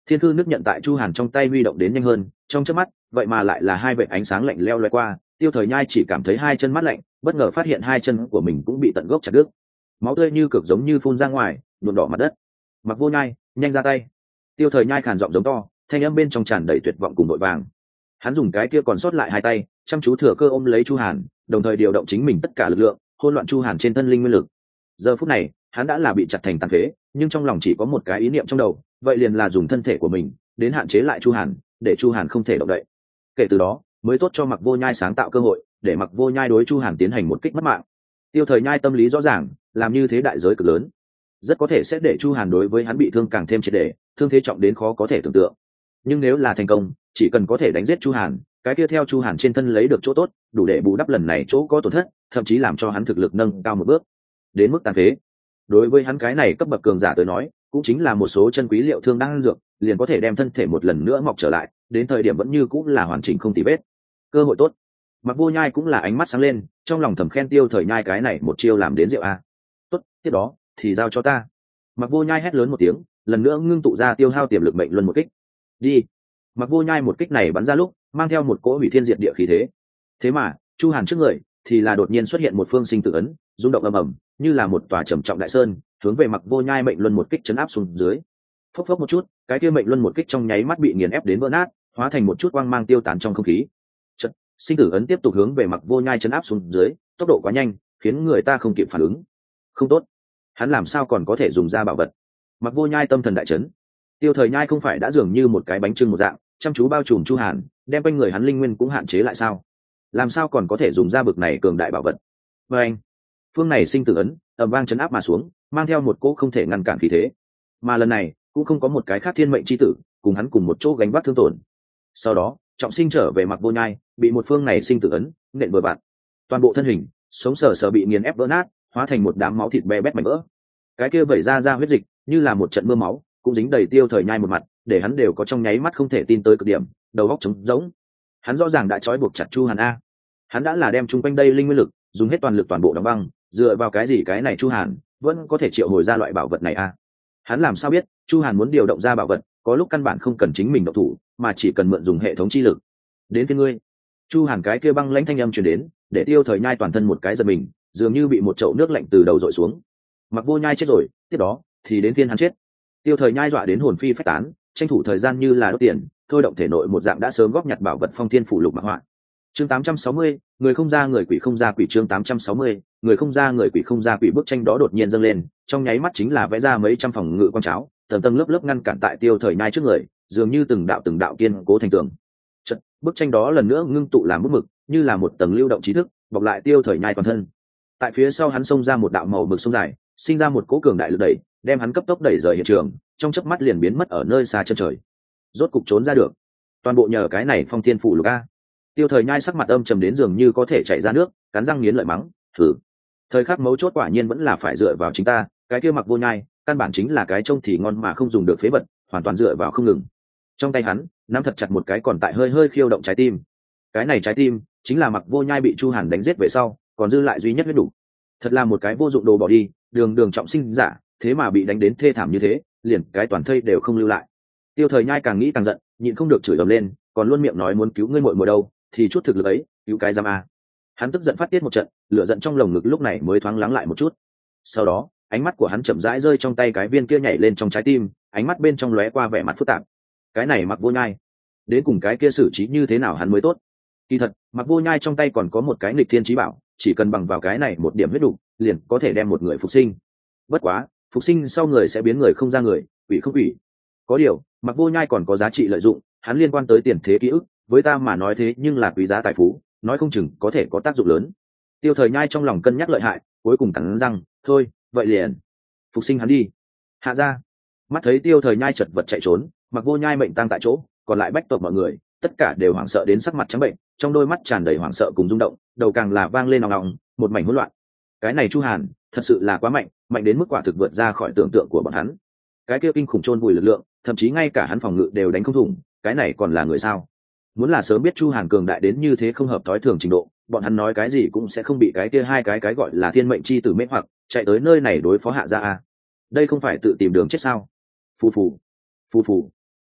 Thiên cư nước nhận tại chu hàn trong tay huy động đến nhanh hơn, trong chớp mắt vậy mà lại là hai vệt ánh sáng lạnh leo loay qua. Tiêu Thời Nhai chỉ cảm thấy hai chân mát lạnh, bất ngờ phát hiện hai chân của mình cũng bị tận gốc chặt đứt, máu tươi như cực giống như phun ra ngoài, nhuộm đỏ mặt đất. Mặc Vô Nhai, nhanh ra tay! Tiêu Thời Nhai khàn giọng giống to, thanh âm bên trong tràn đầy tuyệt vọng cùng vội vàng. Hắn dùng cái kia còn sót lại hai tay chăm chú thừa cơ ôm lấy chu hàn, đồng thời điều động chính mình tất cả lực lượng hỗn loạn chu hàn trên thân linh nguyên lực. Giờ phút này hắn đã là bị chặt thành tàn phế, nhưng trong lòng chỉ có một cái ý niệm trong đầu, vậy liền là dùng thân thể của mình đến hạn chế lại chu hàn, để chu hàn không thể động đậy. Kể từ đó mới tốt cho Mặc Vô Nhai sáng tạo cơ hội để Mặc Vô Nhai đối chu hàn tiến hành một kích mất mạng. Tiêu Thời Nhai tâm lý rõ ràng, làm như thế đại giới cực lớn, rất có thể sẽ để chu hàn đối với hắn bị thương càng thêm triệt để, thương thế trọng đến khó có thể tưởng tượng. Nhưng nếu là thành công, chỉ cần có thể đánh giết chu hàn, cái kia theo chu hàn trên thân lấy được chỗ tốt đủ để bù đắp lần này chỗ có tổn thất, thậm chí làm cho hắn thực lực nâng cao một bước đến mức tàn phế. Đối với hắn cái này cấp bậc cường giả tới nói, cũng chính là một số chân quý liệu thương đang dược liền có thể đem thân thể một lần nữa mọc trở lại, đến thời điểm vẫn như cũng là hoàn chỉnh không tì vết. Cơ hội tốt. Mặc Vô Nhai cũng là ánh mắt sáng lên, trong lòng thầm khen Tiêu Thời Nhai cái này một chiêu làm đến rượu a. Tốt, tiếp đó thì giao cho ta. Mặc Vô Nhai hét lớn một tiếng, lần nữa ngưng tụ ra tiêu hao tiềm lực mệnh luân một kích. Đi. Mặc Vô Nhai một kích này bắn ra lúc mang theo một cỗ hủy thiên diệt địa khí thế. Thế mà chu hàn trước người thì là đột nhiên xuất hiện một phương sinh tử ấn, rung động ầm ầm như là một tòa trầm trọng đại sơn, hướng về Mặc Vô Nhai mệnh luân một kích chấn áp xuống dưới. Phốc phốc một chút, cái kia mệnh luân một kích trong nháy mắt bị nghiền ép đến vỡ nát, hóa thành một chút quang mang tiêu tán trong không khí. Chật, sinh tử ấn tiếp tục hướng về Mặc Vô Nhai chấn áp xuống dưới, tốc độ quá nhanh khiến người ta không kịp phản ứng. Không tốt, hắn làm sao còn có thể dùng ra bảo vật? Mặc Vô Nhai tâm thần đại chấn. Tiêu Thời Nhai không phải đã dường như một cái bánh trưng một dạng chăm chú bao trùm chu hàn, đem quanh người hắn linh nguyên cũng hạn chế lại sao? Làm sao còn có thể dùng ra bực này cường đại bảo vật? Và anh, phương này sinh tử ấn ầm vang chấn áp mà xuống, mang theo một cỗ không thể ngăn cản khí thế. Mà lần này cũng không có một cái khác thiên mệnh chi tử cùng hắn cùng một chỗ gánh vác thương tổn. Sau đó trọng sinh trở về Mặc Vô Nhai, bị một phương này sinh tử ấn nện bừa bạt, toàn bộ thân hình sống sờ sờ bị nghiền ép vỡ nát, hóa thành một đám máu thịt be bét mảnh vỡ. Cái kia vẩy ra huyết dịch như là một trận mưa máu, cũng dính đầy Tiêu Thời Nhai một mặt, để hắn đều có trong nháy mắt không thể tin tới cực điểm, đầu óc trống rỗng. Hắn rõ ràng đã trói buộc chặt chu hàn a, hắn đã là đem chung quanh đây linh nguyên lực dùng hết toàn lực toàn bộ đóng băng, dựa vào cái gì cái này chu hàn vẫn có thể triệu hồi ra loại bảo vật này a? Hắn làm sao biết chu hàn muốn điều động ra bảo vật có lúc căn bản không cần chính mình động thủ, mà chỉ cần mượn dùng hệ thống chi lực. Đến phía ngươi. Chu hàn cái kia băng lãnh thanh âm truyền đến, để Tiêu Thời Nhai toàn thân một cái giật mình, dường như bị một chậu nước lạnh từ đầu dội xuống. Mặc Vô Nhai chết rồi, tiếp đó thì đến phiên hắn chết. Tiêu Thời Nhai dọa đến hồn phi phách tán, tranh thủ thời gian như là đốt tiền, thôi động thể nội một dạng đã sớm góp nhặt bảo vật phong thiên phủ lục mặc họa. Chương 860, người không ra người quỷ không ra quỷ. Chương 860, người không ra người quỷ không ra quỷ. Bức tranh đó đột nhiên dâng lên, trong nháy mắt chính là vẽ ra mấy trăm phòng ngự quang cháo, tầng tầng lớp lớp ngăn cản tại Tiêu Thời Nhai trước người, dường như từng đạo kiên cố thành tường. Chợt, bức tranh đó lần nữa ngưng tụ làm bút mực, như là một tầng lưu động trí thức, bọc lại Tiêu Thời Nhai toàn thân. Tại phía sau hắn xông ra một đạo màu mực sông dài, sinh ra một cỗ cường đại lực đẩy, đem hắn cấp tốc đẩy rời hiện trường, trong chớp mắt liền biến mất ở nơi xa chân trời. Rốt cục trốn ra được, toàn bộ nhờ cái này phong thiên phủ lục a. Tiêu Thời Nhai sắc mặt âm trầm đến dường như có thể chảy ra nước, cắn răng nghiến lợi mắng, thử. Thời khắc mấu chốt quả nhiên vẫn là phải dựa vào chính ta, cái kia Mặc Vô Nhai căn bản chính là cái trông thì ngon mà không dùng được phế vật, hoàn toàn dựa vào không ngừng. Trong tay hắn nắm thật chặt một cái còn tại hơi hơi khiêu động trái tim. Cái này trái tim chính là Mặc Vô Nhai bị chu hàn đánh giết về sau còn dư lại duy nhất huyết đủ. Thật là một cái vô dụng đồ bỏ đi, đường trọng sinh giả, thế mà bị đánh đến thê thảm như thế, liền cái toàn thây đều không lưu lại. Tiêu Thời Nhai càng nghĩ càng giận, nhịn không được chửi ầm lên, còn luôn miệng nói muốn cứu ngươi muội muội đâu, thì chút thực lực ấy cứu cái giam a. Hắn tức giận phát tiết một trận, lửa giận trong lồng ngực lúc này mới thoáng lắng lại một chút. Sau đó ánh mắt của hắn chậm rãi rơi trong tay cái viên kia nhảy lên trong trái tim, ánh mắt bên trong lóe qua vẻ mặt phức tạp. Cái này Mặc Vô Nhai đến cùng cái kia xử trí như thế nào hắn mới tốt? Kỳ thật Mặc Vô Nhai trong tay còn có một cái nghịch thiên chí bảo, chỉ cần bằng vào cái này một điểm huyết đủ liền có thể đem một người phục sinh. Bất quá phục sinh sau người sẽ biến người không ra người, quỷ không quỷ. Có điều Mặc Vô Nhai còn có giá trị lợi dụng, hắn liên quan tới tiền thế ký ức, với ta mà nói thế nhưng là quý giá tài phú, nói không chừng có thể có tác dụng lớn. Tiêu Thời Nhai trong lòng cân nhắc lợi hại, cuối cùng cắn răng, thôi vậy liền phục sinh hắn đi. Hạ ra. Mắt thấy Tiêu Thời Nhai chật vật chạy trốn, Mặc Vô Nhai mệnh tang tại chỗ, còn lại bách tộc mọi người tất cả đều hoảng sợ đến sắc mặt trắng bệnh, trong đôi mắt tràn đầy hoảng sợ cùng rung động, đầu càng là vang lên ong ong, một mảnh hỗn loạn. Cái này chu hàn thật sự là quá mạnh, mạnh đến mức quả thực vượt ra khỏi tưởng tượng của bọn hắn. Cái kia kinh khủng chôn vùi lực lượng, thậm chí ngay cả hắn phòng ngự đều đánh không thủng, cái này còn là người sao? Muốn là sớm biết chu hàn cường đại đến như thế không hợp thói thường trình độ, bọn hắn nói cái gì cũng sẽ không bị cái kia hai cái gọi là thiên mệnh chi tử mê hoặc, chạy tới nơi này đối phó Hạ gia a. Đây không phải tự tìm đường chết sao? Phù phù phù phù.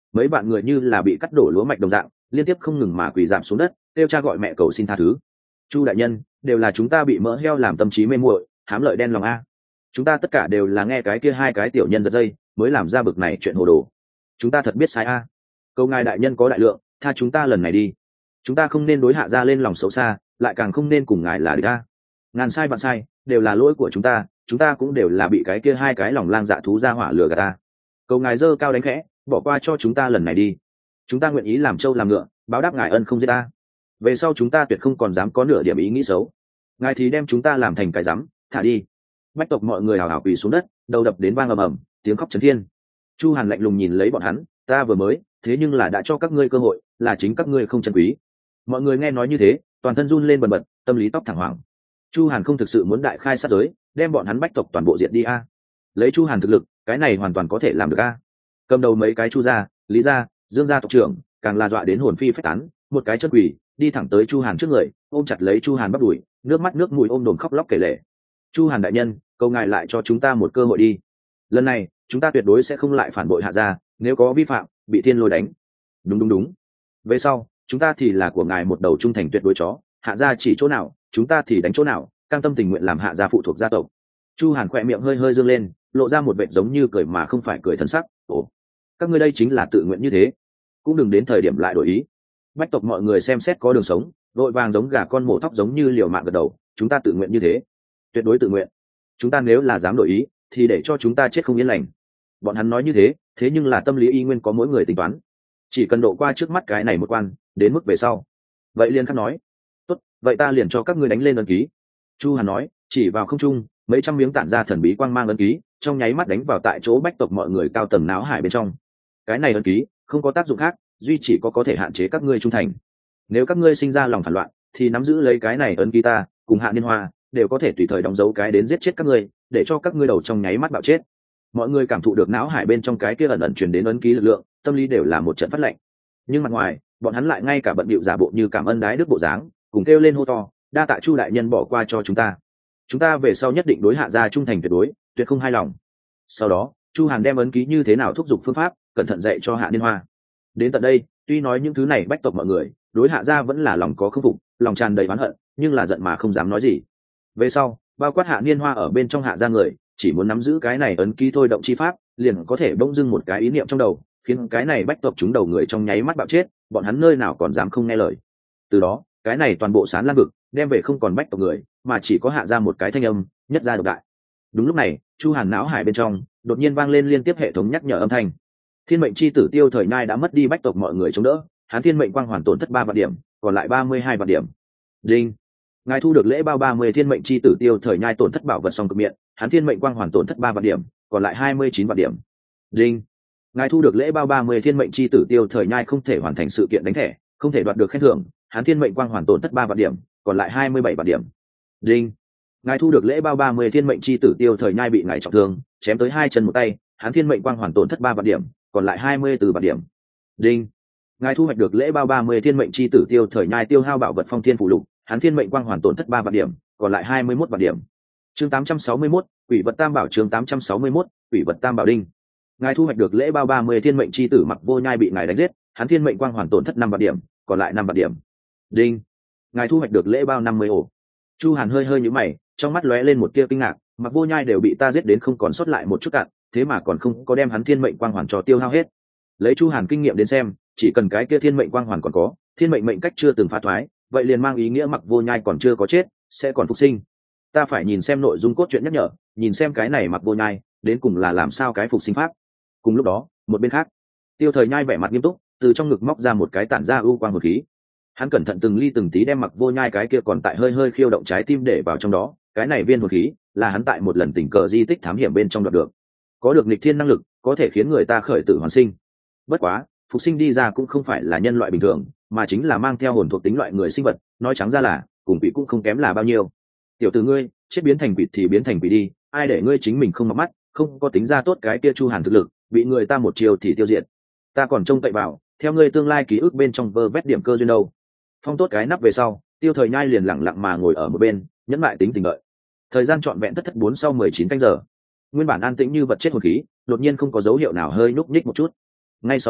mấy bạn người như là bị cắt đổ lúa mạch đồng dạng, liên tiếp không ngừng mà quỳ giảm xuống đất, kêu cha gọi mẹ cầu xin tha thứ. Chu đại nhân, đều là chúng ta bị mỡ heo làm tâm trí mê muội, hám lợi đen lòng a. Chúng ta tất cả đều là nghe cái kia hai cái tiểu nhân giật dây mới làm ra bực này chuyện hồ đồ. Chúng ta thật biết sai a. Cầu ngài đại nhân có đại lượng, tha chúng ta lần này đi. Chúng ta không nên đối hạ ra lên lòng xấu xa, lại càng không nên cùng ngài là địch a. Ngàn sai vạn sai, đều là lỗi của chúng ta cũng đều là bị cái kia hai cái lòng lang dạ thú ra hỏa lừa gạt ta. Cầu ngài dơ cao đánh khẽ, bỏ qua cho chúng ta lần này đi. Chúng ta nguyện ý làm trâu làm ngựa, báo đáp ngài ân không giết ta. Về sau chúng ta tuyệt không còn dám có nửa điểm ý nghĩ xấu. Ngài thì đem chúng ta làm thành cái rắm, thả đi. Bách tộc mọi người hào hào quỳ xuống đất, đầu đập đến vang ầm ầm, tiếng khóc chấn thiên. Chu Hàn lạnh lùng nhìn lấy bọn hắn, ta vừa mới, thế nhưng là đã cho các ngươi cơ hội, là chính các ngươi không trân quý. Mọi người nghe nói như thế, toàn thân run lên bần bật, tâm lý tóc thẳng hoàng. Chu Hàn không thực sự muốn đại khai sát giới, đem bọn hắn bách tộc toàn bộ diệt đi a. Lấy Chu Hàn thực lực, cái này hoàn toàn có thể làm được a. Cầm đầu mấy cái Chu gia, Lý gia, Dương gia tộc trưởng, càng là dọa đến hồn phi phách tán, một cái chân quỷ, đi thẳng tới Chu Hàn trước người, ôm chặt lấy Chu Hàn bắp đùi, nước mắt nước mũi ôm đồm khóc lóc kể lể. Chu Hàn đại nhân, cầu ngài lại cho chúng ta một cơ hội đi. Lần này, chúng ta tuyệt đối sẽ không lại phản bội hạ gia, nếu có vi phạm, bị thiên lôi đánh. Đúng. Về sau, chúng ta thì là của ngài một đầu trung thành tuyệt đối chó, hạ gia chỉ chỗ nào, chúng ta thì đánh chỗ nào, cam tâm tình nguyện làm hạ gia phụ thuộc gia tộc. Chu Hàn khỏe miệng hơi hơi dương lên, lộ ra một vệt giống như cười mà không phải cười thân sắc. Ồ, các ngươi đây chính là tự nguyện như thế, cũng đừng đến thời điểm lại đổi ý. Bách tộc mọi người xem xét có đường sống, vội vàng giống gà con mổ thóc giống như liều mạng gật đầu. Chúng ta tự nguyện như thế, tuyệt đối tự nguyện. Chúng ta nếu là dám đổi ý, thì để cho chúng ta chết không yên lành. Bọn hắn nói như thế, thế nhưng là tâm lý y nguyên có mỗi người tính toán. Chỉ cần độ qua trước mắt cái này một quan, đến mức về sau, vậy liền khắc nói, tốt, vậy ta liền cho các ngươi đánh lên ấn ký. Chu Hàn nói, chỉ vào không trung, mấy trăm miếng tản ra thần bí quang mang ấn ký, trong nháy mắt đánh vào tại chỗ bách tộc mọi người cao tầng não hải bên trong. Cái này ấn ký không có tác dụng khác, duy chỉ có thể hạn chế các ngươi trung thành. Nếu các ngươi sinh ra lòng phản loạn, thì nắm giữ lấy cái này ấn ký ta cùng Hạ Niên Hoa đều có thể tùy thời đóng dấu cái đến giết chết các ngươi, để cho các ngươi đầu trong nháy mắt bạo chết. Mọi người cảm thụ được não hải bên trong cái kia ẩn ẩn truyền đến ấn ký lực lượng, tâm lý đều là một trận phát lạnh. Nhưng mặt ngoài, bọn hắn lại ngay cả bận bịu giả bộ như cảm ơn đái đức bộ dáng, cùng kêu lên hô to, đa tạ Chu đại nhân bỏ qua cho chúng ta về sau nhất định đối hạ gia trung thành tuyệt đối, tuyệt không hai lòng. Sau đó, Chu Hàn đem ấn ký như thế nào thúc giục phương pháp, cẩn thận dạy cho Hạ Niên Hoa. Đến tận đây, tuy nói những thứ này bách tộc mọi người đối hạ gia vẫn là lòng có khâm phục, lòng tràn đầy oán hận, nhưng là giận mà không dám nói gì. Về sau, bao quát Hạ Niên Hoa ở bên trong hạ gia người, chỉ muốn nắm giữ cái này ấn ký thôi động chi pháp, liền có thể bỗng dưng một cái ý niệm trong đầu, khiến cái này bách tộc chúng đầu người trong nháy mắt bạo chết, bọn hắn nơi nào còn dám không nghe lời. Từ đó, cái này toàn bộ Sán Lan vực đem về không còn bách tộc người, mà chỉ có hạ gia một cái thanh âm, nhất gia độc đại. Đúng lúc này, Chu Hàn não hải bên trong đột nhiên vang lên liên tiếp hệ thống nhắc nhở âm thanh. Thiên mệnh chi tử Tiêu Thời Nhai đã mất đi bách tộc mọi người chống đỡ, hắn thiên mệnh quang hoàn tổn thất 3 vạn điểm, còn lại 32 vạn điểm. Đinh. Ngài thu được lễ bao 30 thiên mệnh chi tử Tiêu Thời Nhai tổn thất bảo vật song cực miệng, hắn thiên mệnh quang hoàn tổn thất 3 vạn điểm, còn lại 29 vạn điểm. Đinh. Ngài thu được lễ bao 30 thiên mệnh chi tử Tiêu Thời Nhai không thể hoàn thành sự kiện đánh thẻ, không thể đoạt được khen thưởng, hắn thiên mệnh quang hoàn tổn thất 3 vạn điểm, còn lại 27 vạn điểm. Đinh. Ngài thu được lễ bao 30 thiên mệnh chi tử Tiêu Thời Nhai bị ngài trọng thương, chém tới 2 chân một tay, hắn thiên mệnh quang hoàn tổn thất 3 vạn điểm, còn lại 24 vạn điểm. Đinh. Ngài thu hoạch được lễ bao 30 thiên mệnh chi tử Tiêu Thời Nhai tiêu hao bảo vật phong thiên phụ lục, hắn thiên mệnh quang hoàn tổn thất 3 vạn điểm, còn lại 21 vạn điểm. Chương 861, Quỷ vật Tam Bảo. Chương 861, Quỷ vật Tam Bảo. Đinh. Ngài thu hoạch được lễ bao 30 thiên mệnh chi tử Mặc Vô Nhai bị ngài đánh giết, hắn thiên mệnh quang hoàn tổn thất 5 vạn điểm, còn lại 5 vạn điểm. Đinh. Ngài thu hoạch được lễ bao 50 ổ. Chu Hàn hơi hơi nhíu mày, trong mắt lóe lên một tia kinh ngạc, Mặc Vô Nhai đều bị ta giết đến không còn sót lại một chút cạn, thế mà còn không có đem hắn thiên mệnh quang hoàn cho tiêu hao hết. Lấy Chu Hàn kinh nghiệm đến xem, chỉ cần cái kia thiên mệnh quang hoàn còn có, thiên mệnh mệnh cách chưa từng phá thoái, vậy liền mang ý nghĩa Mặc Vô Nhai còn chưa có chết, sẽ còn phục sinh. Ta phải nhìn xem nội dung cốt truyện nhắc nhở, nhìn xem cái này Mặc Vô Nhai đến cùng là làm sao cái phục sinh pháp. Cùng lúc đó, một bên khác, Tiêu Thời Nhai vẻ mặt nghiêm túc, từ trong ngực móc ra một cái tản ra ưu quang hồn khí. Hắn cẩn thận từng ly từng tí đem Mặc Vô Nhai cái kia còn tại hơi hơi khiêu động trái tim để vào trong đó. Cái này viên hồn khí là hắn tại một lần tình cờ di tích thám hiểm bên trong đoạt được, có được nghịch thiên năng lực, có thể khiến người ta khởi tử hoàn sinh. Bất quá, phục sinh đi ra cũng không phải là nhân loại bình thường, mà chính là mang theo hồn thuộc tính loại người sinh vật, nói trắng ra là cùng quỷ cũng không kém là bao nhiêu. Tiểu tử ngươi, chết biến thành quỷ thì biến thành quỷ đi, ai để ngươi chính mình không mặc mắt, không có tính ra tốt cái kia Chu Hàn thực lực, bị người ta một chiều thì tiêu diệt. Ta còn trông cậy vào, theo ngươi tương lai ký ức bên trong vơ vét điểm cơ duyên đâu. Phong tốt cái nắp về sau, Tiêu Thời Nhai liền lặng lặng mà ngồi ở một bên, nhẫn lại tính tình đợi. Thời gian trọn vẹn thất 4 sau 19 canh giờ. Nguyên bản an tĩnh như vật chết hồn khí, đột nhiên không có dấu hiệu nào hơi núc nhích một chút. Ngay sau đó,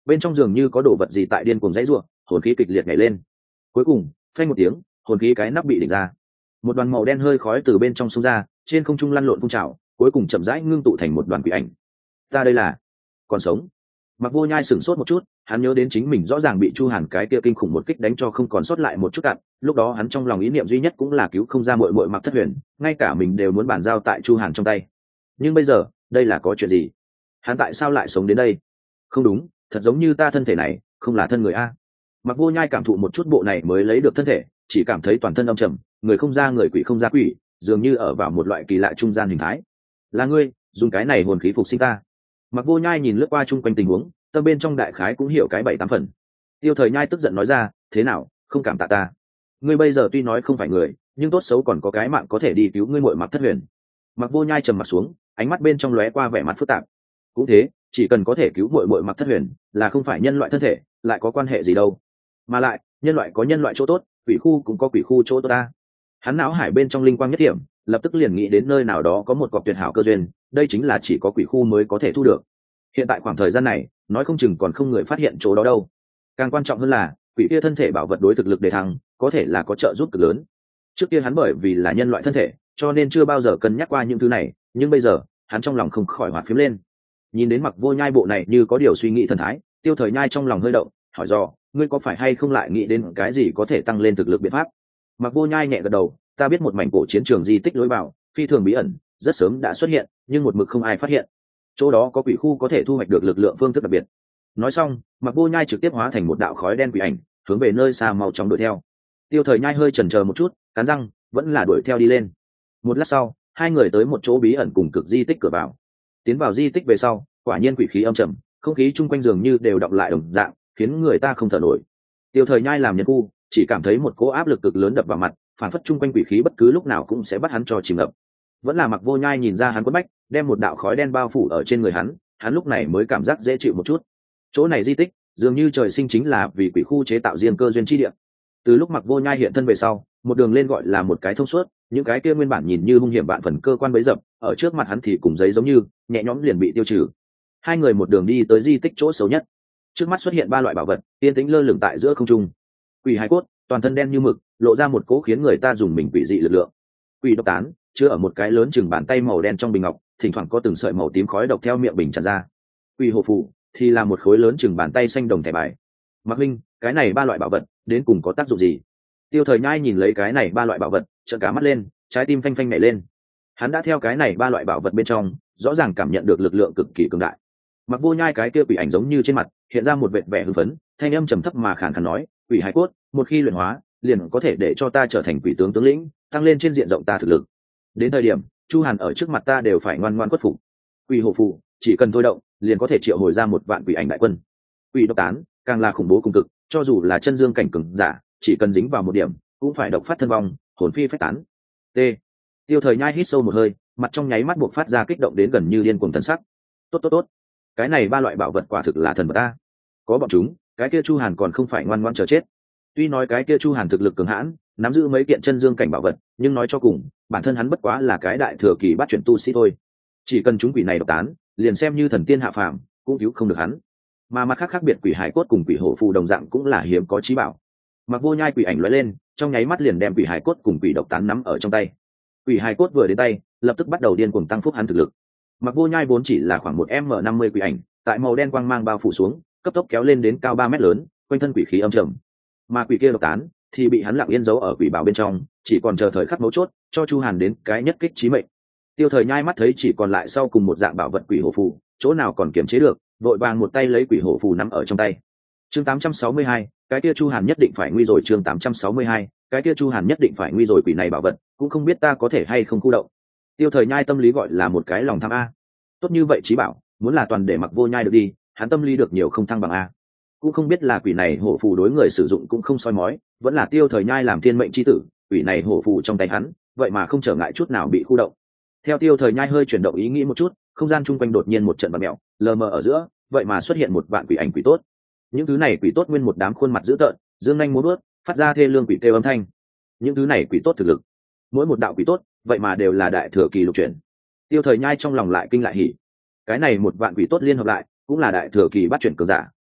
bên trong giường như có đồ vật gì tại điên cuồng dãy ruộng, hồn khí kịch liệt nhảy lên. Cuối cùng phanh một tiếng, hồn khí cái nắp bị đỉnh ra, một đoàn màu đen hơi khói từ bên trong xông ra, trên không trung lăn lộn phun trào, cuối cùng chậm rãi ngưng tụ thành một đoàn quỷ ảnh. Ta đây là còn sống. Mặc Vô Nhai sửng sốt một chút, hắn nhớ đến chính mình rõ ràng bị Chu Hàn cái kia kinh khủng một kích đánh cho không còn sót lại một chút cặn, lúc đó hắn trong lòng ý niệm duy nhất cũng là cứu không ra muội muội Mặc Thất Huyền, ngay cả mình đều muốn bàn giao tại Chu Hàn trong tay. Nhưng bây giờ, đây là có chuyện gì? Hắn tại sao lại sống đến đây? Không đúng, thật giống như ta thân thể này không là thân người a. Mặc Vô Nhai cảm thụ một chút bộ này mới lấy được thân thể, chỉ cảm thấy toàn thân âm trầm, người không ra người, quỷ không ra quỷ, dường như ở vào một loại kỳ lạ trung gian hình thái. Là ngươi dùng cái này hồn khí phục sinh ta? Mặc Vô Nhai nhìn lướt qua chung quanh tình huống, tâm bên trong đại khái cũng hiểu cái 7-8 phần. Tiêu Thời Nhai tức giận nói ra, thế nào, không cảm tạ ta? Ngươi bây giờ tuy nói không phải người, nhưng tốt xấu còn có cái mạng có thể đi cứu ngươi muội Mặc Thất Huyền. Mặc Vô Nhai trầm mặt xuống, ánh mắt bên trong lóe qua vẻ mặt phức tạp. Cũng thế, chỉ cần có thể cứu muội muội Mặc Thất Huyền, là không phải nhân loại thân thể, lại có quan hệ gì đâu? Mà lại, nhân loại có nhân loại chỗ tốt, quỷ khu cũng có quỷ khu chỗ tốt ta. Hắn não hải bên trong linh quang nhất điểm, lập tức liền nghĩ đến nơi nào đó có một cọc tuyệt hảo cơ duyên, đây chính là chỉ có quỷ khu mới có thể thu được. Hiện tại khoảng thời gian này, nói không chừng còn không người phát hiện chỗ đó đâu. Càng quan trọng hơn là, quỷ kia thân thể bảo vật đối thực lực đề thăng, có thể là có trợ giúp cực lớn. Trước kia hắn bởi vì là nhân loại thân thể, cho nên chưa bao giờ cân nhắc qua những thứ này, nhưng bây giờ, hắn trong lòng không khỏi hoạt phím lên. Nhìn đến Mặc Vô Nhai bộ này như có điều suy nghĩ thần thái, Tiêu Thời Nhai trong lòng hơi động, hỏi dò, ngươi có phải hay không lại nghĩ đến cái gì có thể tăng lên thực lực biện pháp? Mặc Vô Nhai nhẹ gật đầu, ta biết một mảnh cổ chiến trường di tích lối vào, phi thường bí ẩn, rất sớm đã xuất hiện, nhưng một mực không ai phát hiện. Chỗ đó có quỷ khu có thể thu hoạch được lực lượng phương thức đặc biệt. Nói xong, Mặc Vô Nhai trực tiếp hóa thành một đạo khói đen quỷ ảnh, hướng về nơi xa mau chóng đuổi theo. Tiêu Thời Nhai hơi chần chờ một chút, cắn răng, vẫn là đuổi theo đi lên. Một lát sau, hai người tới một chỗ bí ẩn cùng cực di tích cửa vào. Tiến vào di tích về sau, quả nhiên quỷ khí âm trầm, không khí chung quanh dường như đều đọng lại đồng dạng, khiến người ta không thở nổi. Tiêu Thời Nhai làm nhân khu, chỉ cảm thấy một cỗ áp lực cực lớn đập vào mặt, phản phất chung quanh quỷ khí bất cứ lúc nào cũng sẽ bắt hắn cho chìm ngập. Vẫn là Mặc Vô Nhai nhìn ra hắn quấn bách, đem một đạo khói đen bao phủ ở trên người hắn lúc này mới cảm giác dễ chịu một chút. Chỗ này di tích, dường như trời sinh chính là vì quỷ khu chế tạo riêng cơ duyên chi địa. Từ lúc Mặc Vô Nhai hiện thân về sau, một đường lên gọi là một cái thông suốt, những cái kia nguyên bản nhìn như hung hiểm vạn phần cơ quan bấy dập, ở trước mặt hắn thì cùng giấy giống như, nhẹ nhõm liền bị tiêu trừ. Hai người một đường đi tới di tích chỗ xấu nhất. Trước mắt xuất hiện 3 loại bảo vật, tiên tĩnh lơ lửng tại giữa không trung. Quỷ hài cốt, toàn thân đen như mực, lộ ra một cỗ khiến người ta dùng mình quỷ dị lực lượng. Quỷ độc tán, chứa ở một cái lớn chừng bàn tay màu đen trong bình ngọc, thỉnh thoảng có từng sợi màu tím khói độc theo miệng bình tràn ra. Quỷ hộ phù thì là một khối lớn chừng bàn tay xanh đồng thẻ bài. Mạc Minh, cái này 3 loại bảo vật đến cùng có tác dụng gì? Tiêu Thời Nhai nhìn lấy cái này 3 loại bảo vật, trợn cả mắt lên, trái tim phanh phanh nhảy lên. Hắn đã theo cái này 3 loại bảo vật bên trong, rõ ràng cảm nhận được lực lượng cực kỳ cường đại. Mặc Vô Nhai cái kia quỷ ảnh giống như trên mặt hiện ra một vệt vẻ hưng phấn, thanh âm trầm thấp mà khàn khàn nói, quỷ hải cốt, một khi luyện hóa, liền có thể để cho ta trở thành quỷ tướng tướng lĩnh, tăng lên trên diện rộng ta thực lực. Đến thời điểm, Chu Hàn ở trước mặt ta đều phải ngoan ngoãn khuất phục. Quỷ hộ phù, chỉ cần thôi động, liền có thể triệu hồi ra 1 vạn quỷ ảnh đại quân. Quỷ độc tán, càng là khủng bố cùng cực, cho dù là chân dương cảnh cường giả, chỉ cần dính vào một điểm, cũng phải độc phát thân vong, hồn phi phách tán. T. Tiêu Thời Nhai hít sâu một hơi, mặt trong nháy mắt buộc phát ra kích động đến gần như điên cuồng thần sắc. Tốt, cái này 3 loại bảo vật quả thực là thần vật ta. Có bọn chúng, cái kia Chu Hàn còn không phải ngoan ngoãn chờ chết. Tuy nói cái kia Chu Hàn thực lực cường hãn, nắm giữ mấy kiện chân dương cảnh bảo vật, nhưng nói cho cùng, bản thân hắn bất quá là cái đại thừa kỳ bát chuyển tu sĩ thôi. Chỉ cần chúng quỷ này độc tán, liền xem như thần tiên hạ phàm, cũng cứu không được hắn. Mà mặt khác biệt quỷ hải cốt cùng quỷ hổ phù đồng dạng cũng là hiếm có chí bảo. Mặc Vô Nhai quỷ ảnh lóe lên, trong nháy mắt liền đem quỷ hải cốt cùng quỷ độc tán nắm ở trong tay. Quỷ hải cốt vừa đến tay, lập tức bắt đầu điên cuồng tăng phúc hắn thực lực. Mặc Vô Nhai vốn chỉ là khoảng 1m50 quỷ ảnh, tại màu đen quang mang bao phủ xuống, cấp tốc kéo lên đến cao 3 mét lớn, quanh thân quỷ khí âm trầm. Mà quỷ kia độc tán thì bị hắn lặng yên giấu ở quỷ bảo bên trong, chỉ còn chờ thời khắc mấu chốt, cho Chu Hàn đến cái nhất kích chí mệnh. Tiêu Thời Nhai mắt thấy chỉ còn lại sau cùng một dạng bảo vật quỷ hổ phù, chỗ nào còn kiềm chế được, vội vàng một tay lấy quỷ hổ phù nắm ở trong tay. Chương 862, cái kia Chu Hàn nhất định phải nguy rồi. Chương 862, cái kia Chu Hàn nhất định phải nguy rồi, quỷ này bảo vật, cũng không biết ta có thể hay không khu động. Tiêu Thời Nhai tâm lý gọi là một cái lòng tham a. Tốt như vậy chí bảo, muốn là toàn để Mặc Vô Nhai được đi, hắn tâm lý được nhiều không thăng bằng a. Cũng không biết là quỷ này hổ phù đối người sử dụng cũng không soi mói, vẫn là Tiêu Thời Nhai làm thiên mệnh chi tử, quỷ này hổ phù trong tay hắn, vậy mà không trở ngại chút nào bị khu động. Theo Tiêu Thời Nhai hơi chuyển động ý nghĩ một chút, không gian chung quanh đột nhiên một trận bạt mèo, lờ mờ ở giữa, vậy mà xuất hiện một vạn quỷ ảnh quỷ tốt. Những thứ này quỷ tốt nguyên một đám khuôn mặt dữ tợn, dương nhanh múa bước, phát ra thê lương quỷ kêu âm thanh. Những thứ này quỷ tốt thực lực, mỗi một đạo quỷ tốt, vậy mà đều là đại thừa kỳ lục chuyển. Tiêu Thời Nhai trong lòng lại kinh lại hỉ. Cái này một vạn quỷ tốt liên hợp lại, cũng là đại thừa kỳ bắt chuyển cường giả,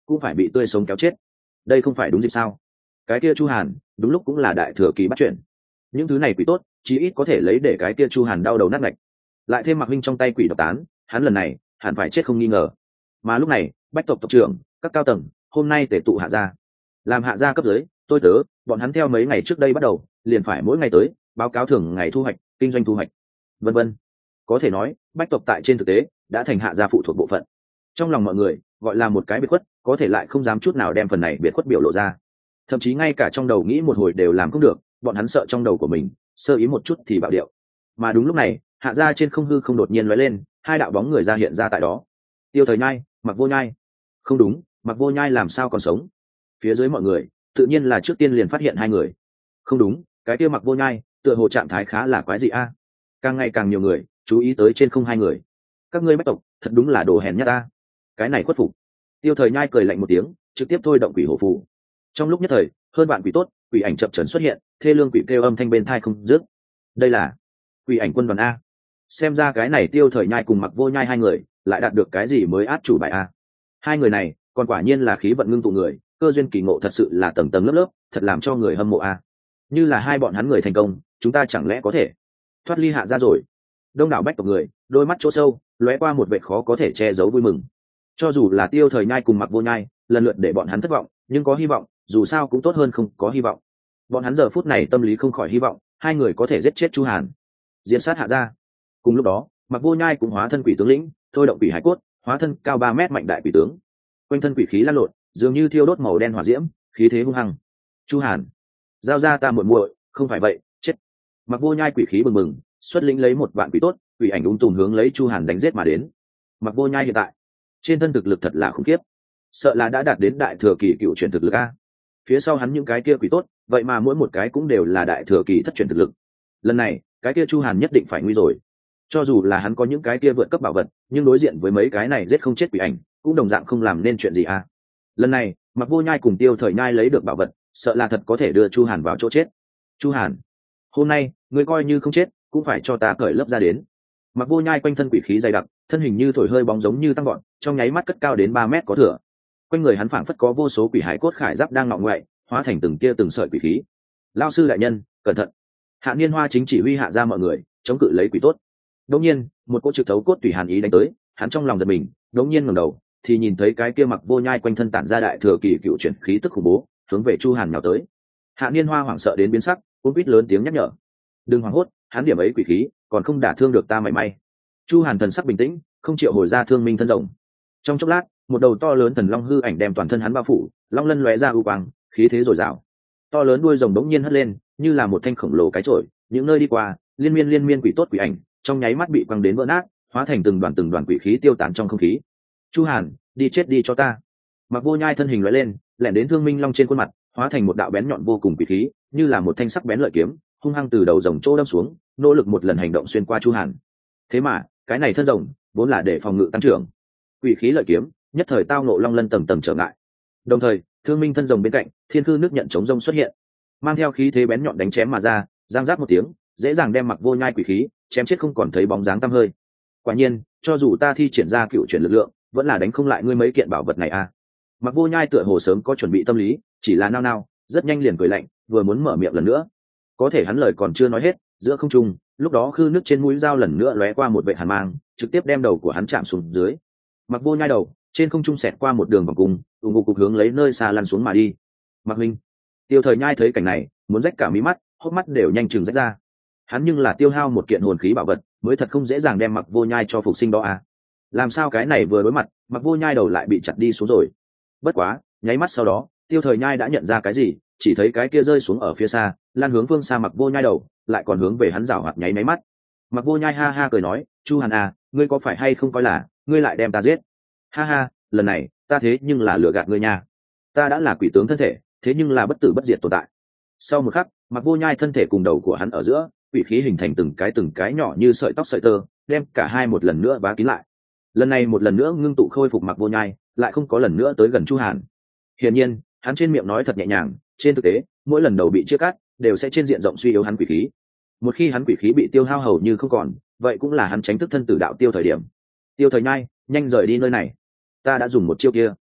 cũng phải bị tươi sống kéo chết. Đây không phải đúng dịp sao? Cái kia Chu Hàn đúng lúc cũng là đại thừa kỳ bắt chuyển, những thứ này quỷ tốt chí ít có thể lấy để cái kia Chu Hàn đau đầu nát ngạch. Lại thêm Mạc Minh trong tay quỷ độc tán, hắn lần này hẳn phải chết không nghi ngờ. Mà lúc này bách tộc tộc trưởng các cao tầng hôm nay tề tụ hạ gia, làm hạ gia cấp dưới tôi tớ, bọn hắn theo mấy ngày trước đây bắt đầu liền phải mỗi ngày tới báo cáo thường ngày thu hoạch, kinh doanh thu hoạch, vân vân. Có thể nói bách tộc tại trên thực tế đã thành hạ gia phụ thuộc bộ phận. Trong lòng mọi người gọi là một cái biệt khuất, có thể lại không dám chút nào đem phần này biệt khuất biểu lộ ra, thậm chí ngay cả trong đầu nghĩ một hồi đều làm không được. Bọn hắn sợ trong đầu của mình sơ ý một chút thì bạo điệu. Mà đúng lúc này hạ gia trên không hư không đột nhiên lóe lên, hai đạo bóng người ra hiện ra tại đó. Tiêu Thời Nhai, Mặc Vô Nhai. Không đúng, Mặc Vô Nhai làm sao còn sống? Phía dưới mọi người tự nhiên là trước tiên liền phát hiện hai người. Không đúng, cái kia Mặc Vô Nhai tựa hồ trạng thái khá là quái dị a. Càng ngày càng nhiều người chú ý tới trên không hai người. Các ngươi bách tộc thật đúng là đồ hèn nhát ta. Cái này khuất phục. Tiêu Thời Nhai cười lạnh một tiếng, trực tiếp thôi động quỷ hổ phù. Trong lúc nhất thời hơn bạn quỷ tốt quỷ ảnh chập chờn xuất hiện, thê lương quỷ kêu âm thanh bên tai không dứt. Đây là quỷ ảnh quân đoàn a. Xem ra cái này Tiêu Thời Nhai cùng Mặc Vô Nhai hai người lại đạt được cái gì mới át chủ bài a. Hai người này còn quả nhiên là khí vận ngưng tụ người, cơ duyên kỳ ngộ thật sự là tầng tầng lớp lớp, thật làm cho người hâm mộ a. Như là hai bọn hắn người thành công, chúng ta chẳng lẽ có thể thoát ly hạ ra rồi? Đông đảo bách tộc người đôi mắt chỗ sâu lóe qua một vẻ khó có thể che giấu vui mừng. Cho dù là Tiêu Thời Nhai cùng Mặc Vô Nhai lần lượt để bọn hắn thất vọng, nhưng có hy vọng, dù sao cũng tốt hơn không có hy vọng. Bọn hắn giờ phút này tâm lý không khỏi hy vọng hai người có thể giết chết Chu Hàn, diễn sát hạ ra. Cùng lúc đó Mặc Vô Nhai cũng hóa thân quỷ tướng lĩnh, thôi động quỷ hải cốt, hóa thân cao 3 mét mạnh đại quỷ tướng, quanh thân quỷ khí lan lộn, dường như thiêu đốt màu đen hỏa diễm, khí thế hung hăng. Chu Hàn, giao ra ta muội muội, không phải vậy chết. Mặc Vô Nhai quỷ khí bừng bừng, xuất lĩnh lấy một vạn quỷ tốt, quỷ ảnh tùm hướng lấy Chu Hàn đánh giết mà đến. Mặc Vô Nhai hiện tại trên thân thực lực thật là khủng khiếp, sợ là đã đạt đến đại thừa kỳ cựu chuyển thực lực a. Phía sau hắn những cái kia quỷ tốt vậy mà mỗi một cái cũng đều là đại thừa kỳ thất chuyển thực lực. Lần này cái kia Chu Hàn nhất định phải nguy rồi. Cho dù là hắn có những cái kia vượt cấp bảo vật, nhưng đối diện với mấy cái này giết không chết quỷ ảnh cũng đồng dạng không làm nên chuyện gì a. Lần này Mặc Vô Nhai cùng Tiêu Thời Nhai lấy được bảo vật, sợ là thật có thể đưa Chu Hàn vào chỗ chết. Chu Hàn, hôm nay ngươi coi như không chết cũng phải cho ta cởi lớp ra đến. Mặc Vô Nhai quanh thân quỷ khí dày đặc, thân hình như thổi hơi bóng giống như tăng gọn, trong nháy mắt cất cao đến 3 mét có thừa. Quanh người hắn phảng phất có vô số quỷ hải cốt khải giáp đang ngọ ngoại, hóa thành từng tia từng sợi quỷ khí. Lao sư đại nhân, cẩn thận! Hạ Niên Hoa chính chỉ huy hạ ra mọi người chống cự lấy quỷ tốt. Đột nhiên, một cỗ trực thấu cốt tùy hàn ý đánh tới, hắn trong lòng giật mình, đột nhiên ngẩng đầu, thì nhìn thấy cái kia Mặc Vô Nhai quanh thân tản ra đại thừa kỳ cựu chuyển khí tức khủng bố, hướng về Chu Hàn nhào tới. Hạ Niên Hoa hoảng sợ đến biến sắc, cũng quýt lớn tiếng nhắc nhở: "Đừng hoảng hốt, hắn điểm ấy quỷ khí, còn không đả thương được ta mảy may." Chu Hàn thần sắc bình tĩnh, không chịu hồi ra thương minh thân rồng. Trong chốc lát, một đầu to lớn thần long hư ảnh đem toàn thân hắn bao phủ, long lân lóe ra ưu quang, khí thế dồi dào. To lớn đuôi rồng đống nhiên hất lên, như là một thanh khổng lồ cái chổi, những nơi đi qua, liên miên quỷ tốt quỷ ảnh, trong nháy mắt bị quăng đến vỡ nát, hóa thành từng đoàn quỷ khí tiêu tán trong không khí. Chu Hàn, đi chết đi cho ta! Mặc Vô Nhai thân hình lóe lên, lẻn đến thương minh long trên khuôn mặt, hóa thành một đạo bén nhọn vô cùng quỷ khí, như là một thanh sắc bén lợi kiếm, hung hăng từ đầu rồng chỗ đâm xuống, nỗ lực một lần hành động xuyên qua Chu Hàn. Thế mà cái này thân rồng vốn là để phòng ngự tăng trưởng, quỷ khí lợi kiếm nhất thời tao nộ long lân tầng tầng trở ngại. Đồng thời thương minh thân rồng bên cạnh thiên cư nước nhận chống rông xuất hiện, mang theo khí thế bén nhọn đánh chém mà ra, giang giáp một tiếng, dễ dàng đem Mặc Vô Nhai quỷ khí chém chết không còn thấy bóng dáng tăm hơi. Quả nhiên, cho dù ta thi triển ra cựu chuyển lực lượng, vẫn là đánh không lại ngươi mấy kiện bảo vật này a. Mặc Vô Nhai tựa hồ sớm có chuẩn bị tâm lý, chỉ là nao nao, rất nhanh liền cười lạnh, vừa muốn mở miệng lần nữa, có thể hắn lời còn chưa nói hết, giữa không trung lúc đó khư nước trên mũi dao lần nữa lóe qua một vệ hàn mang, trực tiếp đem đầu của hắn chạm xuống dưới. Mặc Vô Nhai đầu trên không trung xẹt qua một đường vòng cung, cục hướng lấy nơi xa lăn xuống mà đi. Mặc Minh, Tiêu Thời Nhai thấy cảnh này muốn rách cả mí mắt, hốc mắt đều nhanh chừng rách ra. Hắn nhưng là tiêu hao một kiện hồn khí bảo vật, mới thật không dễ dàng đem Mặc Vô Nhai cho phục sinh đó à. Làm sao cái này vừa đối mặt, Mặc Vô Nhai đầu lại bị chặt đi xuống rồi. Bất quá nháy mắt sau đó Tiêu Thời Nhai đã nhận ra cái gì, chỉ thấy cái kia rơi xuống ở phía xa, lan hướng phương xa Mặc Vô Nhai đầu, lại còn hướng về hắn rảo hoạt nháy máy mắt. Mặc Vô Nhai ha ha cười nói: "Chu Hàn à, ngươi có phải hay không coi là ngươi lại đem ta giết? Ha ha, lần này ta thế nhưng là lừa gạt ngươi nha. Ta đã là quỷ tướng thân thể, thế nhưng là bất tử bất diệt tồn tại." Sau một khắc, Mặc Vô Nhai thân thể cùng đầu của hắn ở giữa quỷ khí hình thành từng cái nhỏ như sợi tóc sợi tơ, đem cả hai một lần nữa bá kín lại. Lần này một lần nữa ngưng tụ khôi phục Mặc Vô Nhai, lại không có lần nữa tới gần Chu Hàn. Hiển nhiên hắn trên miệng nói thật nhẹ nhàng, trên thực tế mỗi lần đầu bị chia cắt đều sẽ trên diện rộng suy yếu hắn quỷ khí. Một khi hắn quỷ khí bị tiêu hao hầu như không còn, vậy cũng là hắn tránh thức thân tử đạo tiêu thời điểm. Tiêu Thời Nhai, nhanh rời đi nơi này, ta đã dùng một chiêu kia.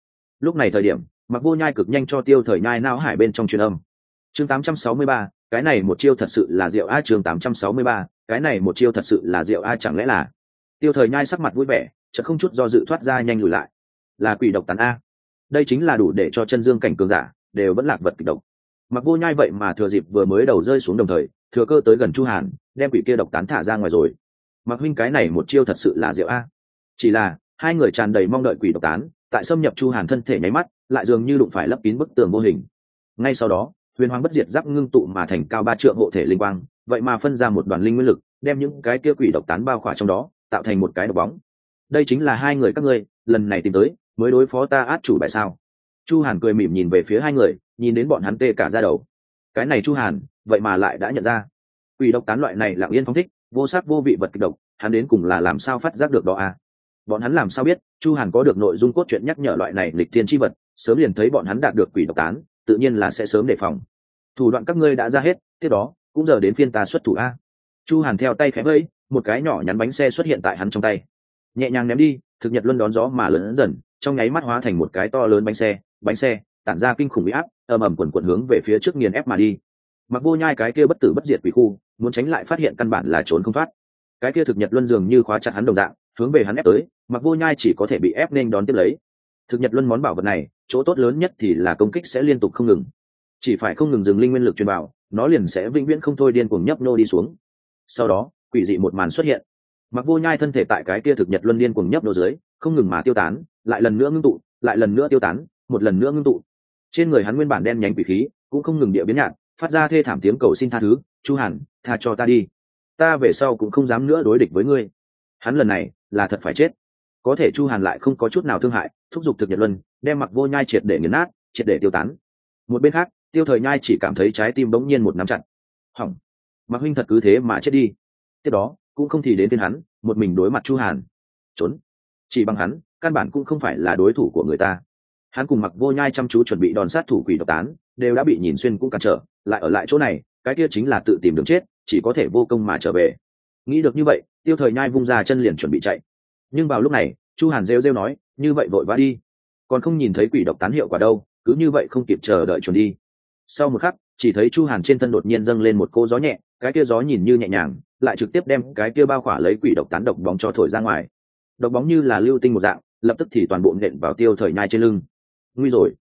Lúc này thời điểm Mặc Vô Nhai cực nhanh cho Tiêu Thời Nhai não hải bên trong truyền âm. Chương 863, cái này một chiêu thật sự là diệu a. Chương 863, cái này một chiêu thật sự là diệu a. Chẳng lẽ là... Tiêu Thời Nhai sắc mặt vui vẻ, chợt không chút do dự thoát ra nhanh lùi lại. Là quỷ độc tán a. Đây chính là đủ để cho chân dương cảnh cường giả đều vẫn lạc vật kịch độc. Mặc Vô Nhai vậy mà thừa dịp vừa mới đầu rơi xuống đồng thời, thừa cơ tới gần Chu Hàn, đem quỷ kia độc tán thả ra ngoài rồi. Mặc huynh, cái này một chiêu thật sự là diệu a. Chỉ là hai người tràn đầy mong đợi quỷ độc tán, tại xâm nhập Chu Hàn thân thể nháy mắt, lại dường như đụng phải lấp kín bức tường vô hình. Ngay sau đó, huyền hoàng bất diệt giáp ngưng tụ mà thành cao 3 trượng hộ thể linh quang, vậy mà phân ra một đoàn linh nguyên lực, đem những cái kia quỷ độc tán bao khỏa trong đó, tạo thành một cái độc bóng. Đây chính là hai người các ngươi lần này tìm tới mới đối phó ta át chủ bài sao? Chu Hàn cười mỉm nhìn về phía hai người, nhìn đến bọn hắn tê cả da đầu. Cái này Chu Hàn vậy mà lại đã nhận ra quỷ độc tán loại này lặng yên phóng thích vô sắc vô vị vật kịch độc, hắn đến cùng là làm sao phát giác được đó à? Bọn hắn làm sao biết Chu Hàn có được nội dung cốt truyện nhắc nhở loại này lịch thiên chi vật, sớm liền thấy bọn hắn đạt được quỷ độc tán, tự nhiên là sẽ sớm đề phòng. Thủ đoạn các ngươi đã ra hết, tiếp đó cũng giờ đến phiên ta xuất thủ a. Chu Hàn theo tay khẽ vẫy, một cái nhỏ nhắn bánh xe xuất hiện tại hắn trong tay, nhẹ nhàng ném đi, thực nhật luân đón gió mà lớn dần, trong nháy mắt hóa thành một cái to lớn bánh xe tản ra kinh khủng uy áp, ầm ầm quần quần hướng về phía trước nghiền ép mà đi. Mặc Vô Nhai cái kia bất tử bất diệt quỷ khu muốn tránh lại phát hiện căn bản là trốn không thoát, cái kia thực nhật luân dường như khóa chặt hắn đồng dạng, hướng về hắn ép tới. Mặc Vô Nhai chỉ có thể bị ép nên đón tiếp lấy. Thực nhật luân món bảo vật này chỗ tốt lớn nhất thì là công kích sẽ liên tục không ngừng, chỉ phải không ngừng dừng linh nguyên lực truyền vào, nó liền sẽ vĩnh viễn không thôi điên cuồng nhấp nô đi xuống. Sau đó quỷ dị một màn xuất hiện, Mặc Vô Nhai thân thể tại cái kia thực nhật luân điên cuồng nhấp nô dưới không ngừng mà tiêu tán, lại lần nữa ngưng tụ, lại lần nữa tiêu tán, một lần nữa ngưng tụ. Trên người hắn nguyên bản đen nhánh quỷ khí cũng không ngừng địa biến nhạt, phát ra thê thảm tiếng cầu xin tha thứ. Chu Hàn, tha cho ta đi, ta về sau cũng không dám nữa đối địch với ngươi. Hắn lần này là thật phải chết. Có thể Chu Hàn lại không có chút nào thương hại, thúc giục thực nhật luân đem Mặc Vô Nhai triệt để nghiền nát, triệt để tiêu tán. Một bên khác, Tiêu Thời Nhai chỉ cảm thấy trái tim bỗng nhiên một nắm chặt. Hỏng, Mặc huynh thật cứ thế mà chết đi. Tiếp đó cũng không thì đến phiên hắn một mình đối mặt Chu Hàn. Trốn, chỉ bằng hắn căn bản cũng không phải là đối thủ của người ta. Hắn cùng Mặc Vô Nhai chăm chú chuẩn bị đòn sát thủ quỷ độc tán, đều đã bị nhìn xuyên cũng cản trở, lại ở lại chỗ này, cái kia chính là tự tìm đường chết, chỉ có thể vô công mà trở về. Nghĩ được như vậy, Tiêu Thời Nhai vung ra chân liền chuẩn bị chạy. Nhưng vào lúc này, Chu Hàn rêu nói, như vậy vội vã đi, còn không nhìn thấy quỷ độc tán hiệu quả đâu, cứ như vậy không kịp chờ đợi chuẩn đi. Sau một khắc, chỉ thấy Chu Hàn trên thân đột nhiên dâng lên một cô gió nhẹ, cái kia gió nhìn như nhẹ nhàng, lại trực tiếp đem cái kia bao khỏa lấy quỷ độc tán độc bóng cho thổi ra ngoài. Độc bóng như là lưu tinh một dạng, lập tức thì toàn bộ nện vào Tiêu Thời Nhai trên lưng. Nguy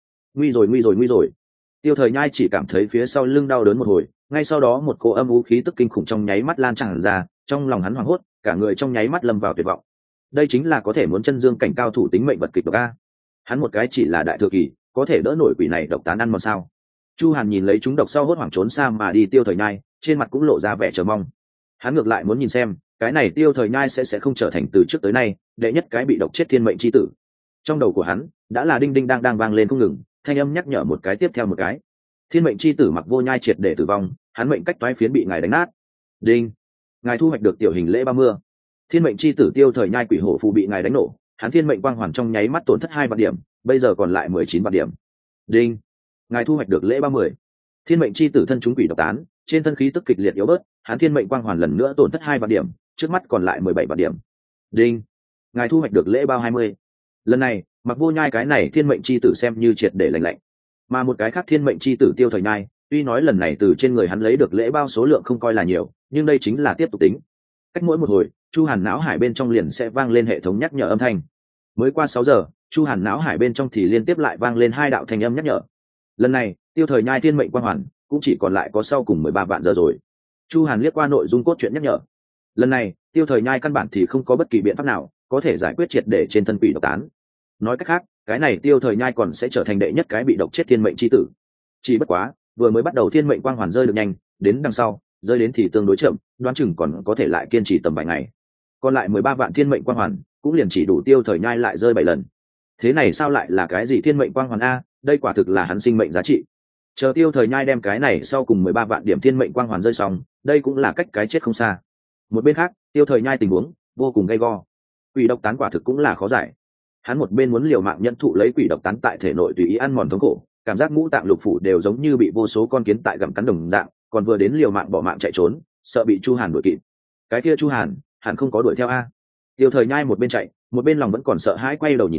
rồi. Tiêu Thời Nhai chỉ cảm thấy phía sau lưng đau đớn một hồi, ngay sau đó một cỗ âm u khí tức kinh khủng trong nháy mắt lan tràn ra, trong lòng hắn hoảng hốt, cả người trong nháy mắt lâm vào tuyệt vọng. Đây chính là có thể muốn chân dương cảnh cao thủ tính mệnh vật kịch độc a. Hắn một cái chỉ là đại thừa kỳ, có thể đỡ nổi quỷ này độc tán ăn mòn sao? Chu Hàn nhìn lấy chúng độc sau hốt hoảng trốn xa mà đi Tiêu Thời Nhai, trên mặt cũng lộ ra vẻ chờ mong. Hắn ngược lại muốn nhìn xem, cái này Tiêu Thời Nhai sẽ không trở thành từ trước tới nay đệ nhất cái bị độc chết thiên mệnh chi tử. Trong đầu của hắn đã là đinh đinh đang vang lên không ngừng, thanh âm nhắc nhở một cái tiếp theo một cái. Thiên mệnh chi tử Mặc Vô Nhai triệt để tử vong, hắn mệnh cách toái phiến bị ngài đánh nát. Đinh, ngài thu hoạch được tiểu hình lễ 30. Thiên mệnh chi tử Tiêu Thời Nhai quỷ hổ phù bị ngài đánh nổ, hắn thiên mệnh quang hoàn trong nháy mắt tổn thất 2 vạn điểm, bây giờ còn lại 19 vạn điểm. Đinh, ngài thu hoạch được lễ 30. Thiên mệnh chi tử thân chúng quỷ độc tán, trên thân khí tức kịch liệt yếu bớt, hắn thiên mệnh quang hoàn lần nữa tổn thất 2 vạn điểm, trước mắt còn lại 17 vạn điểm. Đinh, ngài thu hoạch được lễ bao 20. Lần này Mặc Vô Nhai cái này thiên mệnh chi tử xem như triệt để lành lạnh, mà một cái khác thiên mệnh chi tử Tiêu Thời Nhai, tuy nói lần này từ trên người hắn lấy được lễ bao số lượng không coi là nhiều, nhưng đây chính là tiếp tục tính. Cách mỗi một hồi, Chu Hàn não hải bên trong liền sẽ vang lên hệ thống nhắc nhở âm thanh. Mới qua 6 giờ, Chu Hàn não hải bên trong thì liên tiếp lại vang lên 2 đạo thanh âm nhắc nhở. Lần này Tiêu Thời Nhai thiên mệnh quang hoàn cũng chỉ còn lại có sau cùng 13 vạn giờ rồi. Chu Hàn liếc qua nội dung cốt truyện nhắc nhở. Lần này Tiêu Thời Nhai căn bản thì không có bất kỳ biện pháp nào có thể giải quyết triệt để trên thân quỷ độc tán. Nói cách khác, cái này Tiêu Thời Nhai còn sẽ trở thành đệ nhất cái bị độc chết thiên mệnh chi tử. Chỉ bất quá, vừa mới bắt đầu thiên mệnh quang hoàn rơi được nhanh, đến đằng sau, rơi đến thì tương đối chậm, đoán chừng còn có thể lại kiên trì tầm vài ngày. Còn lại 13 vạn thiên mệnh quang hoàn, cũng liền chỉ đủ Tiêu Thời Nhai lại rơi 7 lần. Thế này sao lại là cái gì thiên mệnh quang hoàn a, đây quả thực là hắn sinh mệnh giá trị. Chờ Tiêu Thời Nhai đem cái này sau cùng 13 vạn điểm thiên mệnh quang hoàn rơi xong, đây cũng là cách cái chết không xa. Một bên khác, Tiêu Thời Nhai tình huống vô cùng gay go. Quỷ độc tán quả thực cũng là khó giải. Hắn một bên muốn liều mạng nhận thụ lấy quỷ độc tán tại thể nội tùy ý ăn mòn thống khổ, cảm giác ngũ tạng lục phủ đều giống như bị vô số con kiến tại gặm cắn đồng dạng, còn vừa đến liều mạng bỏ mạng chạy trốn, sợ bị Chu Hàn đuổi kịp. Cái kia Chu Hàn hẳn không có đuổi theo a. Tiêu Thời Nhai một bên chạy, một bên lòng vẫn còn sợ hãi quay đầu nhìn quanh,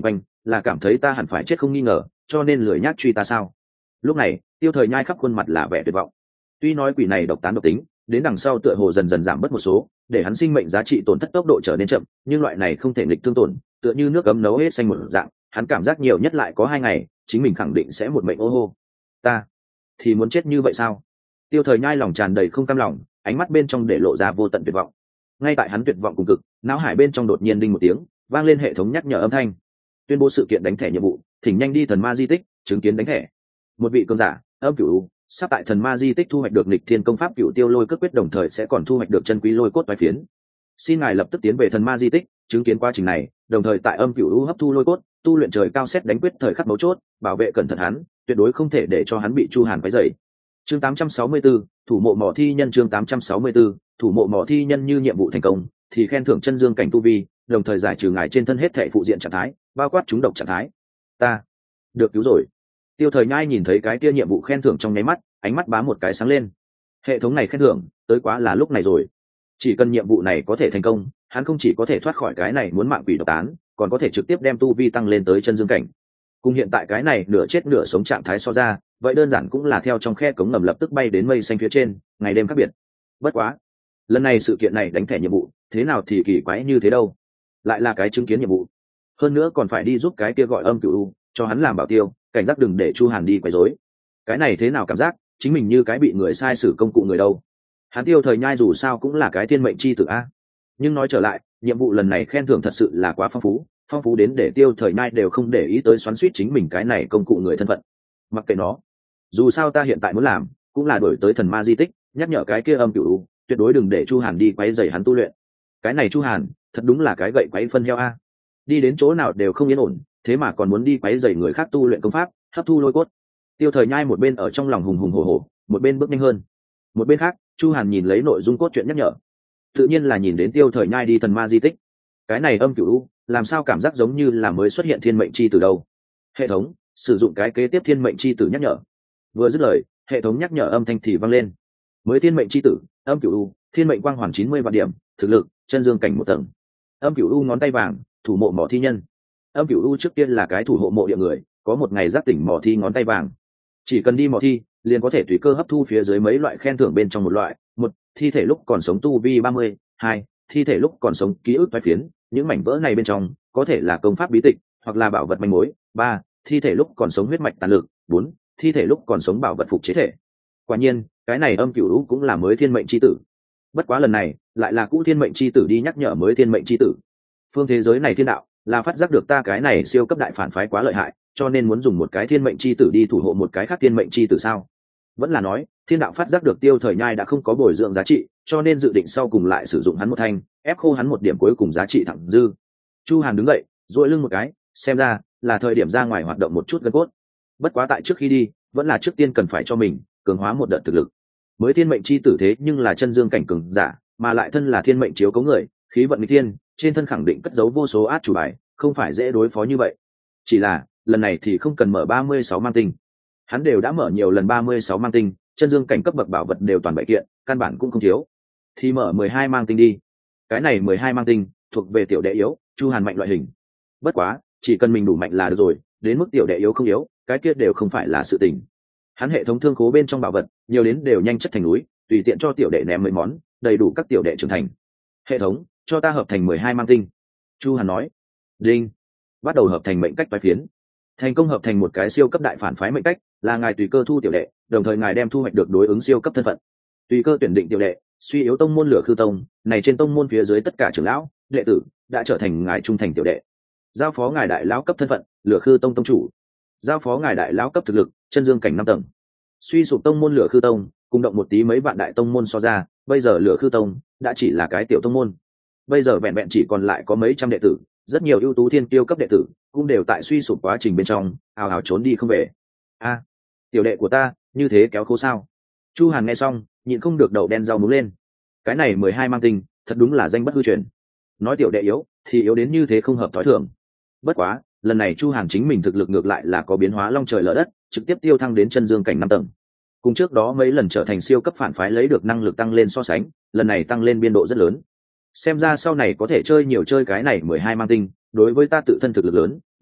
là cảm thấy ta hẳn phải chết không nghi ngờ cho nên lười nhác truy ta sao? Lúc này Tiêu Thời Nhai khắp khuôn mặt là vẻ tuyệt vọng. Tuy nói quỷ này độc tán độc tính đến đằng sau tựa hồ dần dần giảm bớt một số, để hắn sinh mệnh giá trị tổn thất tốc độ trở nên chậm, nhưng loại này không thể nghịch thương tổn, tựa như nước ấm nấu hết xanh một dạng, hắn cảm giác nhiều nhất lại có 2 ngày, chính mình khẳng định sẽ một mệnh ô hô. Ta thì muốn chết như vậy sao? Tiêu Thời Nhai lòng tràn đầy không cam lòng, ánh mắt bên trong để lộ ra vô tận tuyệt vọng. Ngay tại hắn tuyệt vọng cùng cực, não hải bên trong đột nhiên đinh một tiếng, vang lên hệ thống nhắc nhở âm thanh. Tuyên bố sự kiện đánh thẻ nhiệm vụ, thỉnh nhanh đi thần ma di tích, chứng kiến đánh thẻ. Một vị cường giả, Âm Cửu, sắp tại thần ma di tích thu hoạch được nghịch thiên công pháp Cửu Tiêu Lôi Cước Quyết, đồng thời sẽ còn thu hoạch được chân quý lôi cốt toái phiến. Xin ngài lập tức tiến về thần ma di tích, chứng kiến quá trình này, đồng thời tại Âm Cửu hấp thu lôi cốt, tu luyện trời cao xét đánh quyết thời khắc mấu chốt, bảo vệ cẩn thận hắn, tuyệt đối không thể để cho hắn bị Chu Hàn quấy rầy. Chương 864, thủ mộ mỏ thi nhân. Chương 864, thủ mộ mỏ thi nhân. Như nhiệm vụ thành công thì khen thưởng chân dương cảnh tu vi, đồng thời giải trừ ngài trên thân hết thảy phụ diện trạng thái, bao quát trúng độc trạng thái. Ta được cứu rồi. Tiêu Thời Nhai nhìn thấy cái kia nhiệm vụ khen thưởng trong nháy mắt, ánh mắt bám một cái sáng lên. Hệ thống này khen thưởng tới quá là lúc này rồi. Chỉ cần nhiệm vụ này có thể thành công, hắn không chỉ có thể thoát khỏi cái này muốn mạng quỷ độc tán, còn có thể trực tiếp đem tu vi tăng lên tới chân dương cảnh. Cùng hiện tại cái này nửa chết nửa sống trạng thái so ra, vậy đơn giản cũng là theo trong khe cống ngầm lập tức bay đến mây xanh phía trên, ngày đêm khác biệt. Bất quá, lần này sự kiện này đánh thẻ nhiệm vụ, thế nào thì kỳ quái như thế đâu? Lại là cái chứng kiến nhiệm vụ, hơn nữa còn phải đi giúp cái kia gọi Âm Cửu cho hắn làm bảo tiêu, cảnh giác đừng để Chu Hàn đi quấy rối. Cái này thế nào cảm giác chính mình như cái bị người sai sử công cụ người đâu? Hắn Tiêu Thời Nhai dù sao cũng là cái thiên mệnh chi tử a. Nhưng nói trở lại, nhiệm vụ lần này khen thưởng thật sự là quá phong phú đến để Tiêu Thời Nhai đều không để ý tới xoắn xuýt chính mình cái này công cụ người thân phận. Mặc kệ nó, dù sao ta hiện tại muốn làm cũng là đổi tới thần ma di tích, nhắc nhở cái kia Âm Cửu tuyệt đối đừng để Chu Hàn đi quấy rầy hắn tu luyện. Cái này Chu Hàn thật đúng là cái gậy quấy phân heo a, đi đến chỗ nào đều không yên ổn, thế mà còn muốn đi quấy rầy người khác tu luyện công pháp, hấp thu lôi cốt. Tiêu Thời Nhai một bên ở trong lòng hùng hùng hổ hổ, một bên bước nhanh hơn. Một bên khác, Chu Hàn nhìn lấy nội dung cốt truyện nhắc nhở, tự nhiên là nhìn đến Tiêu Thời Nhai đi thần ma di tích. Cái này Âm Cửu làm sao cảm giác giống như là mới xuất hiện thiên mệnh chi tử đâu? Hệ thống sử dụng cái kế tiếp thiên mệnh chi tử nhắc nhở. Vừa dứt lời, hệ thống nhắc nhở âm thanh thì vang lên. Mới thiên mệnh chi tử, Âm Cửu, thiên mệnh quang hoàn 90 vạn điểm, thực lực chân dương cảnh 1 tầng. Âm Cửu ngón tay vàng, thủ mộ mỏ thi nhân. Âm Cửu trước tiên là cái thủ hộ mộ địa người, có một ngày giác tỉnh mỏ thi ngón tay vàng. Chỉ cần đi mỏ thi, liền có thể tùy cơ hấp thu phía dưới mấy loại khen thưởng bên trong một loại. 1, thi thể lúc còn sống tu vi 30, 2, thi thể lúc còn sống ký ức toái phiến, những mảnh vỡ này bên trong có thể là công pháp bí tịch hoặc là bảo vật manh mối. 3, thi thể lúc còn sống huyết mạch tàn lực. 4, thi thể lúc còn sống bảo vật phục chế thể. Quả nhiên, cái này Âm Cửu cũng là mới thiên mệnh chi tử. Bất quá lần này lại là cũ thiên mệnh chi tử đi nhắc nhở mới thiên mệnh chi tử. Phương thế giới này thiên đạo là phát giác được ta cái này siêu cấp đại phản phái quá lợi hại, cho nên muốn dùng một cái thiên mệnh chi tử đi thủ hộ một cái khác thiên mệnh chi tử sao? Vẫn là nói thiên đạo phát giác được Tiêu Thời Nhai đã không có bồi dưỡng giá trị, cho nên dự định sau cùng lại sử dụng hắn một thanh, ép khô hắn một điểm cuối cùng giá trị thẳng dư. Chu Hàn đứng dậy, duỗi lưng một cái, xem ra là thời điểm ra ngoài hoạt động một chút gân cốt. Bất quá tại trước khi đi, vẫn là trước tiên cần phải cho mình cường hóa một đợt thực lực. Mới thiên mệnh chi tử thế nhưng là chân dương cảnh cường giả, mà lại thân là thiên mệnh chiếu cấu người, khí vận nghịch thiên, trên thân khẳng định cất giấu vô số át chủ bài, không phải dễ đối phó như vậy. Chỉ là lần này thì không cần mở 36 mang tinh, hắn đều đã mở nhiều lần 36 mang tinh, chân dương cảnh cấp bậc bảo vật đều toàn bại kiện, căn bản cũng không thiếu, thì mở 12 mang tinh đi. Cái này 12 mang tinh thuộc về tiểu đệ yếu, Chu Hàn mạnh loại hình. Bất quá chỉ cần mình đủ mạnh là được rồi, đến mức tiểu đệ yếu không yếu, cái kia đều không phải là sự tình. Hắn hệ thống thương khố bên trong bảo vật nhiều đến đều nhanh chất thành núi, tùy tiện cho tiểu đệ ném mấy món, đầy đủ các tiểu đệ trưởng thành. Hệ thống cho ta hợp thành 12 mang tinh. Chu Hàn nói. Đinh. Bắt đầu hợp thành mệnh cách toái phiến. Thành công hợp thành một cái siêu cấp đại phản phái mệnh cách, là ngài tùy cơ thu tiểu đệ, đồng thời ngài đem thu hoạch được đối ứng siêu cấp thân phận. Tùy cơ tuyển định tiểu đệ, suy yếu tông môn Lửa Khư Tông, này trên tông môn phía dưới tất cả trưởng lão, đệ tử đã trở thành ngài trung thành tiểu đệ. Giao phó ngài đại lão cấp thân phận, Lửa Khư Tông tông chủ. Giao phó ngài đại lão cấp thực lực, chân dương cảnh 5 tầng. Suy sụp tông môn Lửa Khư Tông, cùng động một tí mấy vạn đại tông môn so ra, bây giờ Lửa Khư Tông đã chỉ là cái tiểu tông môn. Bây giờ vẹn vẹn chỉ còn lại có mấy trăm đệ tử, rất nhiều ưu tú thiên tiêu cấp đệ tử cũng đều tại suy sụp quá trình bên trong ào ào trốn đi không về. A, tiểu đệ của ta như thế kéo khô sao? Chu Hàn nghe xong nhịn không được đầu đen rau muống lên. Cái này 12 mang tinh thật đúng là danh bất hư truyền. Nói tiểu đệ yếu thì yếu đến như thế không hợp thói thường. Bất quá lần này Chu Hàn chính mình thực lực ngược lại là có biến hóa long trời lở đất, trực tiếp tiêu thăng đến chân dương cảnh 5 tầng. Cùng trước đó mấy lần trở thành siêu cấp phản phái lấy được năng lực tăng lên so sánh, lần này tăng lên biên độ rất lớn. Xem ra sau này có thể chơi nhiều chơi cái này 12 mang tinh, đối với ta tự thân thực lực lớn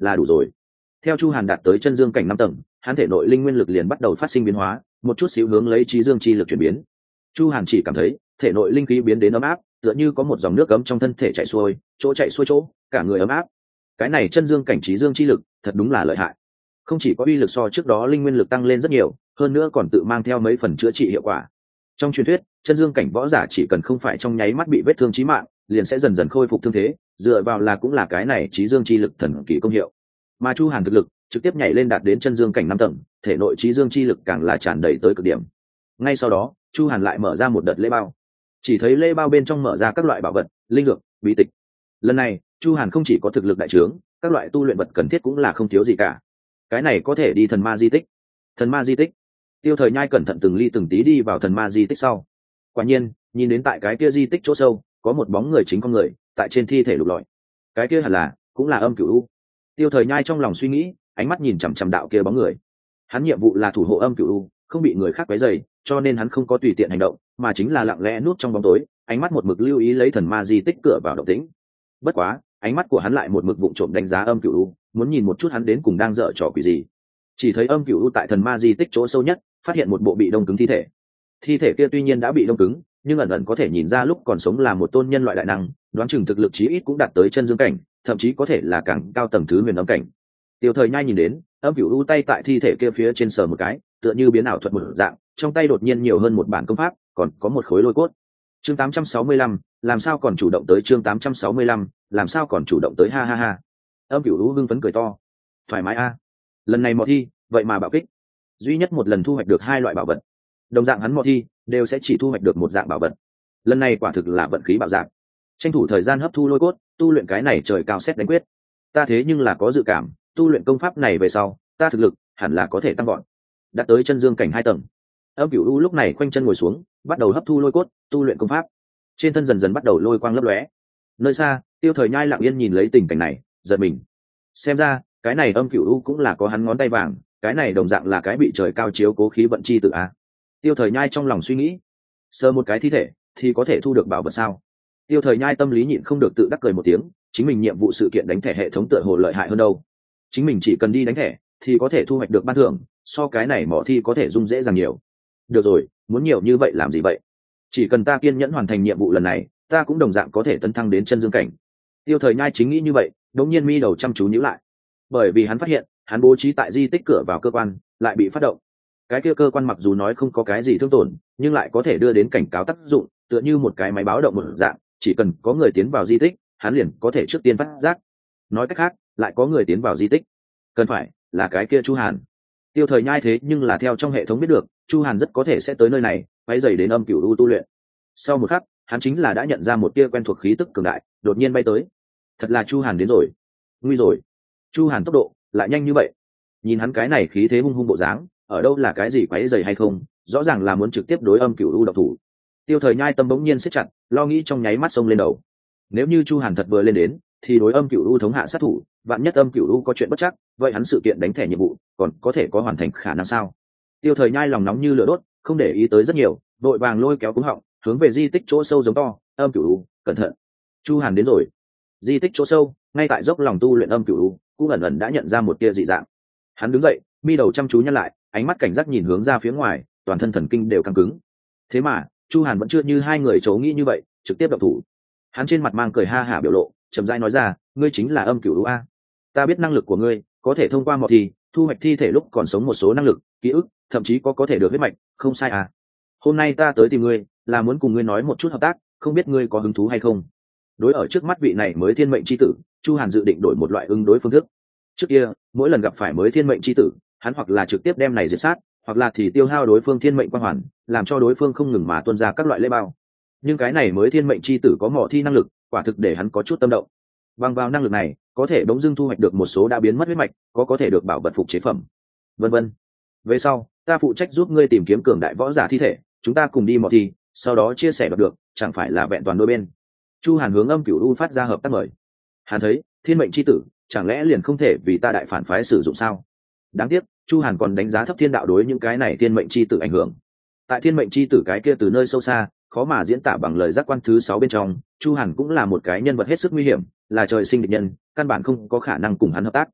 là đủ rồi. Theo Chu Hàn đạt tới chân dương cảnh 5 tầng, hắn thể nội linh nguyên lực liền bắt đầu phát sinh biến hóa, một chút xíu hướng lấy trí dương chi lực chuyển biến. Chu Hàn chỉ cảm thấy thể nội linh khí biến đến ấm áp, tựa như có một dòng nước ấm trong thân thể chảy xuôi, chỗ chạy xuôi chỗ, cả người ấm áp. Cái này chân dương cảnh trí dương chi lực, thật đúng là lợi hại. Không chỉ có uy lực so trước đó linh nguyên lực tăng lên rất nhiều, hơn nữa còn tự mang theo mấy phần chữa trị hiệu quả. Trong truyền thuyết, chân dương cảnh võ giả chỉ cần không phải trong nháy mắt bị vết thương chí mạng, liền sẽ dần dần khôi phục thương thế, dựa vào là cũng là cái này trí dương chi lực thần kỳ công hiệu. Mà Chu Hàn thực lực trực tiếp nhảy lên đạt đến chân dương cảnh 5 tầng, thể nội trí dương chi lực càng là tràn đầy tới cực điểm. Ngay sau đó, Chu Hàn lại mở ra một đợt lễ bao. Chỉ thấy lễ bao bên trong mở ra các loại bảo vật, linh dược, bí tịch. Lần này, Chu Hàn không chỉ có thực lực đại trướng, các loại tu luyện vật cần thiết cũng là không thiếu gì cả. Cái này có thể đi thần ma di tích. Thần ma di tích. Tiêu Thời Nhai cẩn thận từng ly từng tí đi vào thần ma di tích sau. Quả nhiên, nhìn đến tại cái kia di tích chỗ sâu, có một bóng người chính con người, tại trên thi thể lục lọi. Cái kia hẳn là, cũng là Âm Cửu U. Tiêu Thời Nhai trong lòng suy nghĩ, ánh mắt nhìn chằm chằm đạo kia bóng người. Hắn nhiệm vụ là thủ hộ Âm Cửu U, không bị người khác quấy rầy, cho nên hắn không có tùy tiện hành động, mà chính là lặng lẽ núp trong bóng tối, ánh mắt một mực lưu ý lấy thần ma di tích cửa vào động tĩnh. Bất quá, ánh mắt của hắn lại một mực vụng trộm đánh giá Âm Cửu U, muốn nhìn một chút hắn đến cùng đang dở trò quỷ gì. Chỉ thấy Âm Cửu U tại thần ma di tích chỗ sâu nhất, phát hiện một bộ bị đông cứng thi thể. Thi thể kia tuy nhiên đã bị đông cứng, nhưng ẩn ẩn có thể nhìn ra lúc còn sống là một tôn nhân loại đại năng, đoán chừng thực lực chí ít cũng đạt tới chân dương cảnh, thậm chí có thể là càng cao tầng thứ huyền âm cảnh. Tiêu Thời Nhai nhìn đến, Âm Cửu U tay tại thi thể kia phía trên sờ một cái, tựa như biến ảo thuật một dạng, trong tay đột nhiên nhiều hơn một bản công pháp, còn có một khối lôi cốt. Chương 865, làm sao còn chủ động tới chương 865, làm sao còn chủ động tới ha ha ha. Âm Cửu U hưng phấn cười to. Thoải mái a. Lần này mò thi, vậy mà bạo kích. Duy nhất một lần thu hoạch được 2 loại bảo vật. Đồng dạng hắn mò thi đều sẽ chỉ thu hoạch được một dạng bảo vật. Lần này quả thực là vận khí bạo dạng. Tranh thủ thời gian hấp thu lôi cốt, tu luyện cái này trời cao xét đánh quyết. Ta thế nhưng là có dự cảm, tu luyện công pháp này về sau, ta thực lực hẳn là có thể tăng vọt. Đạt tới chân dương cảnh 2 tầng. Âm Cửu U lúc này khoanh chân ngồi xuống, bắt đầu hấp thu lôi cốt, tu luyện công pháp. Trên thân dần dần bắt đầu lôi quang lấp lóe. Nơi xa, Tiêu Thời Nhai lặng yên nhìn lấy tình cảnh này, giật mình. Xem ra, cái này Âm Cửu U cũng là có hắn ngón tay vàng, cái này đồng dạng là cái bị trời cao chiếu cố khí vận chi tự a. Tiêu Thời Nhai trong lòng suy nghĩ, sờ một cái thi thể thì có thể thu được bảo vật sao? Tiêu Thời Nhai tâm lý nhịn không được tự đắc cười một tiếng, chính mình nhiệm vụ sự kiện đánh thẻ hệ thống tựa hồ lợi hại hơn đâu. Chính mình chỉ cần đi đánh thẻ thì có thể thu hoạch được ban thưởng, so cái này mỏ thi có thể dung dễ dàng nhiều. Được rồi, muốn nhiều như vậy làm gì vậy? Chỉ cần ta kiên nhẫn hoàn thành nhiệm vụ lần này, ta cũng đồng dạng có thể tấn thăng đến chân dương cảnh. Tiêu Thời Nhai chính nghĩ như vậy, đột nhiên mi đầu chăm chú nhíu lại, bởi vì hắn phát hiện, hắn bố trí tại di tích cửa vào cơ quan lại bị phát động. Cái kia cơ quan mặc dù nói không có cái gì thương tổn, nhưng lại có thể đưa đến cảnh cáo tác dụng, tựa như một cái máy báo động một dạng, chỉ cần có người tiến vào di tích, hắn liền có thể trước tiên phát giác. Nói cách khác, lại có người tiến vào di tích, cần phải là cái kia Chu Hàn. Tiêu Thời Nhai thế nhưng là theo trong hệ thống biết được, Chu Hàn rất có thể sẽ tới nơi này, quấy rầy đến Âm Cửu U tu luyện. Sau một khắc, hắn chính là đã nhận ra một tia quen thuộc khí tức cường đại, đột nhiên bay tới. Thật là Chu Hàn đến rồi. Nguy rồi. Chu Hàn tốc độ lại nhanh như vậy. Nhìn hắn cái này khí thế hung hung bộ dáng, ở đâu là cái gì quấy rầy hay không, rõ ràng là muốn trực tiếp đối Âm Cửu U độc thủ. Tiêu Thời Nhai tâm bỗng nhiên siết chặt, lo nghĩ trong nháy mắt xông lên đầu. Nếu như Chu Hàn thật vừa lên đến, thì đối Âm Cửu U thống hạ sát thủ, vạn nhất Âm Cửu U có chuyện bất chắc, vậy hắn sự kiện đánh thẻ nhiệm vụ còn có thể có hoàn thành khả năng sao? Tiêu Thời Nhai lòng nóng như lửa đốt, không để ý tới rất nhiều, đội vàng lôi kéo cúng họng, hướng về di tích chỗ sâu giống to, Âm Cửu U, cẩn thận, Chu Hàn đến rồi. Di tích chỗ sâu, ngay tại dốc lòng tu luyện Âm Cửu U, cũng ẩn ẩn đã nhận ra một tia dị dạng. Hắn đứng dậy, mi đầu chăm chú nhăn lại, ánh mắt cảnh giác nhìn hướng ra phía ngoài, toàn thân thần kinh đều căng cứng. Thế mà, Chu Hàn vẫn chưa như hai người chấu nghĩ như vậy, trực tiếp động thủ. Hắn trên mặt mang cười ha hả biểu lộ, chậm rãi nói ra, ngươi chính là Âm Cửu U a. Ta biết năng lực của ngươi, có thể thông qua mò thi, thu hoạch thi thể lúc còn sống một số năng lực, ký ức, thậm chí có thể được huyết mạch, không sai à. Hôm nay ta tới tìm ngươi, là muốn cùng ngươi nói một chút hợp tác, không biết ngươi có hứng thú hay không. Đối ở trước mắt vị này mới thiên mệnh chi tử, Chu Hàn dự định đổi một loại ứng đối phương thức. Trước kia, mỗi lần gặp phải mới thiên mệnh chi tử, hắn hoặc là trực tiếp đem này diệt sát, hoặc là thì tiêu hao đối phương thiên mệnh quang hoàn, làm cho đối phương không ngừng mà tuôn ra các loại lễ bao. Nhưng cái này mới thiên mệnh chi tử có mỏ thi năng lực, quả thực để hắn có chút tâm động. Bằng vào năng lực này, có thể bỗng dưng thu hoạch được một số đã biến mất huyết mạch, có thể được bảo vật phục chế phẩm, vân vân. Về sau, ta phụ trách giúp ngươi tìm kiếm cường đại võ giả thi thể, chúng ta cùng đi mò thi, sau đó chia sẻ được, chẳng phải là vẹn toàn đôi bên. Chu Hàn hướng Âm Cửu U phát ra hợp tác mời. Hắn thấy, thiên mệnh chi tử, chẳng lẽ liền không thể vì ta đại phản phái sử dụng sao? Đáng tiếc, Chu Hàn còn đánh giá thấp thiên đạo đối những cái này thiên mệnh chi tử ảnh hưởng. Tại thiên mệnh chi tử cái kia từ nơi sâu xa, khó mà diễn tả bằng lời giác quan thứ 6 bên trong, Chu Hàn cũng là một cái nhân vật hết sức nguy hiểm, là trời sinh địch nhân, căn bản không có khả năng cùng hắn hợp tác.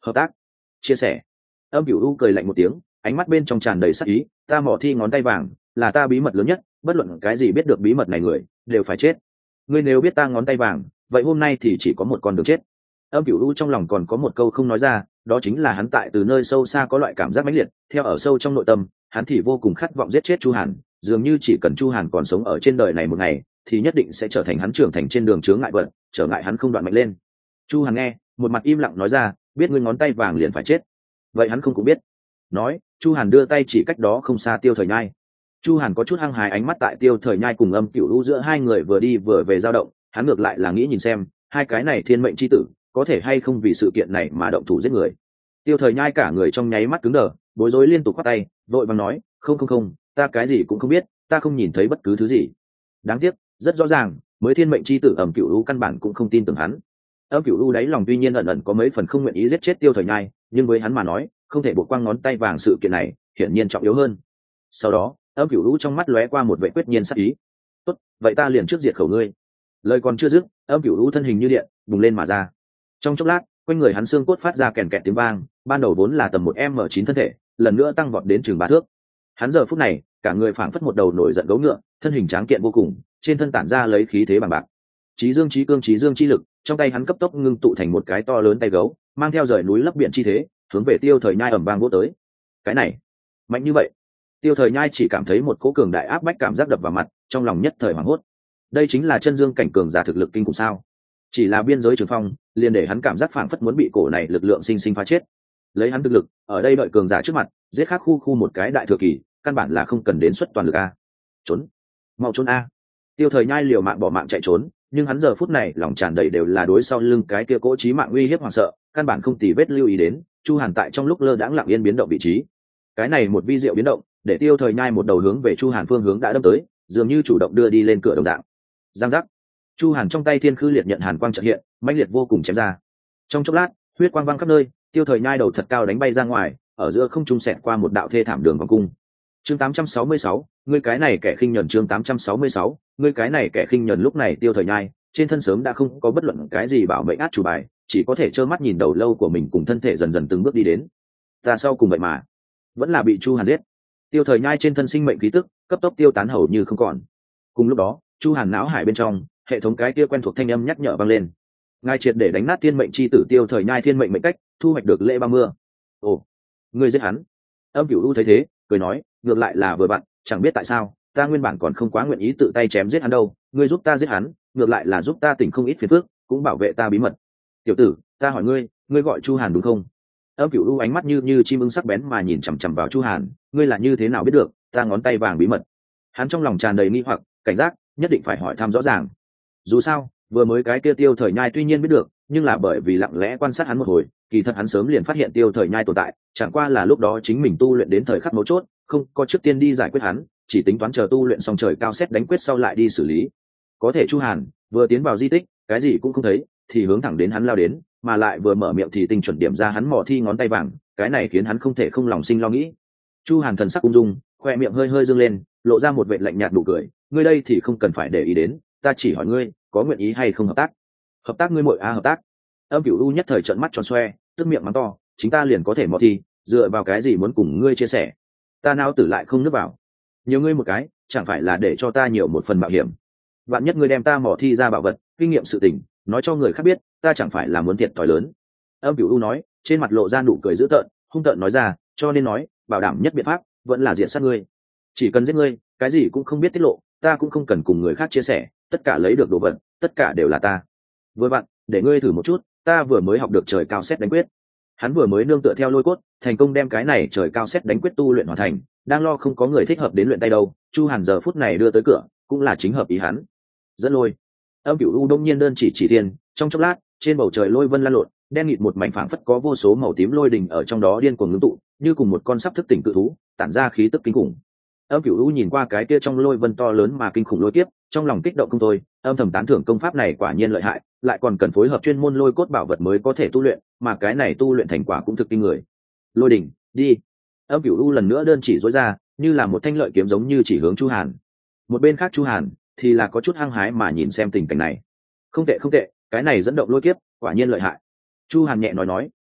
hợp tác, chia sẻ. Âm Cửu U cười lạnh một tiếng, ánh mắt bên trong tràn đầy sắc ý. Ta mỏ thi ngón tay vàng là ta bí mật lớn nhất, bất luận cái gì biết được bí mật này người đều phải chết. Ngươi nếu biết ta ngón tay vàng, vậy hôm nay thì chỉ có một con đường chết. Âm Cửu U trong lòng còn có một câu không nói ra, đó chính là hắn tại từ nơi sâu xa có loại cảm giác mãnh liệt, theo ở sâu trong nội tâm, hắn thì vô cùng khát vọng giết chết Chu Hàn, dường như chỉ cần Chu Hàn còn sống ở trên đời này một ngày, thì nhất định sẽ trở thành hắn trưởng thành trên đường chướng ngại vật, trở ngại hắn không đoạn mạnh lên. Chu Hàn nghe, một mặt im lặng nói ra, biết ngươi ngón tay vàng liền phải chết. Vậy hắn không cũng biết. Nói, Chu Hàn đưa tay chỉ cách đó không xa Tiêu Thời Nhai. Chu Hàn có chút hăng hái, ánh mắt tại Tiêu Thời Nhai cùng Âm Cửu U giữa hai người vừa đi vừa về dao động, hắn ngược lại là nghĩ nhìn xem, hai cái này thiên mệnh chi tử, có thể hay không vì sự kiện này mà động thủ giết người. Tiêu Thời Nhai cả người trong nháy mắt cứng đờ, bối rối liên tục quát tay, vội vàng nói, không, ta cái gì cũng không biết, ta không nhìn thấy bất cứ thứ gì. Đáng tiếc, rất rõ ràng, mới thiên mệnh chi tử Âm Cửu U căn bản cũng không tin tưởng hắn. Âm Cửu U đáy lòng tuy nhiên ẩn ẩn có mấy phần không nguyện ý giết chết Tiêu Thời Nhai, nhưng với hắn mà nói, không thể buộc quang ngón tay vàng sự kiện này, hiển nhiên trọng yếu hơn. Sau đó, Âm Cửu U trong mắt lóe qua một vẻ quyết nhiên sắc ý. Tốt, vậy ta liền trước diệt khẩu ngươi. Lời còn chưa dứt, Âm Cửu U thân hình như điện, bùng lên mà ra. Trong chốc lát, quanh người hắn xương cốt phát ra kèn kẹt tiếng vang, ban đầu vốn là tầm 1m9 thân thể, lần nữa tăng vọt đến chừng 3 thước. Hắn giờ phút này, cả người phảng phất một đầu nổi giận gấu ngựa, thân hình tráng kiện vô cùng, trên thân tản ra lấy khí thế bằng bạc. Chí dương chí cương chí dương chi lực, trong tay hắn cấp tốc ngưng tụ thành một cái to lớn tay gấu, mang theo rời núi lấp biển chi thế, hướng về Tiêu Thời Nhai ầm vang vỗ tới. Cái này, mạnh như vậy. Tiêu Thời Nhai chỉ cảm thấy một cỗ cường đại áp bách cảm giác đập vào mặt, trong lòng nhất thời hoảng hốt. Đây chính là chân dương cảnh cường giả thực lực kinh khủng sao? Chỉ là biên giới trường phong, liền để hắn cảm giác phảng phất muốn bị cổ này lực lượng sinh sinh phá chết. Lấy hắn thực lực, ở đây đợi cường giả trước mặt, giết khác khu một cái đại thừa kỳ, căn bản là không cần đến xuất toàn lực a. Trốn, mau trốn a. Tiêu Thời Nhai liều mạng bỏ mạng chạy trốn, nhưng hắn giờ phút này lòng tràn đầy đều là đối sau lưng cái kia cỗ chí mạng uy hiếp hoảng sợ, căn bản không tì vết lưu ý đến Chu Hàn tại trong lúc lơ đãng lặng yên biến động vị trí. Cái này một vi diệu biến động, để Tiêu Thời Nhai một đầu hướng về Chu Hàn phương hướng đã đâm tới, dường như chủ động đưa đi lên cửa đồng dạng. Giang giác. Chu Hàn trong tay thiên khư liệt nhận hàn quang chợt hiện, mãnh liệt vô cùng chém ra. Trong chốc lát, huyết quang văng khắp nơi, Tiêu Thời Nhai đầu thật cao đánh bay ra ngoài, ở giữa không trung xẹt qua một đạo thê thảm đường vòng cung. Chương 866, ngươi cái này kẻ khinh nhẫn. Chương 866, ngươi cái này kẻ khinh nhẫn. Lúc này Tiêu Thời Nhai trên thân sớm đã không có bất luận cái gì bảo mệnh át chủ bài, chỉ có thể trơ mắt nhìn đầu lâu của mình cùng thân thể dần dần từng bước đi đến. Ta sau cùng vậy mà vẫn là bị Chu Hàn giết. Tiêu Thời Nhai trên thân sinh mệnh khí tức cấp tốc tiêu tán hầu như không còn. Cùng lúc đó, Chu Hàn não hải bên trong, hệ thống cái kia quen thuộc thanh âm nhắc nhở vang lên. Ngài triệt để đánh nát thiên mệnh chi tử Tiêu Thời Nhai thiên mệnh mệnh cách, thu hoạch được lễ ba mưa. Ồ, ngươi giết hắn? Âm Cửu U thấy thế, cười nói, ngược lại là vừa bạn, chẳng biết tại sao, ta nguyên bản còn không quá nguyện ý tự tay chém giết hắn đâu, ngươi giúp ta giết hắn, ngược lại là giúp ta tỉnh không ít phiền phức, cũng bảo vệ ta bí mật. Tiểu tử, ta hỏi ngươi, ngươi gọi Chu Hàn đúng không? Âm Cửu U ánh mắt như chim ưng sắc bén mà nhìn chằm chằm vào Chu Hàn, ngươi là như thế nào biết được ta ngón tay vàng bí mật? Hắn trong lòng tràn đầy nghi hoặc, cảnh giác, nhất định phải hỏi thăm rõ ràng. Dù sao, vừa mới cái kia Tiêu Thời Nhai tuy nhiên biết được, nhưng là bởi vì lặng lẽ quan sát hắn một hồi, kỳ thật hắn sớm liền phát hiện Tiêu Thời Nhai tồn tại, chẳng qua là lúc đó chính mình tu luyện đến thời khắc mấu chốt, không có trước tiên đi giải quyết hắn, chỉ tính toán chờ tu luyện xong trời cao xét đánh quyết sau lại đi xử lý. Có thể Chu Hàn vừa tiến vào di tích, cái gì cũng không thấy, thì hướng thẳng đến hắn lao đến, mà lại vừa mở miệng thì tinh chuẩn điểm ra hắn mò thi ngón tay vàng, cái này khiến hắn không thể không lòng sinh lo nghĩ. Chu Hàn thần sắc ung dung, khoe miệng hơi hơi dương lên, lộ ra một vệt lạnh nhạt nụ cười, ngươi đây thì không cần phải để ý đến, ta chỉ hỏi ngươi, có nguyện ý hay không hợp tác? Hợp tác ngươi muội a, hợp tác. Âm Cửu U nhất thời trợn mắt tròn xoe, tức miệng mắng to, chính ta liền có thể mò thi, dựa vào cái gì muốn cùng ngươi chia sẻ? Ta nào tử lại không nước vào. Nhiều ngươi một cái, chẳng phải là để cho ta nhiều một phần mạo hiểm. Vạn nhất ngươi đem ta mò thi ra bảo vật, kinh nghiệm sự tình, nói cho người khác biết, ta chẳng phải là muốn thiệt thòi lớn. Âm Cửu U nói, trên mặt lộ ra nụ cười dữ tợn, hung tợn nói ra, cho nên nói, bảo đảm nhất biện pháp vẫn là diện sát ngươi. Chỉ cần giết ngươi, cái gì cũng không biết tiết lộ, ta cũng không cần cùng người khác chia sẻ, tất cả lấy được đồ vật, tất cả đều là ta. Vừa vặn, để ngươi thử một chút, ta vừa mới học được trời cao xét đánh quyết. Hắn vừa mới nương tựa theo lôi cốt, thành công đem cái này trời cao xét đánh quyết tu luyện hoàn thành, đang lo không có người thích hợp đến luyện tay đâu. Chu Hàn giờ phút này đưa tới cửa, cũng là chính hợp ý hắn. Dẫn lôi. Âm Cửu U đông nhiên đơn chỉ thiên, trong chốc lát, trên bầu trời lôi vân lan lộn, đen nghịt một mảnh phảng phất có vô số màu tím lôi đình ở trong đó điên cuồng ngưng tụ, như cùng một con sắp thức tỉnh cự thú, tản ra khí tức kinh khủng. Âm Cửu U nhìn qua cái kia trong lôi vân to lớn mà kinh khủng lôi kiếp, trong lòng kích động không thôi, âm thầm tán thưởng công pháp này quả nhiên lợi hại, lại còn cần phối hợp chuyên môn lôi cốt bảo vật mới có thể tu luyện, mà cái này tu luyện thành quả cũng thực kinh người. Lôi đỉnh, đi. Âm Cửu U lần nữa đơn chỉ rối ra, như là một thanh lợi kiếm giống như chỉ hướng Chu Hàn. Một bên khác Chu Hàn thì là có chút hăng hái mà nhìn xem tình cảnh này. Không tệ, cái này dẫn động lôi kiếp, quả nhiên lợi hại. Chu Hàn nhẹ nói,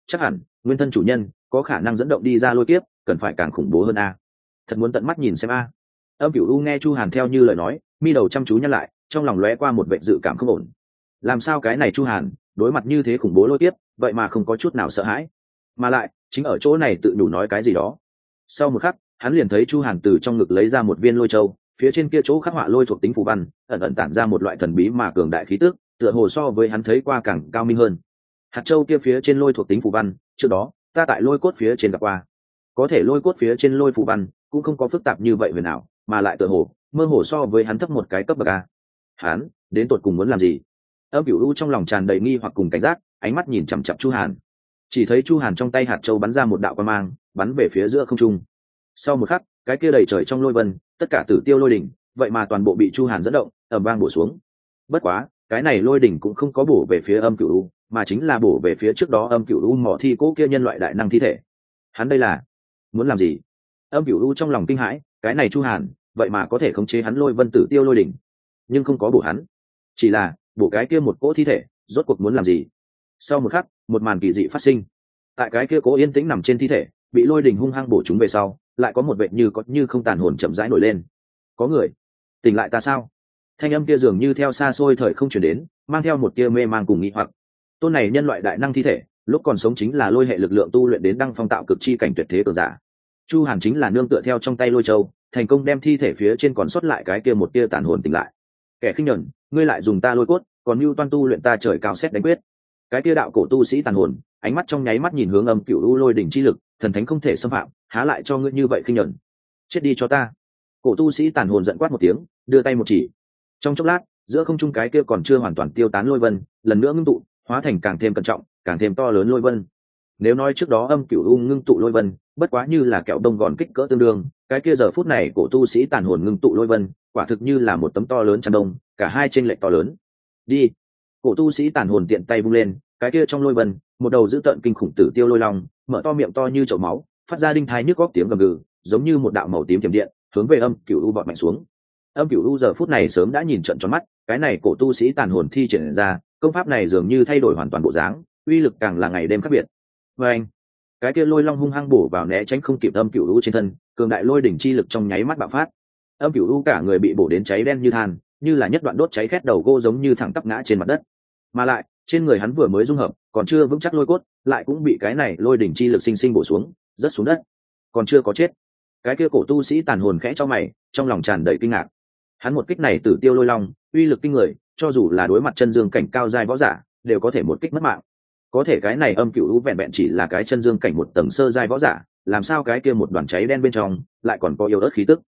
chắc hẳn nguyên thân chủ nhân có khả năng dẫn động đi ra lôi kiếp cần phải càng khủng bố hơn a. Thật muốn tận mắt nhìn xem a. Âm Cửu U nghe Chu Hàn theo như lời nói, mi đầu chăm chú nhăn lại, trong lòng lóe qua một vệ dự cảm không ổn. Làm sao cái này Chu Hàn đối mặt như thế khủng bố lôi kiếp vậy mà không có chút nào sợ hãi, mà lại chính ở chỗ này tự đủ nói cái gì đó. Sau một khắc hắn liền thấy Chu Hàn từ trong ngực lấy ra một viên lôi châu, phía trên kia chỗ khắc họa lôi thuộc tính phù văn ẩn ẩn tản ra một loại thần bí mà cường đại khí tức, tựa hồ so với hắn thấy qua càng cao minh hơn. Hạt châu kia phía trên lôi thuộc tính phù văn, trước đó ta tại lôi cốt phía trên gặp qua, có thể lôi cốt phía trên lôi phù văn cũng không có phức tạp như vậy về nào, mà lại tựa hồ mơ hồ so với hắn thấp một cái cấp bậc a. Hắn đến tột cùng muốn làm gì? Âm Cửu U trong lòng tràn đầy nghi hoặc cùng cảnh giác, ánh mắt nhìn chằm chằm Chu Hàn. Chỉ thấy Chu Hàn trong tay hạt châu bắn ra một đạo quang mang, bắn về phía giữa không trung. Sau một khắc, cái kia đầy trời trong lôi vân, tất cả tử tiêu lôi đỉnh, vậy mà toàn bộ bị Chu Hàn dẫn động, ầm vang bổ xuống. Bất quá, cái này lôi đỉnh cũng không có bổ về phía Âm Cửu U, mà chính là bổ về phía trước đó Âm Cửu U mỏ thi cố kia nhân loại đại năng thi thể. Hắn đây là muốn làm gì? Âm Cửu U trong lòng kinh hãi, cái này Chu Hàn, vậy mà có thể khống chế hắn lôi vân tử tiêu lôi đỉnh, nhưng không có bổ hắn, chỉ là bổ cái kia một cỗ thi thể, rốt cuộc muốn làm gì? Sau một khắc, một màn kỳ dị phát sinh. Tại cái kia cố yên tĩnh nằm trên thi thể, bị lôi đỉnh hung hăng bổ chúng về sau, lại có một vệ như có như không tàn hồn chậm rãi nổi lên. Có người tỉnh lại ta sao? Thanh âm kia dường như theo xa xôi thời không truyền đến, mang theo một tia mê mang cùng nghi hoặc. Tôn này nhân loại đại năng thi thể, lúc còn sống chính là lôi hệ lực lượng tu luyện đến đăng phong tạo cực chi cảnh tuyệt thế cường giả. Chu Hàn chính là nương tựa theo trong tay lôi châu, thành công đem thi thể phía trên còn sót lại cái kia một tia tàn hồn tỉnh lại. Kẻ khinh nhẫn, ngươi lại dùng ta lôi cốt, còn mưu toan tu luyện ta trời cao xét đánh quyết. Cái tia đạo cổ tu sĩ tàn hồn, ánh mắt trong nháy mắt nhìn hướng Âm Cửu U lôi đỉnh chi lực, thần thánh không thể xâm phạm, há lại cho ngươi như vậy khinh nhẫn. Chết đi cho ta. Cổ tu sĩ tàn hồn giận quát một tiếng, đưa tay một chỉ. Trong chốc lát, giữa không trung cái kia còn chưa hoàn toàn tiêu tán lôi vân, lần nữa ngưng tụ, hóa thành càng thêm cẩn trọng, càng thêm to lớn lôi vân. Nếu nói trước đó Âm Cửu U ngưng tụ lôi vân, bất quá như là kẹo đông gòn kích cỡ tương đương, cái kia giờ phút này cổ tu sĩ tàn hồn ngưng tụ lôi vân, quả thực như là một tấm to lớn chăn đông, cả hai chênh lệch to lớn. Đi. Cổ tu sĩ tàn hồn tiện tay vung lên, cái kia trong lôi vân, một đầu dữ tợn kinh khủng tử tiêu lôi long, mở to miệng to như chậu máu, phát ra đinh thái nhức góc tiếng gầm gừ, giống như một đạo màu tím tiềm điện, hướng về Âm Cửu U vọt mạnh xuống. Âm Cửu U giờ phút này sớm đã nhìn trận tròn mắt, cái này cổ tu sĩ tàn hồn thi triển ra, công pháp này dường như thay đổi hoàn toàn bộ dáng, uy lực càng là ngày đêm khác biệt. Và anh, cái kia lôi long hung hăng bổ vào né tránh không kịp Âm Cửu U trên thân, cường đại lôi đỉnh chi lực trong nháy mắt bạo phát. Âm Cửu U cả người bị bổ đến cháy đen như than, như là nhất đoạn đốt cháy khét đầu gỗ giống như thẳng tắp ngã trên mặt đất. Mà lại, trên người hắn vừa mới dung hợp, còn chưa vững chắc lôi cốt, lại cũng bị cái này lôi đỉnh chi lực sinh sinh bổ xuống, rớt xuống đất. Còn chưa có chết. Cái kia cổ tu sĩ tàn hồn khẽ cho mày, trong lòng tràn đầy kinh ngạc. Hắn một kích này tử tiêu lôi long, uy lực kinh người, cho dù là đối mặt chân dương cảnh cao giai võ giả, đều có thể một kích mất mạng. Có thể cái này Âm Cửu U vẹn vẹn chỉ là cái chân dương cảnh một tầng sơ giai võ giả, làm sao cái kia một đoàn cháy đen bên trong lại còn có yếu ớt khí tức?